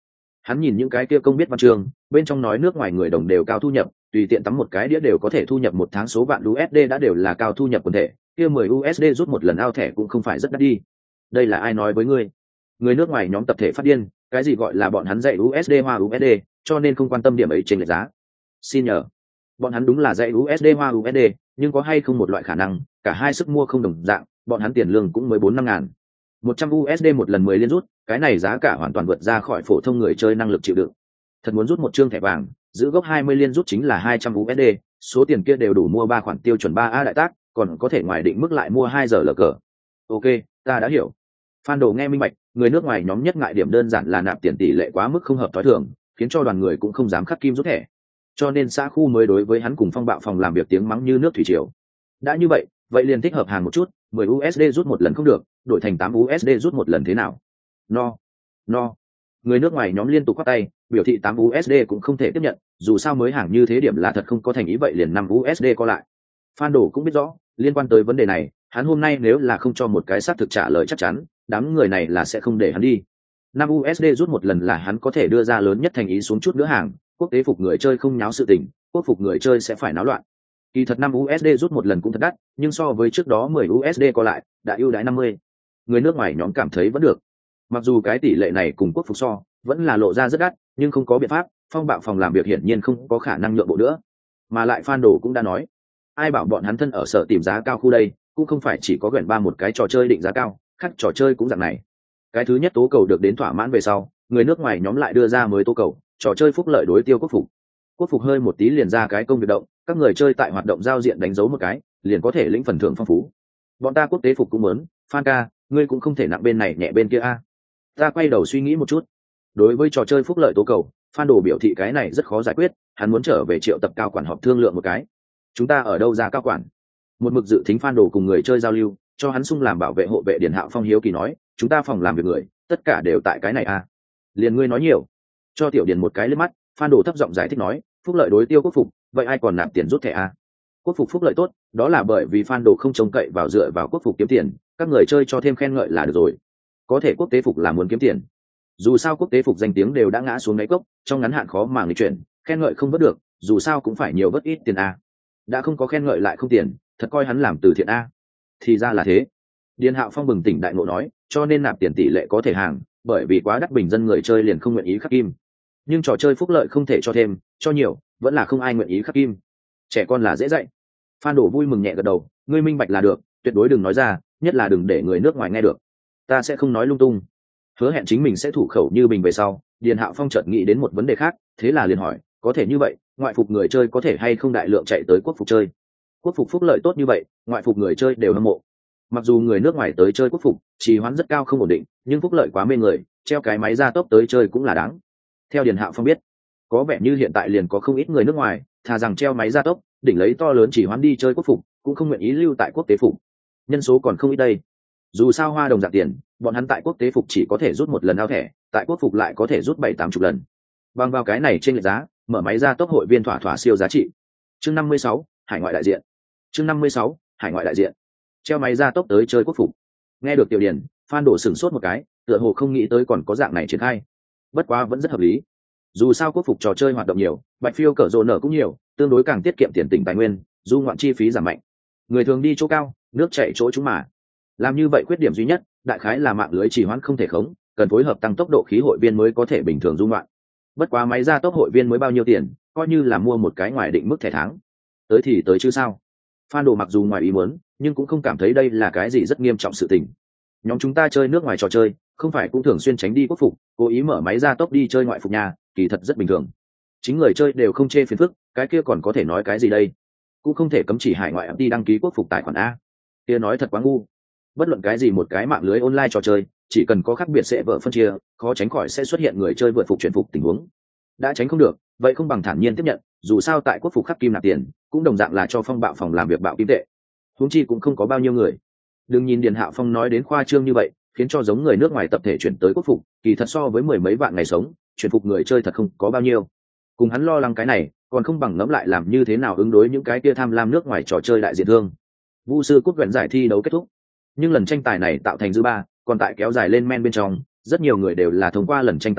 Hắn nhìn những cái kia công biết văn chương, bên trong nói nước ngoài người đồng đều cao thu nhập, tùy tiện tắm một cái đĩa đều có thể thu nhập một tháng số vạn u ét đê đã đều là cao thu nhập quần thể, kia mười u ét đê rút một lần ao thẻ cũng không phải rất đắt đi. Đây là ai nói với ngươi? Người nước ngoài nhóm tập thể phát điên, cái gì gọi là bọn hắn dạy u ét đê hoa u ét đê, cho nên không quan tâm điểm ấy trên lệch giá. Xin nhờ, bọn hắn đúng là dạy u ét đê hoa u ét đê, nhưng có hay không một loại khả năng, cả hai sức mua không đồng dạng, bọn hắn tiền lương cũng mới bốn năm ngàn. một trăm u ét đê một lần mười liên rút, cái này giá cả hoàn toàn vượt ra khỏi phổ thông người chơi năng lực chịu đựng. Thật muốn rút một chương thẻ vàng, giữ gốc hai mươi liên rút chính là hai trăm u ét đê, số tiền kia đều đủ mua ba khoản tiêu chuẩn ba A đại tác, còn có thể ngoài định mức lại mua hai giờ lờ cờ. Ok, ta đã hiểu. Phan Đồ nghe minh bạch, người nước ngoài nhóm nhất ngại điểm đơn giản là nạp tiền tỷ lệ quá mức không hợp tối thường, khiến cho đoàn người cũng không dám khắc kim rút thẻ. Cho nên xã khu mới đối với hắn cùng phong bạo phòng làm việc tiếng mắng như nước thủy triều. Đã như vậy, vậy liền thích hợp hàng một chút, mười u ét đê rút một lần không được, đổi thành tám u ét đê rút một lần thế nào? No, no. Người nước ngoài nhóm liên tục quát tay, biểu thị tám u ét đê cũng không thể tiếp nhận, dù sao mới hàng như thế điểm là thật không có thành ý, vậy liền năm u ét đê co lại. Phan Đồ cũng biết rõ, liên quan tới vấn đề này, hắn hôm nay nếu là không cho một cái xác thực trả lời chắc chắn, đám người này là sẽ không để hắn đi. năm u ét đê rút một lần là hắn có thể đưa ra lớn nhất thành ý xuống chút nữa hàng, quốc tế phục người chơi không nháo sự tình, quốc phục người chơi sẽ phải náo loạn. Kỳ thật năm u ét đê rút một lần cũng thật đắt, nhưng so với trước đó mười u ét đê co lại, đã ưu đãi năm mươi. Người nước ngoài nhóm cảm thấy vẫn được. Mặc dù cái tỷ lệ này cùng quốc phục so, vẫn là lộ ra rất đắt, nhưng không có biện pháp, phong bạo phòng làm việc hiển nhiên không có khả năng nhượng bộ nữa. Mà lại Phan Đồ cũng đã nói, ai bảo bọn hắn thân ở sở tìm giá cao khu đây, cũng không phải chỉ có gần ba một cái trò chơi định giá cao, khác trò chơi cũng dạng này. Cái thứ nhất tố cầu được đến thỏa mãn về sau, người nước ngoài nhóm lại đưa ra mới tố cầu, trò chơi phúc lợi đối tiêu quốc phục. Quốc phục hơi một tí liền ra cái công việc động, các người chơi tại hoạt động giao diện đánh dấu một cái, liền có thể lĩnh phần thưởng phong phú. Bọn ta quốc tế phục cũng muốn, Phan ca, ngươi cũng không thể nặng bên này nhẹ bên kia a. Ta quay đầu suy nghĩ một chút. Đối với trò chơi phúc lợi tố cầu, Phan Đồ biểu thị cái này rất khó giải quyết, hắn muốn trở về triệu tập cao quản họp thương lượng một cái. Chúng ta ở đâu ra cao quản? Một mực dự thính Phan Đồ cùng người chơi giao lưu, cho hắn sung làm bảo vệ hộ vệ Điền Hạo Phong hiếu kỳ nói, chúng ta phòng làm việc người, tất cả đều tại cái này a. Liền ngươi nói nhiều. Cho Tiểu Điền một cái liếc mắt, Phan Đồ thấp giọng giải thích nói, phúc lợi đối tiêu quốc phục, vậy ai còn nạp tiền rút thẻ a? Quốc phục phúc lợi tốt, đó là bởi vì Phan Đồ không trông cậy vào dựa vào quốc phục kiếm tiền, các người chơi cho thêm khen ngợi là được rồi. Có thể quốc tế phục là muốn kiếm tiền. Dù sao quốc tế phục danh tiếng đều đã ngã xuống đáy cốc, trong ngắn hạn khó mà nghịch chuyển, khen ngợi không vớt được, dù sao cũng phải nhiều vớt ít tiền a. Đã không có khen ngợi lại không tiền, thật coi hắn làm từ thiện a. Thì ra là thế. Điền Hạo Phong bừng tỉnh đại ngộ nói, cho nên nạp tiền tỷ lệ có thể hàng, bởi vì quá đắt bình dân người chơi liền không nguyện ý khắc kim. Nhưng trò chơi phúc lợi không thể cho thêm, cho nhiều, vẫn là không ai nguyện ý khắc kim. Trẻ con là dễ dạy. Phan Đồ vui mừng nhẹ gật đầu, ngươi minh bạch là được, tuyệt đối đừng nói ra, nhất là đừng để người nước ngoài nghe được. Ta sẽ không nói lung tung. Hứa hẹn chính mình sẽ thủ khẩu như bình về sau, Điền Hạo Phong chợt nghĩ đến một vấn đề khác, thế là liền hỏi, có thể như vậy, ngoại phục người chơi có thể hay không đại lượng chạy tới quốc phục chơi? Quốc phục phúc lợi tốt như vậy, ngoại phục người chơi đều hâm mộ. Mặc dù người nước ngoài tới chơi quốc phục, trì hoãn rất cao không ổn định, nhưng phúc lợi quá mê người, treo cái máy ra tốc tới chơi cũng là đáng. Theo Điền Hạo Phong biết, có vẻ như hiện tại liền có không ít người nước ngoài, thà rằng treo máy ra tốc, đỉnh lấy to lớn trì hoãn đi chơi quốc phục, cũng không nguyện ý lưu tại quốc tế phục. Nhân số còn không ít đây. Dù sao hoa đồng dạng tiền, bọn hắn tại quốc tế phục chỉ có thể rút một lần ao thẻ, tại quốc phục lại có thể rút bảy tám chục lần. Bằng vào cái này trên lệch giá, mở máy ra tốc hội viên thỏa thỏa siêu giá trị. Chương năm mươi sáu, hải ngoại đại diện. Chương năm mươi sáu, hải ngoại đại diện. Treo máy ra tốc tới chơi quốc phục. Nghe được Tiểu Điền, Phan Đồ sửng sốt một cái, tựa hồ không nghĩ tới còn có dạng này triển khai. Bất quá vẫn rất hợp lý. Dù sao quốc phục trò chơi hoạt động nhiều, bạch phiêu cỡ rồ nở cũng nhiều, tương đối càng tiết kiệm tiền tỉnh tài nguyên, du ngoạn chi phí giảm mạnh. Người thường đi chỗ cao, nước chảy chỗ chúng mà. Làm như vậy khuyết điểm duy nhất, đại khái là mạng lưới trì hoãn không thể khống, cần phối hợp tăng tốc độ khí hội viên mới có thể bình thường du ngoạn. Bất quá máy ra tốc hội viên mới bao nhiêu tiền, coi như là mua một cái ngoài định mức thẻ tháng. Tới thì tới chứ sao? Phan Đồ mặc dù ngoài ý muốn, nhưng cũng không cảm thấy đây là cái gì rất nghiêm trọng sự tình. Nhóm chúng ta chơi nước ngoài trò chơi, không phải cũng thường xuyên tránh đi quốc phục, cố ý mở máy ra tốc đi chơi ngoại phục nhà, kỳ thật rất bình thường. Chính người chơi đều không chê phiền phức, cái kia còn có thể nói cái gì đây? Cũng không thể cấm chỉ hải ngoại đi đăng ký quốc phục tài khoản a. Kia nói thật quá ngu. Bất luận cái gì một cái mạng lưới online trò chơi, chỉ cần có khác biệt sẽ vợ phân chia, khó tránh khỏi sẽ xuất hiện người chơi vượt phục chuyển phục tình huống. Đã tránh không được, vậy không bằng thản nhiên tiếp nhận, dù sao tại quốc phục khắc kim nạp tiền, cũng đồng dạng là cho phong bạo phòng làm việc bạo kim tệ. Huống chi cũng không có bao nhiêu người. Đừng nhìn Điền Hạo Phong nói đến khoa trương như vậy, khiến cho giống người nước ngoài tập thể chuyển tới quốc phục, kỳ thật so với mười mấy vạn ngày sống, chuyển phục người chơi thật không có bao nhiêu. Cùng hắn lo lắng cái này, còn không bằng ngẫm lại làm như thế nào ứng đối những cái kia tham lam nước ngoài trò chơi đại diện thương. Vu sư cúp gần giải thi đấu kết thúc, nhưng lần tranh tài này tạo thành dư ba, còn tại kéo dài lên men bên trong, rất nhiều người đều là thông qua lần tranh tài này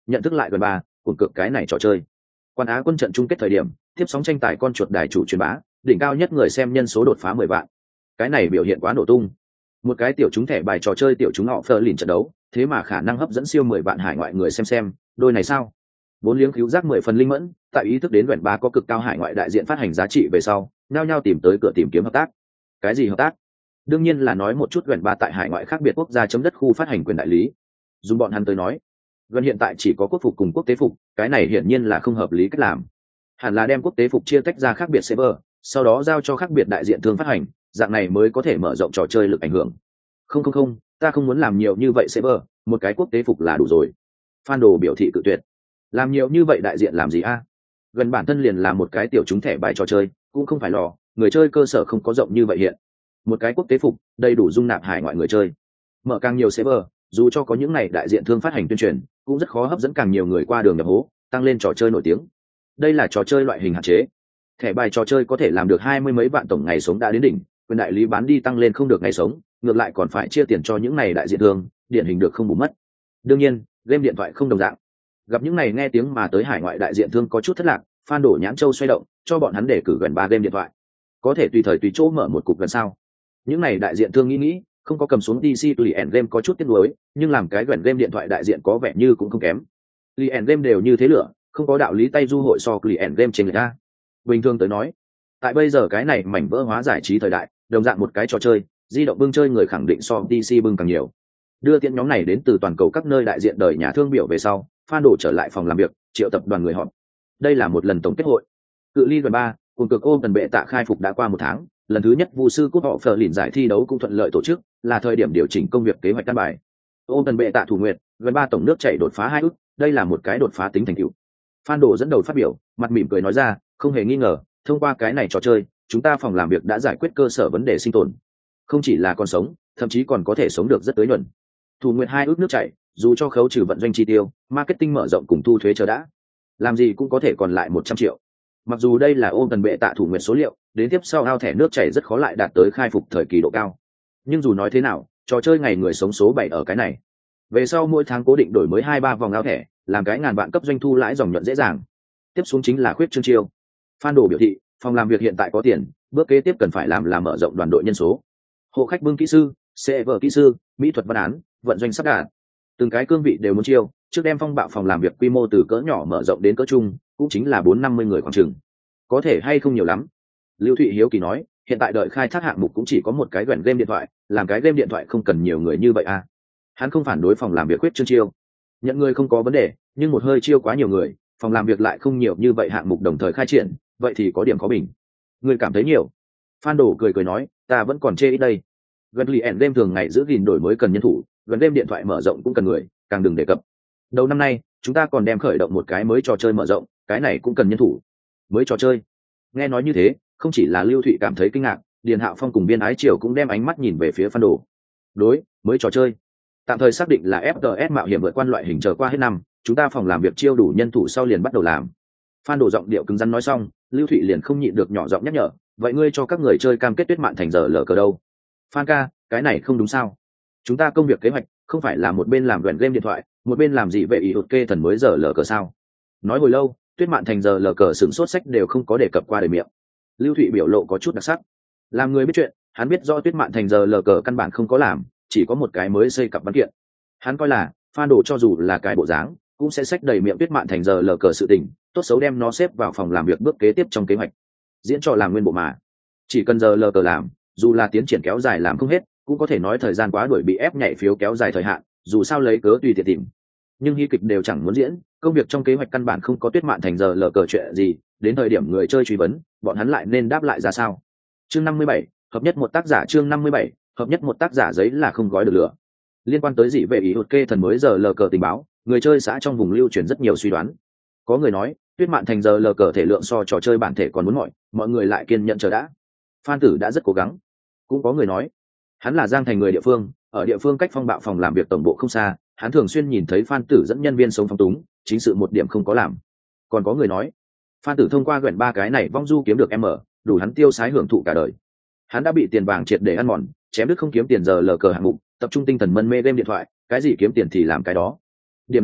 nhận thức lại gần ba cùng cực cái này trò chơi. Quan Á quân trận chung kết thời điểm tiếp sóng tranh tài con chuột đài chủ truyền bá, đỉnh cao nhất người xem nhân số đột phá mười vạn. Cái này biểu hiện quá nổ tung. Một cái tiểu chúng thẻ bài trò chơi tiểu chúng họ phơ lìn trận đấu, thế mà khả năng hấp dẫn siêu mười vạn hải ngoại người xem xem, đôi này sao? Bốn liếng cứu giác mười phần linh mẫn, tại ý thức đến gần ba có cực cao hải ngoại đại diện phát hành giá trị về sau, nhao nhao tìm tới cửa tìm kiếm hợp tác. Cái gì hợp tác? Đương nhiên là nói một chút gần ba tại hải ngoại khác biệt quốc gia chấm đất khu phát hành quyền đại lý. Dùng bọn hắn tới nói, gần hiện tại chỉ có quốc phục cùng quốc tế phục, cái này hiển nhiên là không hợp lý cách làm. Hẳn là đem quốc tế phục chia tách ra khác biệt server, sau đó giao cho khác biệt đại diện thương phát hành, dạng này mới có thể mở rộng trò chơi lực ảnh hưởng. Không không không, ta không muốn làm nhiều như vậy server, một cái quốc tế phục là đủ rồi. Phan Đồ biểu thị cự tuyệt. Làm nhiều như vậy đại diện làm gì a? Gần bản thân liền là một cái tiểu chúng thẻ bài trò chơi, cũng không phải lò, người chơi cơ sở không có rộng như vậy hiện. Một cái quốc tế phục, đầy đủ dung nạp hải ngoại người chơi. Mở càng nhiều server, dù cho có những này đại diện thương phát hành tuyên truyền, cũng rất khó hấp dẫn càng nhiều người qua đường nhập hố, tăng lên trò chơi nổi tiếng. Đây là trò chơi loại hình hạn chế. Thẻ bài trò chơi có thể làm được hai mươi mấy vạn tổng ngày sống đã đến đỉnh, quyền đại lý bán đi tăng lên không được ngày sống, ngược lại còn phải chia tiền cho những này đại diện thương, điển hình được không bù mất. Đương nhiên, game điện thoại không đồng dạng. Gặp những này nghe tiếng mà tới hải ngoại đại diện thương có chút thất lạc, Phan Đổ nhãn châu xoay động, cho bọn hắn để cử gần ba game điện thoại. Có thể tùy thời tùy chỗ mở một cục gần sao? Những này đại diện thương nghĩ nghĩ, không có cầm xuống đê xê Client Game có chút tiếc nuối, nhưng làm cái gần game điện thoại đại diện có vẻ như cũng không kém. Client Game đều như thế lửa, không có đạo lý tay du hội so Client Game trên người ta. Bình thường tới nói, tại bây giờ cái này mảnh vỡ hóa giải trí thời đại, đồng dạng một cái trò chơi, di động bưng chơi người khẳng định so đê xê bưng càng nhiều. Đưa tiện nhóm này đến từ toàn cầu các nơi đại diện đời nhà thương biểu về sau, Phan Đổ trở lại phòng làm việc, triệu tập đoàn người họp. Đây là một lần tổng kết hội. Cự ly gần ba, cùng cực ôm tần bệ tạ khai phục đã qua một tháng, lần thứ nhất Vu sư cúp họ phở lìn giải thi đấu cũng thuận lợi tổ chức, là thời điểm điều chỉnh công việc kế hoạch căn bài. Ôm tần bệ tạ thủ nguyện, gần ba tổng nước chảy đột phá hai ức, đây là một cái đột phá tính thành tựu. Phan Đổ dẫn đầu phát biểu, mặt mỉm cười nói ra, không hề nghi ngờ, thông qua cái này trò chơi, chúng ta phòng làm việc đã giải quyết cơ sở vấn đề sinh tồn. Không chỉ là còn sống, thậm chí còn có thể sống được rất tới nhuần. Thủ nguyện hai ước nước chảy, dù cho khấu trừ vận doanh chi tiêu, marketing mở rộng cùng thu thuế chờ đã, làm gì cũng có thể còn lại một trăm triệu. Mặc dù đây là ôm tần bệ tạ thủ nguyện số liệu, đến tiếp sau ao thẻ nước chảy rất khó lại đạt tới khai phục thời kỳ độ cao. Nhưng dù nói thế nào, trò chơi ngày người sống số bảy ở cái này. Về sau mỗi tháng cố định đổi mới hai ba vòng ao thẻ, làm cái ngàn vạn cấp doanh thu lãi dòng nhuận dễ dàng. Tiếp xuống chính là khuyết trương chiêu. Phan Đồ biểu thị, phòng làm việc hiện tại có tiền, bước kế tiếp cần phải làm là mở rộng đoàn đội nhân số. Hộ khách bưng kỹ sư, xe vở kỹ sư, mỹ thuật văn án, vận doanh sắp đạt. Từng cái cương vị đều muốn chiêu, trước đem phong bạo phòng làm việc quy mô từ cỡ nhỏ mở rộng đến cỡ trung, cũng chính là bốn năm mươi người khoảng chừng. Có thể hay không nhiều lắm. Lưu Thụy hiếu kỳ nói, hiện tại đợi khai thác hạng mục cũng chỉ có một cái gần game điện thoại, làm cái game điện thoại không cần nhiều người như vậy à? Hắn không phản đối phòng làm việc quyết trương chiêu, nhận người không có vấn đề, nhưng một hơi chiêu quá nhiều người, phòng làm việc lại không nhiều như vậy hạng mục đồng thời khai triển, vậy thì có điểm khó bình. Người cảm thấy nhiều? Phan Đổ cười cười nói, ta vẫn còn chê ít đây. Gần lì ẻn game thường ngày giữ gìn đổi mới cần nhân thủ, gần game điện thoại mở rộng cũng cần người, càng đừng đề cập. Đầu năm nay, chúng ta còn đem khởi động một cái mới trò chơi mở rộng, cái này cũng cần nhân thủ. Mới trò chơi? Nghe nói như thế, không chỉ là Lưu Thụy cảm thấy kinh ngạc, Điền Hạo Phong cùng Biên Ái Triều cũng đem ánh mắt nhìn về phía Phan Đổ. Đối, mới trò chơi. Tạm thời xác định là ép tê ét mạo hiểm vượt quan loại hình chờ qua hết năm, chúng ta phòng làm việc chiêu đủ nhân thủ sau liền bắt đầu làm. Phan Đổ giọng điệu cứng rắn nói xong, Lưu Thụy liền không nhịn được nhỏ giọng nhắc nhở, vậy ngươi cho các người chơi cam kết tuyết mạn thành giờ lờ cờ đâu? Phan ca, cái này không đúng sao? Chúng ta công việc kế hoạch không phải là một bên làm đoạn game điện thoại, một bên làm gì vậy ý hụt kê thần mới giờ lờ cờ sao? Nói hồi lâu, tuyết mạn thành giờ lờ cờ sửng sốt sách đều không có đề cập qua đời miệng. Lưu Thụy biểu lộ có chút đặc sắc. Làm người biết chuyện, hắn biết do tuyết mạn thành giờ lờ cờ căn bản không có làm, chỉ có một cái mới xây cặp văn kiện. Hắn coi là Phan Đồ cho dù là cái bộ dáng, cũng sẽ sách đầy miệng tuyết mạn thành giờ lờ cờ sự tình, tốt xấu đem nó xếp vào phòng làm việc bước kế tiếp trong kế hoạch. Diễn trò làm nguyên bộ mà, chỉ cần giờ lờ cờ làm, dù là tiến triển kéo dài làm không hết, cũng có thể nói thời gian quá đuổi bị ép nhảy phiếu kéo dài thời hạn, dù sao lấy cớ tùy tiện tìm. Nhưng hy kịch đều chẳng muốn diễn, công việc trong kế hoạch căn bản không có tuyết mạn thành giờ lờ cờ chuyện gì, đến thời điểm người chơi truy vấn, bọn hắn lại nên đáp lại ra sao? Chương năm mươi bảy, hợp nhất một tác giả chương năm mươi bảy, hợp nhất một tác giả giấy là không gói được lửa. Liên quan tới dị vệ ý hụt kê thần mới giờ lờ cờ tình báo, người chơi xã trong vùng lưu truyền rất nhiều suy đoán. Có người nói, tuyết mạn thành giờ lờ cờ thể lượng so trò chơi bản thể còn muốn mọi, mọi người lại kiên nhận chờ đã. Phan Tử đã rất cố gắng. Cũng có người nói, hắn là Giang Thành người địa phương, ở địa phương cách phong bạo phòng làm việc tổng bộ không xa, hắn thường xuyên nhìn thấy Phan Tử dẫn nhân viên sống phóng túng, chính sự một điểm không có làm. Còn có người nói, Phan Tử thông qua quyển ba cái này vong du kiếm được em ở, đủ hắn tiêu sái hưởng thụ cả đời. Hắn đã bị tiền vàng triệt để ăn mòn, chém đứt không kiếm tiền giờ lờ cờ hạng mục, tập trung tinh thần mân mê game điện thoại, cái gì kiếm tiền thì làm cái đó. Điểm này,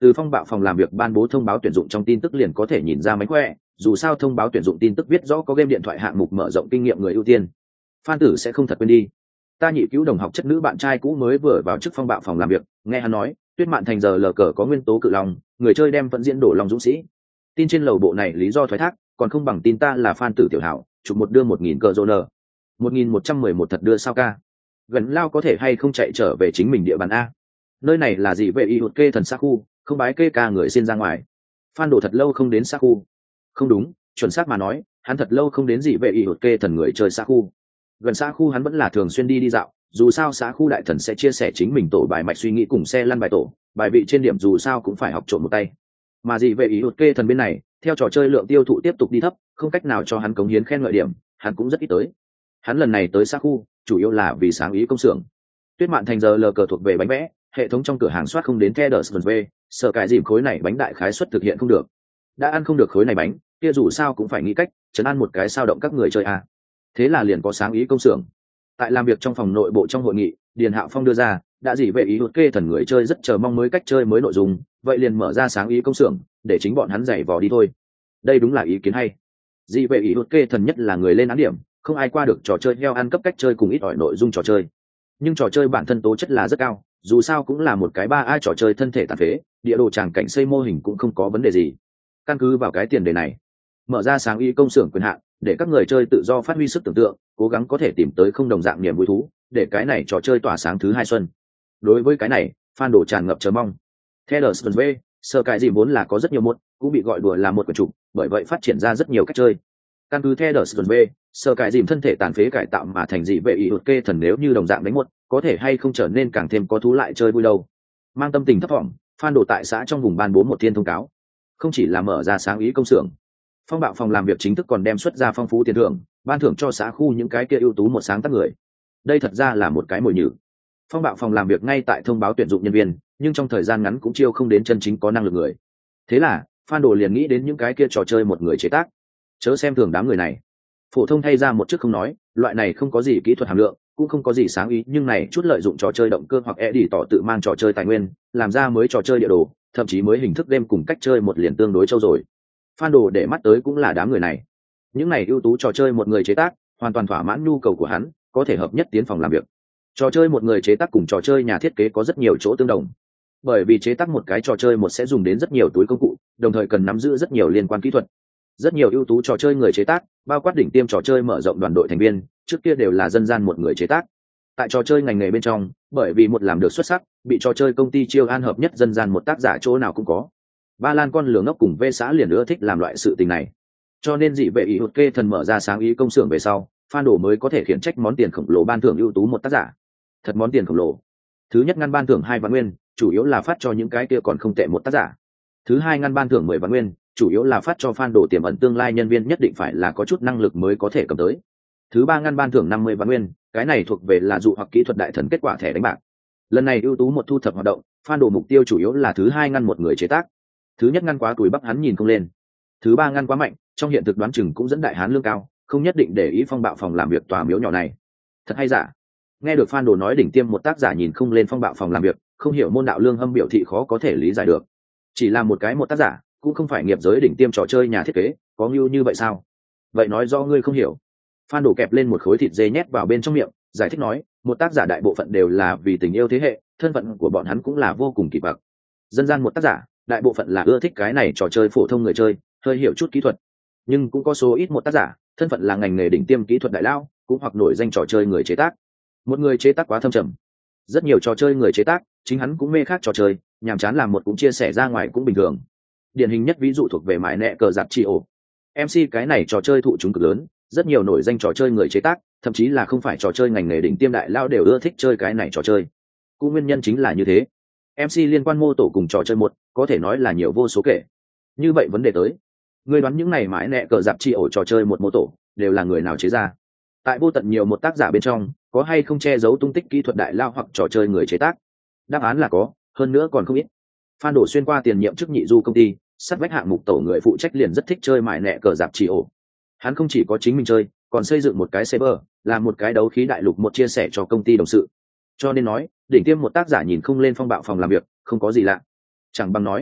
Từ phong bạo phòng làm việc ban bố thông báo tuyển dụng trong tin tức liền có thể nhìn ra mánh khỏe, dù sao thông báo tuyển dụng tin tức viết rõ có game điện thoại hạng mục mở rộng kinh nghiệm người ưu tiên. Phan Tử sẽ không thật quên đi. Ta nhị cứu đồng học chất nữ bạn trai cũ mới vừa vào chức phong bạo phòng làm việc, nghe hắn nói Tuyết Mạn thành giờ lờ cờ có nguyên tố cự long, người chơi đem vẫn diễn đổ lòng dũng sĩ. Tin trên lầu bộ này lý do thoái thác còn không bằng tin ta là Phan Tử tiểu hảo, chụp một đưa một nghìn cờ rô nờ, một nghìn một trăm mười một thật đưa sao ca. Gần lao có thể hay không chạy trở về chính mình địa bàn a? Nơi này là gì vậy y hụt kê thần xa khu, không bái kê ca người xin ra ngoài. Phan đổ thật lâu không đến xa khu. Không đúng, chuẩn xác mà nói hắn thật lâu không đến gì về y hụt kê thần người chơi xa khu. Gần xa khu hắn vẫn là thường xuyên đi đi dạo, dù sao xã khu đại thần sẽ chia sẻ chính mình tổ bài mạch suy nghĩ cùng xe lăn bài tổ, bài vị trên điểm dù sao cũng phải học trộn một tay. Mà gì về ý hụt kê thần bên này theo trò chơi lượng tiêu thụ tiếp tục đi thấp, không cách nào cho hắn cống hiến khen ngợi điểm, hắn cũng rất ít tới. Hắn lần này tới xã khu chủ yếu là vì sáng ý công xưởng. Tuyết Mạn thành giờ lờ cờ thuộc về bánh vẽ, hệ thống trong cửa hàng soát không đến Teders V, sợ cái dìm khối này bánh đại khái suất thực hiện không được. Đã ăn không được khối này bánh, kia dù sao cũng phải nghĩ cách chấn an một cái sao động các người chơi à. Thế là liền có sáng ý công xưởng. Tại làm việc trong phòng nội bộ trong hội nghị, Điền Hạo Phong đưa ra đã gì về ý hụt kê thần người chơi rất chờ mong mới cách chơi mới nội dung, vậy liền mở ra sáng ý công xưởng để chính bọn hắn giày vò đi thôi. Đây đúng là ý kiến hay. Dị về ý hụt kê thần nhất là người lên án điểm, không ai qua được trò chơi heo ăn cấp cách chơi cùng ít ỏi nội dung trò chơi. Nhưng trò chơi bản thân tố chất là rất cao, dù sao cũng là một cái ba a trò chơi thân thể tàn phế, địa đồ tràng cảnh xây mô hình cũng không có vấn đề gì. Căn cứ vào cái tiền đề này, mở ra sáng ý công xưởng quyền hạn để các người chơi tự do phát huy sức tưởng tượng, cố gắng có thể tìm tới không đồng dạng niềm vui thú, để cái này trò chơi tỏa sáng thứ hai xuân. Đối với cái này, fan đồ tràn ngập chờ mong. Teders V, sơ cái gì vốn là có rất nhiều mốt, cũng bị gọi đùa là một quyển trục, bởi vậy phát triển ra rất nhiều cách chơi. Căn cứ Teders V, sơ cái dìm thân thể tàn phế cải tạo mà thành dị vệ ý hụt kê thần nếu như đồng dạng đánh một, có thể hay không trở nên càng thêm có thú lại chơi vui đâu. Mang tâm tình thấp thỏm, fan đồ tại xã trong vùng ban bố một thiên thông cáo, không chỉ là mở ra sáng ý công xưởng, phong bạo phòng làm việc chính thức còn đem xuất ra phong phú tiền thưởng, ban thưởng cho xã khu những cái kia ưu tú một sáng tác người. Đây thật ra là một cái mồi nhử. Phong bạo phòng làm việc ngay tại thông báo tuyển dụng nhân viên, nhưng trong thời gian ngắn cũng chiêu không đến chân chính có năng lực người. Thế là fan đồ liền nghĩ đến những cái kia trò chơi một người chế tác, chớ xem thường đám người này. Phổ thông thay ra một chức không nói, loại này không có gì kỹ thuật hàm lượng, cũng không có gì sáng ý, nhưng này chút lợi dụng trò chơi động cơ hoặc edit tỏ tự mang trò chơi tài nguyên, làm ra mới trò chơi địa đồ, thậm chí mới hình thức game cùng cách chơi một liền tương đối trâu rồi. Fan đồ để mắt tới cũng là đám người này. Những này ưu tú trò chơi một người chế tác, hoàn toàn thỏa mãn nhu cầu của hắn, có thể hợp nhất tiến phòng làm việc. Trò chơi một người chế tác cùng trò chơi nhà thiết kế có rất nhiều chỗ tương đồng. Bởi vì chế tác một cái trò chơi một sẽ dùng đến rất nhiều túi công cụ, đồng thời cần nắm giữ rất nhiều liên quan kỹ thuật. Rất nhiều ưu tú trò chơi người chế tác, bao quát đỉnh tiêm trò chơi mở rộng đoàn đội thành viên, trước kia đều là dân gian một người chế tác. Tại trò chơi ngành nghề bên trong, bởi vì một làm được xuất sắc, bị trò chơi công ty chiêu an hợp nhất dân gian một tác giả chỗ nào cũng có. Ba Lan con lửa ngốc cùng V xã liền ưa thích làm loại sự tình này. Cho nên dị vệ ý hụt kê thần mở ra sáng ý công xưởng về sau, fan đồ mới có thể khiển trách món tiền khổng lồ ban thưởng ưu tú một tác giả. Thật món tiền khổng lồ. Thứ nhất ngăn ban thưởng hai vạn nguyên, chủ yếu là phát cho những cái kia còn không tệ một tác giả. Thứ hai ngăn ban thưởng mười vạn nguyên, chủ yếu là phát cho fan đồ tiềm ẩn tương lai nhân viên nhất định phải là có chút năng lực mới có thể cầm tới. Thứ ba ngăn ban thưởng năm mươi vạn nguyên, cái này thuộc về là dụ hoặc kỹ thuật đại thần kết quả thẻ đánh bạc. Lần này ưu tú một thu thập hoạt động, fan đồ mục tiêu chủ yếu là thứ hai ngăn một người chế tác. Thứ nhất ngăn quá tuổi bắc hắn nhìn không lên. Thứ ba ngăn quá mạnh, trong hiện thực đoán chừng cũng dẫn đại hán lương cao, không nhất định để ý phong bạo phòng làm việc tòa miếu nhỏ này. Thật hay giả? Nghe được fan đồ nói đỉnh tiêm một tác giả nhìn không lên phong bạo phòng làm việc, không hiểu môn đạo lương hâm biểu thị khó có thể lý giải được. Chỉ là một cái một tác giả, cũng không phải nghiệp giới đỉnh tiêm trò chơi nhà thiết kế, có ngưu như vậy sao? Vậy nói do ngươi không hiểu. Fan đồ kẹp lên một khối thịt dê nhét vào bên trong miệng, giải thích nói, một tác giả đại bộ phận đều là vì tình yêu thế hệ, thân phận của bọn hắn cũng là vô cùng kỳ bạc. Dân gian một tác giả, đại bộ phận là ưa thích cái này trò chơi phổ thông người chơi, hơi hiểu chút kỹ thuật. Nhưng cũng có số ít một tác giả, thân phận là ngành nghề đỉnh tiêm kỹ thuật đại lao, cũng hoặc nổi danh trò chơi người chế tác. Một người chế tác quá thâm trầm. Rất nhiều trò chơi người chế tác, chính hắn cũng mê khác trò chơi, nhàm chán làm một cũng chia sẻ ra ngoài cũng bình thường. Điển hình nhất ví dụ thuộc về mãi nẹ cờ giặt chi ổ. em xê cái này trò chơi thụ chúng cực lớn, rất nhiều nổi danh trò chơi người chế tác, thậm chí là không phải trò chơi ngành nghề đỉnh tiêm đại lao đều ưa thích chơi cái này trò chơi. Cũng nguyên nhân chính là như thế. em xê liên quan mô tổ cùng trò chơi một, có thể nói là nhiều vô số kể. Như vậy vấn đề tới, người đoán những này mãi nẹ cờ giặt chi ổ trò chơi một mô tổ, đều là người nào chế ra? Tại vô tận nhiều một tác giả bên trong, có hay không che giấu tung tích kỹ thuật đại lao hoặc trò chơi người chế tác? Đáp án là có, hơn nữa còn không ít. Phan Đổ xuyên qua tiền nhiệm chức nhị du công ty, sát vách hạng mục tổ người phụ trách liền rất thích chơi mải nẹ cờ giạp chỉ ổ. Hắn không chỉ có chính mình chơi, còn xây dựng một cái server, làm một cái đấu khí đại lục một chia sẻ cho công ty đồng sự. Cho nên nói, đỉnh tiêm một tác giả nhìn không lên phong bạo phòng làm việc, không có gì lạ. Chẳng bằng nói,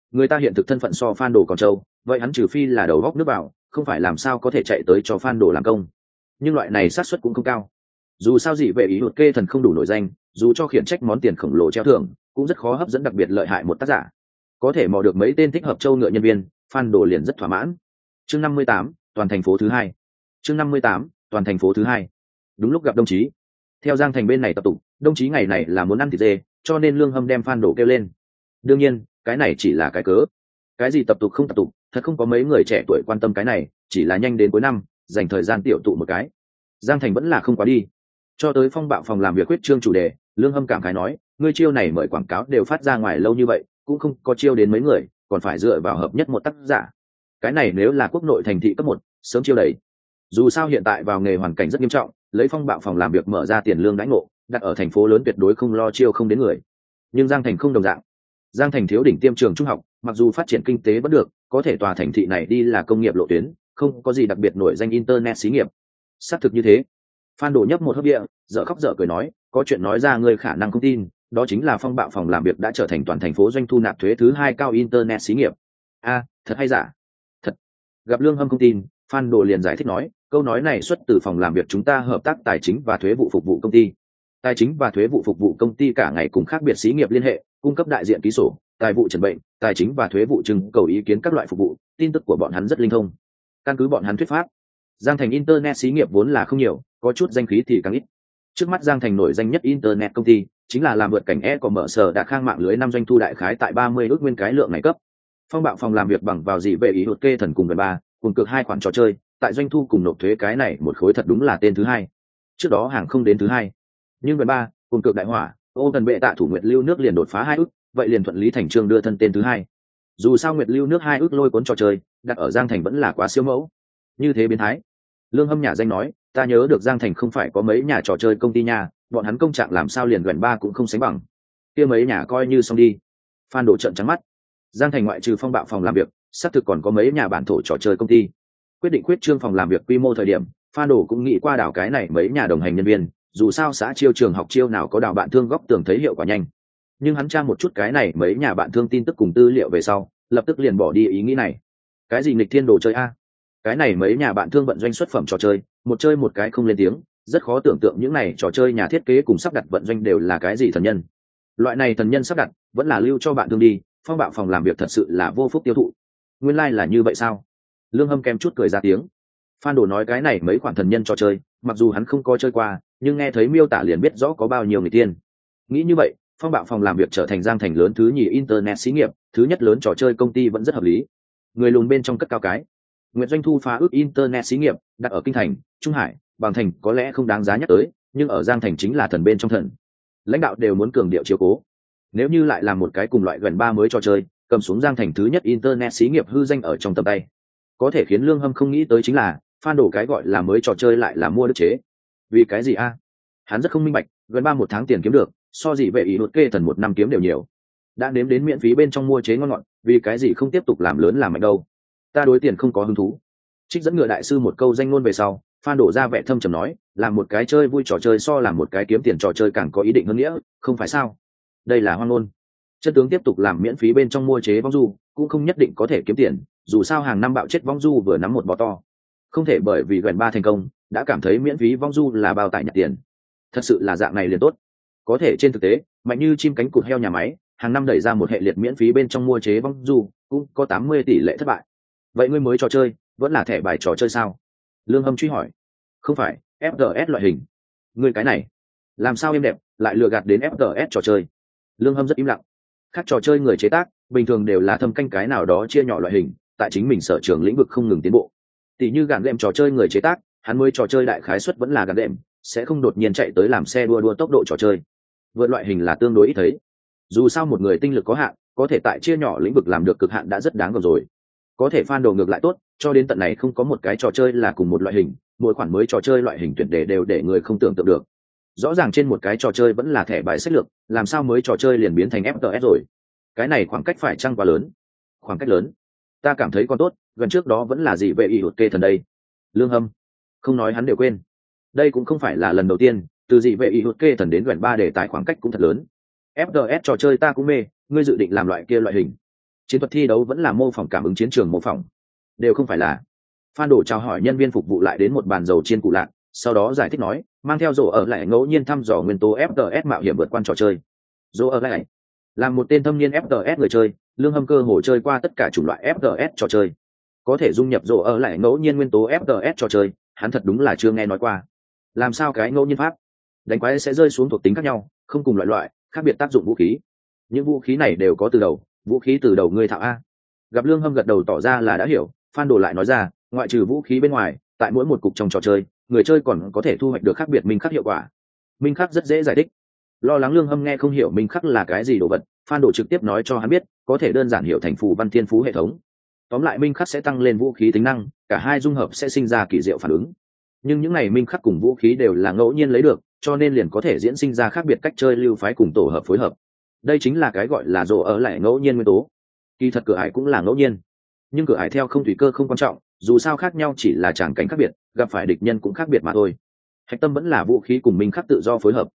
Người ta hiện thực thân phận so fan đồ còn trâu, vậy hắn trừ phi là đầu góc nước vào, không phải làm sao có thể chạy tới cho fan đồ làm công. Nhưng loại này xác suất cũng không cao. Dù sao gì về ý hụt kê thần không đủ nổi danh, dù cho khiển trách món tiền khổng lồ treo thưởng, cũng rất khó hấp dẫn đặc biệt lợi hại một tác giả. Có thể mò được mấy tên thích hợp châu ngựa nhân viên, fan đồ liền rất thỏa mãn. Chương năm mươi tám, toàn thành phố thứ hai. Chương năm mươi tám, toàn thành phố thứ hai. Đúng lúc gặp đồng chí. Theo Giang Thành bên này tập tụ, đồng chí ngày này là muốn ăn thịt dê, cho nên Lương Hâm đem fan đồ kêu lên. Đương nhiên, cái này chỉ là cái cớ. Cái gì tập tụ không tập tụ, thật không có mấy người trẻ tuổi quan tâm cái này, chỉ là nhanh đến cuối năm, dành thời gian tiểu tụ một cái. Giang Thành vẫn là không quá đi. Cho tới phong bạo phòng làm việc quyết trương chủ đề, Lương Hâm cảm khái nói, ngươi chiêu này mời quảng cáo đều phát ra ngoài lâu như vậy, cũng không có chiêu đến mấy người, còn phải dựa vào hợp nhất một tác giả. Cái này nếu là quốc nội thành thị cấp một, sớm chiêu đầy. Dù sao hiện tại vào nghề hoàn cảnh rất nghiêm trọng, lấy phong bạo phòng làm việc mở ra tiền lương đãi ngộ, đặt ở thành phố lớn tuyệt đối không lo chiêu không đến người. Nhưng Giang Thành không đồng dạng. Giang Thành thiếu đỉnh tiêm trường trung học, mặc dù phát triển kinh tế vẫn được, có thể tòa thành thị này đi là công nghiệp lộ tuyến, không có gì đặc biệt nổi danh internet xí nghiệp. Xác thực như thế. Phan Đổ nhấp một hớp bia, dở khóc dở cười nói, có chuyện nói ra ngươi khả năng không tin, đó chính là phong bạo phòng làm việc đã trở thành toàn thành phố doanh thu nạp thuế thứ hai cao internet xí nghiệp. A, thật hay giả? Thật. Gặp Lương Hâm không tin, Phan Đổ liền giải thích nói, câu nói này xuất từ phòng làm việc chúng ta hợp tác tài chính và thuế vụ phục vụ công ty. Tài chính và thuế vụ phục vụ công ty cả ngày cùng khác biệt xí nghiệp liên hệ, cung cấp đại diện ký sổ, tài vụ trần bệnh, tài chính và thuế vụ trưng cầu ý kiến các loại phục vụ, tin tức của bọn hắn rất linh thông. Căn cứ bọn hắn thuyết pháp, Giang Thành internet xí nghiệp vốn là không nhiều, có chút danh khí thì càng ít. Trước mắt Giang Thành nổi danh nhất internet công ty chính là làm vượt cảnh e-commerce đã khang mạng lưới năm doanh thu đại khái tại ba mươi ước nguyên cái lượng này cấp. Phong bạo phòng làm việc bằng vào gì về ý hụt kê thần cùng về ba, cùng cực hai khoản trò chơi, tại doanh thu cùng nộp thuế cái này một khối thật đúng là tên thứ hai. Trước đó hàng không đến thứ hai. Nhưng về ba, cùng cực đại hỏa, ô cần bệ tạ thủ Nguyệt Lưu nước liền đột phá hai ước, vậy liền thuận lý thành trương đưa thân tên thứ hai. Dù sao Nguyệt Lưu nước hai ước lôi cuốn trò chơi, đặt ở Giang Thành vẫn là quá siêu mẫu. Như thế biến thái. Lương Hâm nhà danh nói, ta nhớ được Giang Thành không phải có mấy nhà trò chơi công ty nhà, bọn hắn công trạng làm sao liền gần ba cũng không sánh bằng. Kia mấy nhà coi như xong đi. Phan Đổ trợn trắng mắt. Giang Thành ngoại trừ phong bạo phòng làm việc, xác thực còn có mấy nhà bản thổ trò chơi công ty. Quyết định quyết trương phòng làm việc quy mô thời điểm, Phan Đổ cũng nghĩ qua đảo cái này mấy nhà đồng hành nhân viên, dù sao xã chiêu trường học chiêu nào có đảo bạn thương góc tường thấy hiệu quả nhanh. Nhưng hắn tra một chút cái này mấy nhà bạn thương tin tức cùng tư liệu về sau, lập tức liền bỏ đi ý nghĩ này. Cái gì nghịch thiên đồ chơi a? Cái này mấy nhà bạn thương vận doanh xuất phẩm trò chơi, một chơi một cái không lên tiếng, rất khó tưởng tượng những này trò chơi nhà thiết kế cùng sắp đặt vận doanh đều là cái gì thần nhân. Loại này thần nhân sắp đặt, vẫn là lưu cho bạn thương đi, phong bạo phòng làm việc thật sự là vô phúc tiêu thụ. Nguyên lai like là như vậy sao? Lương Hâm kém chút cười ra tiếng. Phan Đổ nói cái này mấy khoản thần nhân trò chơi, mặc dù hắn không có chơi qua, nhưng nghe thấy miêu tả liền biết rõ có bao nhiêu người tiên. Nghĩ như vậy, phong bạo phòng làm việc trở thành Giang Thành lớn thứ nhì internet xí nghiệp, thứ nhất lớn trò chơi công ty vẫn rất hợp lý. Người lùn bên trong cất cao cái. Nguyện doanh thu phá ước internet xí nghiệp, đặt ở kinh thành, Trung Hải, Bằng Thành có lẽ không đáng giá nhắc tới, nhưng ở Giang Thành chính là thần bên trong thần. Lãnh đạo đều muốn cường điệu chiếu cố. Nếu như lại làm một cái cùng loại gần ba mới trò chơi, cầm xuống Giang Thành thứ nhất internet xí nghiệp hư danh ở trong tầm tay. Có thể khiến Lương Hâm không nghĩ tới chính là, Phan Đổ cái gọi là mới trò chơi lại là mua đức chế. Vì cái gì a? Hắn rất không minh bạch, gần ba một tháng tiền kiếm được, so gì về ý hụt kê thần một năm kiếm đều nhiều. Đã nếm đến miễn phí bên trong mua chế ngon ngọt, vì cái gì không tiếp tục làm lớn làm mạnh đâu? Ta đối tiền không có hứng thú. Trích dẫn ngựa đại sư một câu danh ngôn về sau, Phan Đổ ra vẻ thâm trầm nói, làm một cái chơi vui trò chơi so làm một cái kiếm tiền trò chơi càng có ý định hơn nghĩa, không phải sao? Đây là hoang ngôn. Chân tướng tiếp tục làm miễn phí bên trong mua chế vong du, cũng không nhất định có thể kiếm tiền, dù sao hàng năm bạo chết vong du vừa nắm một bó to. Không thể bởi vì gần ba thành công, đã cảm thấy miễn phí vong du là bao tải nhặt tiền. Thật sự là dạng này liền tốt. Có thể trên thực tế, mạnh như chim cánh cụt heo nhà máy, hàng năm đẩy ra một hệ liệt miễn phí bên trong mua chế vong du, cũng có tám mươi tỷ lệ thất bại. Vậy ngươi mới trò chơi, vẫn là thẻ bài trò chơi sao? Lương Hâm truy hỏi. Không phải, ép tê ét loại hình. Ngươi cái này, làm sao êm đẹp, lại lừa gạt đến ép tê ét trò chơi? Lương Hâm rất im lặng. Khác trò chơi người chế tác, bình thường đều là thâm canh cái nào đó chia nhỏ loại hình, tại chính mình sở trường lĩnh vực không ngừng tiến bộ. Tỷ như gạn đệm trò chơi người chế tác, hắn mới trò chơi đại khái suất vẫn là gạn đệm, sẽ không đột nhiên chạy tới làm xe đua đua tốc độ trò chơi. Vượt loại hình là tương đối ít thấy. Dù sao một người tinh lực có hạn, có thể tại chia nhỏ lĩnh vực làm được cực hạn đã rất đáng gờm rồi. Có thể Phan Đồ ngược lại tốt, cho đến tận này không có một cái trò chơi là cùng một loại hình, mỗi khoản mới trò chơi loại hình tuyển đề đều để người không tưởng tượng được. Rõ ràng trên một cái trò chơi vẫn là thẻ bài sách lược, làm sao mới trò chơi liền biến thành ép tê ét rồi? Cái này khoảng cách phải chăng quá lớn? Khoảng cách lớn. Ta cảm thấy còn tốt, gần trước đó vẫn là gì về y hụt kê thần đây. Lương Hâm không nói hắn đều quên. Đây cũng không phải là lần đầu tiên, từ dị vệ y hụt kê thần đến gần ba đề tài khoảng cách cũng thật lớn. ép tê ét trò chơi ta cũng mê, ngươi dự định làm loại kia loại hình. chiến thuật thi đấu vẫn là mô phỏng cảm ứng chiến trường mô phỏng, đều không phải là. Phan Đồ chào hỏi nhân viên phục vụ lại đến một bàn dầu chiên cụ lạc, sau đó giải thích nói, mang theo rổ ở lại ngẫu nhiên thăm dò nguyên tố ép tê ét mạo hiểm vượt qua trò chơi. Rổ ở lại là một tên thâm niên ép tê ét người chơi, Lương Hâm cơ hồ chơi qua tất cả chủng loại ép tê ét trò chơi, có thể dung nhập rổ ở lại ngẫu nhiên nguyên tố ép tê ét trò chơi, hắn thật đúng là chưa nghe nói qua. Làm sao cái ngẫu nhiên pháp? Đánh quái sẽ rơi xuống thuộc tính khác nhau, không cùng loại loại, khác biệt tác dụng vũ khí. Những vũ khí này đều có từ đầu, vũ khí từ đầu ngươi thạo a. Gặp Lương Hâm gật đầu tỏ ra là đã hiểu, Phan Đồ lại nói ra, ngoại trừ vũ khí bên ngoài, tại mỗi một cục trong trò chơi, người chơi còn có thể thu hoạch được khác biệt minh khắc hiệu quả. Minh khắc rất dễ giải thích. Lo lắng Lương Hâm nghe không hiểu minh khắc là cái gì đồ vật, Phan Đồ trực tiếp nói cho hắn biết, có thể đơn giản hiểu thành phù văn thiên phú hệ thống. Tóm lại minh khắc sẽ tăng lên vũ khí tính năng, cả hai dung hợp sẽ sinh ra kỳ diệu phản ứng. Nhưng những này minh khắc cùng vũ khí đều là ngẫu nhiên lấy được, cho nên liền có thể diễn sinh ra khác biệt cách chơi lưu phái cùng tổ hợp phối hợp. Đây chính là cái gọi là rổ ở lại ngẫu nhiên nguyên tố. Kỳ thật cửa ải cũng là ngẫu nhiên, nhưng cửa ải theo không tùy cơ không quan trọng, dù sao khác nhau chỉ là tràng cảnh khác biệt, gặp phải địch nhân cũng khác biệt mà thôi. Hạch tâm vẫn là vũ khí cùng minh khắc tự do phối hợp.